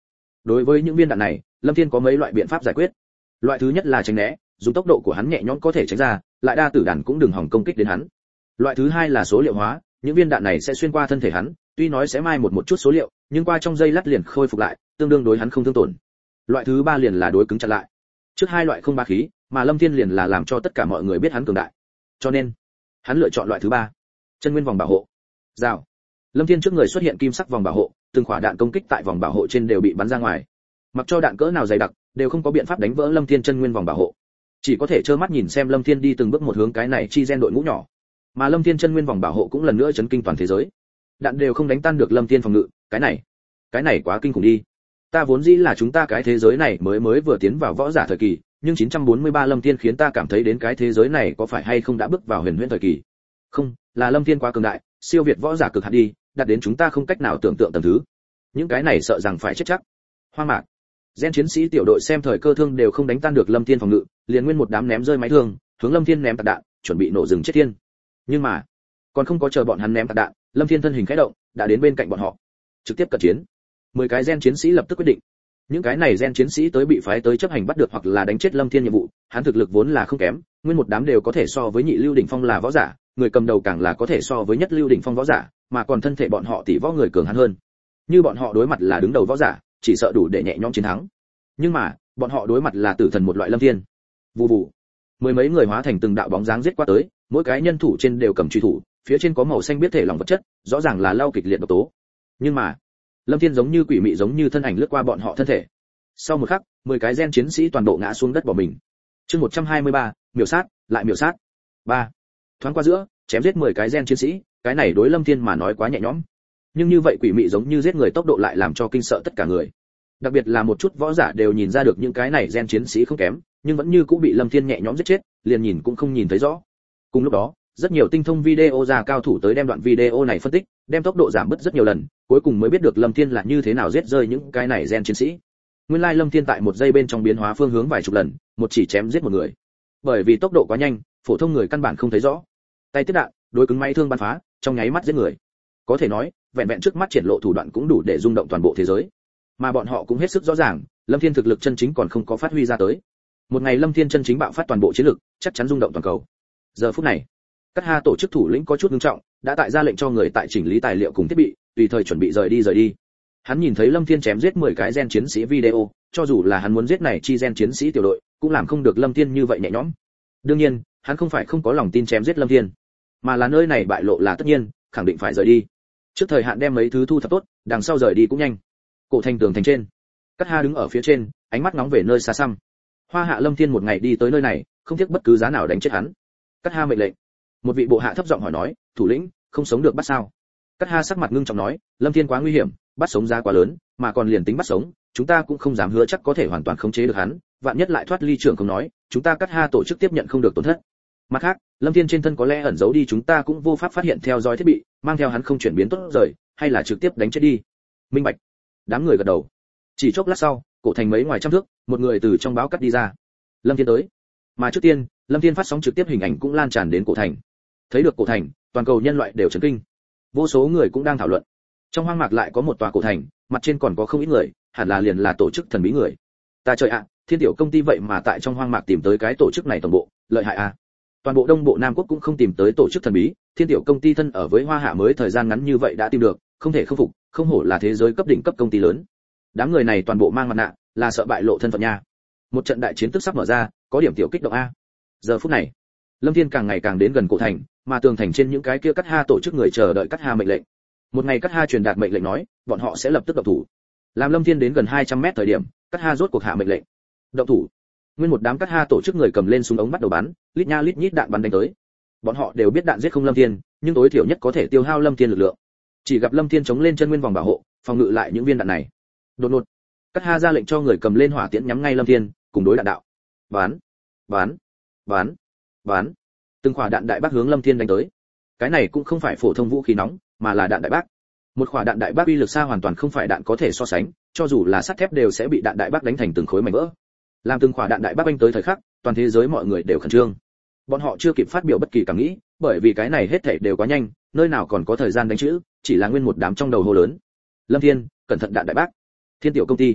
Đối với những viên đạn này, Lâm Thiên có mấy loại biện pháp giải quyết. Loại thứ nhất là tránh né, dùng tốc độ của hắn nhẹ nhõm có thể tránh ra, lại đa tử đạn cũng đừng hòng công kích đến hắn. Loại thứ hai là số liệu hóa, những viên đạn này sẽ xuyên qua thân thể hắn, tuy nói sẽ mai một chút số liệu, nhưng qua trong giây lát liền khôi phục lại, tương đương đối hắn không thương tổn. Loại thứ ba liền là đối cứng chặn lại. Trước hai loại không bá khí, mà Lâm Thiên liền là làm cho tất cả mọi người biết hắn cường đại. Cho nên, hắn lựa chọn loại thứ ba, chân nguyên vòng bảo hộ. Rào. Lâm Thiên trước người xuất hiện kim sắc vòng bảo hộ, từng quả đạn công kích tại vòng bảo hộ trên đều bị bắn ra ngoài. Mặc cho đạn cỡ nào dày đặc, đều không có biện pháp đánh vỡ Lâm Thiên chân nguyên vòng bảo hộ. Chỉ có thể trơ mắt nhìn xem Lâm Thiên đi từng bước một hướng cái này chi gen đội ngũ nhỏ. Mà Lâm Thiên chân nguyên vòng bảo hộ cũng lần nữa chấn kinh toàn thế giới. Đạn đều không đánh tan được Lâm Thiên phòng ngự, cái này quá kinh khủng đi. Ta vốn dĩ là chúng ta cái thế giới này mới vừa tiến vào võ giả thời kỳ, nhưng 943 Lâm Thiên khiến ta cảm thấy đến cái thế giới này có phải hay không đã bước vào huyền huyễn thời kỳ. Không, là Lâm Thiên quá cường đại, siêu việt võ giả cực hạn đi, đạt đến chúng ta không cách nào tưởng tượng tầng thứ. Những cái này sợ rằng phải chết chắc. Hoang mạc. Gen chiến sĩ tiểu đội xem thời cơ thương đều không đánh tan được Lâm Thiên phòng ngự, liền nguyên một đám ném rơi máy thương, hướng Lâm Thiên ném tạc đạn, chuẩn bị nổ rừng chết thiên. Nhưng mà, còn không có chờ bọn hắn ném tạc đạn, Lâm Thiên thân hình khẽ động, đã đến bên cạnh bọn họ, trực tiếp cận chiến. 10 cái gen chiến sĩ lập tức quyết định. Những cái này gen chiến sĩ tới bị phái tới chấp hành bắt được hoặc là đánh chết Lâm Thiên nhiệm vụ, hắn thực lực vốn là không kém, nguyên một đám đều có thể so với nhị lưu đỉnh phong là võ giả, người cầm đầu càng là có thể so với nhất lưu đỉnh phong võ giả, mà còn thân thể bọn họ tỷ võ người cường hắn hơn. Như bọn họ đối mặt là đứng đầu võ giả, chỉ sợ đủ để nhẹ nhõm chiến thắng. Nhưng mà, bọn họ đối mặt là tử thần một loại Lâm Thiên. Vù vù. Mười mấy người hóa thành từng đạo bóng dáng giết qua tới, mỗi cái nhân thủ trên đều cầm truy thủ, phía trên có màu xanh biết thể lỏng vật chất, rõ ràng là lao kịch liệt độc tố. Nhưng mà, Lâm Thiên giống như quỷ mị giống như thân ảnh lướt qua bọn họ thân thể. Sau một khắc, 10 cái gen chiến sĩ toàn bộ ngã xuống đất bỏ mình. Chương 123, miểu sát, lại miểu sát. 3. Thoáng qua giữa, chém giết 10 cái gen chiến sĩ, cái này đối Lâm Thiên mà nói quá nhẹ nhõm. Nhưng như vậy quỷ mị giống như giết người tốc độ lại làm cho kinh sợ tất cả người. Đặc biệt là một chút võ giả đều nhìn ra được những cái này gen chiến sĩ không kém, nhưng vẫn như cũng bị Lâm Thiên nhẹ nhõm giết chết, liền nhìn cũng không nhìn thấy rõ. Cùng lúc đó, rất nhiều tinh thông video ra cao thủ tới đem đoạn video này phân tích, đem tốc độ giảm bớt rất nhiều lần, cuối cùng mới biết được Lâm Thiên là như thế nào giết rơi những cái này gen chiến sĩ. Nguyên lai Lâm Thiên tại một giây bên trong biến hóa phương hướng vài chục lần, một chỉ chém giết một người. Bởi vì tốc độ quá nhanh, phổ thông người căn bản không thấy rõ. Tay tiếp đạn, đối cứng máy thương bắn phá, trong nháy mắt giết người. Có thể nói, vẹn vẹn trước mắt triển lộ thủ đoạn cũng đủ để rung động toàn bộ thế giới. Mà bọn họ cũng hết sức rõ ràng, Lâm Thiên thực lực chân chính còn không có phát huy ra tới. Một ngày Lâm Thiên chân chính bạo phát toàn bộ chiến lực, chắc chắn rung động toàn cầu. Giờ phút này, Cát Ha tổ chức thủ lĩnh có chút nghiêm trọng, đã tại ra lệnh cho người tại chỉnh lý tài liệu cùng thiết bị, tùy thời chuẩn bị rời đi. Hắn nhìn thấy Lâm Thiên chém giết 10 cái gen chiến sĩ video, cho dù là hắn muốn giết này chi gen chiến sĩ tiểu đội, cũng làm không được Lâm Thiên như vậy nhẹ nhõm. Đương nhiên, hắn không phải không có lòng tin chém giết Lâm Thiên, mà là nơi này bại lộ là tất nhiên, khẳng định phải rời đi. Trước thời hạn đem mấy thứ thu thập tốt, đằng sau rời đi cũng nhanh. Cổ thành tường thành trên, Cát Ha đứng ở phía trên, ánh mắt ngóng về nơi xa xăm. Hoa Hạ Lâm Thiên một ngày đi tới nơi này, không tiếc bất cứ giá nào đánh chết hắn. Cát Ha mệnh lệnh. Một vị bộ hạ thấp giọng hỏi nói, thủ lĩnh, không sống được bắt sao? Cát Ha sắc mặt ngưng trọng nói, Lâm Thiên quá nguy hiểm, bắt sống giá quá lớn, mà còn liền tính bắt sống, chúng ta cũng không dám hứa chắc có thể hoàn toàn khống chế được hắn, vạn nhất lại thoát ly trưởng không nói, chúng ta Cát Ha tổ chức tiếp nhận không được tổn thất. Mặt khác, Lâm Thiên trên thân có lẽ ẩn giấu đi chúng ta cũng vô pháp phát hiện theo dõi thiết bị, mang theo hắn không chuyển biến tốt rời, hay là trực tiếp đánh chết đi. Minh bạch. Đám người gật đầu. Chỉ chốc lát sau, cổ thành mấy ngoài trăm thước, một người từ trong báo cắt đi ra. Lâm Thiên tới. Mà trước tiên, Lâm Thiên phát sóng trực tiếp hình ảnh cũng lan tràn đến cổ thành. Thấy được cổ thành, toàn cầu nhân loại đều chấn kinh. Vô số người cũng đang thảo luận. Trong hoang mạc lại có một tòa cổ thành, mặt trên còn có không ít người, hẳn là liền là tổ chức thần bí người. Ta trời ạ, Thiên Tiểu công ty vậy mà tại trong hoang mạc tìm tới cái tổ chức này tổng bộ, lợi hại a. Toàn bộ Đông Bộ Nam Quốc cũng không tìm tới tổ chức thần bí, Thiên Tiểu công ty thân ở với Hoa Hạ mới thời gian ngắn như vậy đã tìm được, không thể không phục, không hổ là thế giới cấp đỉnh cấp công ty lớn. Đám người này toàn bộ mang mặt nạ, là sợ bại lộ thân phận nha. Một trận đại chiến tức sắp mở ra, có điểm tiểu kích động a. Giờ phút này, Lâm Thiên càng ngày càng đến gần cổ thành, mà tường thành trên những cái kia Cát Ha tổ chức người chờ đợi Cát Ha mệnh lệnh. Một ngày Cát Ha truyền đạt mệnh lệnh nói, bọn họ sẽ lập tức động thủ. Làm Lâm Thiên đến gần 200 mét thời điểm, Cát Ha rốt cuộc hạ mệnh lệnh. Động thủ. Nguyên một đám Cát Ha tổ chức người cầm lên súng ống bắt đầu bắn, lít nha lít nhít đạn bắn đánh tới. Bọn họ đều biết đạn giết không Lâm Thiên, nhưng tối thiểu nhất có thể tiêu hao Lâm Thiên lực lượng. Chỉ gặp Lâm Thiên chống lên chân nguyên vòng bảo hộ, phòng ngự lại những viên đạn này. Đột ngột, Cát Ha ra lệnh cho người cầm lên hỏa tiễn nhắm ngay Lâm Thiên, cùng đối đạn đạo. Bắn, bắn, bắn, bắn. Từng quả đạn đại bác hướng Lâm Thiên đánh tới. Cái này cũng không phải phổ thông vũ khí nóng, mà là đạn đại bác. Một quả đạn đại bác uy lực xa hoàn toàn không phải đạn có thể so sánh, cho dù là sắt thép đều sẽ bị đạn đại bác đánh thành từng khối mảnh vỡ. Làm từng quả đạn đại bác đánh tới thời khắc, toàn thế giới mọi người đều khẩn trương. Bọn họ chưa kịp phát biểu bất kỳ cảm nghĩ, bởi vì cái này hết thảy đều quá nhanh, nơi nào còn có thời gian đánh chữ, chỉ là nguyên một đám trong đầu hô lớn. Lâm Thiên, cẩn thận đạn đại bác. Thiên Tiểu công ty.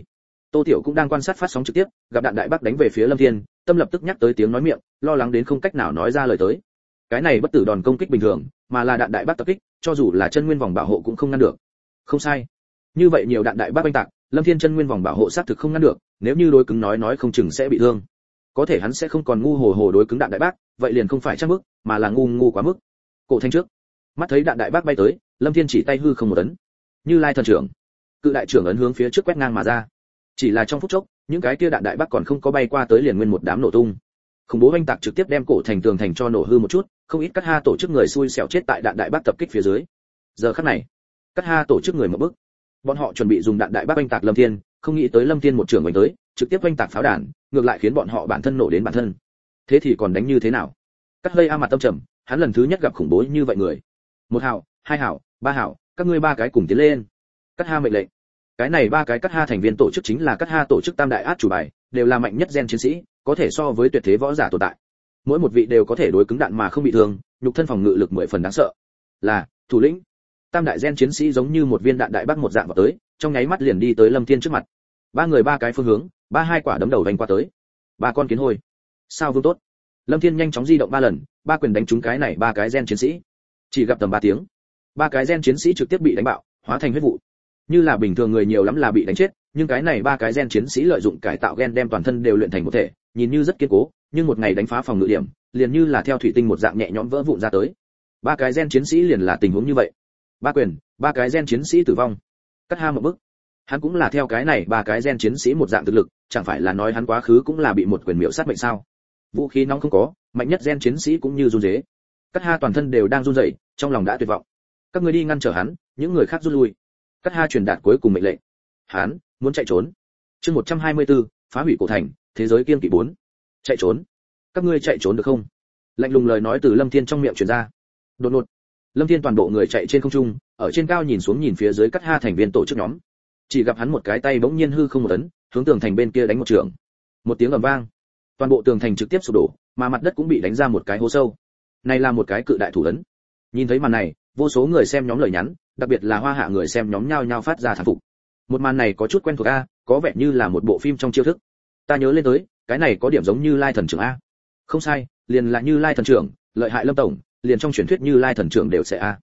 Tô Tiểu cũng đang quan sát phát sóng trực tiếp, gặp đạn đại bác đánh về phía Lâm Thiên, tâm lập tức nhắc tới tiếng nói miệng, lo lắng đến không cách nào nói ra lời tới. Cái này bất tử đòn công kích bình thường, mà là đạn đại bác tập kích, cho dù là chân nguyên vòng bảo hộ cũng không ngăn được. Không sai. Như vậy nhiều đạn đại bác oanh tạc, Lâm Thiên chân nguyên vòng bảo hộ xác thực không ngăn được, nếu như đối cứng nói không chừng sẽ bị thương. Có thể hắn sẽ không còn ngu hồ hồ đối cứng đạn đại bác, vậy liền không phải chắc mức, mà là ngu quá mức. Cổ Thanh trước, mắt thấy đạn đại bác bay tới, Lâm Thiên chỉ tay hư không một ấn. Như Lai thần trưởng, cự đại trưởng ấn hướng phía trước quét ngang mà ra. Chỉ là trong phút chốc, những cái kia đạn đại bác còn không có bay qua tới liền nguyên một đám nổ tung. Khủng bố oanh tạc trực tiếp đem cổ thành tường thành cho nổ hư một chút, không ít Cắt Ha tổ chức người xui xẻo chết tại đạn đại bác tập kích phía dưới. Giờ khắc này, Cắt Ha tổ chức người mở bức. Bọn họ chuẩn bị dùng đạn đại bác oanh tạc Lâm Thiên, không nghĩ tới Lâm Thiên một trường oanh tới, trực tiếp oanh tạc pháo đạn, ngược lại khiến bọn họ bản thân nổ đến bản thân. Thế thì còn đánh như thế nào? Cắt Hơi A mặt tâm trầm, hắn lần thứ nhất gặp khủng bố như vậy người. Một hảo, hai hảo, ba hảo, các ngươi ba cái cùng tiến lên. Cắt Ha mệnh lệnh. Cái này ba cái Cắt Ha thành viên tổ chức chính là Cắt Ha tổ chức tam đại át chủ bài, đều là mạnh nhất gen chiến sĩ, có thể so với tuyệt thế võ giả tồn tại. Mỗi một vị đều có thể đối cứng đạn mà không bị thương, nhục thân phòng ngự lực 10 phần đáng sợ. Là thủ lĩnh. Tam đại gen chiến sĩ giống như một viên đạn đại bác một dạng vào tới, trong nháy mắt liền đi tới Lâm Thiên trước mặt. Ba người ba cái phương hướng, ba hai quả đấm đầu vành qua tới. Ba con kiến hôi. Sao vương tốt. Lâm Thiên nhanh chóng di động 3 lần, ba quyền đánh trúng cái này ba cái gen chiến sĩ. Chỉ gặp tầm 3 tiếng, ba cái gen chiến sĩ trực tiếp bị đánh bạo, hóa thành huyết vụ. Như là bình thường người nhiều lắm là bị đánh chết, nhưng cái này ba cái gen chiến sĩ lợi dụng cải tạo gen đem toàn thân đều luyện thành một thể, nhìn như rất kiên cố, nhưng một ngày đánh phá phòng ngự điểm, liền như là theo thủy tinh một dạng nhẹ nhõm vỡ vụn ra tới. Ba cái gen chiến sĩ liền là tình huống như vậy. Ba quyền, ba cái gen chiến sĩ tử vong. Cắt Ha một bước. Hắn cũng là theo cái này ba cái gen chiến sĩ một dạng thực lực, chẳng phải là nói hắn quá khứ cũng là bị một quyền miểu sát mệnh sao? Vũ khí nóng không có, mạnh nhất gen chiến sĩ cũng như run rế. Cắt Ha toàn thân đều đang run rẩy, trong lòng đã tuyệt vọng. Các ngươi đi ngăn trở hắn, những người khác rút lui. Cắt Ha truyền đạt cuối cùng mệnh lệnh. Hắn muốn chạy trốn. Chương 124, phá hủy cổ thành, thế giới kiên kỵ 4. Chạy trốn. Các ngươi chạy trốn được không? Lạnh lùng lời nói từ Lâm Thiên trong miệng truyền ra. Đột ngột, Lâm Thiên toàn bộ người chạy trên không trung, ở trên cao nhìn xuống nhìn phía dưới Cắt Ha thành viên tổ chức nhóm. Chỉ gặp hắn một cái tay bỗng nhiên hư không một ấn, hướng tường thành bên kia đánh một trường. Một tiếng ầm vang, toàn bộ tường thành trực tiếp sụp đổ, mà mặt đất cũng bị đánh ra một cái hố sâu. Này là một cái cự đại thủ ấn. Nhìn thấy màn này, vô số người xem nhóm lời nhắn, đặc biệt là Hoa Hạ người xem nhóm nhao nhao phát ra thán phục. Một màn này có chút quen thuộc a, có vẻ như là một bộ phim trong chiêu thức. Ta nhớ lên tới, cái này có điểm giống Như Lai thần trưởng a. Không sai, liền là Như Lai thần trưởng, lợi hại Lâm tổng, liền trong truyền thuyết Như Lai thần trưởng đều sẽ a.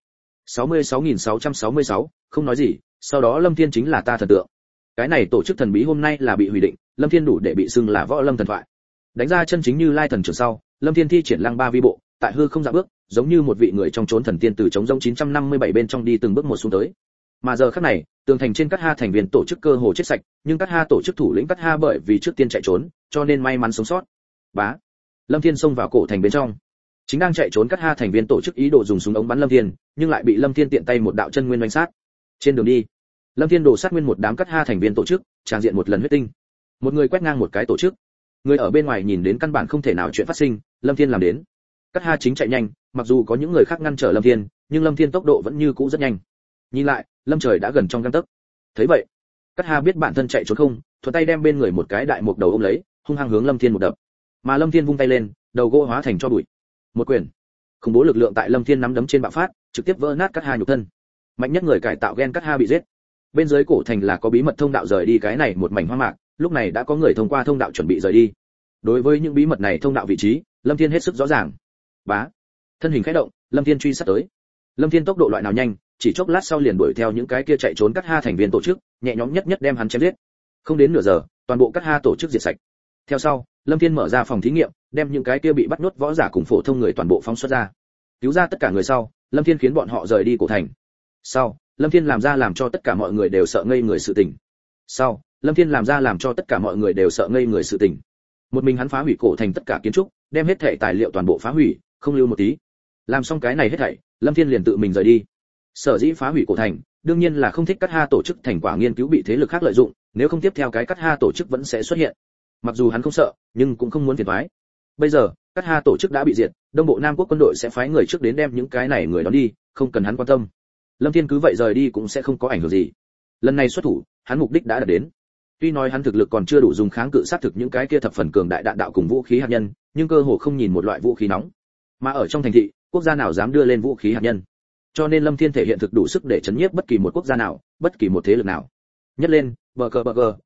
66666, không nói gì, sau đó Lâm Thiên chính là ta thần tượng. Cái này tổ chức thần bí hôm nay là bị hủy định, Lâm Thiên đủ để bị xưng là võ lâm thần thoại. Đánh ra chân chính Như Lai thần trưởng sau, Lâm Thiên thi triển Lăng Ba vi bộ, tại hư không dạo bước, giống như một vị người trong chốn thần tiên từ trống rỗng 957 bên trong đi từng bước một xuống tới. Mà giờ khắc này, tường thành trên Cắt Ha thành viên tổ chức cơ hồ chết sạch, nhưng Cắt Ha tổ chức thủ lĩnh Cắt Ha bởi vì trước tiên chạy trốn, cho nên may mắn sống sót. Bá, Lâm Thiên xông vào cổ thành bên trong. Chính đang chạy trốn Cắt Ha thành viên tổ chức ý đồ dùng súng ống bắn Lâm Thiên, nhưng lại bị Lâm Thiên tiện tay một đạo chân nguyên đánh sát. Trên đường đi, Lâm Thiên đổ sát nguyên một đám Cắt Ha thành viên tổ chức, tràn diện một lần huyết tinh. Một người quét ngang một cái tổ chức. Người ở bên ngoài nhìn đến căn bản không thể nào chuyện phát sinh, Lâm Thiên làm đến. Cắt Ha chính chạy nhanh, mặc dù có những người khác ngăn trở Lâm Thiên, nhưng Lâm Thiên tốc độ vẫn như cũ rất nhanh. Nhìn lại, Lâm Trời đã gần trong gang tấc. Thấy vậy, Cắt Ha biết bản thân chạy trốn không, thuận tay đem bên người một cái đại mục đầu ôm lấy, hung hăng hướng Lâm Thiên một đập. Mà Lâm Thiên vung tay lên, đầu gỗ hóa thành tro bụi. Một quyền. Khủng bố lực lượng tại Lâm Thiên nắm đấm trên bạo phát, trực tiếp vỡ nát Cắt Ha nhục thân. Mạnh nhất người cải tạo gen Cắt Ha bị giết. Bên dưới cổ thành là có bí mật thông đạo rời đi cái này một mảnh hoang mạc, lúc này đã có người thông qua thông đạo chuẩn bị rời đi. Đối với những bí mật này thông đạo vị trí, Lâm Thiên hết sức rõ ràng. Bá, thân hình khẽ động, Lâm Thiên truy sát tới. Lâm Thiên tốc độ loại nào nhanh, chỉ chốc lát sau liền đuổi theo những cái kia chạy trốn Cắt Ha thành viên tổ chức, nhẹ nhõm nhất đem hắn chém giết. Không đến nửa giờ, toàn bộ Cắt Ha tổ chức diệt sạch. Theo sau, Lâm Thiên mở ra phòng thí nghiệm, đem những cái kia bị bắt nhốt võ giả cùng phổ thông người toàn bộ phóng xuất ra. Cứu ra tất cả người sau, Lâm Thiên khiến bọn họ rời đi cổ thành. Sau, Lâm Thiên làm ra làm cho tất cả mọi người đều sợ ngây người sự tình. Sau, Lâm Thiên làm ra làm cho tất cả mọi người đều sợ ngây người sự tình. Một mình hắn phá hủy cổ thành tất cả kiến trúc, đem hết thảy tài liệu toàn bộ phá hủy, không lưu một tí. Làm xong cái này hết thảy, Lâm Thiên liền tự mình rời đi. Sở dĩ phá hủy cổ thành, đương nhiên là không thích Cắt Ha tổ chức thành quả nghiên cứu bị thế lực khác lợi dụng, nếu không tiếp theo cái Cắt Ha tổ chức vẫn sẽ xuất hiện. Mặc dù hắn không sợ, nhưng cũng không muốn phiền toái. Bây giờ, Cắt Ha tổ chức đã bị diệt, Đông Bộ Nam Quốc quân đội sẽ phái người trước đến đem những cái này người đón đi, không cần hắn quan tâm. Lâm Thiên cứ vậy rời đi cũng sẽ không có ảnh hưởng gì. Lần này xuất thủ, hắn mục đích đã đạt đến. Tuy nói hắn thực lực còn chưa đủ dùng kháng cự sát thực những cái kia thập phần cường đại đạn đạo cùng vũ khí hạt nhân, nhưng cơ hồ không nhìn một loại vũ khí nóng. Mà ở trong thành thị, quốc gia nào dám đưa lên vũ khí hạt nhân. Cho nên Lâm Thiên thể hiện thực đủ sức để chấn nhiếp bất kỳ một quốc gia nào, bất kỳ một thế lực nào. Nhất lên, bờ cờ,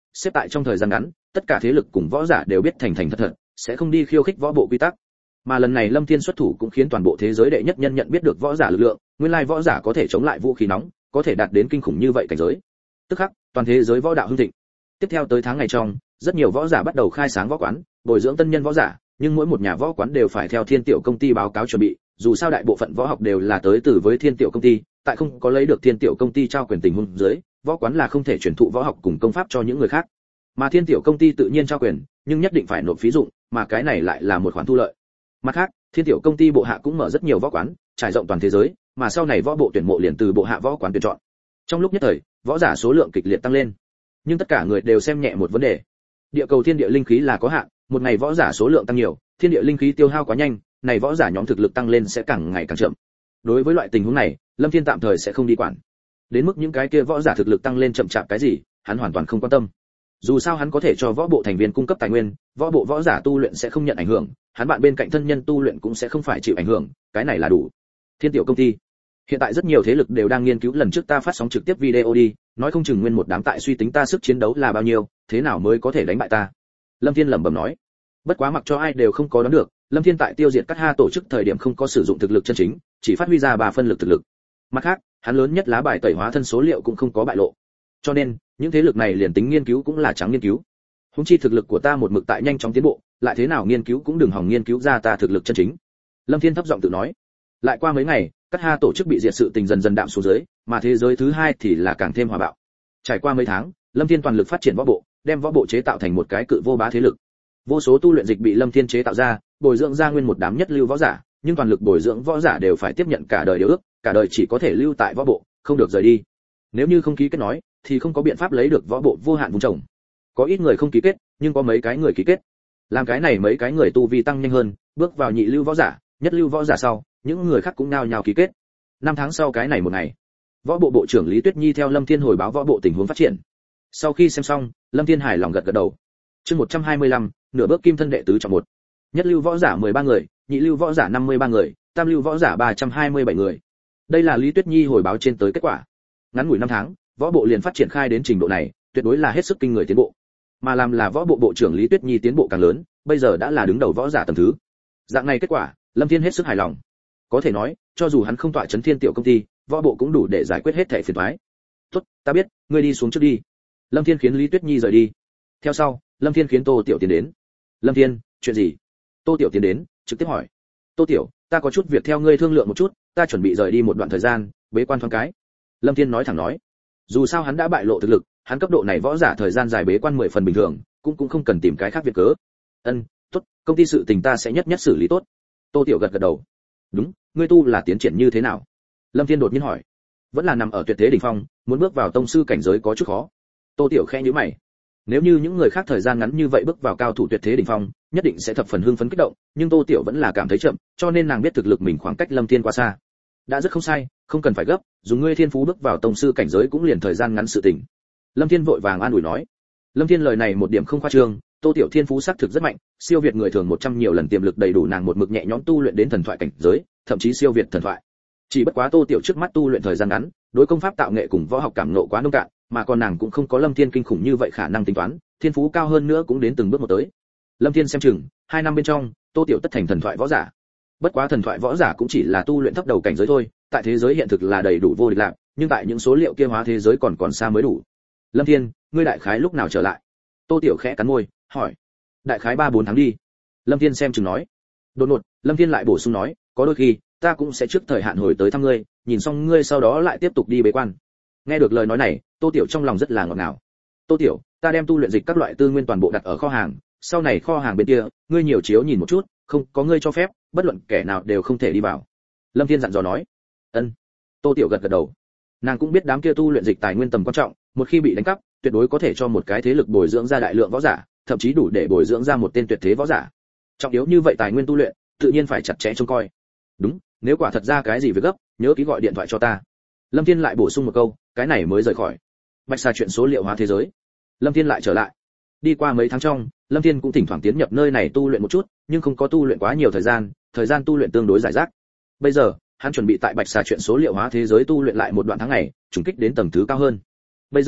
xếp tại trong thời gian ngắn, tất cả thế lực cùng võ giả đều biết thành thành thật thật, sẽ không đi khiêu khích võ bộ quy tắc. Mà lần này Lâm Thiên xuất thủ cũng khiến toàn bộ thế giới đệ nhất nhân nhận biết được võ giả lực lượng, nguyên lai võ giả có thể chống lại vũ khí nóng, có thể đạt đến kinh khủng như vậy cảnh giới. Tức khắc, toàn thế giới võ đạo hưng thịnh. Tiếp theo tới tháng ngày trong, rất nhiều võ giả bắt đầu khai sáng võ quán, bồi dưỡng tân nhân võ giả, nhưng mỗi một nhà võ quán đều phải theo Thiên Tiểu công ty báo cáo chuẩn bị, dù sao đại bộ phận võ học đều là tới từ với Thiên Tiểu công ty, tại không có lấy được Thiên Tiểu công ty trao quyền tình huống dưới, võ quán là không thể truyền thụ võ học cùng công pháp cho những người khác. Mà Thiên Tiểu công ty tự nhiên trao quyền, nhưng nhất định phải nộp phí dụng, mà cái này lại là một khoản thu lợi. Mặt khác, Thiên Tiểu công ty bộ hạ cũng mở rất nhiều võ quán, trải rộng toàn thế giới, mà sau này võ bộ tuyển mộ liền từ bộ hạ võ quán tuyển chọn. Trong lúc nhất thời, võ giả số lượng kịch liệt tăng lên. Nhưng tất cả người đều xem nhẹ một vấn đề. Địa cầu thiên địa linh khí là có hạn, một ngày võ giả số lượng tăng nhiều, thiên địa linh khí tiêu hao quá nhanh, này võ giả nhóm thực lực tăng lên sẽ càng ngày càng chậm. Đối với loại tình huống này, Lâm Thiên tạm thời sẽ không đi quản. Đến mức những cái kia võ giả thực lực tăng lên chậm chạp cái gì, hắn hoàn toàn không quan tâm. Dù sao hắn có thể cho võ bộ thành viên cung cấp tài nguyên, võ bộ võ giả tu luyện sẽ không nhận ảnh hưởng, hắn bạn bên cạnh thân nhân tu luyện cũng sẽ không phải chịu ảnh hưởng, cái này là đủ. Thiên Tiểu công ty. Hiện tại rất nhiều thế lực đều đang nghiên cứu lần trước ta phát sóng trực tiếp video đi, nói không chừng nguyên một đám tại suy tính ta sức chiến đấu là bao nhiêu, thế nào mới có thể đánh bại ta. Lâm Thiên lẩm bẩm nói. Bất quá mặc cho ai đều không có đoán được, Lâm Thiên tại tiêu diệt các ha tổ chức thời điểm không có sử dụng thực lực chân chính, chỉ phát huy ra 3 phân lực thực lực. Mặt khác, hắn lớn nhất lá bài tẩy hóa thân số liệu cũng không có bại lộ. Cho nên, những thế lực này liền tính nghiên cứu cũng là trắng nghiên cứu. Húng chi thực lực của ta một mực tại nhanh chóng tiến bộ, lại thế nào nghiên cứu cũng đừng hòng nghiên cứu ra ta thực lực chân chính. Lâm Thiên thấp giọng tự nói. Lại qua mấy ngày, các ha tổ chức bị diệt sự tình dần dần đạm xuống dưới, mà thế giới thứ 2 thì là càng thêm hòa bạo. Trải qua mấy tháng, Lâm Thiên toàn lực phát triển võ bộ, đem võ bộ chế tạo thành một cái cự vô bá thế lực. Vô số tu luyện dịch bị Lâm Thiên chế tạo ra, bồi dưỡng ra nguyên một đám nhất lưu võ giả, nhưng toàn lực bồi dưỡng võ giả đều phải tiếp nhận cả đời điều ước, cả đời chỉ có thể lưu tại võ bộ, không được rời đi. Nếu như không ký kết nói, thì không có biện pháp lấy được võ bộ vô hạn vùng trồng. Có ít người không ký kết, nhưng có mấy cái người ký kết. Làm cái này mấy cái người tu vi tăng nhanh hơn, bước vào nhị lưu võ giả, nhất lưu võ giả sau, những người khác cũng nao nhao ký kết. 5 tháng sau cái này một ngày, võ bộ bộ trưởng Lý Tuyết Nhi theo Lâm Thiên hồi báo võ bộ tình huống phát triển. Sau khi xem xong, Lâm Thiên hài lòng gật gật đầu. Chương 125, nửa bước kim thân đệ tứ trọng 1. Nhất lưu võ giả 13 người, nhị lưu võ giả 53 người, tam lưu võ giả 327 người. Đây là Lý Tuyết Nhi hồi báo trên tới kết quả. Ngắn ngủi 5 tháng, võ bộ liền phát triển khai đến trình độ này, tuyệt đối là hết sức kinh người tiến bộ. Mà làm là võ bộ bộ trưởng Lý Tuyết Nhi tiến bộ càng lớn, bây giờ đã là đứng đầu võ giả tầng thứ. Dạng này kết quả, Lâm Thiên hết sức hài lòng. Có thể nói, cho dù hắn không tọa chấn Thiên Tiểu công ty, võ bộ cũng đủ để giải quyết hết thảy phiền toái. "Tốt, ta biết, ngươi đi xuống trước đi." Lâm Thiên khiến Lý Tuyết Nhi rời đi. Theo sau, Lâm Thiên khiến Tô Tiểu tiến đến. "Lâm Thiên, chuyện gì?" Tô Tiểu tiến đến, trực tiếp hỏi. "Tô Tiểu, ta có chút việc theo ngươi thương lượng một chút, ta chuẩn bị rời đi một đoạn thời gian, bế quan thoáng cái." Lâm Thiên nói thẳng nói. Dù sao hắn đã bại lộ thực lực, hắn cấp độ này võ giả thời gian dài bế quan 10 phần bình thường, cũng không cần tìm cái khác việc cớ. "Tốt, công ty sự tình ta sẽ nhất nhất xử lý tốt." Tô Tiểu gật gật đầu. "Đúng, ngươi tu là tiến triển như thế nào?" Lâm Thiên đột nhiên hỏi. "Vẫn là nằm ở tuyệt thế đỉnh phong, muốn bước vào tông sư cảnh giới có chút khó." Tô Tiểu khẽ nhíu mày. Nếu như những người khác thời gian ngắn như vậy bước vào cao thủ tuyệt thế đỉnh phong, nhất định sẽ thập phần hưng phấn kích động, nhưng Tô Tiểu vẫn là cảm thấy chậm, cho nên nàng biết thực lực mình khoảng cách Lâm Thiên quá xa. Đã rất không sai, không cần phải gấp, dùng ngươi thiên phú bước vào tông sư cảnh giới cũng liền thời gian ngắn sự tình. Lâm Thiên vội vàng an ủi nói. Lâm Thiên lời này một điểm không khoa trương, Tô Tiểu thiên phú xác thực rất mạnh, siêu việt người thường 100 nhiều lần, tiềm lực đầy đủ nàng một mực nhẹ nhõm tu luyện đến thần thoại cảnh giới, thậm chí siêu việt thần thoại. Chỉ bất quá Tô Tiểu trước mắt tu luyện thời gian ngắn, đối công pháp tạo nghệ cùng võ học cảm ngộ quá nông cạn, mà còn nàng cũng không có Lâm Thiên kinh khủng như vậy khả năng tính toán, thiên phú cao hơn nữa cũng đến từng bước một tới. Lâm Thiên xem chừng, 2 năm bên trong, Tô Tiểu tất thành thần thoại võ giả. Bất quá thần thoại võ giả cũng chỉ là tu luyện thấp đầu cảnh giới thôi, tại thế giới hiện thực là đầy đủ vô địch lạc, nhưng tại những số liệu kia hóa thế giới còn xa mới đủ. Lâm Thiên, ngươi đại khái lúc nào trở lại? Tô Tiểu khẽ cắn môi, hỏi. Đại khái 3-4 tháng đi. Lâm Thiên xem chừng nói. Đột ngột, Lâm Thiên lại bổ sung nói, có đôi khi, ta cũng sẽ trước thời hạn hồi tới thăm ngươi, nhìn xong ngươi sau đó lại tiếp tục đi bế quan. Nghe được lời nói này, Tô Tiểu trong lòng rất là ngọt ngào. Tô Tiểu, ta đem tu luyện dịch các loại tư nguyên toàn bộ đặt ở kho hàng, sau này kho hàng bên kia, ngươi nhiều chiếu nhìn một chút, không có ngươi cho phép, bất luận kẻ nào đều không thể đi vào. Lâm Thiên dặn dò nói. Ân. Tô Tiểu gật gật đầu. Nàng cũng biết đám kia tu luyện dịch tài nguyên tầm quan trọng, một khi bị đánh cắp, tuyệt đối có thể cho một cái thế lực bồi dưỡng ra đại lượng võ giả, thậm chí đủ để bồi dưỡng ra một tên tuyệt thế võ giả. Trọng yếu như vậy tài nguyên tu luyện, tự nhiên phải chặt chẽ trông coi. Đúng, nếu quả thật ra cái gì việc gấp, nhớ ký gọi điện thoại cho ta. Lâm Thiên lại bổ sung một câu, cái này mới rời khỏi. Bạch Xà chuyện số liệu hóa thế giới. Lâm Thiên lại trở lại. Đi qua mấy tháng trong, Lâm Thiên cũng thỉnh thoảng tiến nhập nơi này tu luyện một chút, nhưng không có tu luyện quá nhiều thời gian tu luyện tương đối rải rác. Bây giờ, hắn chuẩn bị tại Bạch Xà chuyện số liệu hóa thế giới tu luyện lại một đoạn tháng ngày, trùng kích đến tầng thứ cao hơn. Bây giờ,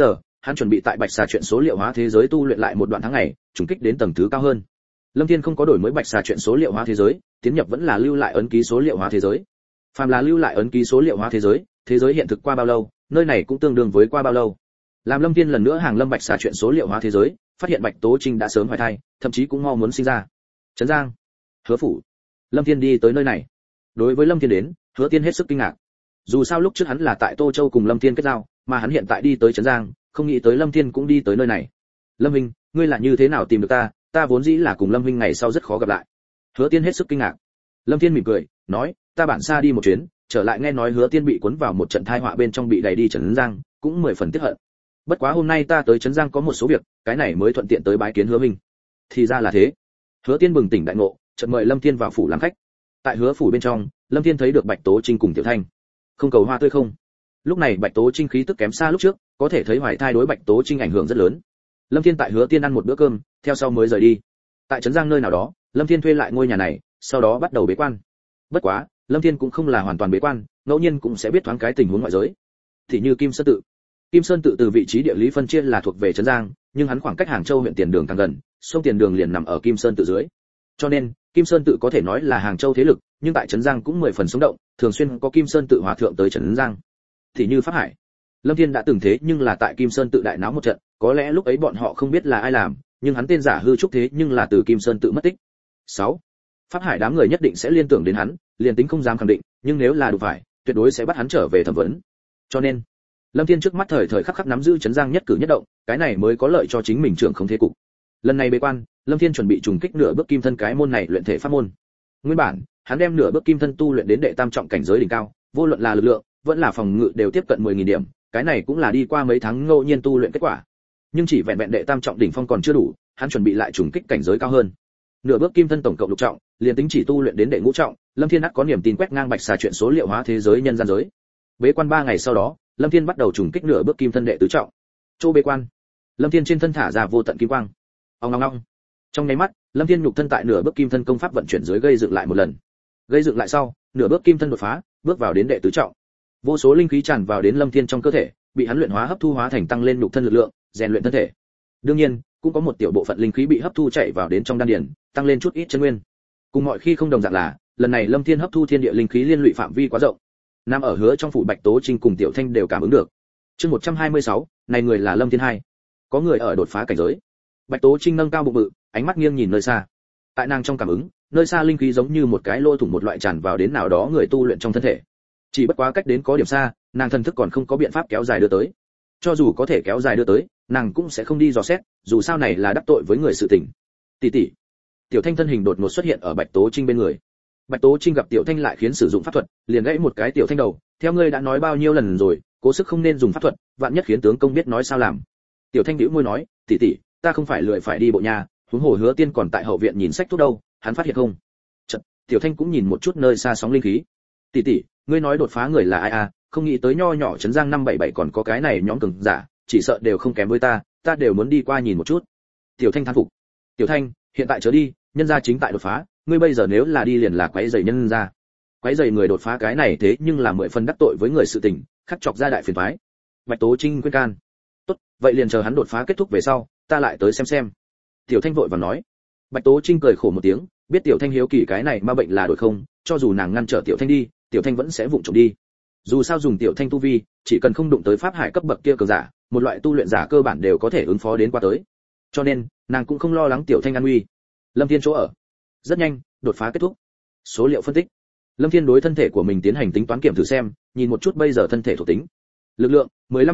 hắn chuẩn bị tại bạch xà chuyện số liệu hóa thế giới tu luyện lại một đoạn tháng ngày, trùng kích đến tầng thứ cao hơn. Lâm Thiên không có đổi mới bạch xà chuyện số liệu hóa thế giới, tiến nhập vẫn là lưu lại ấn ký số liệu hóa thế giới. Phàm là lưu lại ấn ký số liệu hóa thế giới hiện thực qua bao lâu, nơi này cũng tương đương với qua bao lâu. Làm Lâm Thiên lần nữa hàng lâm bạch xà chuyện số liệu hóa thế giới, phát hiện Bạch Tố Trinh đã sớm hoài thai, thậm chí cũng mau muốn sinh ra. Trấn Giang, Hứa phủ. Lâm Thiên đi tới nơi này. Đối với Lâm Thiên đến, Hứa Tiên hết sức kinh ngạc. Dù sao lúc trước hắn là tại Tô Châu cùng Lâm Thiên kết giao, mà hắn hiện tại đi tới Trấn Giang, không nghĩ tới Lâm Thiên cũng đi tới nơi này. Lâm huynh, ngươi là như thế nào tìm được ta? Ta vốn dĩ là cùng Lâm huynh ngày sau rất khó gặp lại. Hứa Tiên hết sức kinh ngạc. Lâm Thiên mỉm cười, nói, ta bản xa đi một chuyến, trở lại nghe nói Hứa Tiên bị cuốn vào một trận tai họa bên trong bị đẩy đi Trấn Giang, cũng 10 phần tiếc hận. Bất quá hôm nay ta tới Trấn Giang có một số việc, cái này mới thuận tiện tới bái kiến Hứa huynh. Thì ra là thế. Hứa Tiên bừng tỉnh đại ngộ, chợt mời Lâm Thiên vào phủ làm khách. Tại Hứa phủ bên trong, Lâm Thiên thấy được Bạch Tố Trinh cùng Tiểu Thanh. Không cầu hoa tươi không. Lúc này Bạch Tố Trinh khí tức kém xa lúc trước, có thể thấy hoài thai đối Bạch Tố Trinh ảnh hưởng rất lớn. Lâm Thiên tại Hứa Tiên ăn một bữa cơm, theo sau mới rời đi. Tại Trấn Giang nơi nào đó, Lâm Thiên thuê lại ngôi nhà này, sau đó bắt đầu bế quan. Bất quá, Lâm Thiên cũng không là hoàn toàn bế quan, ngẫu nhiên cũng sẽ biết thoáng cái tình huống ngoại giới. Thì như Kim Sơn tự. Kim Sơn tự từ vị trí địa lý phân chia là thuộc về Trấn Giang, nhưng hắn khoảng cách Hàng Châu huyện Tiền Đường càng gần, sông Tiền Đường liền nằm ở Kim Sơn tự dưới. Cho nên, Kim Sơn tự có thể nói là Hàng Châu thế lực, nhưng tại Trấn Giang cũng 10 phần sống động, thường xuyên có Kim Sơn tự hòa thượng tới Trấn Giang. Thì như Pháp Hải, Lâm Thiên đã từng thế nhưng là tại Kim Sơn tự đại náo một trận, có lẽ lúc ấy bọn họ không biết là ai làm, nhưng hắn tên giả hư trúc thế nhưng là từ Kim Sơn tự mất tích. 6. Pháp Hải đám người nhất định sẽ liên tưởng đến hắn, liền tính không dám khẳng định, nhưng nếu là đủ phải, tuyệt đối sẽ bắt hắn trở về thẩm vấn. Cho nên, Lâm Thiên trước mắt thời thời khắc khắc nắm giữ Trấn Giang nhất cử nhất động, cái này mới có lợi cho chính mình trưởng không thế cục. Lần này bế quan, Lâm Thiên chuẩn bị trùng kích nửa bước kim thân cái môn này luyện thể pháp môn. Nguyên bản, hắn đem nửa bước kim thân tu luyện đến đệ tam trọng cảnh giới đỉnh cao, vô luận là lực lượng, vẫn là phòng ngự đều tiếp cận 10.000 điểm, cái này cũng là đi qua mấy tháng ngẫu nhiên tu luyện kết quả. Nhưng chỉ vẹn vẹn đệ tam trọng đỉnh phong còn chưa đủ, hắn chuẩn bị lại trùng kích cảnh giới cao hơn. Nửa bước kim thân tổng cộng lục trọng, liền tính chỉ tu luyện đến đệ ngũ trọng, Lâm Thiên ắt có niềm tin quét ngang bạch xà chuyện số liệu hóa thế giới nhân gian giới. Bế quan 3 ngày sau đó, Lâm Thiên bắt đầu trùng kích nửa bước kim thân đệ tứ trọng. Chỗ bế quan, Lâm Thiên trên thân thả ra vô tận kim quang. Ong ong ong. Trong nháy mắt, Lâm Thiên nhục thân tại nửa bước kim thân công pháp vận chuyển dưới gây dựng lại một lần. Gây dựng lại sau, nửa bước kim thân đột phá, bước vào đến đệ tứ trọng. Vô số linh khí tràn vào đến Lâm Thiên trong cơ thể, bị hắn luyện hóa hấp thu hóa thành tăng lên nhục thân lực lượng, rèn luyện thân thể. Đương nhiên, cũng có một tiểu bộ phận linh khí bị hấp thu chạy vào đến trong đan điền, tăng lên chút ít chân nguyên. Cùng mọi khi không đồng dạng là, lần này Lâm Thiên hấp thu thiên địa linh khí liên lụy phạm vi quá rộng. Nam ở Hứa trong phủ Bạch Tố Trinh cùng Tiểu Thanh đều cảm ứng được. Chương 126, này người là Lâm Thiên hai. Có người ở đột phá cảnh giới. Bạch Tố Trinh nâng cao bụng bự, ánh mắt nghiêng nhìn nơi xa. Tại nàng trong cảm ứng, nơi xa linh khí giống như một cái lỗ thủng một loại tràn vào đến nào đó người tu luyện trong thân thể. Chỉ bất quá cách đến có điểm xa, nàng thần thức còn không có biện pháp kéo dài đưa tới. Cho dù có thể kéo dài đưa tới, nàng cũng sẽ không đi dò xét, dù sao này là đắc tội với người sự tình. Tỷ tỷ. Tiểu Thanh thân hình đột ngột xuất hiện ở Bạch Tố Trinh bên người. Bạch Tố Trinh gặp Tiểu Thanh lại khiến sử dụng pháp thuật, liền gãy một cái Tiểu Thanh đầu, theo ngươi đã nói bao nhiêu lần rồi, cố sức không nên dùng pháp thuật, vạn nhất khiến tướng công biết nói sao làm. Tiểu Thanh bĩu môi nói, tỷ tỷ, ta không phải lười phải đi bộ nhà, huống hồ Hứa Tiên còn tại hậu viện nhìn sách thuốc đâu, hắn phát hiện không? Chợt, Tiểu Thanh cũng nhìn một chút nơi xa sóng linh khí. Tỷ tỷ, ngươi nói đột phá người là ai à? Không nghĩ tới nho nhỏ Trấn Giang 577 còn có cái này nhóm cường giả, chỉ sợ đều không kém với ta đều muốn đi qua nhìn một chút. Tiểu Thanh thán phục. Tiểu Thanh, hiện tại chớ đi, nhân gia chính tại đột phá, ngươi bây giờ nếu là đi liền là quấy rầy nhân gia. Quấy rầy người đột phá cái này thế nhưng là 10 phần đắc tội với người sự tình, khắc chọc ra đại phiền toái. Bạch Tố Trinh khuyên can. Tốt, vậy liền chờ hắn đột phá kết thúc về sau, ta lại tới xem. Tiểu Thanh vội vàng nói. Bạch Tố Trinh cười khổ một tiếng, biết Tiểu Thanh hiếu kỳ cái này ma bệnh là đổi không, cho dù nàng ngăn trở Tiểu Thanh đi, Tiểu Thanh vẫn sẽ vụng trộm đi. Dù sao dùng Tiểu Thanh tu vi, chỉ cần không đụng tới pháp hải cấp bậc kia cường giả, một loại tu luyện giả cơ bản đều có thể ứng phó đến qua tới. Cho nên, nàng cũng không lo lắng Tiểu Thanh an nguy. Lâm Thiên chỗ ở. Rất nhanh, đột phá kết thúc. Số liệu phân tích. Lâm Thiên đối thân thể của mình tiến hành tính toán kiểm thử xem, nhìn một chút bây giờ thân thể thuộc tính. Lực lượng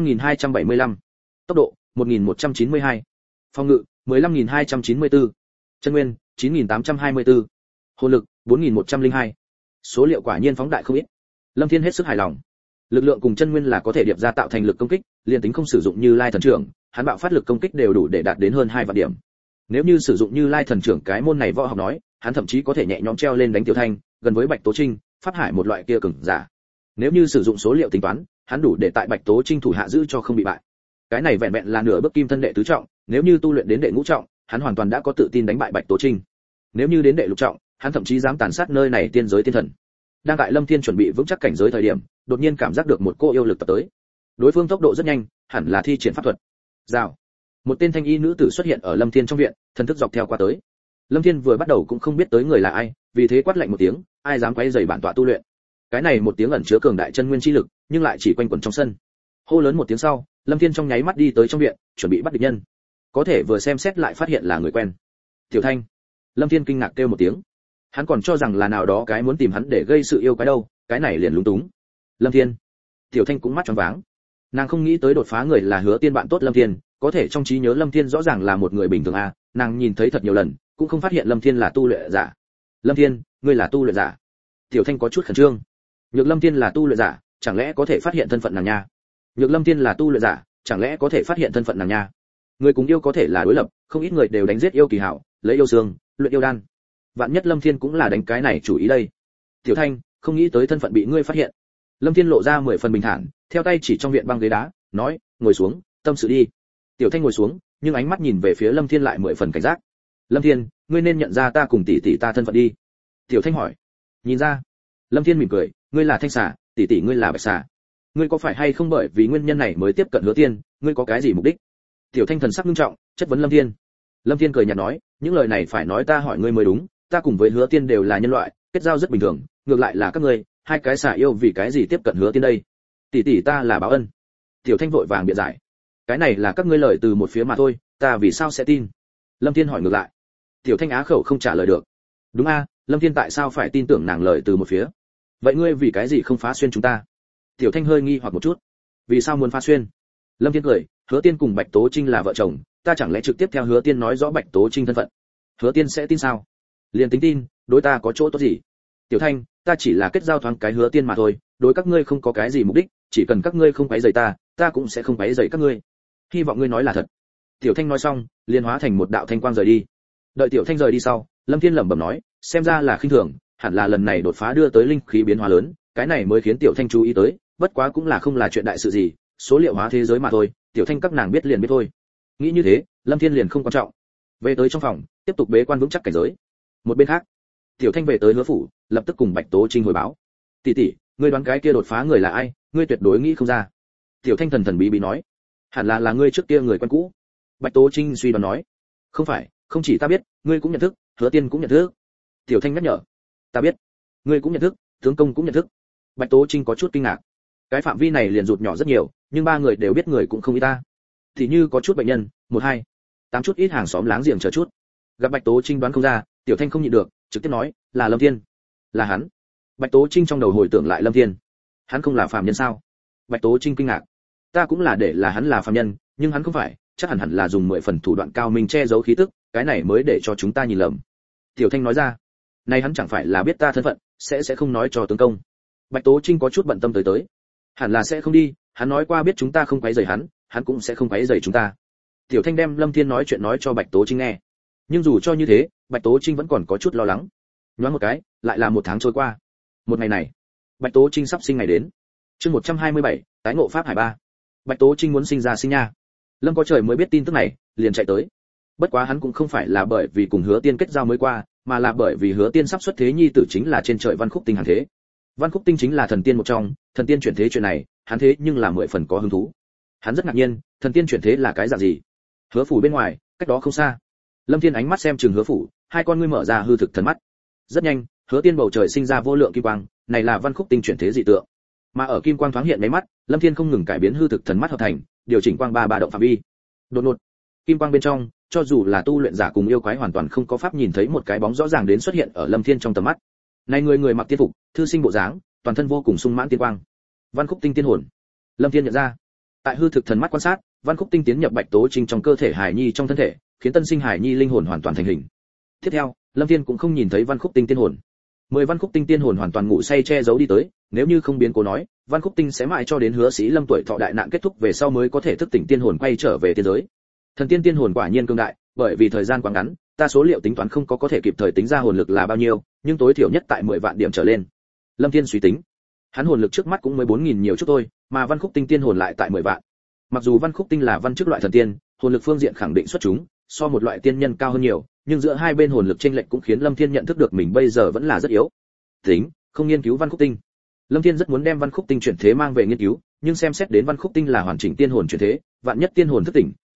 15.275, tốc độ 1.192, phòng ngự 15.294, chân nguyên 9.824, hồn lực 4.102. Số liệu quả nhiên phóng đại không ít. Lâm Thiên hết sức hài lòng. Lực lượng cùng chân nguyên là có thể điệp ra tạo thành lực công kích, liên tính không sử dụng Như Lai thần trưởng, hắn bạo phát lực công kích đều đủ để đạt đến hơn 2 vạn điểm. Nếu như sử dụng Như Lai thần trưởng cái môn này võ học nói, hắn thậm chí có thể nhẹ nhõm treo lên đánh Tiểu Thanh, gần với Bạch Tố Trinh, Pháp Hải một loại kia cường giả. Nếu như sử dụng số liệu tính toán, hắn đủ để tại Bạch Tố Trinh thủ hạ giữ cho không bị bại. Cái này vẹn vẹn là nửa bước kim thân đệ tứ trọng, nếu như tu luyện đến đệ ngũ trọng, hắn hoàn toàn đã có tự tin đánh bại Bạch Tố Trinh. Nếu như đến đệ lục trọng, hắn thậm chí dám tàn sát nơi này tiên giới tiên thần. Đang tại Lâm Thiên chuẩn bị vững chắc cảnh giới thời điểm, đột nhiên cảm giác được một cô yêu lực tập tới. Đối phương tốc độ rất nhanh, hẳn là thi triển pháp thuật. Rào. Một tên thanh y nữ tử xuất hiện ở Lâm Thiên trong viện, thần thức dọc theo qua tới. Lâm Thiên vừa bắt đầu cũng không biết tới người là ai, vì thế quát lạnh một tiếng, ai dám quấy rầy bản tọa tu luyện. Cái này một tiếng ẩn chứa cường đại chân nguyên chi lực, nhưng lại chỉ quanh quẩn trong sân. Hô lớn một tiếng sau, Lâm Thiên trong nháy mắt đi tới trong viện, chuẩn bị bắt địch nhân. Có thể vừa xem xét lại phát hiện là người quen. Tiểu Thanh. Lâm Thiên kinh ngạc kêu một tiếng. Hắn còn cho rằng là nào đó cái muốn tìm hắn để gây sự yêu quái đâu, cái này liền lúng túng. Lâm Thiên. Tiểu Thanh cũng mắt tròn váng. Nàng không nghĩ tới đột phá người là Hứa Tiên bạn tốt Lâm Thiên, có thể trong trí nhớ Lâm Thiên rõ ràng là một người bình thường a, nàng nhìn thấy thật nhiều lần, cũng không phát hiện Lâm Thiên là tu luyện giả. Lâm Thiên, ngươi là tu luyện giả? Tiểu Thanh có chút khẩn trương. Nhược Lâm Thiên là tu luyện giả, chẳng lẽ có thể phát hiện thân phận nàng nha? Nhược Lâm Thiên là tu luyện giả, chẳng lẽ có thể phát hiện thân phận nàng nha? Người cùng yêu có thể là đối lập, không ít người đều đánh giết yêu kỳ hảo, lấy yêu xương, luyện yêu đan. Vạn nhất Lâm Thiên cũng là đánh cái này chủ ý đây. Tiểu Thanh, không nghĩ tới thân phận bị ngươi phát hiện. Lâm Thiên lộ ra 10 phần bình thản, theo tay chỉ trong viện băng ghế đá, nói, ngồi xuống, tâm sự đi. Tiểu Thanh ngồi xuống, nhưng ánh mắt nhìn về phía Lâm Thiên lại 10 phần cảnh giác. Lâm Thiên, ngươi nên nhận ra ta cùng tỷ tỷ ta thân phận đi. Tiểu Thanh hỏi. Nhìn ra. Lâm Thiên mỉm cười, ngươi là Thanh xà, tỷ tỷ ngươi là Bạch xà. Ngươi có phải hay không bởi vì nguyên nhân này mới tiếp cận Hứa Tiên, ngươi có cái gì mục đích? Tiểu Thanh thần sắc nghiêm trọng, chất vấn Lâm Thiên. Lâm Thiên cười nhạt nói, những lời này phải nói ta hỏi ngươi mới đúng, ta cùng với Hứa Tiên đều là nhân loại, kết giao rất bình thường, ngược lại là các ngươi, hai cái xà yêu vì cái gì tiếp cận Hứa Tiên đây? Tỷ tỷ ta là báo ân. Tiểu Thanh vội vàng biện giải. Cái này là các ngươi lời từ một phía mà thôi, ta vì sao sẽ tin? Lâm Thiên hỏi ngược lại. Tiểu Thanh á khẩu không trả lời được. Đúng a, Lâm Thiên tại sao phải tin tưởng nàng lời từ một phía? Vậy ngươi vì cái gì không phá xuyên chúng ta? Tiểu Thanh hơi nghi hoặc một chút. Vì sao muốn phá xuyên? Lâm Thiên cười, Hứa Tiên cùng Bạch Tố Trinh là vợ chồng, ta chẳng lẽ trực tiếp theo Hứa Tiên nói rõ Bạch Tố Trinh thân phận? Hứa Tiên sẽ tin sao? Liền tính tin, đối ta có chỗ tốt gì? Tiểu Thanh, ta chỉ là kết giao thoáng cái Hứa Tiên mà thôi, đối các ngươi không có cái gì mục đích, chỉ cần các ngươi không quấy rầy ta, ta cũng sẽ không quấy rầy các ngươi. Hy vọng ngươi nói là thật. Tiểu Thanh nói xong, liền hóa thành một đạo thanh quang rời đi. Đợi Tiểu Thanh rời đi sau, Lâm Thiên lẩm bẩm nói, xem ra là khinh thường, hẳn là lần này đột phá đưa tới linh khí biến hóa lớn, cái này mới khiến Tiểu Thanh chú ý tới, bất quá cũng là không là chuyện đại sự gì, số liệu hóa thế giới mà thôi, Tiểu Thanh các nàng biết liền biết thôi. Nghĩ như thế, Lâm Thiên liền không quan trọng. Về tới trong phòng, tiếp tục bế quan vững chắc cảnh giới. Một bên khác, Tiểu Thanh về tới Hứa phủ, lập tức cùng Bạch Tố Trinh hồi báo. Tỷ tỷ, ngươi đoán cái kia đột phá người là ai? Ngươi tuyệt đối nghĩ không ra. Tiểu Thanh thần thần bí bí nói, hẳn là ngươi trước kia người quen cũ. Bạch Tố Trinh suy đoán nói, không phải, không chỉ ta biết, ngươi cũng nhận thức, Hứa Tiên cũng nhận thức. Tiểu Thanh nhắc nhở, ta biết, ngươi cũng nhận thức, tướng công cũng nhận thức. Bạch Tố Trinh có chút kinh ngạc, cái phạm vi này liền rụt nhỏ rất nhiều, nhưng ba người đều biết người cũng không ít ta. Thì như có chút bệnh nhân, 1-2, 8 chút ít hàng xóm láng giềng chờ chút. Gặp Bạch Tố Trinh đoán không ra, Tiểu Thanh không nhịn được, trực tiếp nói, là Lâm Thiên. Là hắn. Bạch Tố Trinh trong đầu hồi tưởng lại Lâm Thiên. Hắn không là phàm nhân sao? Bạch Tố Trinh kinh ngạc. Ta cũng là để là hắn là phàm nhân, nhưng hắn không phải, chắc hẳn là dùng 10 phần thủ đoạn cao minh che giấu khí tức, cái này mới để cho chúng ta nhìn lầm. Tiểu Thanh nói ra, này hắn chẳng phải là biết ta thân phận, sẽ không nói cho tướng công. Bạch Tố Trinh có chút bận tâm tới. Hẳn là sẽ không đi, hắn nói qua biết chúng ta không quấy rầy hắn cũng sẽ không quấy rầy chúng ta. Tiểu Thanh đem Lâm Thiên nói chuyện nói cho Bạch Tố Trinh nghe. Nhưng dù cho như thế, Bạch Tố Trinh vẫn còn có chút lo lắng. Nhoáng một cái, lại là 1 tháng trôi qua. Một ngày này, Bạch Tố Trinh sắp sinh ngày đến. Chương 127, tái ngộ pháp hải 3. Bạch Tố Trinh muốn sinh ra sinh nha. Lâm có trời mới biết tin tức này, liền chạy tới. Bất quá hắn cũng không phải là bởi vì cùng Hứa Tiên kết giao mới qua, mà là bởi vì Hứa Tiên sắp xuất thế nhi tử chính là trên trời Văn Khúc Tinh hàng thế. Văn Khúc Tinh chính là thần tiên một trong, thần tiên chuyển thế chuyện này, hắn thế nhưng là 10 phần có hứng thú. Hắn rất ngạc nhiên, thần tiên chuyển thế là cái dạng gì? Hứa phủ bên ngoài, cách đó không xa. Lâm Thiên ánh mắt xem chừng Hứa phủ, hai con ngươi mở ra hư thực thần mắt. Rất nhanh, Hứa Tiên bầu trời sinh ra vô lượng kim quang, này là Văn Khúc Tinh chuyển thế dị tượng. Mà ở kim quang thoáng hiện mấy mắt, Lâm Thiên không ngừng cải biến hư thực thần mắt hợp thành, điều chỉnh quang ba động phạm vi. Đột ngột, kim quang bên trong, cho dù là tu luyện giả cùng yêu quái hoàn toàn không có pháp nhìn thấy một cái bóng rõ ràng đến xuất hiện ở Lâm Thiên trong tầm mắt. Này người mặc tiên phục, thư sinh bộ dáng, toàn thân vô cùng sung mãn tiên quang. Văn Khúc Tinh tiên hồn. Lâm Thiên nhận ra, tại hư thực thần mắt quan sát, Văn Khúc Tinh tiến nhập Bạch Tố Trinh trong cơ thể Hải Nhi trong thân thể, khiến tân sinh Hải Nhi linh hồn hoàn toàn thành hình. Tiếp theo, Lâm Thiên cũng không nhìn thấy Văn Khúc Tinh tiên hồn. 10 Văn Khúc Tinh tiên hồn hoàn toàn ngủ say che giấu đi tới, nếu như không biến cố nói, Văn Khúc Tinh sẽ mãi cho đến Hứa Sĩ Lâm tuổi thọ đại nạn kết thúc về sau mới có thể thức tỉnh tiên hồn quay trở về tiên giới. Thần tiên tiên hồn quả nhiên cương đại, bởi vì thời gian quá ngắn, ta số liệu tính toán không có thể kịp thời tính ra hồn lực là bao nhiêu, nhưng tối thiểu nhất tại 10 vạn điểm trở lên. Lâm Thiên suy tính, hắn hồn lực trước mắt cũng mới 4000 nhiều chút thôi, mà Văn Khúc Tinh tiên hồn lại tại 10 vạn. Mặc dù Văn Khúc Tinh là văn chức loại thần tiên, hồn lực phương diện khẳng định xuất chúng, so một loại tiên nhân cao hơn nhiều, nhưng giữa hai bên hồn lực chênh lệch cũng khiến Lâm Thiên nhận thức được mình bây giờ vẫn là rất yếu. Tính, không nghiên cứu Văn Khúc Tinh. Lâm Thiên rất muốn đem Văn Khúc Tinh chuyển thế mang về nghiên cứu, nhưng xem xét đến Văn Khúc Tinh là hoàn chỉnh tiên hồn chuyển thế, vạn nhất tiên hồn thức tỉnh,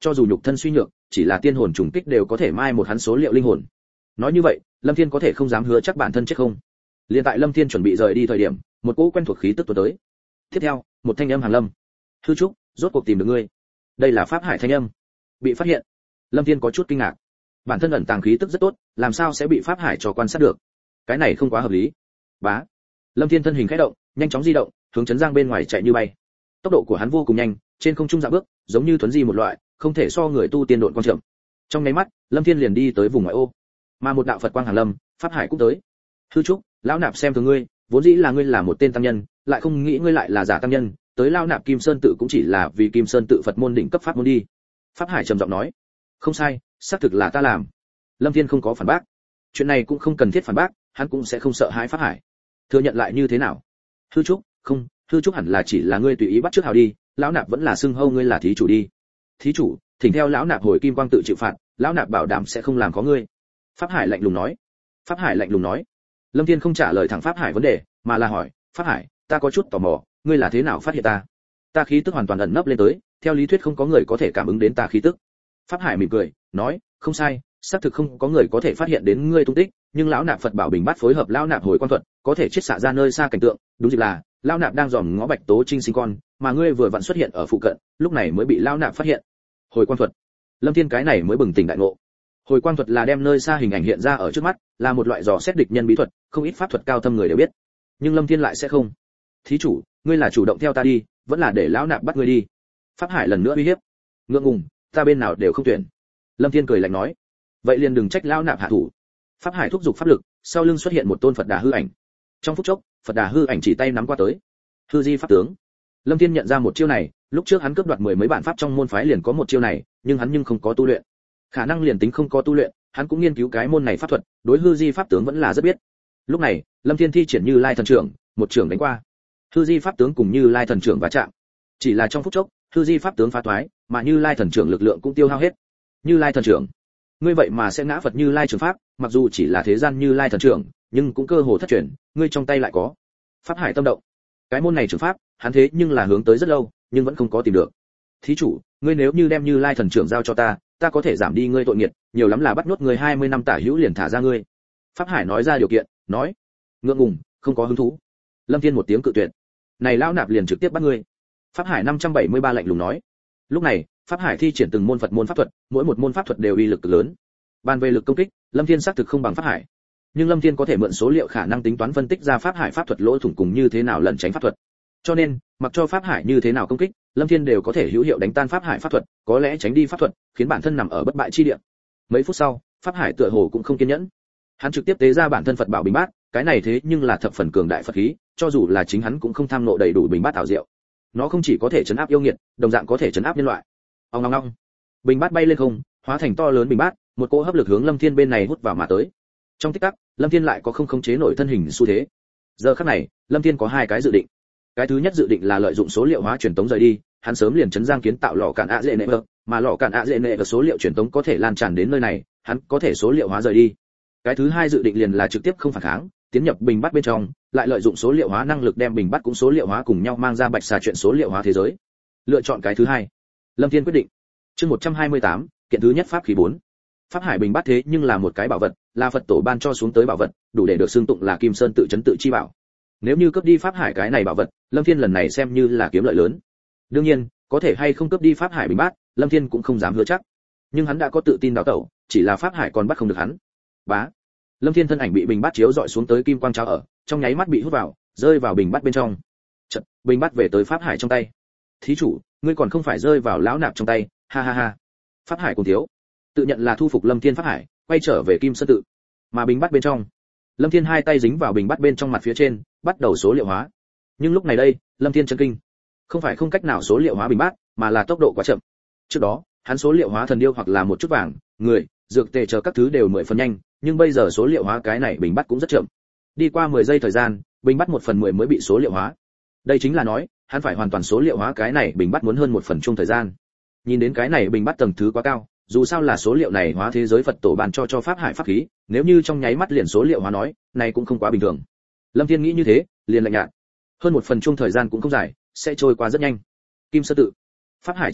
cho dù nhục thân suy nhược, chỉ là tiên hồn trùng kích đều có thể mai một hắn số liệu linh hồn. Nói như vậy, Lâm Thiên có thể không dám hứa chắc bản thân chết không. Liên tại Lâm Thiên chuẩn bị rời đi thời điểm, một cỗ quen thuộc khí tức tuôn tới. Tiếp theo, một thanh âm hàn lâm. Hư Trúc, rốt cuộc tìm được ngươi. Đây là pháp hải thanh âm. Bị phát hiện. Lâm Thiên có chút kinh ngạc. Bản thân ẩn tàng khí tức rất tốt, làm sao sẽ bị pháp hải cho quan sát được? Cái này không quá hợp lý. Bá. Lâm Thiên thân hình khẽ động, nhanh chóng di động, hướng trấn giang bên ngoài chạy như bay. Tốc độ của hắn vô cùng nhanh, trên không trung dạo bước, giống như thuấn di một loại, không thể so người tu tiên độn quan chậm. Trong nháy mắt, Lâm Thiên liền đi tới vùng ngoại ô. Mà một đạo Phật quang hàn lâm, pháp hải cũng tới. Hư Trúc, lão nạp xem thường ngươi, vốn dĩ là ngươi là một tên tăng nhân, lại không nghĩ ngươi lại là giả tăng nhân, tới lão nạp Kim Sơn tự cũng chỉ là vì Kim Sơn tự Phật môn đỉnh cấp pháp môn đi. Pháp hải trầm giọng nói. Không sai, xác thực là ta làm. Lâm Thiên không có phản bác. Chuyện này cũng không cần thiết phản bác, hắn cũng sẽ không sợ hãi pháp hải. Thừa nhận lại như thế nào? Hư Trúc, không, Hư Trúc hẳn là chỉ là ngươi tùy ý bắt trước hào đi, lão nạp vẫn là xưng hô ngươi là thí chủ đi. Thí chủ, thỉnh theo lão nạp hồi Kim Quang tự chịu phạt, lão nạp bảo đảm sẽ không làm có ngươi. Pháp hải lạnh lùng nói. Pháp hải lạnh lùng nói. Lâm Thiên không trả lời thẳng pháp hải vấn đề, mà là hỏi, pháp hải, ta có chút tò mò, ngươi là thế nào phát hiện ta? Ta khí tức hoàn toàn ẩn nấp lên tới, theo lý thuyết không có người có thể cảm ứng đến ta khí tức. Pháp hải mỉm cười, nói, không sai, xác thực không có người có thể phát hiện đến ngươi tung tích, nhưng lão nạp Phật bảo bình bát phối hợp lão nạp hồi quan thuật, có thể chiết xạ ra nơi xa cảnh tượng, đúng dịp là lão nạp đang dòm ngó Bạch Tố Trinh sinh con, mà ngươi vừa vặn xuất hiện ở phụ cận, lúc này mới bị lão nạp phát hiện. Hồi quan thuật. Lâm Thiên cái này mới bừng tỉnh đại ngộ. Hồi quan thuật là đem nơi xa hình ảnh hiện ra ở trước mắt, là một loại dò xét địch nhân bí thuật, không ít pháp thuật cao thâm người đều biết. Nhưng Lâm Thiên lại sẽ không. Thí chủ, ngươi là chủ động theo ta đi, vẫn là để lão nạp bắt ngươi đi? Pháp hải lần nữa uy hiếp. Ngượng ngùng, ta bên nào đều không tuyển. Lâm Thiên cười lạnh nói. Vậy liền đừng trách lão nạp hạ thủ. Pháp hải thúc giục pháp lực, sau lưng xuất hiện một tôn Phật Đà hư ảnh. Trong phút chốc, Phật Đà hư ảnh chỉ tay nắm qua tới. Hư Di pháp tướng. Lâm Thiên nhận ra một chiêu này, lúc trước hắn cướp đoạt mười mấy bản pháp trong môn phái liền có một chiêu này, nhưng hắn không có tu luyện. Khả năng liền tính không có tu luyện, hắn cũng nghiên cứu cái môn này pháp thuật, đối Hư Di pháp tướng vẫn là rất biết. Lúc này, Lâm Thiên thi triển Như Lai thần trưởng, một trưởng đánh qua. Hư Di pháp tướng cùng Như Lai thần trưởng va chạm. Chỉ là trong phút chốc, Hư Di pháp tướng phá toái, mà Như Lai thần trưởng lực lượng cũng tiêu hao hết. Như Lai thần trưởng, ngươi vậy mà sẽ ngã Phật Như Lai trường pháp, mặc dù chỉ là thế gian Như Lai thần trưởng, nhưng cũng cơ hồ thất truyền, ngươi trong tay lại có. Pháp hải tâm động. Cái môn này trường pháp, hắn thế nhưng là hướng tới rất lâu, nhưng vẫn không có tìm được. Thí chủ, ngươi nếu như đem Như Lai thần trưởng giao cho ta, ta có thể giảm đi ngươi tội nghiệt, nhiều lắm là bắt nhốt ngươi 20 năm tả hữu liền thả ra ngươi. Pháp hải nói ra điều kiện, nói. Ngượng ngùng, không có hứng thú. Lâm Thiên một tiếng cự tuyệt. Này lão nạp liền trực tiếp bắt ngươi. Pháp hải 573 lạnh lùng nói. Lúc này, Pháp hải thi triển từng môn Phật môn pháp thuật, mỗi một môn pháp thuật đều uy lực cực lớn. Bàn về lực công kích, Lâm Thiên xác thực không bằng Pháp hải. Nhưng Lâm Thiên có thể mượn số liệu khả năng tính toán phân tích ra Pháp hải pháp thuật lỗ thủng cùng như thế nào lẩn tránh pháp thuật. Cho nên, mặc cho Pháp hải như thế nào công kích, Lâm Thiên đều có thể hữu hiệu đánh tan Pháp hải pháp thuật, có lẽ tránh đi pháp thuật, khiến bản thân nằm ở bất bại chi địa. Mấy phút sau, Pháp hải tựa hồ cũng không kiên nhẫn. Hắn trực tiếp tế ra bản thân Phật bảo bình bát, cái này thế nhưng là thập phần cường đại Phật khí, cho dù là chính hắn cũng không tham nộ đầy đủ bình bát ảo diệu. Nó không chỉ có thể trấn áp yêu nghiệt, đồng dạng có thể trấn áp nhân loại. Ong ong ong. Bình bát bay lên không, hóa thành to lớn bình bát, một cỗ hấp lực hướng Lâm Thiên bên này hút vào mà tới. Trong tích tắc, Lâm Thiên lại có không khống chế nổi thân hình xu thế. Giờ khắc này, Lâm Thiên có hai cái dự định. Cái thứ nhất dự định là lợi dụng số liệu hóa truyền tống rời đi, hắn sớm liền trấn giang kiến tạo lò cản ạ dễ nệ vợ, mà lò cản ạ dễ nệ và số liệu truyền tống có thể lan tràn đến nơi này, hắn có thể số liệu hóa rời đi. Cái thứ hai dự định liền là trực tiếp không phản kháng, tiến nhập bình bát bên trong, lại lợi dụng số liệu hóa năng lực đem bình bát cũng số liệu hóa cùng nhau mang ra bạch xà chuyện số liệu hóa thế giới. Lựa chọn cái thứ hai. Lâm Thiên quyết định. Chương 128, kiện thứ nhất pháp khí 4. Pháp hải bình bát thế nhưng là một cái bảo vật, là Phật tổ ban cho xuống tới bảo vật, đủ để được xưng tụng là Kim Sơn tự trấn tự chi bảo. Nếu như cướp đi pháp hải cái này bảo vật, Lâm Thiên lần này xem như là kiếm lợi lớn. Đương nhiên, có thể hay không cướp đi pháp hải bình bát, Lâm Thiên cũng không dám hứa chắc. Nhưng hắn đã có tự tin đào tẩu, chỉ là pháp hải còn bắt không được hắn. Bá. Lâm Thiên thân ảnh bị bình bát chiếu dọi xuống tới kim quang cháo ở, trong nháy mắt bị hút vào, rơi vào bình bát bên trong. Chợt, bình bát về tới pháp hải trong tay. Thí chủ, ngươi còn không phải rơi vào lão nạp trong tay, ha ha ha. Pháp hải cùng thiếu, tự nhận là thu phục Lâm Thiên pháp hải, quay trở về Kim Sơn tự. Mà bình bát bên trong, Lâm Thiên hai tay dính vào bình bát bên trong mặt phía trên, bắt đầu số liệu hóa. Nhưng lúc này đây, Lâm Thiên chấn kinh. Không phải không cách nào số liệu hóa bình bát, mà là tốc độ quá chậm. Trước đó, hắn số liệu hóa thần điêu hoặc là một chút vàng, người, dược tề chờ các thứ đều 10 phần nhanh, nhưng bây giờ số liệu hóa cái này bình bát cũng rất chậm. Đi qua 10 giây thời gian, bình bát 1/10 mới bị số liệu hóa. Đây chính là nói, hắn phải hoàn toàn số liệu hóa cái này bình bát muốn hơn 1 phần chung thời gian. Nhìn đến cái này bình bát tầng thứ quá cao, dù sao là số liệu này hóa thế giới Phật tổ ban cho pháp hải pháp khí, nếu như trong nháy mắt liền số liệu hóa nói, này cũng không quá bình thường. Lâm Thiên nghĩ như thế, liền lạnh nhạt. Hơn 1 phần chung thời gian cũng không dài, sẽ trôi qua rất nhanh. Kim Sơn tự, pháp hải trở lại,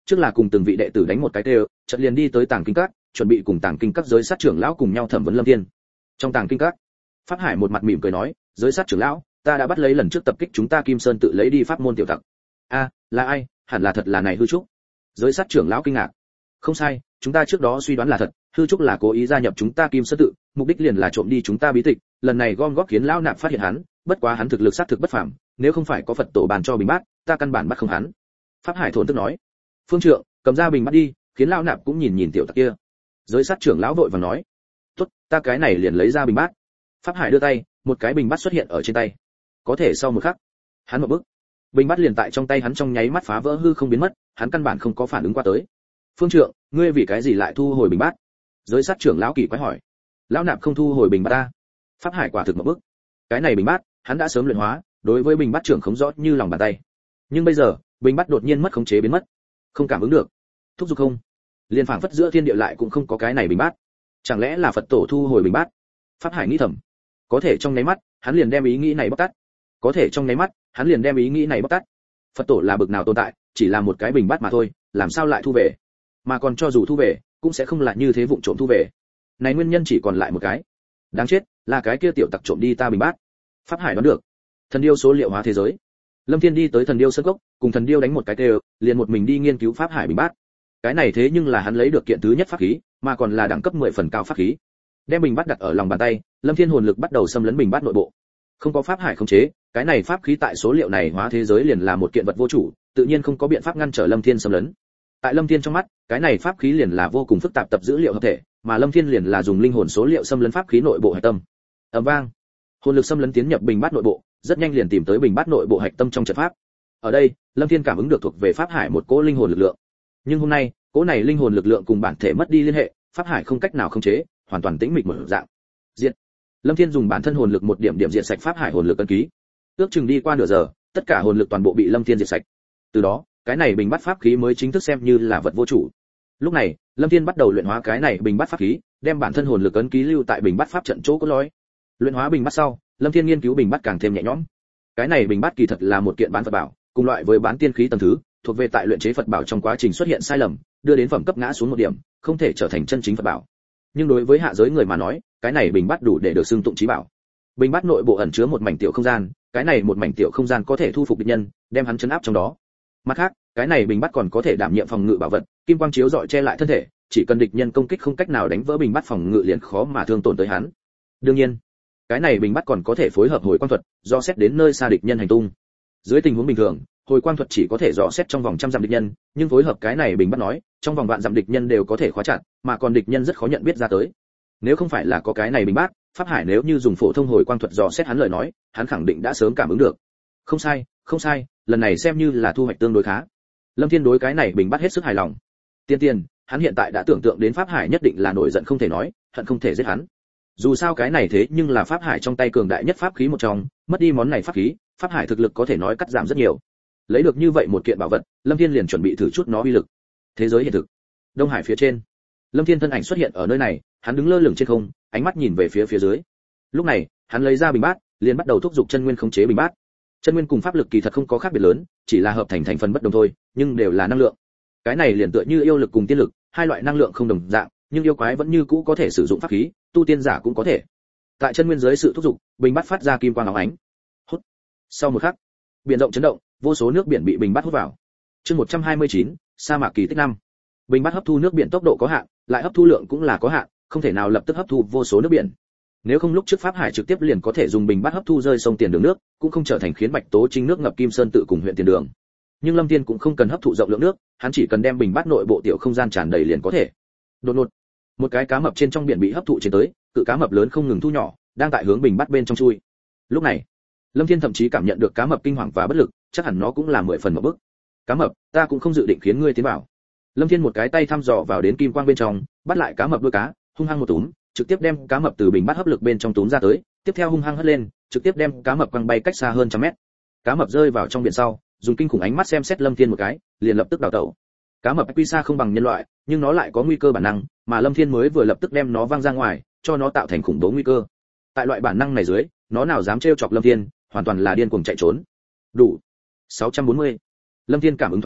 trước là cùng từng vị đệ tử đánh một cái têu, chợt liền đi tới tàng kinh các, chuẩn bị cùng tàng kinh các giới sát trưởng lão cùng nhau thẩm vấn Lâm Thiên. Trong tàng kinh các, Pháp Hải một mặt mỉm cười nói, giới sát trưởng lão, ta đã bắt lấy lần trước tập kích chúng ta Kim Sơn tự lấy đi pháp môn tiểu tặc. A, là ai? Hẳn là thật là này Hư Trúc. Giới sát trưởng lão kinh ngạc. Không sai, chúng ta trước đó suy đoán là thật, Hư Trúc là cố ý gia nhập chúng ta Kim Sơn tự, mục đích liền là trộm đi chúng ta bí tịch, lần này gom góp khiến lão nạp phát hiện hắn, bất quá hắn thực lực xác thực bất phàm, nếu không phải có Phật tổ bàn cho bình bát, ta căn bản bắt không hắn. Pháp Hải thổn thức nói. Phương trượng, cầm ra bình bát đi, khiến lão nạp cũng nhìn nhìn tiểu tặc kia. Giới sát trưởng lão vội vàng nói. Tốt, ta cái này liền lấy ra bình bát. Pháp Hải đưa tay, một cái bình bát xuất hiện ở trên tay. Có thể sau một khắc, hắn một bước, bình bát liền tại trong tay hắn trong nháy mắt phá vỡ hư không biến mất, hắn căn bản không có phản ứng qua tới. Phương trượng, ngươi vì cái gì lại thu hồi bình bát? Giới sát trưởng lão kỳ quái hỏi. Lão nạp không thu hồi bình bát ta. Pháp Hải quả thực một bước. Cái này bình bát, hắn đã sớm luyện hóa, đối với bình bát trưởng khống rõ như lòng bàn tay. Nhưng bây giờ, bình bát đột nhiên mất khống chế biến mất, không cảm ứng được. Thúc giục không? Liên phảng phất giữa thiên địa lại cũng không có cái này bình bát. Chẳng lẽ là Phật tổ thu hồi bình bát? Pháp Hải nghĩ thầm. Có thể trong nháy mắt, hắn liền đem ý nghĩ này bóc tát. Có thể trong nháy mắt, hắn liền đem ý nghĩ này bóc tát. Phật tổ là bực nào tồn tại, chỉ là một cái bình bát mà thôi, làm sao lại thu về? Mà còn cho dù thu về, cũng sẽ không lại như thế vụng trộm thu về. Này nguyên nhân chỉ còn lại một cái. Đáng chết, là cái kia tiểu tặc trộm đi ta bình bát. Pháp Hải đoán được. Thần điêu số liệu hóa thế giới. Lâm Thiên đi tới thần điêu sơn gốc, cùng thần điêu đánh một cái tê, liền một mình đi nghiên cứu Pháp Hải bình bát. Cái này thế nhưng là hắn lấy được kiện thứ nhất pháp khí, mà còn là đẳng cấp 10 phần cao pháp khí. Đem bình bát đặt ở lòng bàn tay, Lâm Thiên hồn lực bắt đầu xâm lấn bình bát nội bộ. Không có Pháp Hải khống chế, cái này pháp khí tại số liệu này hóa thế giới liền là một kiện vật vô chủ, tự nhiên không có biện pháp ngăn trở Lâm Thiên xâm lấn. Tại Lâm Thiên trong mắt, cái này pháp khí liền là vô cùng phức tạp tập dữ liệu hợp thể, mà Lâm Thiên liền là dùng linh hồn số liệu xâm lấn pháp khí nội bộ hạch tâm. Ầm vang, hồn lực xâm lấn tiến nhập bình bát nội bộ, rất nhanh liền tìm tới bình bát nội bộ hạch tâm trong trận pháp. Ở đây, Lâm Thiên cảm ứng được thuộc về Pháp Hải một cỗ linh hồn lực lượng. Nhưng hôm nay, cỗ này linh hồn lực lượng cùng bản thể mất đi liên hệ, Pháp Hải không cách nào khống chế, hoàn toàn tĩnh mịch một dạng. Diệt. Lâm Thiên dùng bản thân hồn lực một điểm điểm diệt sạch Pháp Hải hồn lực ấn ký. Ước chừng đi qua nửa giờ, tất cả hồn lực toàn bộ bị Lâm Thiên diệt sạch. Từ đó, cái này bình bát pháp khí mới chính thức xem như là vật vô chủ. Lúc này, Lâm Thiên bắt đầu luyện hóa cái này bình bát pháp khí, đem bản thân hồn lực ấn ký lưu tại bình bát pháp trận chỗ cốt lõi. Luyện hóa bình bát sau, Lâm Thiên nghiên cứu bình bát càng thêm nhẹ nhõm. Cái này bình bát kỳ thật là một kiện bán Phật bảo, cùng loại với bán tiên khí tầng thứ, thuộc về tại luyện chế Phật bảo trong quá trình xuất hiện sai lầm, đưa đến phẩm cấp ngã xuống một điểm, không thể trở thành chân chính Phật bảo. Nhưng đối với hạ giới người mà nói, cái này bình bát đủ để được xưng tụng chí bảo. Bình bát nội bộ ẩn chứa một mảnh tiểu không gian, cái này một mảnh tiểu không gian có thể thu phục địch nhân, đem hắn trấn áp trong đó. Mặt khác, cái này bình bát còn có thể đảm nhiệm phòng ngự bảo vật, kim quang chiếu rọi che lại thân thể, chỉ cần địch nhân công kích không cách nào đánh vỡ bình bát phòng ngự liền khó mà thương tổn tới hắn. Đương nhiên, cái này bình bát còn có thể phối hợp hồi quang thuật, do xét đến nơi xa địch nhân hành tung. Dưới tình huống bình thường, hồi quang thuật chỉ có thể dò xét trong vòng trăm dặm địch nhân, nhưng phối hợp cái này bình bát nói, trong vòng vạn dặm địch nhân đều có thể khóa chặt, mà còn địch nhân rất khó nhận biết ra tới. Nếu không phải là có cái này bình bát, Pháp Hải nếu như dùng phổ thông hồi quang thuật dò xét hắn lời nói, hắn khẳng định đã sớm cảm ứng được. Không sai, không sai, lần này xem như là thu hoạch tương đối khá. Lâm Thiên đối cái này bình bát hết sức hài lòng. Tiên, hắn hiện tại đã tưởng tượng đến Pháp Hải nhất định là nổi giận không thể nói, hận không thể giết hắn. Dù sao cái này thế nhưng là Pháp Hải trong tay cường đại nhất pháp khí một trong, mất đi món này pháp khí, Pháp Hải thực lực có thể nói cắt giảm rất nhiều. Lấy được như vậy một kiện bảo vật, Lâm Thiên liền chuẩn bị thử chút nó uy lực. Thế giới hiện thực, Đông Hải phía trên, Lâm Thiên thân ảnh xuất hiện ở nơi này, hắn đứng lơ lửng trên không, ánh mắt nhìn về phía dưới. Lúc này, hắn lấy ra bình bát, liền bắt đầu thúc giục chân nguyên khống chế bình bát. Chân nguyên cùng pháp lực kỳ thật không có khác biệt lớn, chỉ là hợp thành thành phần bất đồng thôi, nhưng đều là năng lượng. Cái này liền tựa như yêu lực cùng tiên lực, hai loại năng lượng không đồng dạng, nhưng yêu quái vẫn như cũ có thể sử dụng pháp khí, tu tiên giả cũng có thể. Tại chân nguyên dưới sự thúc giục, bình bát phát ra kim quang óng ánh. Hút. Sau một khắc, biển rộng chấn động, vô số nước biển bị bình bát hút vào. Chương 129, sa mạc kỳ tích 5. Bình bát hấp thu nước biển tốc độ có hạn, lại hấp thu lượng cũng là có hạn, không thể nào lập tức hấp thu vô số nước biển. Nếu không lúc trước Pháp Hải trực tiếp liền có thể dùng bình bát hấp thu rơi sông Tiền Đường nước, cũng không trở thành khiến Bạch Tố Trinh nước ngập Kim Sơn tự cùng huyện Tiền Đường. Nhưng Lâm Thiên cũng không cần hấp thụ rộng lượng nước, hắn chỉ cần đem bình bát nội bộ tiểu không gian tràn đầy liền có thể. Đột ngột, một cái cá mập trên trong biển bị hấp thụ trên tới, cự cá mập lớn không ngừng thu nhỏ, đang tại hướng bình bát bên trong chui. Lúc này, Lâm Thiên thậm chí cảm nhận được cá mập kinh hoàng và bất lực, chắc hẳn nó cũng là 10 phần một bước. Cá mập, ta cũng không dự định khiến ngươi tiến vào. Lâm Thiên một cái tay thăm dò vào đến kim quang bên trong, bắt lại cá mập đuôi cá, hung hăng một túm, trực tiếp đem cá mập từ bình bát hấp lực bên trong túm ra tới, tiếp theo hung hăng hất lên, trực tiếp đem cá mập quăng bay cách xa hơn trăm mét. Cá mập rơi vào trong biển sau, dùng kinh khủng ánh mắt xem xét Lâm Thiên một cái, liền lập tức đào tẩu. Cá mập quy xa không bằng nhân loại, nhưng nó lại có nguy cơ bản năng, mà Lâm Thiên mới vừa lập tức đem nó văng ra ngoài, cho nó tạo thành khủng bố nguy cơ. Tại loại bản năng này dưới, nó nào dám trêu chọc Lâm Thiên, hoàn toàn là điên cuồng chạy trốn. Đủ. 640. Lâm Thiên cảm ứng thoáng cái,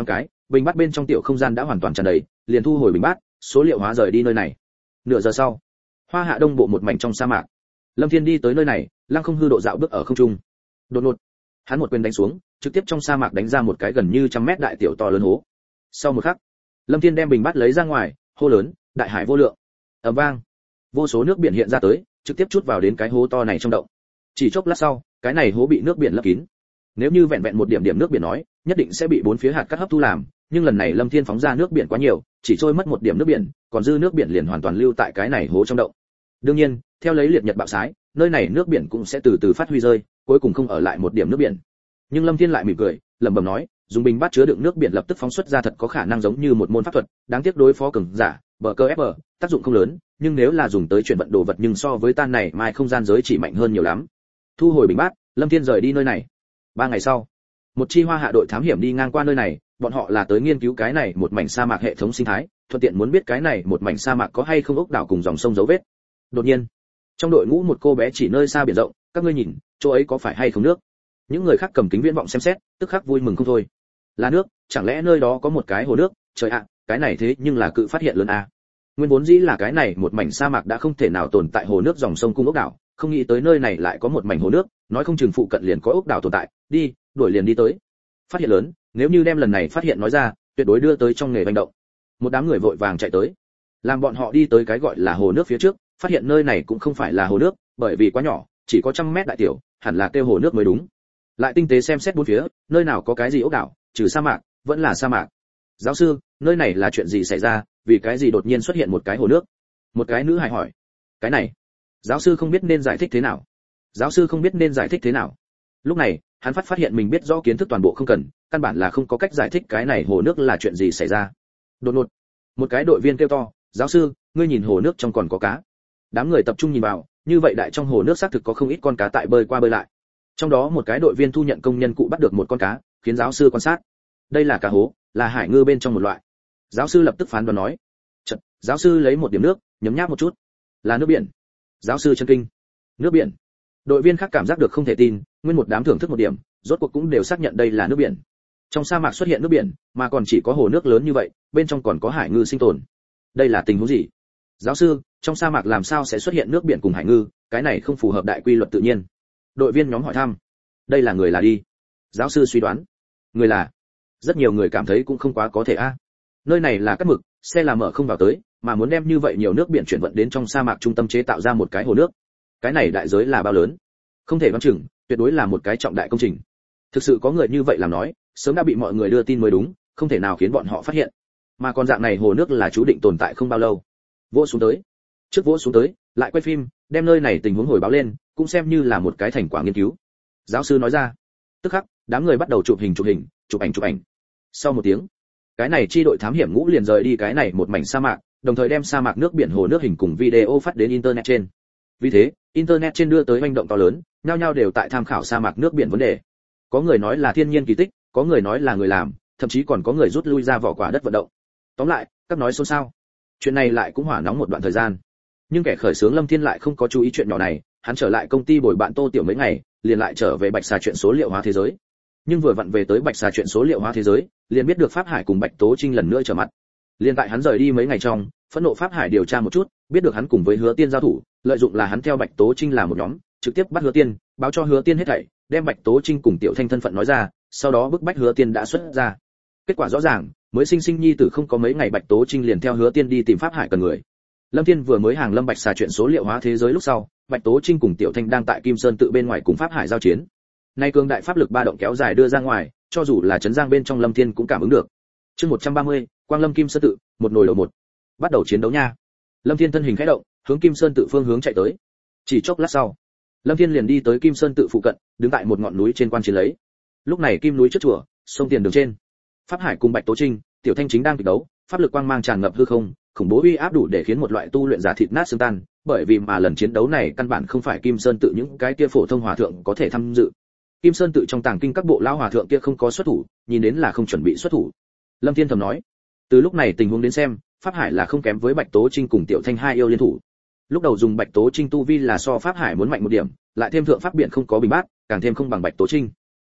bình bát bên trong tiểu không gian đã hoàn toàn tràn đầy, liền thu hồi bình bát, số liệu hóa rời đi nơi này. Nửa giờ sau, Hoa Hạ Đông bộ một mảnh trong sa mạc. Lâm Thiên đi tới nơi này, lăng không hư độ dạo bước ở không trung. Đột ngột, hắn một quyền đánh xuống, trực tiếp trong sa mạc đánh ra một cái gần như 100 mét đại tiểu to lớn hố. Sau một khắc, Lâm Thiên đem bình bát lấy ra ngoài, hô lớn, đại hải vô lượng. Ầm vang, vô số nước biển hiện ra tới, trực tiếp chút vào đến cái hố to này trong động. Chỉ chốc lát sau, cái này hố bị nước biển lấp kín. Nếu như vẹn vẹn một điểm điểm nước biển nói, nhất định sẽ bị bốn phía hạt cát hấp thu làm, nhưng lần này Lâm Thiên phóng ra nước biển quá nhiều, chỉ trôi mất một điểm nước biển, còn dư nước biển liền hoàn toàn lưu tại cái này hố trong động. Đương nhiên, theo lấy liệt nhật bạo sái, nơi này nước biển cũng sẽ từ từ phát huy rơi, cuối cùng không ở lại một điểm nước biển. Nhưng Lâm Thiên lại mỉm cười, lẩm bẩm nói, dùng bình bát chứa đựng nước biển lập tức phóng xuất ra thật có khả năng giống như một môn pháp thuật, đáng tiếc đối phó cường giả, bờ cơ ép tác dụng không lớn, nhưng nếu là dùng tới chuyển vận đồ vật nhưng so với tan này mai không gian giới chỉ mạnh hơn nhiều lắm. Thu hồi bình bát, Lâm Thiên rời đi nơi này. 3 ngày sau, một chi Hoa Hạ đội thám hiểm đi ngang qua nơi này, bọn họ là tới nghiên cứu cái này một mảnh sa mạc hệ thống sinh thái, thuận tiện muốn biết cái này một mảnh sa mạc có hay không ốc đảo cùng dòng sông dấu vết. Đột nhiên, trong đội ngũ một cô bé chỉ nơi xa biển rộng, các ngươi nhìn, chỗ ấy có phải hay không nước? Những người khác cầm kính viễn vọng xem xét, tức khắc vui mừng không thôi. Là nước, chẳng lẽ nơi đó có một cái hồ nước? Trời ạ, cái này thế nhưng là cự phát hiện lớn a. Nguyên vốn dĩ là cái này một mảnh sa mạc đã không thể nào tồn tại hồ nước dòng sông cung ốc đảo, không nghĩ tới nơi này lại có một mảnh hồ nước, nói không chừng phụ cận liền có ốc đảo tồn tại, đi, đuổi liền đi tới. Phát hiện lớn, nếu như đem lần này phát hiện nói ra, tuyệt đối đưa tới trong nghề hành động. Một đám người vội vàng chạy tới. Làm bọn họ đi tới cái gọi là hồ nước phía trước, phát hiện nơi này cũng không phải là hồ nước, bởi vì quá nhỏ, chỉ có 100 mét đại tiểu, hẳn là kêu hồ nước mới đúng. Lại tinh tế xem xét bốn phía, nơi nào có cái gì ốc đảo, trừ sa mạc, vẫn là sa mạc. Giáo sư, nơi này là chuyện gì xảy ra, vì cái gì đột nhiên xuất hiện một cái hồ nước? Một cái nữ hài hỏi. Cái này, giáo sư không biết nên giải thích thế nào. Giáo sư không biết nên giải thích thế nào. Lúc này, hắn phát hiện mình biết rõ kiến thức toàn bộ không cần, căn bản là không có cách giải thích cái này hồ nước là chuyện gì xảy ra. Đột ngột, một cái đội viên kêu to, giáo sư, ngươi nhìn hồ nước trong còn có cá. Đám người tập trung nhìn vào, như vậy đại trong hồ nước xác thực có không ít con cá tại bơi qua bơi lại. Trong đó một cái đội viên thu nhận công nhân cụ bắt được một con cá, khiến giáo sư quan sát. Đây là cá hố, là hải ngư bên trong một loại. Giáo sư lập tức phán đoán nói. Chật, giáo sư lấy một điểm nước, nhấm nháp một chút. Là nước biển. Giáo sư chân kinh. Nước biển. Đội viên khác cảm giác được không thể tin, nguyên một đám thưởng thức một điểm, rốt cuộc cũng đều xác nhận đây là nước biển. Trong sa mạc xuất hiện nước biển, mà còn chỉ có hồ nước lớn như vậy, bên trong còn có hải ngư sinh tồn. Đây là tình huống gì? Giáo sư, trong sa mạc làm sao sẽ xuất hiện nước biển cùng hải ngư, cái này không phù hợp đại quy luật tự nhiên. Đội viên nhóm hỏi thăm. Đây là người là đi. Giáo sư suy đoán. Người là. Rất nhiều người cảm thấy cũng không quá có thể a. Nơi này là cát mực, xe là mở không vào tới, mà muốn đem như vậy nhiều nước biển chuyển vận đến trong sa mạc trung tâm chế tạo ra một cái hồ nước. Cái này đại giới là bao lớn? Không thể đoán chừng, tuyệt đối là một cái trọng đại công trình. Thực sự có người như vậy làm nói, sớm đã bị mọi người đưa tin mới đúng, không thể nào khiến bọn họ phát hiện. Mà còn dạng này hồ nước là chú định tồn tại không bao lâu. Vỗ xuống tới. Trước vỗ xuống tới, lại quay phim, đem nơi này tình huống hồi báo lên, cũng xem như là một cái thành quả nghiên cứu. Giáo sư nói ra. Tức khắc, đám người bắt đầu chụp hình, chụp ảnh. Sau một tiếng, cái này chi đội thám hiểm ngũ liền rời đi cái này một mảnh sa mạc, đồng thời đem sa mạc nước biển hồ nước hình cùng video phát đến internet trên. Vì thế, internet trên đưa tới hành động to lớn, nhao nhao đều tại tham khảo sa mạc nước biển vấn đề. Có người nói là thiên nhiên kỳ tích, có người nói là người làm, thậm chí còn có người rút lui ra vỏ quả đất vận động. Tóm lại, các nói xôn xao. Chuyện này lại cũng hỏa nóng một đoạn thời gian. Nhưng kẻ khởi xướng Lâm Thiên lại không có chú ý chuyện nhỏ này, hắn trở lại công ty bồi bạn Tô Tiểu mấy ngày, liền lại trở về Bạch Xà chuyện số liệu hóa thế giới. Nhưng vừa vặn về tới Bạch Xà chuyện số liệu hóa thế giới, liền biết được Pháp Hải cùng Bạch Tố Trinh lần nữa trở mặt. Liên tại hắn rời đi mấy ngày trong, phẫn nộ Pháp Hải điều tra một chút, biết được hắn cùng với Hứa Tiên giao thủ, lợi dụng là hắn theo Bạch Tố Trinh là một nhóm, trực tiếp bắt Hứa Tiên, báo cho Hứa Tiên hết thảy, đem Bạch Tố Trinh cùng Tiểu Thanh thân phận nói ra, sau đó bức bách Hứa Tiên đã xuất ra. Kết quả rõ ràng, mới sinh nhi tử không có mấy ngày Bạch Tố Trinh liền theo Hứa Tiên đi tìm Pháp Hải cần người. Lâm Thiên vừa mới hàng lâm Bạch Xà chuyện số liệu hóa thế giới lúc sau, Bạch Tố Trinh cùng Tiểu Thanh đang tại Kim Sơn tự bên ngoài cùng Pháp Hải giao chiến. Nay cường đại pháp lực ba động kéo dài đưa ra ngoài, cho dù là trấn giang bên trong Lâm Thiên cũng cảm ứng được. Chương 130, Quang Lâm Kim Sơn tự, một nồi đầu một. Bắt đầu chiến đấu nha. Lâm Thiên thân hình khẽ động, hướng Kim Sơn tự phương hướng chạy tới. Chỉ chốc lát sau, Lâm Thiên liền đi tới Kim Sơn tự phụ cận, đứng tại một ngọn núi trên quan chiến lấy. Lúc này kim núi trước chùa, sông tiền đường trên, Pháp Hải cùng Bạch Tố Trinh, Tiểu Thanh chính đang kịch đấu, pháp lực quang mang tràn ngập hư không, khủng bố uy áp đủ để khiến một loại tu luyện giả thịt nát xương tan, bởi vì mà lần chiến đấu này căn bản không phải Kim Sơn tự những cái kia phổ thông hòa thượng có thể tham dự. Kim Sơn tự trong tàng kinh các bộ lão hòa thượng kia không có xuất thủ, nhìn đến là không chuẩn bị xuất thủ. Lâm Thiên thầm nói, từ lúc này tình huống đến xem, Pháp Hải là không kém với Bạch Tố Trinh cùng Tiểu Thanh hai yêu liên thủ. Lúc đầu dùng Bạch Tố Trinh tu vi là so Pháp Hải muốn mạnh một điểm, lại thêm thượng pháp biển không có bình bát, càng thêm không bằng Bạch Tố Trinh.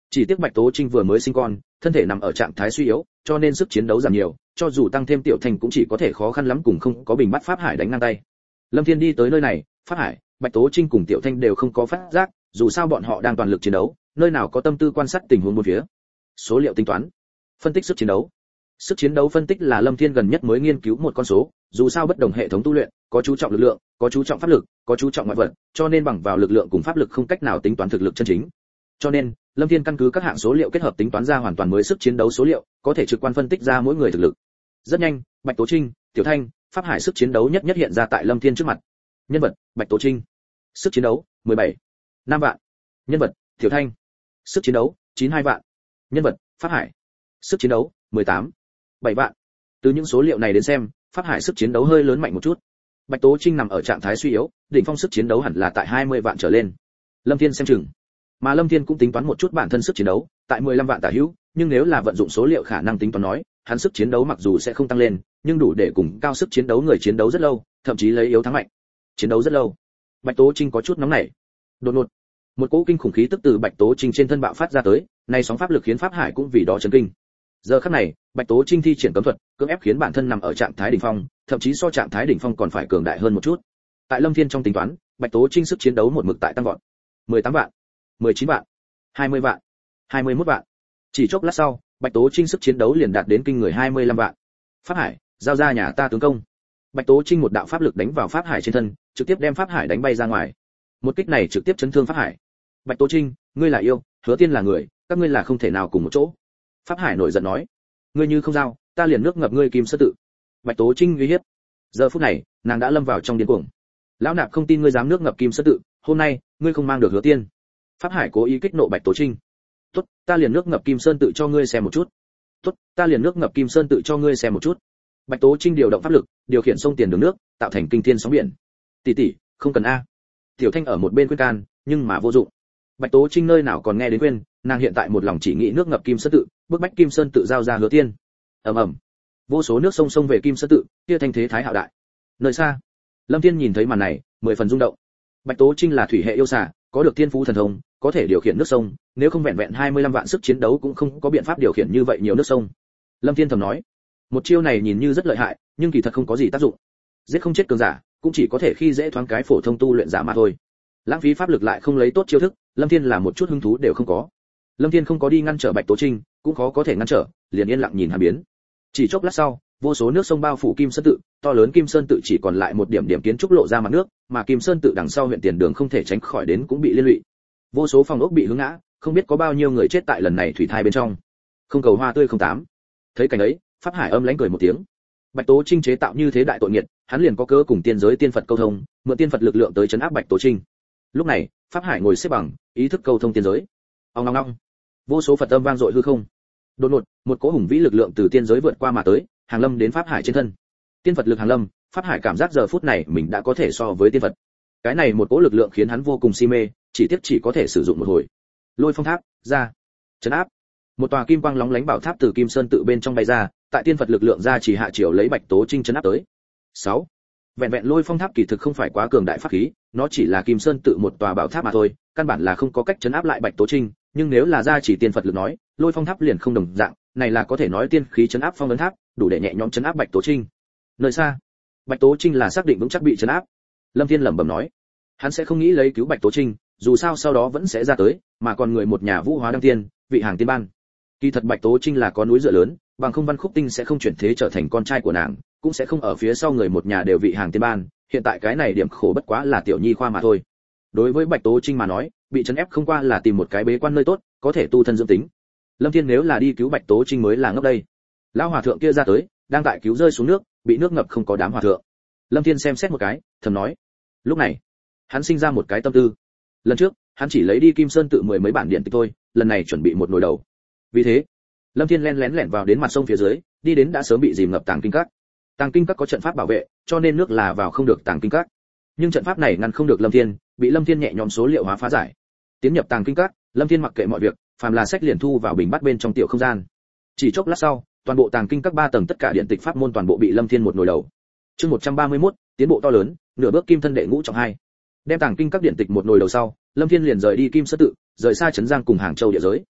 Chỉ tiếc Bạch Tố Trinh vừa mới sinh con, thân thể nằm ở trạng thái suy yếu, cho nên sức chiến đấu giảm nhiều, cho dù tăng thêm Tiểu Thanh cũng chỉ có thể khó khăn lắm cùng không có bình bắt Pháp Hải đánh ngang tay. Lâm Thiên đi tới nơi này, Pháp Hải, Bạch Tố Trinh cùng Tiểu Thanh đều không có phát giác, dù sao bọn họ đang toàn lực chiến đấu, nơi nào có tâm tư quan sát tình huống bốn phía. Số liệu tính toán, phân tích sức chiến đấu. Sức chiến đấu phân tích là Lâm Thiên gần nhất mới nghiên cứu một con số, dù sao bất đồng hệ thống tu luyện, có chú trọng lực lượng, có chú trọng pháp lực, có chú trọng ngoại vật, cho nên bằng vào lực lượng cùng pháp lực không cách nào tính toán thực lực chân chính. Cho nên, Lâm Thiên căn cứ các hạng số liệu kết hợp tính toán ra hoàn toàn mới sức chiến đấu số liệu, có thể trực quan phân tích ra mỗi người thực lực. Rất nhanh, Bạch Tố Trinh, Tiểu Thanh, Pháp Hải sức chiến đấu nhất nhất hiện ra tại Lâm Thiên trước mặt. Nhân vật: Bạch Tố Trinh. Sức chiến đấu: 17. 5 vạn. Nhân vật: Tiểu Thanh. Sức chiến đấu: 92 vạn. Nhân vật: Pháp Hải. Sức chiến đấu: 18. 7 vạn. Từ những số liệu này đến xem, Pháp Hải sức chiến đấu hơi lớn mạnh một chút. Bạch Tố Trinh nằm ở trạng thái suy yếu, đỉnh phong sức chiến đấu hẳn là tại 20 vạn trở lên. Lâm Thiên xem chừng. Mà Lâm Thiên cũng tính toán một chút bản thân sức chiến đấu, tại 15 vạn tả hữu, nhưng nếu là vận dụng số liệu khả năng tính toán nói, hắn sức chiến đấu mặc dù sẽ không tăng lên, nhưng đủ để cùng cao sức chiến đấu người chiến đấu rất lâu, thậm chí lấy yếu thắng mạnh. Chiến đấu rất lâu. Bạch Tố Trinh có chút nóng nảy. Đột ngột, một cỗ kinh khủng khí tức từ Bạch Tố Trinh trên thân bạo phát ra tới, này sóng pháp lực khiến Pháp Hải cũng vì đó chấn kinh. Giờ khắc này, Bạch Tố Trinh thi triển cấm thuật, cưỡng ép khiến bản thân nằm ở trạng thái đỉnh phong, thậm chí so trạng thái đỉnh phong còn phải cường đại hơn một chút. Tại Lâm Thiên trong tính toán, Bạch Tố Trinh sức chiến đấu một mực tại tăng vọt. 18 vạn, 19 vạn, 20 vạn, 21 vạn. Chỉ chốc lát sau, Bạch Tố Trinh sức chiến đấu liền đạt đến kinh người 25 vạn. Pháp Hải, giao ra nhà ta tướng công. Bạch Tố Trinh một đạo pháp lực đánh vào Pháp Hải trên thân, trực tiếp đem Pháp Hải đánh bay ra ngoài. Một kích này trực tiếp chấn thương Pháp Hải. Bạch Tố Trinh, ngươi là yêu, Hứa Tiên là người, các ngươi là không thể nào cùng một chỗ. Pháp Hải nổi giận nói, ngươi như không giao, ta liền nước ngập ngươi Kim Sơn tự. Bạch Tố Trinh uy hiếp. Giờ phút này, nàng đã lâm vào trong điên cuồng. Lão nạp không tin ngươi dám nước ngập Kim Sơn tự, hôm nay, ngươi không mang được Hứa Tiên. Pháp Hải cố ý kích nộ Bạch Tố Trinh. Tốt, ta liền nước ngập Kim Sơn tự cho ngươi xem một chút. Tốt, ta liền nước ngập Kim Sơn tự cho ngươi xem một chút. Bạch Tố Trinh điều động pháp lực, điều khiển sông tiền đường nước, tạo thành kinh thiên sóng biển. Tỷ tỷ, không cần a. Tiểu Thanh ở một bên khuyên can, nhưng mà vô dụng. Bạch Tố Trinh nơi nào còn nghe đến khuyên, nàng hiện tại một lòng chỉ nghĩ nước ngập Kim Sơn tự, bức bách Kim Sơn tự giao ra Hứa Tiên. Ầm ầm. Vô số nước sông sông về Kim Sơn tự, kia thanh thế thái hạo đại. Nơi xa, Lâm Thiên nhìn thấy màn này, 10 phần rung động. Bạch Tố Trinh là thủy hệ yêu xà, có được thiên phú thần thông, có thể điều khiển nước sông, nếu không vẹn vẹn 25 vạn sức chiến đấu cũng không có biện pháp điều khiển như vậy nhiều nước sông. Lâm Thiên thầm nói, một chiêu này nhìn như rất lợi hại, nhưng kỳ thật không có gì tác dụng. Giết không chết cường giả, cũng chỉ có thể khi dễ thoáng cái phổ thông tu luyện giả mà thôi. Lãng phí pháp lực lại không lấy tốt chiêu thức, Lâm Thiên là một chút hứng thú đều không có. Lâm Thiên không có đi ngăn trở Bạch Tố Trinh, cũng khó có thể ngăn trở, liền yên lặng nhìn hàn biến. Chỉ chốc lát sau, vô số nước sông bao phủ Kim Sơn tự, to lớn Kim Sơn tự chỉ còn lại một điểm điểm kiến trúc lộ ra mặt nước, mà Kim Sơn tự đằng sau huyện tiền đường không thể tránh khỏi đến cũng bị liên lụy. Vô số phòng ốc bị hướng ngã, không biết có bao nhiêu người chết tại lần này thủy thai bên trong. Không cầu hoa tươi 08. Thấy cảnh ấy, Pháp Hải âm lãnh cười một tiếng. Bạch Tố Trinh chế tạo như thế đại tội nghiệt, hắn liền có cơ cùng tiên giới tiên Phật câu thông, mượn tiên Phật lực lượng tới trấn áp Bạch Tố Trinh. Lúc này, Pháp Hải ngồi xếp bằng, ý thức câu thông tiên giới. Ong ong ong. Vô số Phật âm vang dội hư không. Đột ngột, một cỗ hùng vĩ lực lượng từ tiên giới vượt qua mà tới, hàng lâm đến Pháp Hải trên thân. Tiên Phật lực hàng lâm, Pháp Hải cảm giác giờ phút này mình đã có thể so với tiên Phật. Cái này một cỗ lực lượng khiến hắn vô cùng si mê, chỉ tiếc chỉ có thể sử dụng một hồi. Lôi phong tháp ra, trấn áp. Một tòa kim quang lóng lánh bảo tháp từ Kim Sơn tự bên trong bay ra, tại tiên Phật lực lượng ra chỉ hạ chiều lấy Bạch Tố Trinh trấn áp tới. 6. Vẹn vẹn lôi phong tháp kỳ thực không phải quá cường đại pháp khí, nó chỉ là Kim Sơn tự một tòa bảo tháp mà thôi, căn bản là không có cách trấn áp lại Bạch Tố Trinh, nhưng nếu là ra chỉ tiên Phật lực nói, lôi phong tháp liền không đồng dạng, này là có thể nói tiên khí trấn áp phong ấn tháp, đủ để nhẹ nhõm trấn áp Bạch Tố Trinh. Nơi xa, Bạch Tố Trinh là xác định vững chắc bị trấn áp. Lâm Thiên lẩm bẩm nói, hắn sẽ không nghĩ lấy cứu Bạch Tố Trinh, dù sao sau đó vẫn sẽ ra tới, mà còn người một nhà Vũ Hóa Đăng Tiên, vị hàng tiên ban. Kỳ thật Bạch Tố Trinh là có núi dựa lớn, bằng không Văn Khúc Tinh sẽ không chuyển thế trở thành con trai của nàng, cũng sẽ không ở phía sau người một nhà đều vị hàng tiên ban, hiện tại cái này điểm khổ bất quá là tiểu nhi khoa mà thôi. Đối với Bạch Tố Trinh mà nói, bị trấn ép không qua là tìm một cái bế quan nơi tốt, có thể tu thân dưỡng tính. Lâm Thiên nếu là đi cứu Bạch Tố Trinh mới là ngốc đây. Lão hòa thượng kia ra tới, đang tại cứu rơi xuống nước, bị nước ngập không có đám hòa thượng. Lâm Thiên xem xét một cái, thầm nói. Lúc này, hắn sinh ra một cái tâm tư. Lần trước, hắn chỉ lấy đi Kim Sơn tự 10 mấy bản điện tịch thôi, lần này chuẩn bị một nồi đầu. Vì thế, Lâm Thiên lén lén vào đến mặt sông phía dưới, đi đến đã sớm bị dìm ngập Tàng Kinh Các. Tàng Kinh Các có trận pháp bảo vệ, cho nên nước là vào không được Tàng Kinh Các. Nhưng trận pháp này ngăn không được Lâm Thiên, bị Lâm Thiên nhẹ nhõm số liệu hóa phá giải. Tiến nhập Tàng Kinh Các, Lâm Thiên mặc kệ mọi việc, phàm là sách liền thu vào bình bắt bên trong tiểu không gian. Chỉ chốc lát sau, toàn bộ Tàng Kinh Các 3 tầng tất cả điện tịch pháp môn toàn bộ bị Lâm Thiên một nồi đầu. Chương 131, tiến bộ to lớn, nửa bước kim thân đệ ngũ trọng 2. Đem Tàng Kinh Các điện tịch một nồi đầu sau, Lâm Thiên liền rời đi Kim Sơn tự, rời xa trấn Giang cùng Hàng Châu địa giới.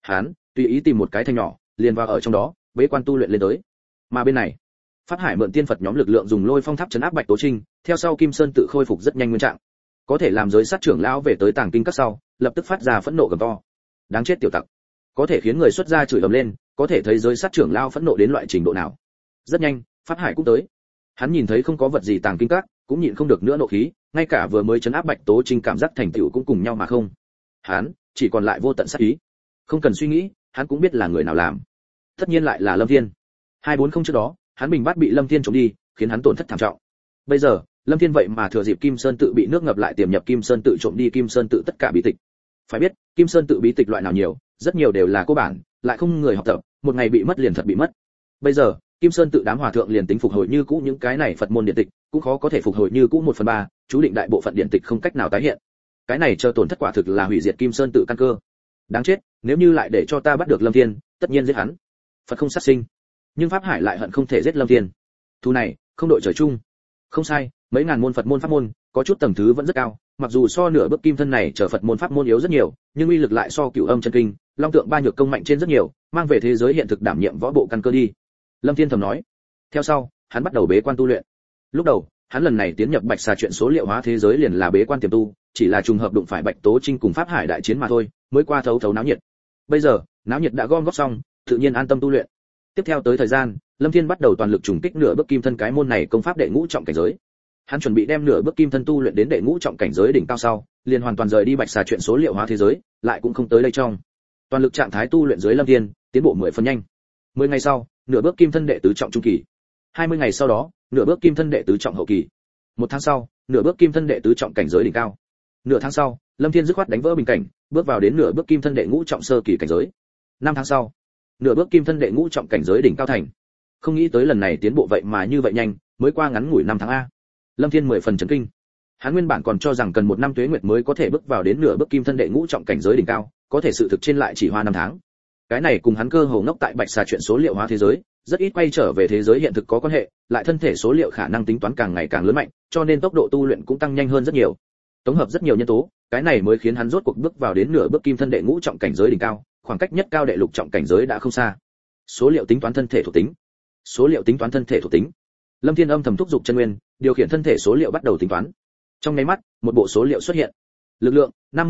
Hắn tùy ý tìm một cái thành nhỏ, liền vào ở trong đó, bế quan tu luyện lên tới. Mà bên này, Pháp Hải mượn tiên Phật nhóm lực lượng dùng Lôi Phong Tháp trấn áp Bạch Tố Trinh, theo sau Kim Sơn tự khôi phục rất nhanh nguyên trạng. Có thể làm giới sát trưởng lão về tới tàng kinh các sau, lập tức phát ra phẫn nộ gầm to. Đáng chết tiểu tặc. Có thể khiến người xuất gia chửi ầm lên, có thể thấy giới sát trưởng lão phẫn nộ đến loại trình độ nào. Rất nhanh, Pháp Hải cũng tới. Hắn nhìn thấy không có vật gì tàng kinh các, cũng nhịn không được nữa nộ khí, ngay cả vừa mới trấn áp Bạch Tố Trinh cảm giác thành tựu cũng cùng nhau mà không. Hắn chỉ còn lại vô tận sát ý. Không cần suy nghĩ, hắn cũng biết là người nào làm. Tất nhiên lại là Lâm Thiên. 240 trước đó, hắn bình bát bị Lâm Thiên trộm đi, khiến hắn tổn thất thảm trọng. Bây giờ, Lâm Thiên vậy mà thừa dịp Kim Sơn tự bị nước ngập lại tiềm nhập Kim Sơn tự trộm đi Kim Sơn tự tất cả bí tịch. Phải biết, Kim Sơn tự bí tịch loại nào nhiều, rất nhiều đều là cơ bản, lại không người học tập, một ngày bị mất liền thật bị mất. Bây giờ, Kim Sơn tự đám hòa thượng liền tính phục hồi như cũ những cái này Phật môn điện tịch, cũng khó có thể phục hồi như cũ 1/3, chú định đại bộ phận điện tịch không cách nào tái hiện. Cái này chờ tổn thất quả thực là hủy diệt Kim Sơn tự căn cơ. Đáng chết, nếu như lại để cho ta bắt được Lâm Thiên, tất nhiên giết hắn. Phật không sát sinh, nhưng Pháp Hải lại hận không thể giết Lâm Thiên. Thù này, không đội trời chung. Không sai, mấy ngàn môn Phật môn pháp môn, có chút tầng thứ vẫn rất cao, mặc dù so nửa bước kim thân này trở Phật môn pháp môn yếu rất nhiều, nhưng uy lực lại so Cửu Âm chân kinh, Long tượng ba nhược công mạnh trên rất nhiều, mang về thế giới hiện thực đảm nhiệm võ bộ căn cơ đi. Lâm Thiên thầm nói. Theo sau, hắn bắt đầu bế quan tu luyện. Lúc đầu, hắn lần này tiến nhập Bạch Xà chuyện số liệu hóa thế giới liền là bế quan tiềm tu, chỉ là trùng hợp đụng phải Bạch Tố Trinh cùng Pháp Hải đại chiến mà thôi, mới qua thấu náo nhiệt. Bây giờ, náo nhiệt đã gom góp xong, tự nhiên an tâm tu luyện. Tiếp theo tới thời gian, Lâm Thiên bắt đầu toàn lực trùng kích nửa bước kim thân cái môn này công pháp đệ ngũ trọng cảnh giới. Hắn chuẩn bị đem nửa bước kim thân tu luyện đến đệ ngũ trọng cảnh giới đỉnh cao sau, liền hoàn toàn rời đi Bạch Xà chuyện số liệu hóa thế giới, lại cũng không tới đây trong. Toàn lực trạng thái tu luyện dưới Lâm Thiên, tiến bộ 10 phần nhanh. 10 ngày sau, nửa bước kim thân đệ tứ trọng trung kỳ. 20 ngày sau đó, nửa bước kim thân đệ tứ trọng hậu kỳ. 1 tháng sau, nửa bước kim thân đệ tứ trọng cảnh giới đỉnh cao. Nửa tháng sau, Lâm Thiên dứt khoát đánh vỡ bình cảnh, bước vào đến nửa bước kim thân đệ ngũ trọng sơ kỳ cảnh giới. 5 tháng sau, nửa bước kim thân đệ ngũ trọng cảnh giới đỉnh cao thành. Không nghĩ tới lần này tiến bộ vậy mà như vậy nhanh, mới qua ngắn ngủi 5 tháng a. Lâm Thiên 10 phần chấn kinh. Hắn nguyên bản còn cho rằng cần 1 năm tuế nguyệt mới có thể bước vào đến nửa bước kim thân đệ ngũ trọng cảnh giới đỉnh cao, có thể sự thực trên lại chỉ hoa 5 tháng. Cái này cùng hắn cơ hồ ngốc tại Bạch Xà chuyện số liệu hóa thế giới, rất ít quay trở về thế giới hiện thực có quan hệ, lại thân thể số liệu khả năng tính toán càng ngày càng lớn mạnh, cho nên tốc độ tu luyện cũng tăng nhanh hơn rất nhiều. Tổng hợp rất nhiều nhân tố, cái này mới khiến hắn rốt cuộc bước vào đến nửa bước kim thân đệ ngũ trọng cảnh giới đỉnh cao, khoảng cách nhất cao đệ lục trọng cảnh giới đã không xa. Số liệu tính toán thân thể thuộc tính. Số liệu tính toán thân thể thuộc tính. Lâm Thiên âm thầm thúc giục chân nguyên, điều khiển thân thể số liệu bắt đầu tính toán. Trong nháy mắt, một bộ số liệu xuất hiện. Lực lượng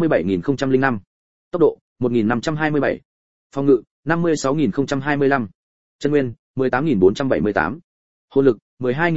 57.005, tốc độ 1.527, phòng ngự 56.025, chân nguyên 18.478, hồn lực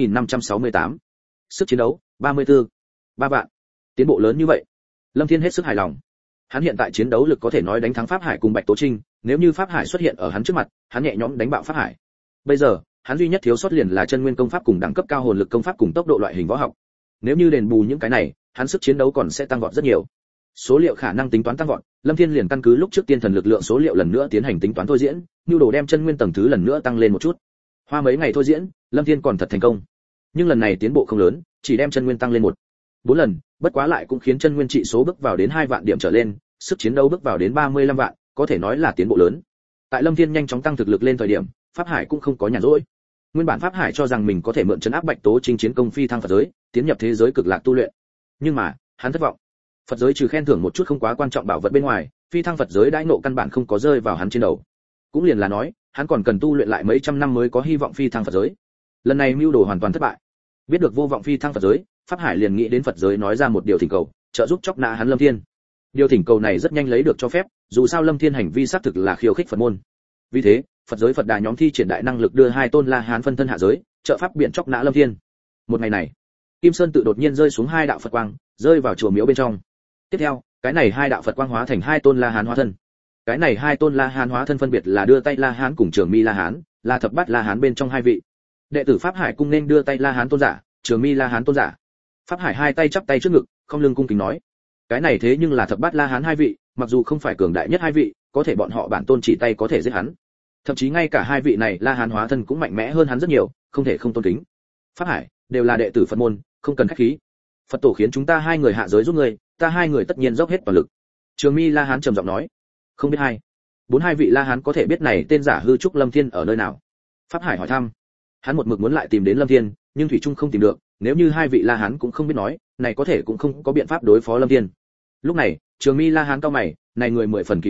12.568, sức chiến đấu 34, 3 vạn. Tiến bộ lớn như vậy, Lâm Thiên hết sức hài lòng. Hắn hiện tại chiến đấu lực có thể nói đánh thắng Pháp Hải cùng Bạch Tố Trinh, nếu như Pháp Hải xuất hiện ở hắn trước mặt, hắn nhẹ nhõm đánh bại Pháp Hải. Bây giờ, hắn duy nhất thiếu sót liền là chân nguyên công pháp cùng đẳng cấp cao hồn lực công pháp cùng tốc độ loại hình võ học. Nếu như đền bù những cái này, hắn sức chiến đấu còn sẽ tăng vọt rất nhiều. Số liệu khả năng tính toán tăng vọt, Lâm Thiên liền căn cứ lúc trước tiên thần lực lượng số liệu lần nữa tiến hành tính toán thôi diễn, nhu đồ đem chân nguyên tầng thứ lần nữa tăng lên một chút. Hoa mấy ngày thôi diễn, Lâm Thiên còn thật thành công. Nhưng lần này tiến bộ không lớn, chỉ đem chân nguyên tăng lên 4 lần, bất quá lại cũng khiến chân nguyên trị số bước vào đến 2 vạn điểm trở lên, sức chiến đấu bước vào đến 35 vạn, có thể nói là tiến bộ lớn. Tại Lâm Thiên nhanh chóng tăng thực lực lên thời điểm, Pháp Hải cũng không có nhàn rỗi. Nguyên bản Pháp Hải cho rằng mình có thể mượn trấn áp Bạch Tố Trinh chiến công phi thăng Phật giới, tiến nhập thế giới cực lạc tu luyện. Nhưng mà, hắn thất vọng. Phật giới trừ khen thưởng một chút không quá quan trọng bảo vật bên ngoài, phi thăng Phật giới đãi nộ căn bản không có rơi vào hắn trên đầu. Cũng liền là nói, hắn còn cần tu luyện lại mấy trăm năm mới có hy vọng phi thăng Phật giới. Lần này mưu đồ hoàn toàn thất bại. Biết được vô vọng phi thăng Phật giới, Pháp Hải liền nghĩ đến Phật giới nói ra một điều thỉnh cầu, trợ giúp chọc nã hắn Lâm Thiên. Điều thỉnh cầu này rất nhanh lấy được cho phép, dù sao Lâm Thiên hành vi xác thực là khiêu khích Phật môn. Vì thế, Phật giới Phật đà nhóm thi triển đại năng lực đưa 2 tôn La Hán phân thân hạ giới, trợ pháp biện chọc nã Lâm Thiên. Một ngày này, Kim Sơn tự đột nhiên rơi xuống 2 đạo Phật quang, rơi vào chùa miếu bên trong. Tiếp theo, cái này 2 đạo Phật quang hóa thành 2 tôn La Hán hóa thân. Cái này 2 tôn La Hán hóa thân phân biệt là đưa tay La Hán cùng Trường Mi La Hán, là thập bát La Hán bên trong 2 vị. Đệ tử Pháp Hải cung nên đưa tay La Hán tôn giả, Trường Mi La Hán tôn giả. Pháp Hải 2 tay chắp tay trước ngực, không lưng cung kính nói: cái này thế nhưng là thập bát La Hán 2 vị, mặc dù không phải cường đại nhất 2 vị, có thể bọn họ bản tôn chỉ tay có thể giết hắn. Thậm chí ngay cả 2 vị này La Hán hóa thân cũng mạnh mẽ hơn hắn rất nhiều, không thể không tôn kính. Pháp Hải đều là đệ tử Phật môn, không cần khách khí. Phật tổ khiến chúng ta 2 người hạ giới giúp ngươi, ta 2 người tất nhiên dốc hết toàn lực. Trường Mi La Hán trầm giọng nói: không biết 2 vị La Hán có thể biết này tên giả hư trúc Lâm Thiên ở nơi nào? Pháp Hải hỏi thăm. Hắn một mực muốn lại tìm đến Lâm Thiên, nhưng thủy chung không tìm được, nếu như 2 vị La Hán cũng không biết nói, này có thể cũng không có biện pháp đối phó Lâm Thiên. Lúc này, Trường Mi La Hán cau mày, này người 10 phần kỳ quái,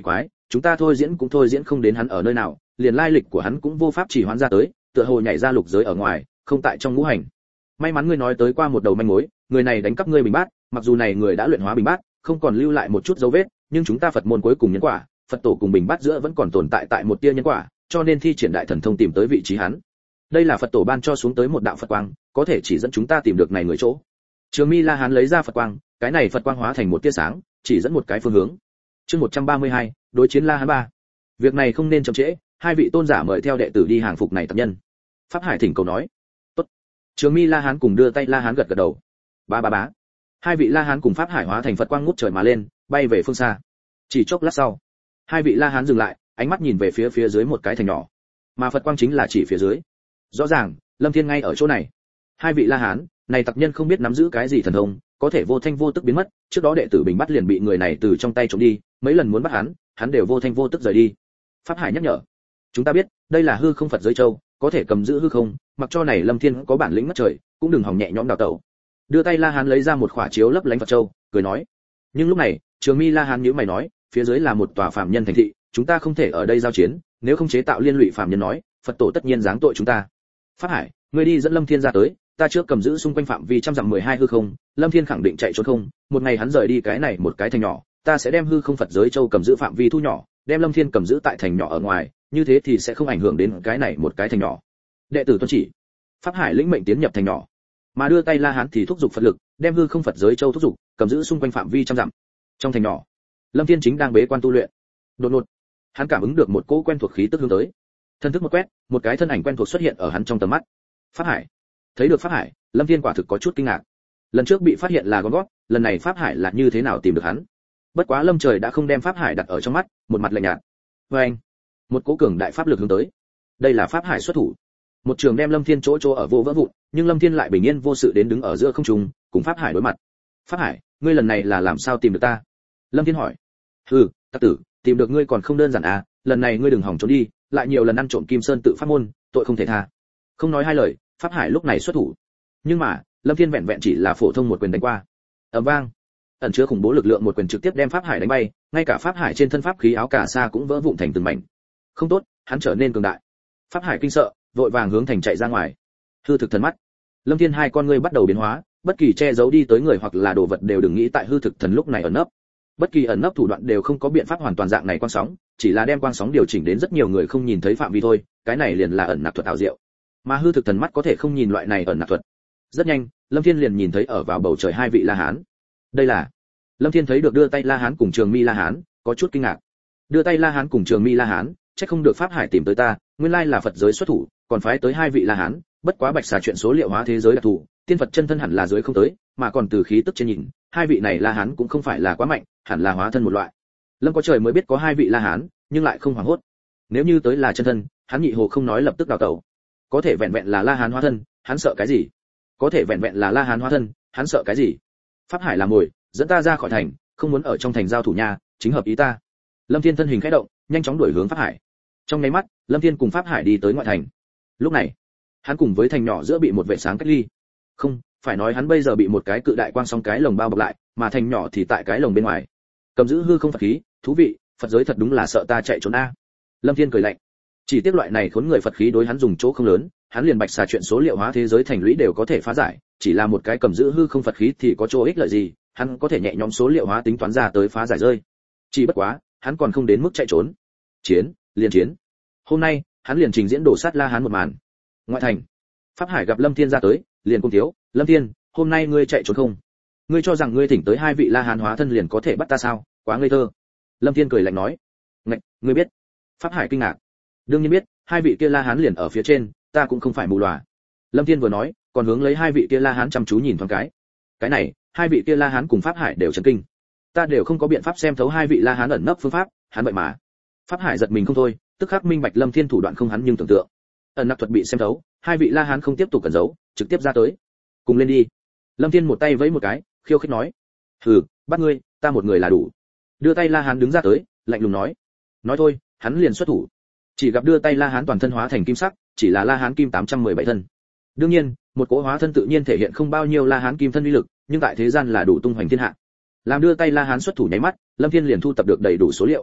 chúng ta thôi diễn cũng thôi diễn không đến hắn ở nơi nào, liền lai lịch của hắn cũng vô pháp chỉ hoán ra tới, tựa hồ nhảy ra lục giới ở ngoài, không tại trong ngũ hành. May mắn ngươi nói tới qua một đầu manh mối, người này đánh cắp ngươi bình bát, mặc dù này người đã luyện hóa bình bát, không còn lưu lại một chút dấu vết, nhưng chúng ta Phật môn cuối cùng nhân quả, Phật tổ cùng bình bát giữa vẫn còn tồn tại một tia nhân quả, cho nên thi triển đại thần thông tìm tới vị trí hắn. Đây là Phật tổ ban cho xuống tới một đạo Phật quang, có thể chỉ dẫn chúng ta tìm được này người chỗ. Trường Mi La Hán lấy ra Phật quang, cái này Phật quang hóa thành một tia sáng, chỉ dẫn một cái phương hướng. Chương 132, đối chiến La Hán 3. Việc này không nên chậm trễ, hai vị tôn giả mời theo đệ tử đi hàng phục này tập nhân. Pháp Hải thỉnh cầu nói. Tốt. Trường Mi La Hán cùng đưa tay La Hán gật gật đầu. Ba ba bá. Hai vị La Hán cùng Pháp Hải hóa thành Phật quang ngút trời mà lên, bay về phương xa. Chỉ chốc lát sau, hai vị La Hán dừng lại, ánh mắt nhìn về phía dưới một cái thành nhỏ, mà Phật quang chính là chỉ phía dưới. Rõ ràng, Lâm Thiên ngay ở chỗ này. Hai vị La Hán, này tặc nhân không biết nắm giữ cái gì thần thông, có thể vô thanh vô tức biến mất, trước đó đệ tử Bình bắt liền bị người này từ trong tay trộm đi, mấy lần muốn bắt hắn đều vô thanh vô tức rời đi. Pháp Hải nhắc nhở, chúng ta biết, đây là hư không Phật giới châu, có thể cầm giữ hư không, mặc cho này Lâm Thiên có bản lĩnh mất trời, cũng đừng hòng nhẹ nhõm đào tẩu. Đưa tay La Hán lấy ra một khỏa chiếu lấp lánh Phật châu, cười nói. Nhưng lúc này, Trường Mi La Hán nhíu mày nói, phía dưới là một tòa phàm nhân thành thị, chúng ta không thể ở đây giao chiến, nếu không chế tạo liên lụy phàm nhân nói, Phật tổ tất nhiên giáng tội chúng ta. Pháp Hải, ngươi đi dẫn Lâm Thiên ra tới, ta trước cầm giữ xung quanh phạm vi trăm dặm 12 hư không, Lâm Thiên khẳng định chạy trốn không, một ngày hắn rời đi cái này một cái thành nhỏ, ta sẽ đem hư không Phật giới châu cầm giữ phạm vi thu nhỏ, đem Lâm Thiên cầm giữ tại thành nhỏ ở ngoài, như thế thì sẽ không ảnh hưởng đến cái này một cái thành nhỏ. Đệ tử tuân chỉ. Pháp Hải lĩnh mệnh tiến nhập thành nhỏ, mà đưa tay La Hán thì thúc giục Phật lực, đem hư không Phật giới châu thúc giục, cầm giữ xung quanh phạm vi trăm dặm. Trong thành nhỏ, Lâm Thiên chính đang bế quan tu luyện. Đột ngột, hắn cảm ứng được một cỗ quen thuộc khí tức hướng tới. Thân thức một quét, một cái thân ảnh quen thuộc xuất hiện ở hắn trong tầm mắt. Pháp Hải. Thấy được Pháp Hải, Lâm Thiên quả thực có chút kinh ngạc. Lần trước bị phát hiện là con gót, lần này Pháp Hải là như thế nào tìm được hắn? Bất quá Lâm Trời đã không đem Pháp Hải đặt ở trong mắt, một mặt lạnh nhạt. Với anh, một cỗ cường đại pháp lực hướng tới. Đây là Pháp Hải xuất thủ. Một trường đem Lâm Thiên chỗ ở vô vỡ vụn, nhưng Lâm Thiên lại bình yên vô sự đến đứng ở giữa không trung, cùng Pháp Hải đối mặt. Pháp Hải, ngươi lần này là làm sao tìm được ta? Lâm Thiên hỏi. Hừ, tặc tử, tìm được ngươi còn không đơn giản à, lần này ngươi đừng hỏng trốn đi, lại nhiều lần ăn trộm Kim Sơn tự pháp môn, tội không thể tha. Không nói hai lời, Pháp Hải lúc này xuất thủ. Nhưng mà, Lâm Thiên vẹn vẹn chỉ là phổ thông một quyền đánh qua. Ầm vang, ẩn chứa khủng bố lực lượng một quyền trực tiếp đem Pháp Hải đánh bay, ngay cả Pháp Hải trên thân pháp khí áo cà sa cũng vỡ vụn thành từng mảnh. Không tốt, hắn trở nên cường đại. Pháp Hải kinh sợ, vội vàng hướng thành chạy ra ngoài. Hư thực thần mắt. Lâm Thiên hai con ngươi bắt đầu biến hóa, bất kỳ che giấu đi tới người hoặc là đồ vật đều đừng nghĩ tại hư thực thần lúc này ẩn nấp. Bất kỳ ẩn nấp thủ đoạn đều không có biện pháp hoàn toàn dạng này quang sóng, chỉ là đem quang sóng điều chỉnh đến rất nhiều người không nhìn thấy phạm vi thôi, cái này liền là ẩn nặc thuật ảo diệu. Mà hư thực thần mắt có thể không nhìn loại này ẩn nặc thuật. Rất nhanh, Lâm Thiên liền nhìn thấy ở vào bầu trời hai vị La Hán. Đây là Lâm Thiên thấy được đưa tay La Hán cùng Trường Mi La Hán, có chút kinh ngạc. Đưa tay La Hán cùng Trường Mi La Hán, chắc không được Pháp Hải tìm tới ta, nguyên lai là Phật giới xuất thủ, còn phái tới hai vị La Hán, bất quá bạch xà chuyện số liệu hóa thế giới đặc thù, tiên Phật chân thân hẳn là dưới không tới, mà còn từ khí tức trên nhìn, hai vị này La Hán cũng không phải là quá mạnh, hẳn là hóa thân một loại. Lâm có trời mới biết có hai vị La Hán, nhưng lại không hoảng hốt. Nếu như tới là chân thân, hắn nhị hồ không nói lập tức đào tẩu. Có thể vẹn vẹn là La Hán hóa thân, hắn sợ cái gì? Có thể vẹn vẹn là La Hán hóa thân, hắn sợ cái gì? Pháp Hải làm mồi, dẫn ta ra khỏi thành, không muốn ở trong thành giao thủ nha, chính hợp ý ta. Lâm Thiên thân hình khẽ động, nhanh chóng đuổi hướng Pháp Hải. Trong nháy mắt, Lâm Thiên cùng Pháp Hải đi tới ngoại thành. Lúc này, hắn cùng với thành nhỏ giữa bị một vệt sáng cách ly. Không, phải nói hắn bây giờ bị một cái cự đại quang sóng cái lồng bao bọc lại, mà thành nhỏ thì tại cái lồng bên ngoài. Cầm giữ hư không Phật khí, thú vị, Phật giới thật đúng là sợ ta chạy trốn a. Lâm Thiên cười lạnh. Chỉ tiếc loại này khốn người Phật khí đối hắn dùng chỗ không lớn, hắn liền bạch xà chuyện số liệu hóa thế giới thành lũy đều có thể phá giải, chỉ là một cái cầm giữ hư không Phật khí thì có chỗ ích lợi gì, hắn có thể nhẹ nhõm số liệu hóa tính toán ra tới phá giải rơi. Chỉ bất quá, hắn còn không đến mức chạy trốn. Chiến, liền chiến. Hôm nay, hắn liền trình diễn đổ sát La Hán một màn. Ngoại thành, Pháp Hải gặp Lâm Thiên ra tới, liền cung thiếu, Lâm Thiên, hôm nay ngươi chạy trốn không? Ngươi cho rằng ngươi thỉnh tới hai vị La Hán hóa thân liền có thể bắt ta sao? Quá ngây thơ. Lâm Thiên cười lạnh nói. Ngạch, ngươi biết? Pháp Hải kinh ngạc. Đương nhiên biết, hai vị kia La Hán liền ở phía trên, ta cũng không phải mù lòa. Lâm Thiên vừa nói, còn hướng lấy hai vị kia La Hán chăm chú nhìn thoáng cái. Cái này, hai vị kia La Hán cùng Pháp Hải đều chấn kinh. Ta đều không có biện pháp xem thấu hai vị La Hán ẩn nấp phương pháp, hắn vậy mà. Pháp Hải giật mình không thôi, tức khắc minh bạch Lâm Thiên thủ đoạn không hắn nhưng tưởng tượng. Ẩn nặc thuật bị xem thấu, hai vị La Hán không tiếp tục cẩn giấu, trực tiếp ra tới. Cùng lên đi. Lâm Thiên một tay vẫy một cái, khiêu khích nói. Hừ, bắt ngươi, ta một người là đủ. Đưa tay La Hán đứng ra tới, lạnh lùng nói. Nói thôi, hắn liền xuất thủ. Chỉ gặp đưa tay La Hán toàn thân hóa thành kim sắc, chỉ là La Hán kim 817 thân. Đương nhiên, một cỗ hóa thân tự nhiên thể hiện không bao nhiêu La Hán kim thân uy lực, nhưng tại thế gian là đủ tung hoành thiên hạ. Làm đưa tay La Hán xuất thủ nháy mắt, Lâm Thiên liền thu tập được đầy đủ số liệu.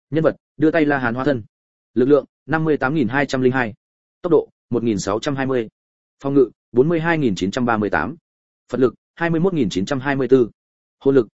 Nhân vật: đưa tay La Hán hóa thân. Lực lượng: 58.202. Tốc độ: 1.620. Phòng ngự: 42.938. Phật lực: 21.924. Hồn lực: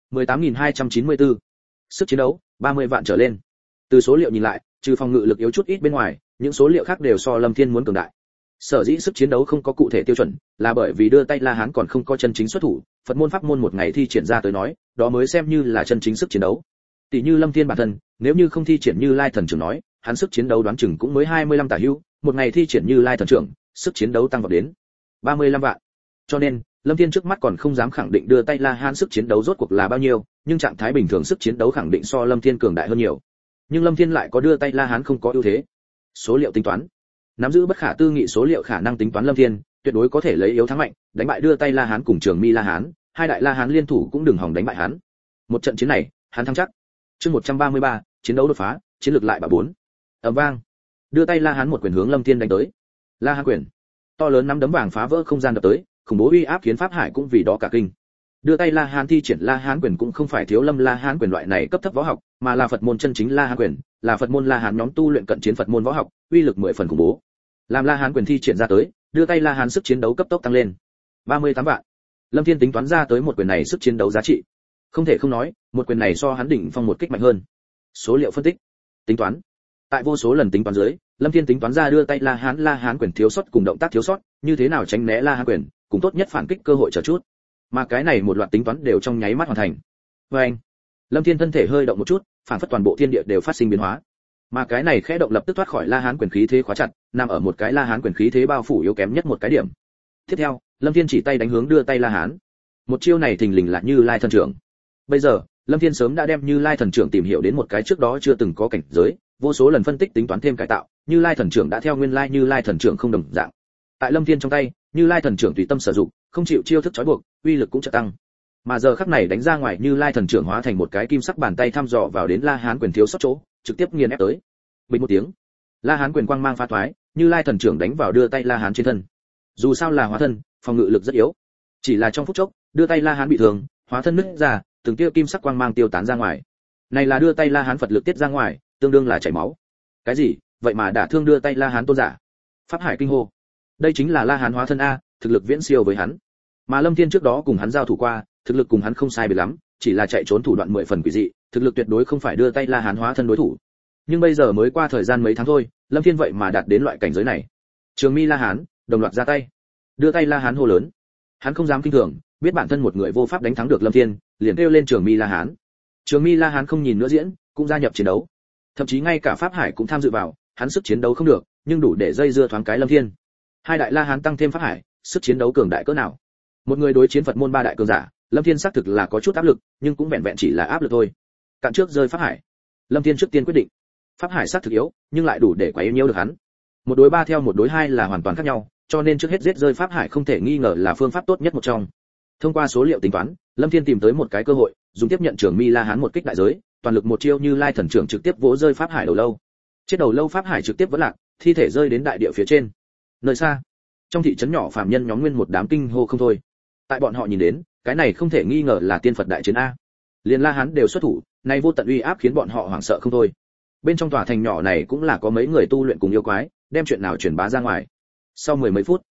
18.294. Sức chiến đấu: 30 vạn trở lên. Từ số liệu nhìn lại, trừ phòng ngự lực yếu chút ít bên ngoài, những số liệu khác đều so Lâm Thiên muốn cường đại. Sở dĩ sức chiến đấu không có cụ thể tiêu chuẩn, là bởi vì đưa tay La Hán còn không có chân chính xuất thủ, Phật môn pháp môn một ngày thi triển ra tới nói, đó mới xem như là chân chính sức chiến đấu. Tỷ như Lâm Thiên bản thân, nếu như không thi triển Như Lai thần trưởng nói, hắn sức chiến đấu đoán chừng cũng mới 25 tả hữu, một ngày thi triển Như Lai thần trưởng, sức chiến đấu tăng vọt đến 35 vạn. Cho nên, Lâm Thiên trước mắt còn không dám khẳng định đưa tay La Hán sức chiến đấu rốt cuộc là bao nhiêu, nhưng trạng thái bình thường sức chiến đấu khẳng định so Lâm Thiên cường đại hơn nhiều. Nhưng Lâm Thiên lại có đưa tay La Hán không có ưu thế. Số liệu tính toán, nắm giữ bất khả tư nghị số liệu khả năng tính toán Lâm Thiên, tuyệt đối có thể lấy yếu thắng mạnh, đánh bại đưa tay La Hán cùng Trường Mi La Hán, hai đại La Hán liên thủ cũng đừng hòng đánh bại hắn. Một trận chiến này, hắn thắng chắc. Chương 133, chiến đấu đột phá, chiến lược lại bạo 4. Ầm vang. Đưa tay La Hán một quyền hướng Lâm Thiên đánh tới. La Hán quyền. To lớn nắm đấm vàng phá vỡ không gian đập tới, khủng bố uy áp khiến Pháp Hải cũng vì đó cả kinh. Đưa tay La Hán thi triển La Hán quyền cũng không phải thiếu Lâm La Hán quyền loại này cấp thấp võ học, mà là Phật môn chân chính La Hán quyền, là Phật môn La Hán nhóm tu luyện cận chiến Phật môn võ học, uy lực 10 phần khủng bố. Làm La Hán quyền thi triển ra tới, đưa tay La Hán sức chiến đấu cấp tốc tăng lên. 38 vạn. Lâm Thiên tính toán ra tới một quyền này sức chiến đấu giá trị. Không thể không nói, một quyền này so hắn đỉnh phong một kích mạnh hơn. Số liệu phân tích, tính toán. Tại vô số lần tính toán dưới, Lâm Thiên tính toán ra đưa tay La Hán quyền thiếu sót cùng động tác thiếu sót, như thế nào tránh né La Hán quyền, cùng tốt nhất phản kích cơ hội chờ chút. Mà cái này một loạt tính toán đều trong nháy mắt hoàn thành. Oeng. Lâm Thiên thân thể hơi động một chút, phản phất toàn bộ thiên địa đều phát sinh biến hóa. Mà cái này khẽ động lập tức thoát khỏi La Hán quyền khí thế khóa chặt, nằm ở một cái La Hán quyền khí thế bao phủ yếu kém nhất một cái điểm. Tiếp theo, Lâm Thiên chỉ tay đánh hướng đưa tay La Hán. Một chiêu này thình lình là Như Lai thần trưởng. Bây giờ, Lâm Thiên sớm đã đem Như Lai thần trưởng tìm hiểu đến một cái trước đó chưa từng có cảnh giới, vô số lần phân tích tính toán thêm cải tạo, Như Lai thần trưởng đã theo nguyên lai Như Lai thần trưởng không đồng dạng. Tại Lâm Thiên trong tay, Như Lai thần trưởng tùy tâm sử dụng, không chịu chiêu thức trói buộc, uy lực cũng chợt tăng. Mà giờ khắc này đánh ra ngoài Như Lai thần trưởng hóa thành một cái kim sắc bàn tay thăm dò vào đến La Hán quyền thiếu sót chỗ, trực tiếp nghiền ép tới. Bình một tiếng, La Hán quyền quang mang phá thoái, Như Lai thần trưởng đánh vào đưa tay La Hán trên thân. Dù sao là hóa thân, phòng ngự lực rất yếu. Chỉ là trong phút chốc, đưa tay La Hán bị thương, hóa thân nứt ra, từng tia kim sắc quang mang tiêu tán ra ngoài. Này là đưa tay La Hán Phật lực tiết ra ngoài, tương đương là chảy máu. Cái gì? Vậy mà đả thương đưa tay La Hán tôn giả? Pháp Hải kinh hô. Đây chính là La Hán hóa thân a, thực lực viễn siêu với hắn. Mà Lâm Thiên trước đó cùng hắn giao thủ qua, thực lực cùng hắn không sai biệt lắm, chỉ là chạy trốn thủ đoạn 10 phần quỷ dị, thực lực tuyệt đối không phải đưa tay La Hán hóa thân đối thủ. Nhưng bây giờ mới qua thời gian mấy tháng thôi, Lâm Thiên vậy mà đạt đến loại cảnh giới này. Trường Mi La Hán đồng loạt ra tay. Đưa tay La Hán hô lớn. Hắn không dám kinh thường, biết bản thân một người vô pháp đánh thắng được Lâm Thiên, liền kêu lên Trường Mi La Hán. Trường Mi La Hán không nhìn nữa diễn, cũng gia nhập chiến đấu. Thậm chí ngay cả Pháp Hải cũng tham dự vào, hắn sức chiến đấu không được, nhưng đủ để dây dưa thoáng cái Lâm Thiên. Hai đại La Hán tăng thêm Pháp Hải, sức chiến đấu cường đại cỡ nào? Một người đối chiến Phật môn ba đại cường giả, Lâm Thiên xác thực là có chút áp lực, nhưng cũng vẹn vẹn chỉ là áp lực thôi. Cạn trước rơi Pháp Hải. Lâm Thiên trước tiên quyết định. Pháp Hải xác thực yếu, nhưng lại đủ để quấy nhiễu được hắn. Một đối ba theo một đối hai là hoàn toàn khác nhau, cho nên trước hết giết rơi Pháp Hải không thể nghi ngờ là phương pháp tốt nhất một trong. Thông qua số liệu tính toán, Lâm Thiên tìm tới một cái cơ hội, dùng tiếp nhận Trường Mi La Hán một kích đại giới, toàn lực một chiêu Như Lai thần trưởng trực tiếp vỗ rơi Pháp Hải đầu lâu. Chết đầu lâu Pháp Hải trực tiếp vỡ lạc, thi thể rơi đến đại địa phía trên. Nơi xa, trong thị trấn nhỏ phàm nhân nhóm nguyên một đám kinh hô không thôi. Tại bọn họ nhìn đến, cái này không thể nghi ngờ là tiên Phật đại chiến a. Liên La Hán đều xuất thủ, nay vô tận uy áp khiến bọn họ hoảng sợ không thôi. Bên trong tòa thành nhỏ này cũng là có mấy người tu luyện cùng yêu quái, đem chuyện nào truyền bá ra ngoài. Sau mười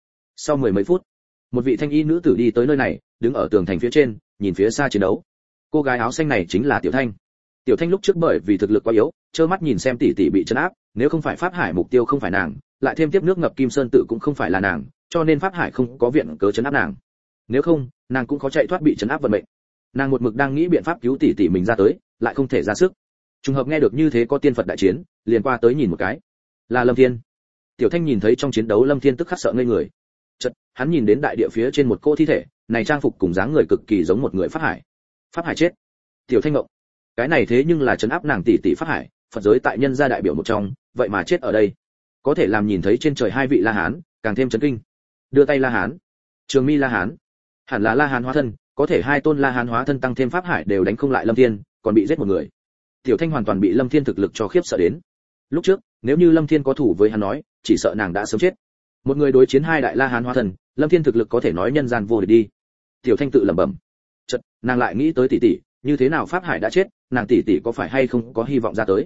mấy phút, một vị thanh y nữ tử đi tới nơi này, đứng ở tường thành phía trên, nhìn phía xa chiến đấu. Cô gái áo xanh này chính là Tiểu Thanh. Tiểu Thanh lúc trước bởi vì thực lực quá yếu, trơ mắt nhìn xem tỷ tỷ bị trấn áp, nếu không phải Pháp Hải mục tiêu không phải nàng, lại thêm tiếp nước ngập Kim Sơn tự cũng không phải là nàng, cho nên Pháp Hải không có viện cớ trấn áp nàng. Nếu không, nàng cũng khó chạy thoát bị trấn áp vận mệnh. Nàng một mực đang nghĩ biện pháp cứu tỷ tỷ mình ra tới, lại không thể ra sức. Trùng hợp nghe được như thế có tiên Phật đại chiến, liền qua tới nhìn một cái. Là Lâm Thiên. Tiểu Thanh nhìn thấy trong chiến đấu Lâm Thiên tức khắc sợ ngây người. Chợt, hắn nhìn đến đại địa phía trên một cô thi thể, này trang phục cùng dáng người cực kỳ giống một người Pháp Hải. Pháp Hải chết. Tiểu Thanh ngộng. Cái này thế nhưng là trấn áp nàng tỷ tỷ Pháp Hải, Phật giới tại nhân gia đại biểu một trong, vậy mà chết ở đây. Có thể làm nhìn thấy trên trời hai vị La Hán, càng thêm chấn kinh. Đưa tay La Hán, Trường Mi La Hán, hẳn là La Hán hóa thân, có thể hai tôn La Hán hóa thân tăng thêm Pháp Hải đều đánh không lại Lâm Thiên, còn bị giết một người. Tiểu Thanh hoàn toàn bị Lâm Thiên thực lực cho khiếp sợ đến. Lúc trước, nếu như Lâm Thiên có thủ với hắn nói, chỉ sợ nàng đã sớm chết. Một người đối chiến hai đại La Hán hóa thần, Lâm Thiên thực lực có thể nói nhân gian vô địch đi. Tiểu Thanh tự lẩm bẩm. Chợt, nàng lại nghĩ tới tỷ tỷ, như thế nào Pháp Hải đã chết, nàng tỷ tỷ có phải hay không có hy vọng ra tới.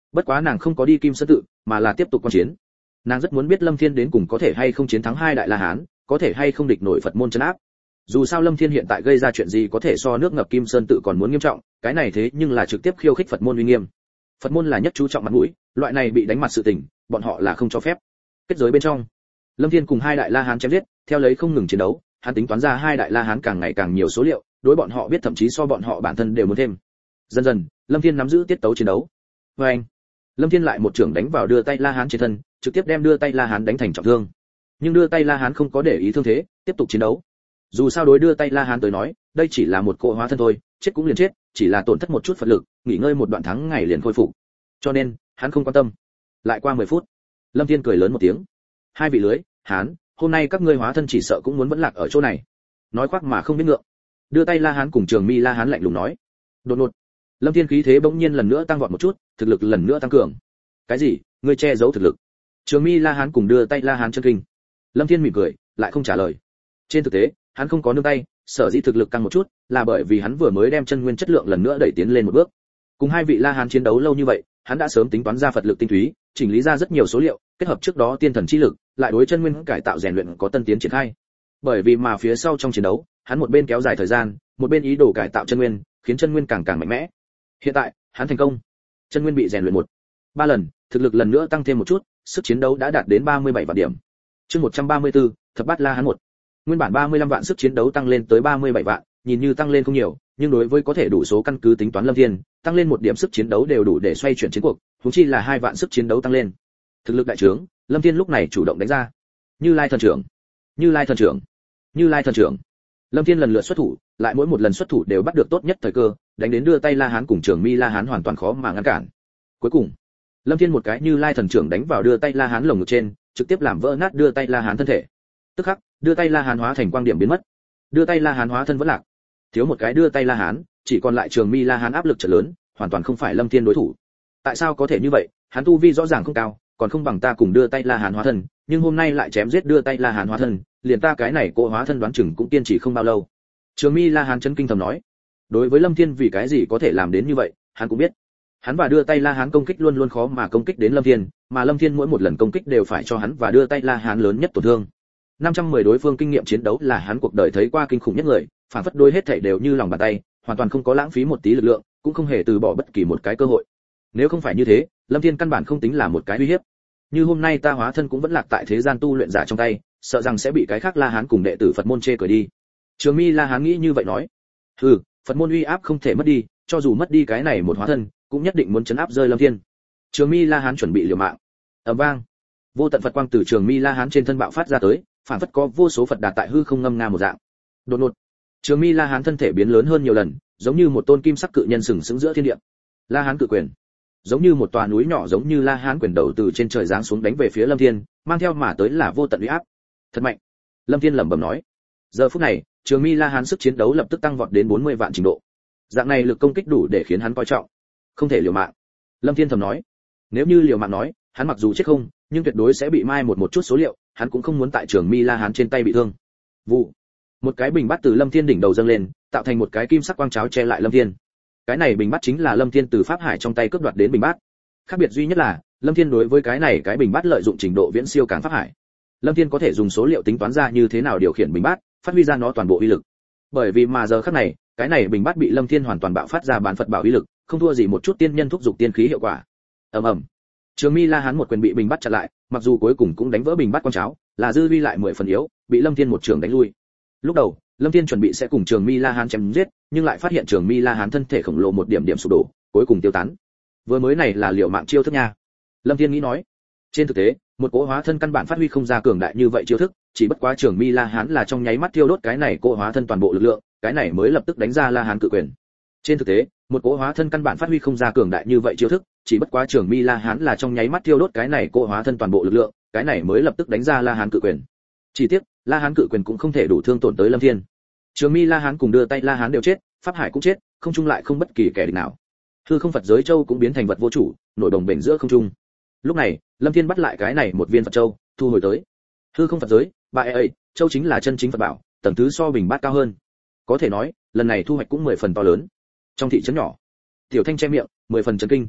Bất quá nàng không có đi Kim Sơn tự, mà là tiếp tục quan chiến. Nàng rất muốn biết Lâm Thiên đến cùng có thể hay không chiến thắng hai đại La Hán, có thể hay không địch nổi Phật môn trấn áp. Dù sao Lâm Thiên hiện tại gây ra chuyện gì có thể so nước ngập Kim Sơn tự còn muốn nghiêm trọng, cái này thế nhưng là trực tiếp khiêu khích Phật môn uy nghiêm. Phật môn là nhất chú trọng mặt mũi, loại này bị đánh mặt sự tình, bọn họ là không cho phép. Kết giới bên trong, Lâm Thiên cùng hai đại La Hán chém giết, theo lấy không ngừng chiến đấu, hắn tính toán ra hai đại La Hán càng ngày càng nhiều số liệu, đối bọn họ biết thậm chí so bọn họ bản thân đều muốn thêm. Dần dần, Lâm Thiên nắm giữ tiết tấu chiến đấu. Và anh, Lâm Thiên lại một trưởng đánh vào đưa tay La Hán trên thân, trực tiếp đem đưa tay La Hán đánh thành trọng thương. Nhưng đưa tay La Hán không có để ý thương thế, tiếp tục chiến đấu. Dù sao đối đưa tay La Hán tới nói, đây chỉ là một cỗ hóa thân thôi, chết cũng liền chết, chỉ là tổn thất một chút Phật lực, nghỉ ngơi một đoạn tháng ngày liền khôi phục. Cho nên, hắn không quan tâm. Lại qua 10 phút, Lâm Thiên cười lớn một tiếng. Hai vị lưới, Hán, hôm nay các ngươi hóa thân chỉ sợ cũng muốn vẫn lạc ở chỗ này. Nói khoác mà không biết ngượng. Đưa tay La Hán cùng Trường Mi La Hán lạnh lùng nói. Đột ngột, Lâm Thiên khí thế bỗng nhiên lần nữa tăng vọt một chút, thực lực lần nữa tăng cường. Cái gì? Ngươi che giấu thực lực? Trường Mi La Hán cùng đưa tay La Hán chân kinh. Lâm Thiên mỉm cười, lại không trả lời. Trên thực tế, hắn không có nương tay, sở dĩ thực lực tăng một chút, là bởi vì hắn vừa mới đem chân nguyên chất lượng lần nữa đẩy tiến lên một bước. Cùng hai vị La Hán chiến đấu lâu như vậy, hắn đã sớm tính toán ra Phật lực tinh túy, chỉnh lý ra rất nhiều số liệu, kết hợp trước đó tiên thần chi lực, lại đối chân nguyên cải tạo rèn luyện có tân tiến triển khai. Bởi vì mà phía sau trong chiến đấu, hắn một bên kéo dài thời gian, một bên ý đồ cải tạo chân nguyên, khiến chân nguyên càng càng mạnh mẽ. Hiện tại, hắn thành công. Chân nguyên bị rèn luyện 1-3 lần, thực lực lần nữa tăng thêm một chút, sức chiến đấu đã đạt đến 37 vạn điểm. Chương 134, Thập Bát La Hán 1. Nguyên bản 35 vạn sức chiến đấu tăng lên tới 37 vạn, nhìn như tăng lên không nhiều, nhưng đối với có thể đủ số căn cứ tính toán Lâm Thiên, tăng lên một điểm sức chiến đấu đều đủ để xoay chuyển chiến cuộc, huống chi là 2 vạn sức chiến đấu tăng lên. Thực lực đại trướng, Lâm Thiên lúc này chủ động đánh ra. Như Lai thần trưởng, Như Lai thần trưởng, Như Lai thần trưởng. Lâm Thiên lần lượt xuất thủ, lại mỗi một lần xuất thủ đều bắt được tốt nhất thời cơ, đánh đến đưa tay La Hán cùng Trường Mi La Hán hoàn toàn khó mà ngăn cản. Cuối cùng, Lâm Thiên một cái Như Lai thần trưởng đánh vào đưa tay La Hán lồng ngực trên, trực tiếp làm vỡ nát đưa tay La Hán thân thể. Tức khắc, đưa tay La Hán hóa thành quang điểm biến mất. Đưa tay La Hán hóa thân vẫn lạc. Thiếu một cái đưa tay La Hán, chỉ còn lại Trường Mi La Hán áp lực trở lớn, hoàn toàn không phải Lâm Thiên đối thủ. Tại sao có thể như vậy? Hắn tu vi rõ ràng không cao, còn không bằng ta cùng đưa tay La Hán hóa thân, nhưng hôm nay lại chém giết đưa tay La Hán hóa thân, liền ta cái này cô hóa thân đoán chừng cũng kiên trì không bao lâu. Trường Mi La Hán chấn kinh thầm nói. Đối với Lâm Thiên vì cái gì có thể làm đến như vậy, hắn cũng biết. Hắn và đưa tay La Hán công kích luôn luôn khó mà công kích đến Lâm Thiên, mà Lâm Thiên mỗi một lần công kích đều phải cho hắn và đưa tay La Hán lớn nhất tổn thương. 510 đối phương kinh nghiệm chiến đấu là hắn cuộc đời thấy qua kinh khủng nhất người, phản phất đôi hết thảy đều như lòng bàn tay, hoàn toàn không có lãng phí một tí lực lượng, cũng không hề từ bỏ bất kỳ một cái cơ hội. Nếu không phải như thế, Lâm Thiên căn bản không tính là một cái uy hiếp. Như hôm nay ta hóa thân cũng vẫn lạc tại thế gian tu luyện giả trong tay, sợ rằng sẽ bị cái khác La Hán cùng đệ tử Phật môn chê cười đi. Trường Mi La Hán nghĩ như vậy nói. Hừ, Phật môn uy áp không thể mất đi, cho dù mất đi cái này một hóa thân, cũng nhất định muốn chấn áp rơi Lâm Thiên. Trường Mi La Hán chuẩn bị liều mạng. Ầm vang, vô tận Phật quang từ Trường Mi La Hán trên thân bạo phát ra tới, phản phất có vô số Phật đạt tại hư không ngâm nga một dạng. Đột ngột, Trường Mi La Hán thân thể biến lớn hơn nhiều lần, giống như một tôn kim sắc cự nhân sừng sững giữa thiên địa. La Hán cự quyền, giống như một tòa núi nhỏ giống như La Hán quyền đầu từ trên trời giáng xuống đánh về phía Lâm Thiên, mang theo mà tới là vô tận uy áp. Thật mạnh. Lâm Thiên lẩm bẩm nói. Giờ phút này, Trường Mi La Hán sức chiến đấu lập tức tăng vọt đến 40 vạn trình độ. Dạng này lực công kích đủ để khiến hắn coi trọng. Không thể liều mạng. Lâm Thiên thầm nói. Nếu như liều mạng nói, hắn mặc dù chết không, nhưng tuyệt đối sẽ bị mai một chút số liệu, hắn cũng không muốn tại Trường Mi La Hán trên tay bị thương. Vụ. Một cái bình bát từ Lâm Thiên đỉnh đầu dâng lên, tạo thành một cái kim sắc quang cháo che lại Lâm Thiên. Cái này bình bát chính là Lâm Thiên từ Pháp Hải trong tay cướp đoạt đến bình bát. Khác biệt duy nhất là, Lâm Thiên đối với cái này cái bình bát lợi dụng trình độ viễn siêu cản Pháp Hải. Lâm Thiên có thể dùng số liệu tính toán ra như thế nào điều khiển bình bát, phát huy ra nó toàn bộ uy lực. Bởi vì mà giờ khắc này, cái này bình bát bị Lâm Thiên hoàn toàn bạo phát ra bản Phật bảo uy lực, không thua gì một chút tiên nhân thúc dục tiên khí hiệu quả. Ầm ầm. Trường Mi La Hán một quyền bị bình bát chặn lại, mặc dù cuối cùng cũng đánh vỡ bình bát quang cháo, là dư uy lại 10 phần yếu, bị Lâm Thiên một trường đánh lui. Lúc đầu, Lâm Thiên chuẩn bị sẽ cùng Trường Mi La Hán chém giết, nhưng lại phát hiện Trường Mi La Hán thân thể khổng lồ một điểm điểm sụp đổ, cuối cùng tiêu tán. Vừa mới này là liều mạng chiêu thức nha. Lâm Thiên nghĩ nói. Trên thực tế, một cỗ hóa thân căn bản phát huy không ra cường đại như vậy chiêu thức, chỉ bất quá Trường Mi La Hán là trong nháy mắt tiêu đốt cái này cỗ hóa thân toàn bộ lực lượng, cái này mới lập tức đánh ra La Hán cự quyền. Trên thực tế, một cỗ hóa thân căn bản phát huy không ra cường đại như vậy chiêu thức, chỉ bất quá Trường Mi La Hán là trong nháy mắt tiêu đốt cái này cỗ hóa thân toàn bộ lực lượng, cái này mới lập tức đánh ra La Hán cự quyền. Chỉ tiếc, La Hán cự quyền cũng không thể đủ thương tổn tới Lâm Thiên. Trường Mi La Hán cùng đưa tay La Hán đều chết, Pháp Hải cũng chết, không trung lại không bất kỳ kẻ địch nào. Hư không Phật giới châu cũng biến thành vật vô chủ, nổi đồng bền giữa không trung. Lúc này, Lâm Thiên bắt lại cái này một viên Phật châu, thu hồi tới. Hư không Phật giới, châu chính là chân chính Phật bảo, tầng thứ so bình bát cao hơn. Có thể nói, lần này thu hoạch cũng 10 phần to lớn. Trong thị trấn nhỏ, Tiểu Thanh che miệng, 10 phần chấn kinh.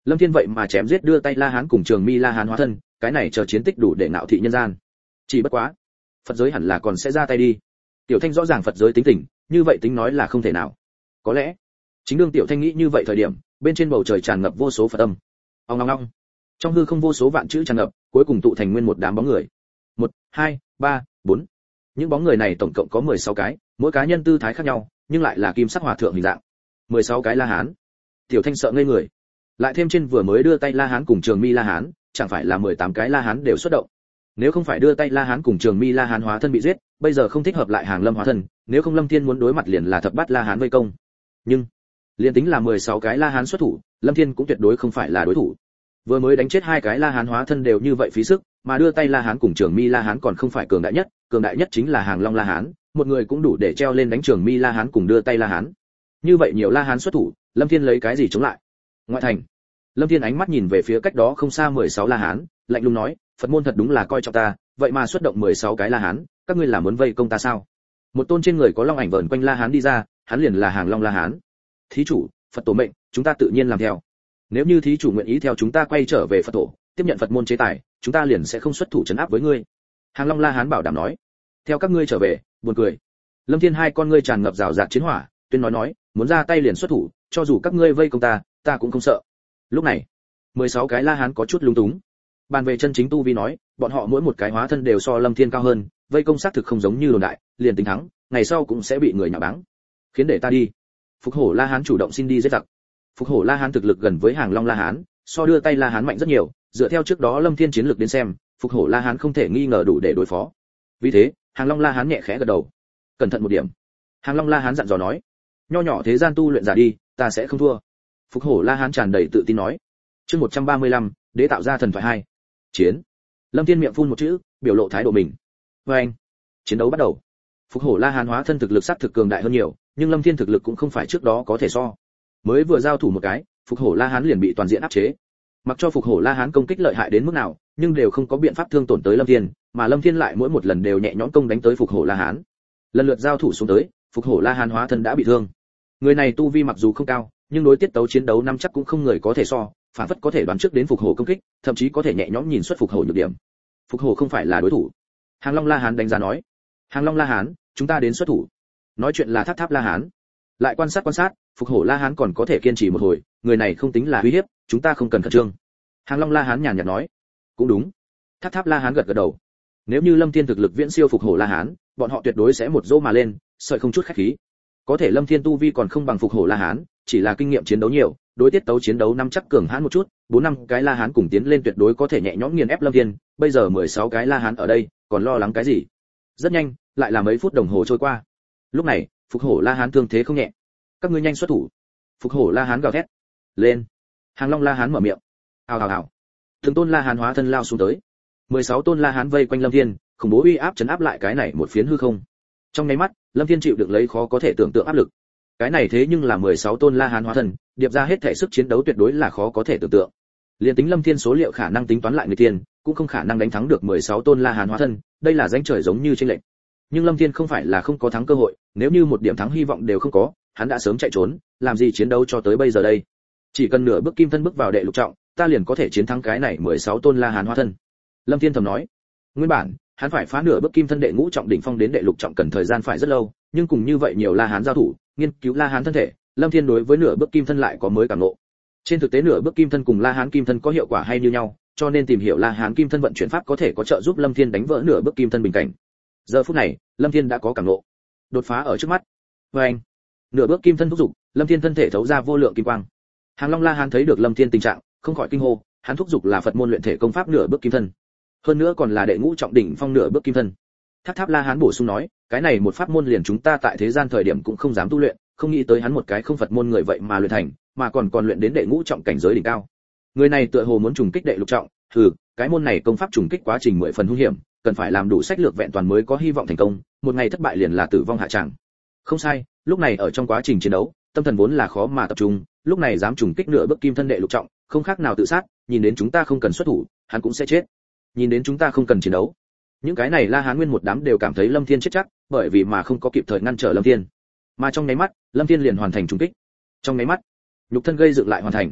Lâm Thiên vậy mà chém giết đưa tay La Hán cùng Trường Mi La Hán hóa thân, cái này chờ chiến tích đủ để ngạo thị nhân gian. Chỉ bất quá, Phật giới hẳn là còn sẽ ra tay đi. Tiểu Thanh rõ ràng Phật giới tính tình, như vậy tính nói là không thể nào. Có lẽ, chính đương Tiểu Thanh nghĩ như vậy thời điểm, bên trên bầu trời tràn ngập vô số Phật âm. Ong ong ong. Trong hư không vô số vạn chữ tràn ngập, cuối cùng tụ thành nguyên một đám bóng người. 1, 2, 3, 4. Những bóng người này tổng cộng có 16 cái, mỗi cá nhân tư thái khác nhau, nhưng lại là kim sắc hòa thượng hình dạng. 16 cái La Hán. Tiểu Thanh sợ ngây người. Lại thêm trên vừa mới đưa tay La Hán cùng Trường Mi La Hán, chẳng phải là 18 cái La Hán đều xuất động. Nếu không phải đưa tay La Hán cùng Trường Mi La Hán hóa thân bị giết, bây giờ không thích hợp lại Hàng Lâm hóa thân, nếu không Lâm Thiên muốn đối mặt liền là thập bát La Hán vây công. Nhưng, liền tính là 16 cái La Hán xuất thủ, Lâm Thiên cũng tuyệt đối không phải là đối thủ. Vừa mới đánh chết 2 cái La Hán hóa thân đều như vậy phí sức, mà đưa tay La Hán cùng Trường Mi La Hán còn không phải cường đại nhất chính là Hàng Long La Hán, một người cũng đủ để treo lên đánh Trường Mi La Hán cùng đưa tay La Hán. Như vậy nhiều La Hán xuất thủ, Lâm Thiên lấy cái gì chống lại? Ngoại thành. Lâm Thiên ánh mắt nhìn về phía cách đó không xa 16 La Hán, lạnh lùng nói, Phật môn thật đúng là coi trọng ta, vậy mà xuất động 16 cái La Hán, các ngươi là muốn vây công ta sao? Một tôn trên người có long ảnh vờn quanh La Hán đi ra, hắn liền là Hàng Long La Hán. Thí chủ, Phật tổ mệnh, chúng ta tự nhiên làm theo. Nếu như thí chủ nguyện ý theo chúng ta quay trở về Phật tổ, tiếp nhận Phật môn chế tài, chúng ta liền sẽ không xuất thủ trấn áp với ngươi. Hàng Long La Hán bảo đảm nói. Theo các ngươi trở về, buồn cười. Lâm Thiên hai con ngươi tràn ngập rào rạt chiến hỏa, tuyên nói, muốn ra tay liền xuất thủ, cho dù các ngươi vây công ta cũng không sợ. Lúc này, 16 cái La Hán có chút lúng túng. Bàn về chân chính tu vi nói, bọn họ mỗi một cái hóa thân đều so Lâm Thiên cao hơn, vây công sát thực không giống như đồn đại, liền tính thắng, ngày sau cũng sẽ bị người nhạo báng. Khiến để ta đi. Phục Hổ La Hán chủ động xin đi giết giặc. Phục Hổ La Hán thực lực gần với Hàng Long La Hán, so đưa tay La Hán mạnh rất nhiều, dựa theo trước đó Lâm Thiên chiến lực đến xem, Phục Hổ La Hán không thể nghi ngờ đủ để đối phó. Vì thế, Hàng Long La Hán nhẹ khẽ gật đầu. Cẩn thận một điểm. Hàng Long La Hán dặn dò nói, nho nhỏ thế gian tu luyện giả đi, ta sẽ không thua. Phục Hổ La Hán tràn đầy tự tin nói. Chương 135, đế tạo ra thần thoại 2. Chiến. Lâm Thiên miệng phun một chữ, biểu lộ thái độ mình. Và anh. Chiến đấu bắt đầu. Phục Hổ La Hán hóa thân thực lực sát thực cường đại hơn nhiều, nhưng Lâm Thiên thực lực cũng không phải trước đó có thể so. Mới vừa giao thủ một cái, Phục Hổ La Hán liền bị toàn diện áp chế. Mặc cho Phục Hổ La Hán công kích lợi hại đến mức nào, nhưng đều không có biện pháp thương tổn tới Lâm Thiên, mà Lâm Thiên lại mỗi một lần đều nhẹ nhõm công đánh tới Phục Hổ La Hán. Lần lượt giao thủ xuống tới, Phục Hổ La Hán hóa thân đã bị thương. Người này tu vi mặc dù không cao, nhưng đối tiết tấu chiến đấu năm chắc cũng không người có thể so, phản phất có thể đoán trước đến Phục Hổ công kích, thậm chí có thể nhẹ nhõm nhìn xuất Phục Hổ nhược điểm. Phục Hổ không phải là đối thủ. Hàng Long La Hán đánh giá nói. Hàng Long La Hán, chúng ta đến xuất thủ. Nói chuyện là Tháp Tháp La Hán. Lại quan sát, Phục Hổ La Hán còn có thể kiên trì một hồi, người này không tính là uy hiếp, chúng ta không cần khẩn trương. Hàng Long La Hán nhàn nhạt nói. Cũng đúng. Tháp Tháp La Hán gật gật đầu. Nếu như Lâm Thiên thực lực viễn siêu Phục Hổ La Hán, bọn họ tuyệt đối sẽ một dỗ mà lên, sợi không chút khách khí. Có thể Lâm Thiên tu vi còn không bằng Phục Hổ La Hán, chỉ là kinh nghiệm chiến đấu nhiều, đối tiết tấu chiến đấu năm chắc cường hãn một chút, 4 năm cái La Hán cùng tiến lên tuyệt đối có thể nhẹ nhõm nghiền ép Lâm Thiên, bây giờ 16 cái La Hán ở đây, còn lo lắng cái gì? Rất nhanh, lại là mấy phút đồng hồ trôi qua. Lúc này, Phục Hổ La Hán thương thế không nhẹ. Các ngươi nhanh xuất thủ. Phục Hổ La Hán gào thét. Lên. Hàng Long La Hán mở miệng. Hào hào hào. Từng tôn La Hán hóa thân lao xuống tới. 16 tôn La Hán vây quanh Lâm Thiên, khủng bố uy áp trấn áp lại cái này một phiến hư không. Trong nháy mắt, Lâm Thiên chịu được lấy khó có thể tưởng tượng áp lực. Cái này thế nhưng là 16 tôn La Hán hóa thân, điệp ra hết thể sức chiến đấu tuyệt đối là khó có thể tưởng tượng. Liên tính Lâm Thiên số liệu khả năng tính toán lại người tiên, cũng không khả năng đánh thắng được 16 tôn La Hán hóa thân, đây là danh trời giống như trên lệnh. Nhưng Lâm Thiên không phải là không có thắng cơ hội, nếu như một điểm thắng hy vọng đều không có, hắn đã sớm chạy trốn, làm gì chiến đấu cho tới bây giờ đây? Chỉ cần nửa bước kim thân bước vào đệ lục trọng, ta liền có thể chiến thắng cái này 16 tôn La Hán hóa thân. Lâm Thiên thầm nói. Nguyên bản, hắn phải phá nửa bước kim thân đệ ngũ trọng đỉnh phong đến đệ lục trọng cần thời gian phải rất lâu, nhưng cùng như vậy nhiều La Hán giao thủ, nghiên cứu La Hán thân thể, Lâm Thiên đối với nửa bước kim thân lại có mới cảm ngộ. Trên thực tế nửa bước kim thân cùng La Hán kim thân có hiệu quả hay như nhau, cho nên tìm hiểu La Hán kim thân vận chuyển pháp có thể có trợ giúp Lâm Thiên đánh vỡ nửa bước kim thân bình cảnh. Giờ phút này, Lâm Thiên đã có cảm ngộ. Đột phá ở trước mắt. Oeng. Nửa bước kim thân thúc dục, Lâm Thiên thân thể thấu ra vô lượng kim quang. Hàng Long La Hán thấy được Lâm Thiên tình trạng, không khỏi kinh hô, hắn thúc dục là Phật môn luyện thể công pháp nửa bước kim thân. Hơn nữa còn là đệ ngũ trọng đỉnh phong nửa bước kim thân. Tháp Tháp La Hán bổ sung nói, cái này một pháp môn liền chúng ta tại thế gian thời điểm cũng không dám tu luyện, không nghĩ tới hắn một cái không Phật môn người vậy mà luyện thành, mà còn luyện đến đệ ngũ trọng cảnh giới đỉnh cao. Người này tựa hồ muốn trùng kích đệ lục trọng, cái môn này công pháp trùng kích quá trình 10 phần hung hiểm, cần phải làm đủ sách lược vẹn toàn mới có hy vọng thành công, một ngày thất bại liền là tử vong hạ tràng. Không sai, lúc này ở trong quá trình chiến đấu, tâm thần vốn là khó mà tập trung, lúc này dám trùng kích nửa bước kim thân đệ lục trọng, không khác nào tự sát, nhìn đến chúng ta không cần xuất thủ, hắn cũng sẽ chết. Nhìn đến chúng ta không cần chiến đấu. Những cái này La Hán nguyên một đám đều cảm thấy Lâm Thiên chết chắc, bởi vì mà không có kịp thời ngăn trở Lâm Thiên. Mà trong nháy mắt, Lâm Thiên liền hoàn thành trùng kích. Trong nháy mắt, nhục thân gây dựng lại hoàn thành.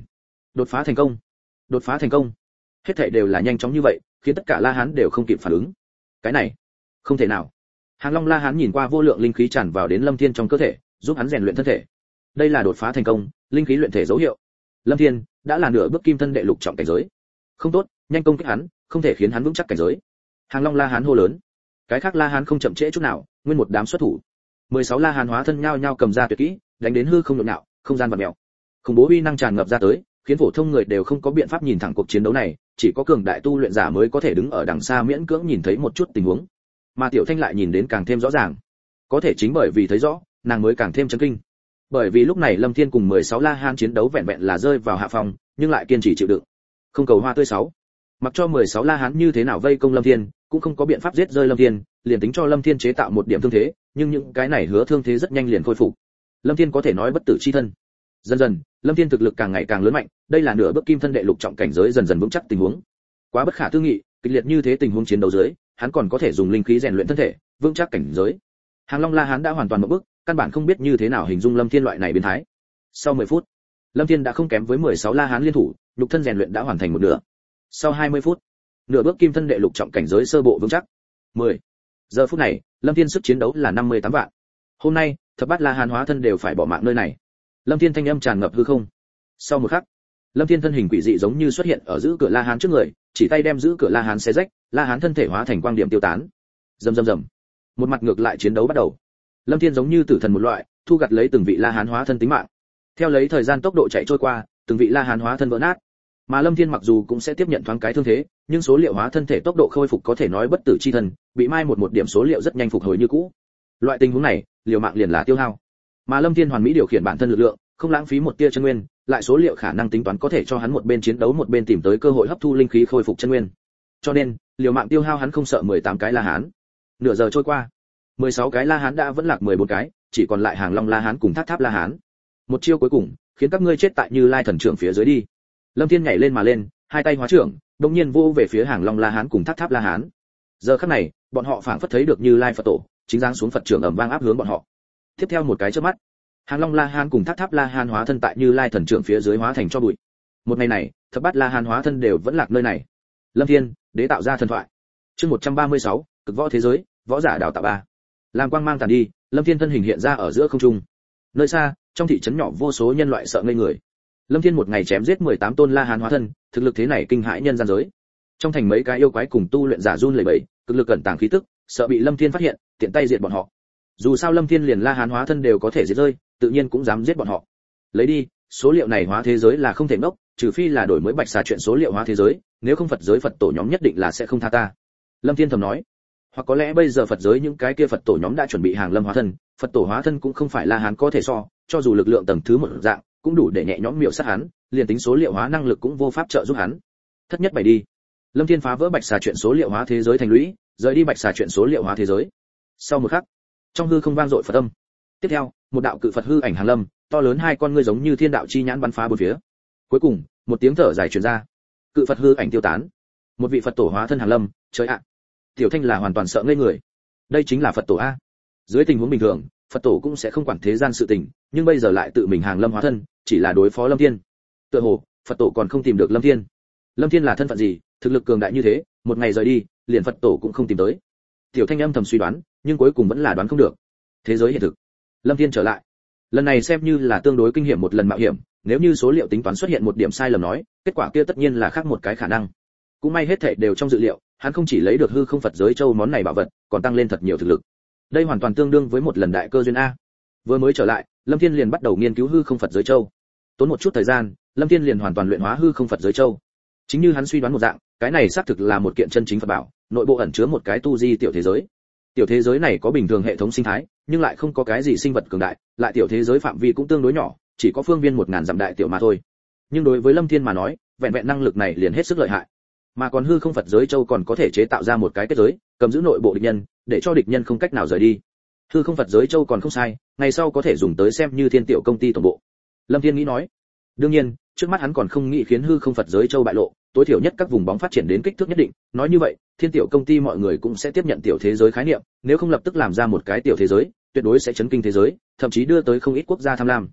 Đột phá thành công. Đột phá thành công. Hết thảy đều là nhanh chóng như vậy, khiến tất cả La Hán đều không kịp phản ứng. Cái này, không thể nào. Hàng Long La Hán nhìn qua vô lượng linh khí tràn vào đến Lâm Thiên trong cơ thể, giúp hắn rèn luyện thân thể. Đây là đột phá thành công, linh khí luyện thể dấu hiệu. Lâm Thiên đã là nửa bước kim thân đệ lục trọng cảnh giới. Không tốt, nhanh công kích hắn, không thể khiến hắn vững chắc cảnh giới. Hàng Long La Hán hô lớn. Cái khác La Hán không chậm trễ chút nào, nguyên một đám xuất thủ. 16 La Hán hóa thân nhao nhao cầm ra tuyệt kỹ, đánh đến hư không nhộn nhạo, không gian vặn mèo. Khủng bố uy năng tràn ngập ra tới, khiến phổ thông người đều không có biện pháp nhìn thẳng cuộc chiến đấu này, chỉ có cường đại tu luyện giả mới có thể đứng ở đằng xa miễn cưỡng nhìn thấy một chút tình huống. Mà Tiểu Thanh lại nhìn đến càng thêm rõ ràng. Có thể chính bởi vì thấy rõ, nàng mới càng thêm chấn kinh. Bởi vì lúc này Lâm Thiên cùng 16 La Hán chiến đấu vẹn vẹn là rơi vào hạ phòng, nhưng lại kiên trì chịu đựng. Không cầu hoa tươi sáu. Mặc cho 16 La Hán như thế nào vây công Lâm Thiên, cũng không có biện pháp giết rơi Lâm Thiên, liền tính cho Lâm Thiên chế tạo một điểm thương thế, nhưng những cái này hứa thương thế rất nhanh liền khôi phục. Lâm Thiên có thể nói bất tử chi thân. Dần dần, Lâm Thiên thực lực càng ngày càng lớn mạnh, đây là nửa bước kim thân đệ lục trọng cảnh giới dần dần vững chắc tình huống. Quá bất khả tư nghị, kịch liệt như thế tình huống chiến đấu dưới, hắn còn có thể dùng linh khí rèn luyện thân thể, vững chắc cảnh giới. Hàng Long La Hán đã hoàn toàn một bước, căn bản không biết như thế nào hình dung Lâm Thiên loại này biến thái. Sau 10 phút, Lâm Thiên đã không kém với 16 La Hán liên thủ, nhục thân rèn luyện đã hoàn thành một nửa. Sau 20 phút, nửa bước kim thân đệ lục trọng cảnh giới sơ bộ vững chắc. 10. Giờ phút này, Lâm Thiên sức chiến đấu là 58 vạn. Hôm nay, thập bát La Hán hóa thân đều phải bỏ mạng nơi này. Lâm Thiên thanh âm tràn ngập hư không. Sau một khắc, Lâm Thiên thân hình quỷ dị giống như xuất hiện ở giữ cửa La Hán trước người, chỉ tay đem giữ cửa La Hán xé rách, La Hán thân thể hóa thành quang điểm tiêu tán. Rầm rầm rầm. Một mặt ngược lại chiến đấu bắt đầu. Lâm Thiên giống như tử thần một loại, thu gặt lấy từng vị La Hán hóa thân tính mạng. Theo lấy thời gian tốc độ chạy trôi qua, từng vị La Hán hóa thân vỡ nát. Mà Lâm Thiên mặc dù cũng sẽ tiếp nhận thoáng cái thương thế, nhưng số liệu hóa thân thể tốc độ khôi phục có thể nói bất tử chi thần, bị mai một điểm số liệu rất nhanh phục hồi như cũ. Loại tình huống này, liều mạng liền là tiêu hao. Mà Lâm Thiên hoàn mỹ điều khiển bản thân lực lượng, không lãng phí một tia chân nguyên, lại số liệu khả năng tính toán có thể cho hắn một bên chiến đấu một bên tìm tới cơ hội hấp thu linh khí khôi phục chân nguyên. Cho nên, liều mạng tiêu hao hắn không sợ 18 cái La Hán. Nửa giờ trôi qua, 16 cái La Hán đã vẫn lạc 14 cái, chỉ còn lại Hàng Long La Hán cùng Tháp Tháp La Hán. Một chiêu cuối cùng, khiến các ngươi chết tại Như Lai thần trưởng phía dưới đi. Lâm Thiên nhảy lên mà lên, hai tay hóa trưởng, đột nhiên vô về phía Hàng Long La Hán cùng Tháp Tháp La Hán. Giờ khắc này, bọn họ phảng phất thấy được Như Lai Phật tổ, chính giáng xuống Phật trưởng ầm vang áp hướng bọn họ. Tiếp theo một cái chớp mắt, Hàng Long La Hán cùng Tháp Tháp La Hán hóa thân tại Như Lai thần trưởng phía dưới hóa thành cho bụi. Một ngày này, thập bát La Hán hóa thân đều vẫn lạc nơi này. Lâm Thiên, đế tạo ra thần thoại. Chương 136, cực võ thế giới, võ giả đào tạo 3. Làm quang mang tàn đi, Lâm Thiên thân hình hiện ra ở giữa không trung. Nơi xa, trong thị trấn nhỏ vô số nhân loại sợ ngây người. Lâm Thiên một ngày chém giết 18 tôn La Hán hóa thân, thực lực thế này kinh hãi nhân gian giới. Trong thành mấy cái yêu quái cùng tu luyện giả run lẩy bẩy, cực lực cẩn tàng khí tức, sợ bị Lâm Thiên phát hiện, tiện tay diệt bọn họ. Dù sao Lâm Thiên liền La Hán hóa thân đều có thể diệt rơi, tự nhiên cũng dám giết bọn họ. Lấy đi, số liệu này hóa thế giới là không thể ngốc, trừ phi là đổi mới bạch xà chuyện số liệu hóa thế giới, nếu không Phật giới Phật tổ nhóm nhất định là sẽ không tha ta. Lâm Thiên thầm nói. Hoặc có lẽ bây giờ Phật giới những cái kia Phật tổ nhóm đã chuẩn bị hàng lâm hóa thân, Phật tổ hóa thân cũng không phải La Hán có thể so, cho dù lực lượng tầng thứ một dạng, cũng đủ để nhẹ nhõm miểu sát hắn, liền tính số liệu hóa năng lực cũng vô pháp trợ giúp hắn. Thất nhất bảy đi. Lâm Thiên phá vỡ bạch xà chuyện số liệu hóa thế giới thành lũy, rời đi bạch xà chuyện số liệu hóa thế giới. Sau một khắc, trong hư không vang dội Phật âm. Tiếp theo, một đạo cự Phật hư ảnh hàng lâm, to lớn hai con ngươi giống như thiên đạo chi nhãn bắn phá bốn phía. Cuối cùng, một tiếng thở dài truyền ra. Cự Phật hư ảnh tiêu tán. Một vị Phật tổ hóa thân hàng lâm, trời ạ. Tiểu Thanh là hoàn toàn sợ ngây người. Đây chính là Phật tổ a. Dưới tình huống bình thường, Phật tổ cũng sẽ không quản thế gian sự tình, nhưng bây giờ lại tự mình hàng lâm hóa thân, chỉ là đối phó Lâm Thiên. Tựa hồ, Phật tổ còn không tìm được Lâm Thiên. Lâm Thiên là thân phận gì, thực lực cường đại như thế, một ngày rời đi, liền Phật tổ cũng không tìm tới. Tiểu Thanh âm thầm suy đoán, nhưng cuối cùng vẫn là đoán không được. Thế giới hiện thực. Lâm Thiên trở lại. Lần này xem như là tương đối kinh hiểm một lần mạo hiểm, nếu như số liệu tính toán xuất hiện một điểm sai lầm nói, kết quả kia tất nhiên là khác một cái khả năng. Cũng may hết thảy đều trong dự liệu, hắn không chỉ lấy được hư không Phật giới châu món này bảo vật, còn tăng lên thật nhiều thực lực. Đây hoàn toàn tương đương với một lần đại cơ duyên a. Vừa mới trở lại, Lâm Thiên liền bắt đầu nghiên cứu hư không Phật giới châu. Tốn một chút thời gian, Lâm Thiên liền hoàn toàn luyện hóa hư không Phật giới châu. Chính như hắn suy đoán một dạng, cái này xác thực là một kiện chân chính Phật bảo, nội bộ ẩn chứa một cái tu di tiểu thế giới. Tiểu thế giới này có bình thường hệ thống sinh thái, nhưng lại không có cái gì sinh vật cường đại, lại tiểu thế giới phạm vi cũng tương đối nhỏ, chỉ có phương viên 1000 dặm đại tiểu mà thôi. Nhưng đối với Lâm Thiên mà nói, vẹn vẹn năng lực này liền hết sức lợi hại. Mà còn hư không Phật giới châu còn có thể chế tạo ra một cái kết giới, cầm giữ nội bộ địch nhân, để cho địch nhân không cách nào rời đi. Hư không Phật giới châu còn không sai, ngày sau có thể dùng tới xem như thiên tiểu công ty tổng bộ. Lâm Thiên nghĩ nói. Đương nhiên, trước mắt hắn còn không nghĩ khiến hư không Phật giới châu bại lộ, tối thiểu nhất các vùng bóng phát triển đến kích thước nhất định, nói như vậy, thiên tiểu công ty mọi người cũng sẽ tiếp nhận tiểu thế giới khái niệm, nếu không lập tức làm ra một cái tiểu thế giới, tuyệt đối sẽ chấn kinh thế giới, thậm chí đưa tới không ít quốc gia tham lam.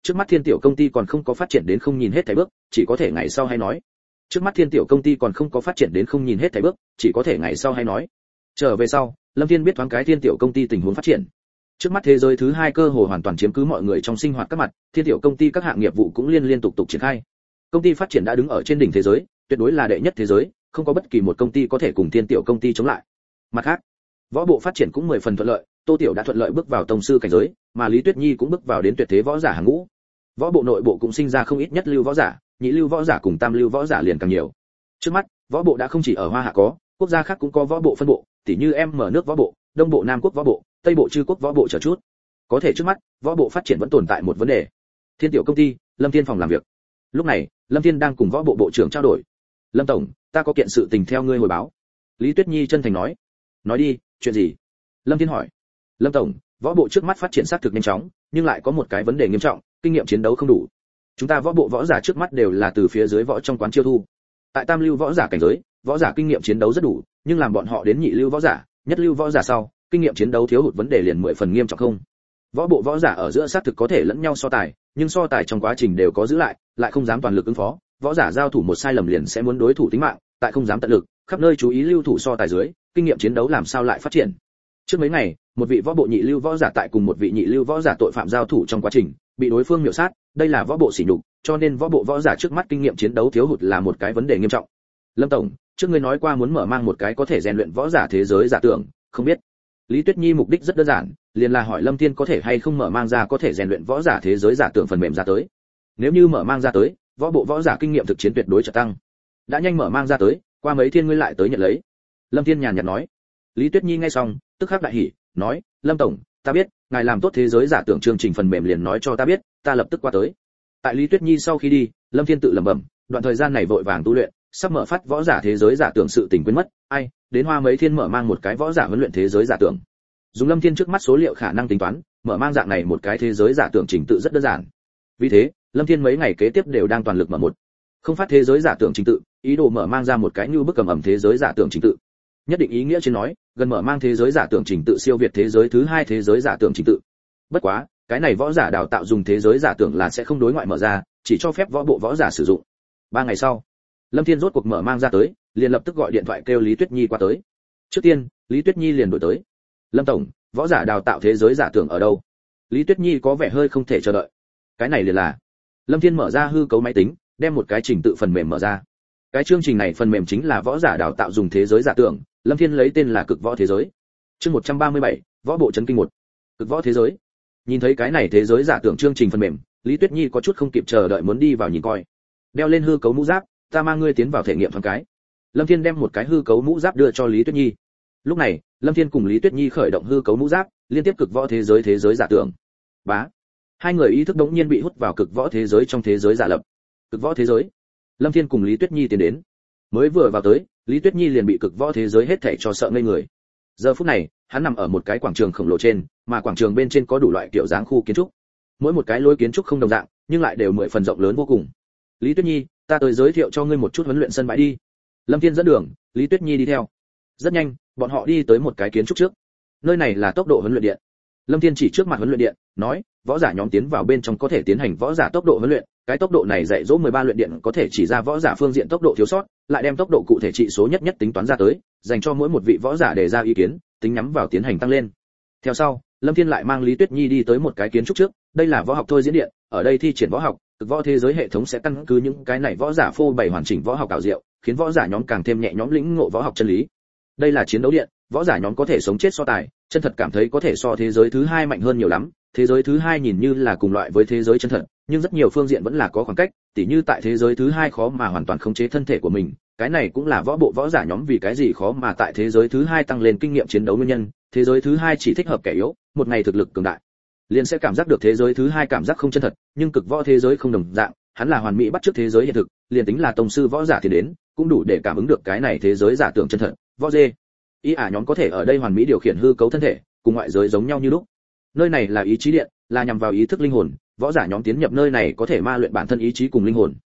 Trước mắt Thiên Tiểu công ty còn không có phát triển đến không nhìn hết thảy bước, chỉ có thể ngày sau hay nói. Trước mắt Thiên Tiểu công ty còn không có phát triển đến không nhìn hết thảy bước, chỉ có thể ngày sau hay nói. Trở về sau, Lâm Thiên biết thoáng cái Thiên Tiểu công ty tình huống phát triển. Trước mắt thế giới thứ hai cơ hồ hoàn toàn chiếm cứ mọi người trong sinh hoạt các mặt, Thiên Tiểu công ty các hạng nghiệp vụ cũng liên tục triển khai. Công ty phát triển đã đứng ở trên đỉnh thế giới, tuyệt đối là đệ nhất thế giới, không có bất kỳ một công ty có thể cùng Thiên Tiểu công ty chống lại. Mặt khác, võ bộ phát triển cũng 10 phần thuận lợi, Tô Tiểu đã thuận lợi bước vào tông sư cảnh giới, mà Lý Tuyết Nhi cũng bước vào đến tuyệt thế võ giả hàng ngũ. Võ bộ nội bộ cũng sinh ra không ít nhất lưu võ giả, nhị lưu võ giả cùng tam lưu võ giả liền càng nhiều. Trước mắt, võ bộ đã không chỉ ở Hoa Hạ có, quốc gia khác cũng có võ bộ phân bộ, tỉ như mở nước võ bộ, Đông bộ Nam quốc võ bộ, Tây bộ Chư quốc võ bộ chờ chút. Có thể trước mắt, võ bộ phát triển vẫn tồn tại một vấn đề. Thiên Tiểu công ty, Lâm Thiên phòng làm việc. Lúc này, Lâm Thiên đang cùng võ bộ bộ trưởng trao đổi. "Lâm tổng, ta có kiện sự tình theo ngươi hồi báo." Lý Tuyết Nhi chân thành nói. "Nói đi, chuyện gì?" Lâm Thiên hỏi. "Lâm tổng, võ bộ trước mắt phát triển xác thực nhanh chóng, nhưng lại có một cái vấn đề nghiêm trọng, kinh nghiệm chiến đấu không đủ. Chúng ta võ bộ võ giả trước mắt đều là từ phía dưới võ trong quán chiêu thu. Tại tam lưu võ giả cảnh giới, võ giả kinh nghiệm chiến đấu rất đủ, nhưng làm bọn họ đến nhị lưu võ giả, nhất lưu võ giả sau, kinh nghiệm chiến đấu thiếu hụt vấn đề liền 10 phần nghiêm trọng không. Võ bộ võ giả ở giữa xác thực có thể lẫn nhau so tài, nhưng so tài trong quá trình đều có giữ lại không dám toàn lực ứng phó, võ giả giao thủ một sai lầm liền sẽ muốn đối thủ tính mạng, tại không dám tận lực, khắp nơi chú ý lưu thủ so tài dưới, kinh nghiệm chiến đấu làm sao lại phát triển. Trước mấy ngày, một vị võ bộ nhị lưu võ giả tại cùng một vị nhị lưu võ giả tội phạm giao thủ trong quá trình, bị đối phương miểu sát, đây là võ bộ sỉ nhục, cho nên võ bộ võ giả trước mắt kinh nghiệm chiến đấu thiếu hụt là một cái vấn đề nghiêm trọng. Lâm tổng, trước ngươi nói qua muốn mở mang một cái có thể rèn luyện võ giả thế giới giả tưởng, không biết. Lý Tuyết Nhi mục đích rất đơn giản, liền là hỏi Lâm Thiên có thể hay không mở mang ra có thể rèn luyện võ giả thế giới giả tưởng phần mềm ra tới. Nếu như mở mang ra tới, võ bộ võ giả kinh nghiệm thực chiến tuyệt đối chợt tăng. Đã nhanh mở mang ra tới, qua mấy thiên ngươi lại tới nhận lấy. Lâm Thiên nhàn nhạt nói. Lý Tuyết Nhi nghe xong, tức khắc đại hỉ, nói, Lâm tổng, ta biết, ngài làm tốt thế giới giả tưởng chương trình phần mềm liền nói cho ta biết, ta lập tức qua tới. Tại Lý Tuyết Nhi sau khi đi, Lâm Thiên tự lẩm bẩm, đoạn thời gian này vội vàng tu luyện, sắp mở phát võ giả thế giới giả tưởng sự tình quên mất, ai, đến hoa mấy thiên mở mang một cái võ giả huấn luyện thế giới giả tưởng. Dùng Lâm Thiên trước mắt số liệu khả năng tính toán, mở mang dạng này một cái thế giới giả tưởng trình tự rất đơn giản. Vì thế, Lâm Thiên mấy ngày kế tiếp đều đang toàn lực mở một không phát thế giới giả tưởng trình tự, ý đồ mở mang ra một cái như bức cầm ẩm thế giới giả tưởng trình tự. Nhất định ý nghĩa trên nói, gần mở mang thế giới giả tưởng trình tự siêu việt thế giới thứ hai thế giới giả tưởng trình tự. Bất quá, cái này võ giả đào tạo dùng thế giới giả tưởng là sẽ không đối ngoại mở ra, chỉ cho phép võ bộ võ giả sử dụng. 3 ngày sau, Lâm Thiên rốt cuộc mở mang ra tới, liền lập tức gọi điện thoại kêu Lý Tuyết Nhi qua tới. Trước tiên, Lý Tuyết Nhi liền đổi tới. Lâm tổng, võ giả đào tạo thế giới giả tưởng ở đâu? Lý Tuyết Nhi có vẻ hơi không thể chờ đợi. Cái này liền là. Lâm Thiên mở ra hư cấu máy tính, đem một cái trình tự phần mềm mở ra. Cái chương trình này phần mềm chính là võ giả đào tạo dùng thế giới giả tưởng, Lâm Thiên lấy tên là Cực Võ Thế Giới. Chương 137, Võ bộ chấn kinh 1. Cực Võ Thế Giới. Nhìn thấy cái này thế giới giả tưởng chương trình phần mềm, Lý Tuyết Nhi có chút không kịp chờ đợi muốn đi vào nhìn coi. Đeo lên hư cấu mũ giáp, ta mang ngươi tiến vào thể nghiệm thoáng cái. Lâm Thiên đem một cái hư cấu mũ giáp đưa cho Lý Tuyết Nhi. Lúc này, Lâm Thiên cùng Lý Tuyết Nhi khởi động hư cấu mũ giáp, liên tiếp Cực Võ thế giới giả tưởng. Bá. Hai người ý thức đống nhiên bị hút vào Cực Võ thế giới trong thế giới giả lập. Cực Võ thế giới. Lâm Thiên cùng Lý Tuyết Nhi tiến đến. Mới vừa vào tới, Lý Tuyết Nhi liền bị Cực Võ thế giới hết thảy cho sợ ngây người. Giờ phút này, hắn nằm ở một cái quảng trường khổng lồ trên, mà quảng trường bên trên có đủ loại kiểu dáng khu kiến trúc. Mỗi một cái lối kiến trúc không đồng dạng, nhưng lại đều 10 phần rộng lớn vô cùng. Lý Tuyết Nhi, ta tới giới thiệu cho ngươi một chút huấn luyện sân bãi đi. Lâm Thiên dẫn đường, Lý Tuyết Nhi đi theo. Rất nhanh, bọn họ đi tới một cái kiến trúc trước. Nơi này là tốc độ huấn luyện điện. Lâm Thiên chỉ trước mặt huấn luyện điện, nói, võ giả nhóm tiến vào bên trong có thể tiến hành võ giả tốc độ huấn luyện, cái tốc độ này dạy dỗ 13 luyện điện có thể chỉ ra võ giả phương diện tốc độ thiếu sót, lại đem tốc độ cụ thể trị số nhất nhất tính toán ra tới, dành cho mỗi một vị võ giả đề ra ý kiến, tính nhắm vào tiến hành tăng lên. Theo sau, Lâm Thiên lại mang Lý Tuyết Nhi đi tới một cái kiến trúc trước, đây là võ học thôi diễn điện, ở đây thi triển võ học, Cực Võ thế giới hệ thống sẽ căn cứ những cái này võ giả phô bày hoàn chỉnh võ học ảo diệu, khiến võ giả nhóm càng thêm nhẹ nhõm lĩnh ngộ võ học chân lý. Đây là chiến đấu điện, võ giả nhóm có thể sống chết so tài, chân thật cảm thấy có thể so thế giới thứ hai mạnh hơn nhiều lắm. Thế giới thứ hai nhìn như là cùng loại với thế giới chân thật, nhưng rất nhiều phương diện vẫn là có khoảng cách, tỉ như tại thế giới thứ hai khó mà hoàn toàn khống chế thân thể của mình, cái này cũng là võ bộ võ giả nhóm vì cái gì khó mà tại thế giới thứ hai tăng lên kinh nghiệm chiến đấu nguyên nhân. Thế giới thứ hai chỉ thích hợp kẻ yếu, một ngày thực lực cường đại liền sẽ cảm giác được thế giới thứ hai cảm giác không chân thật, nhưng Cực Võ thế giới không đồng dạng, hắn là hoàn mỹ bắt chước thế giới hiện thực, liền tính là tông sư võ giả thì đến, cũng đủ để cảm ứng được cái này thế giới giả tưởng chân thật. Võ dê ý ả nhóm có thể ở đây hoàn mỹ điều khiển hư cấu thân thể, cùng ngoại giới giống nhau như lúc. Nơi này là ý chí điện, là nhằm vào ý thức linh hồn, võ giả nhóm tiến nhập nơi này có thể ma luyện bản thân ý chí cùng linh hồn.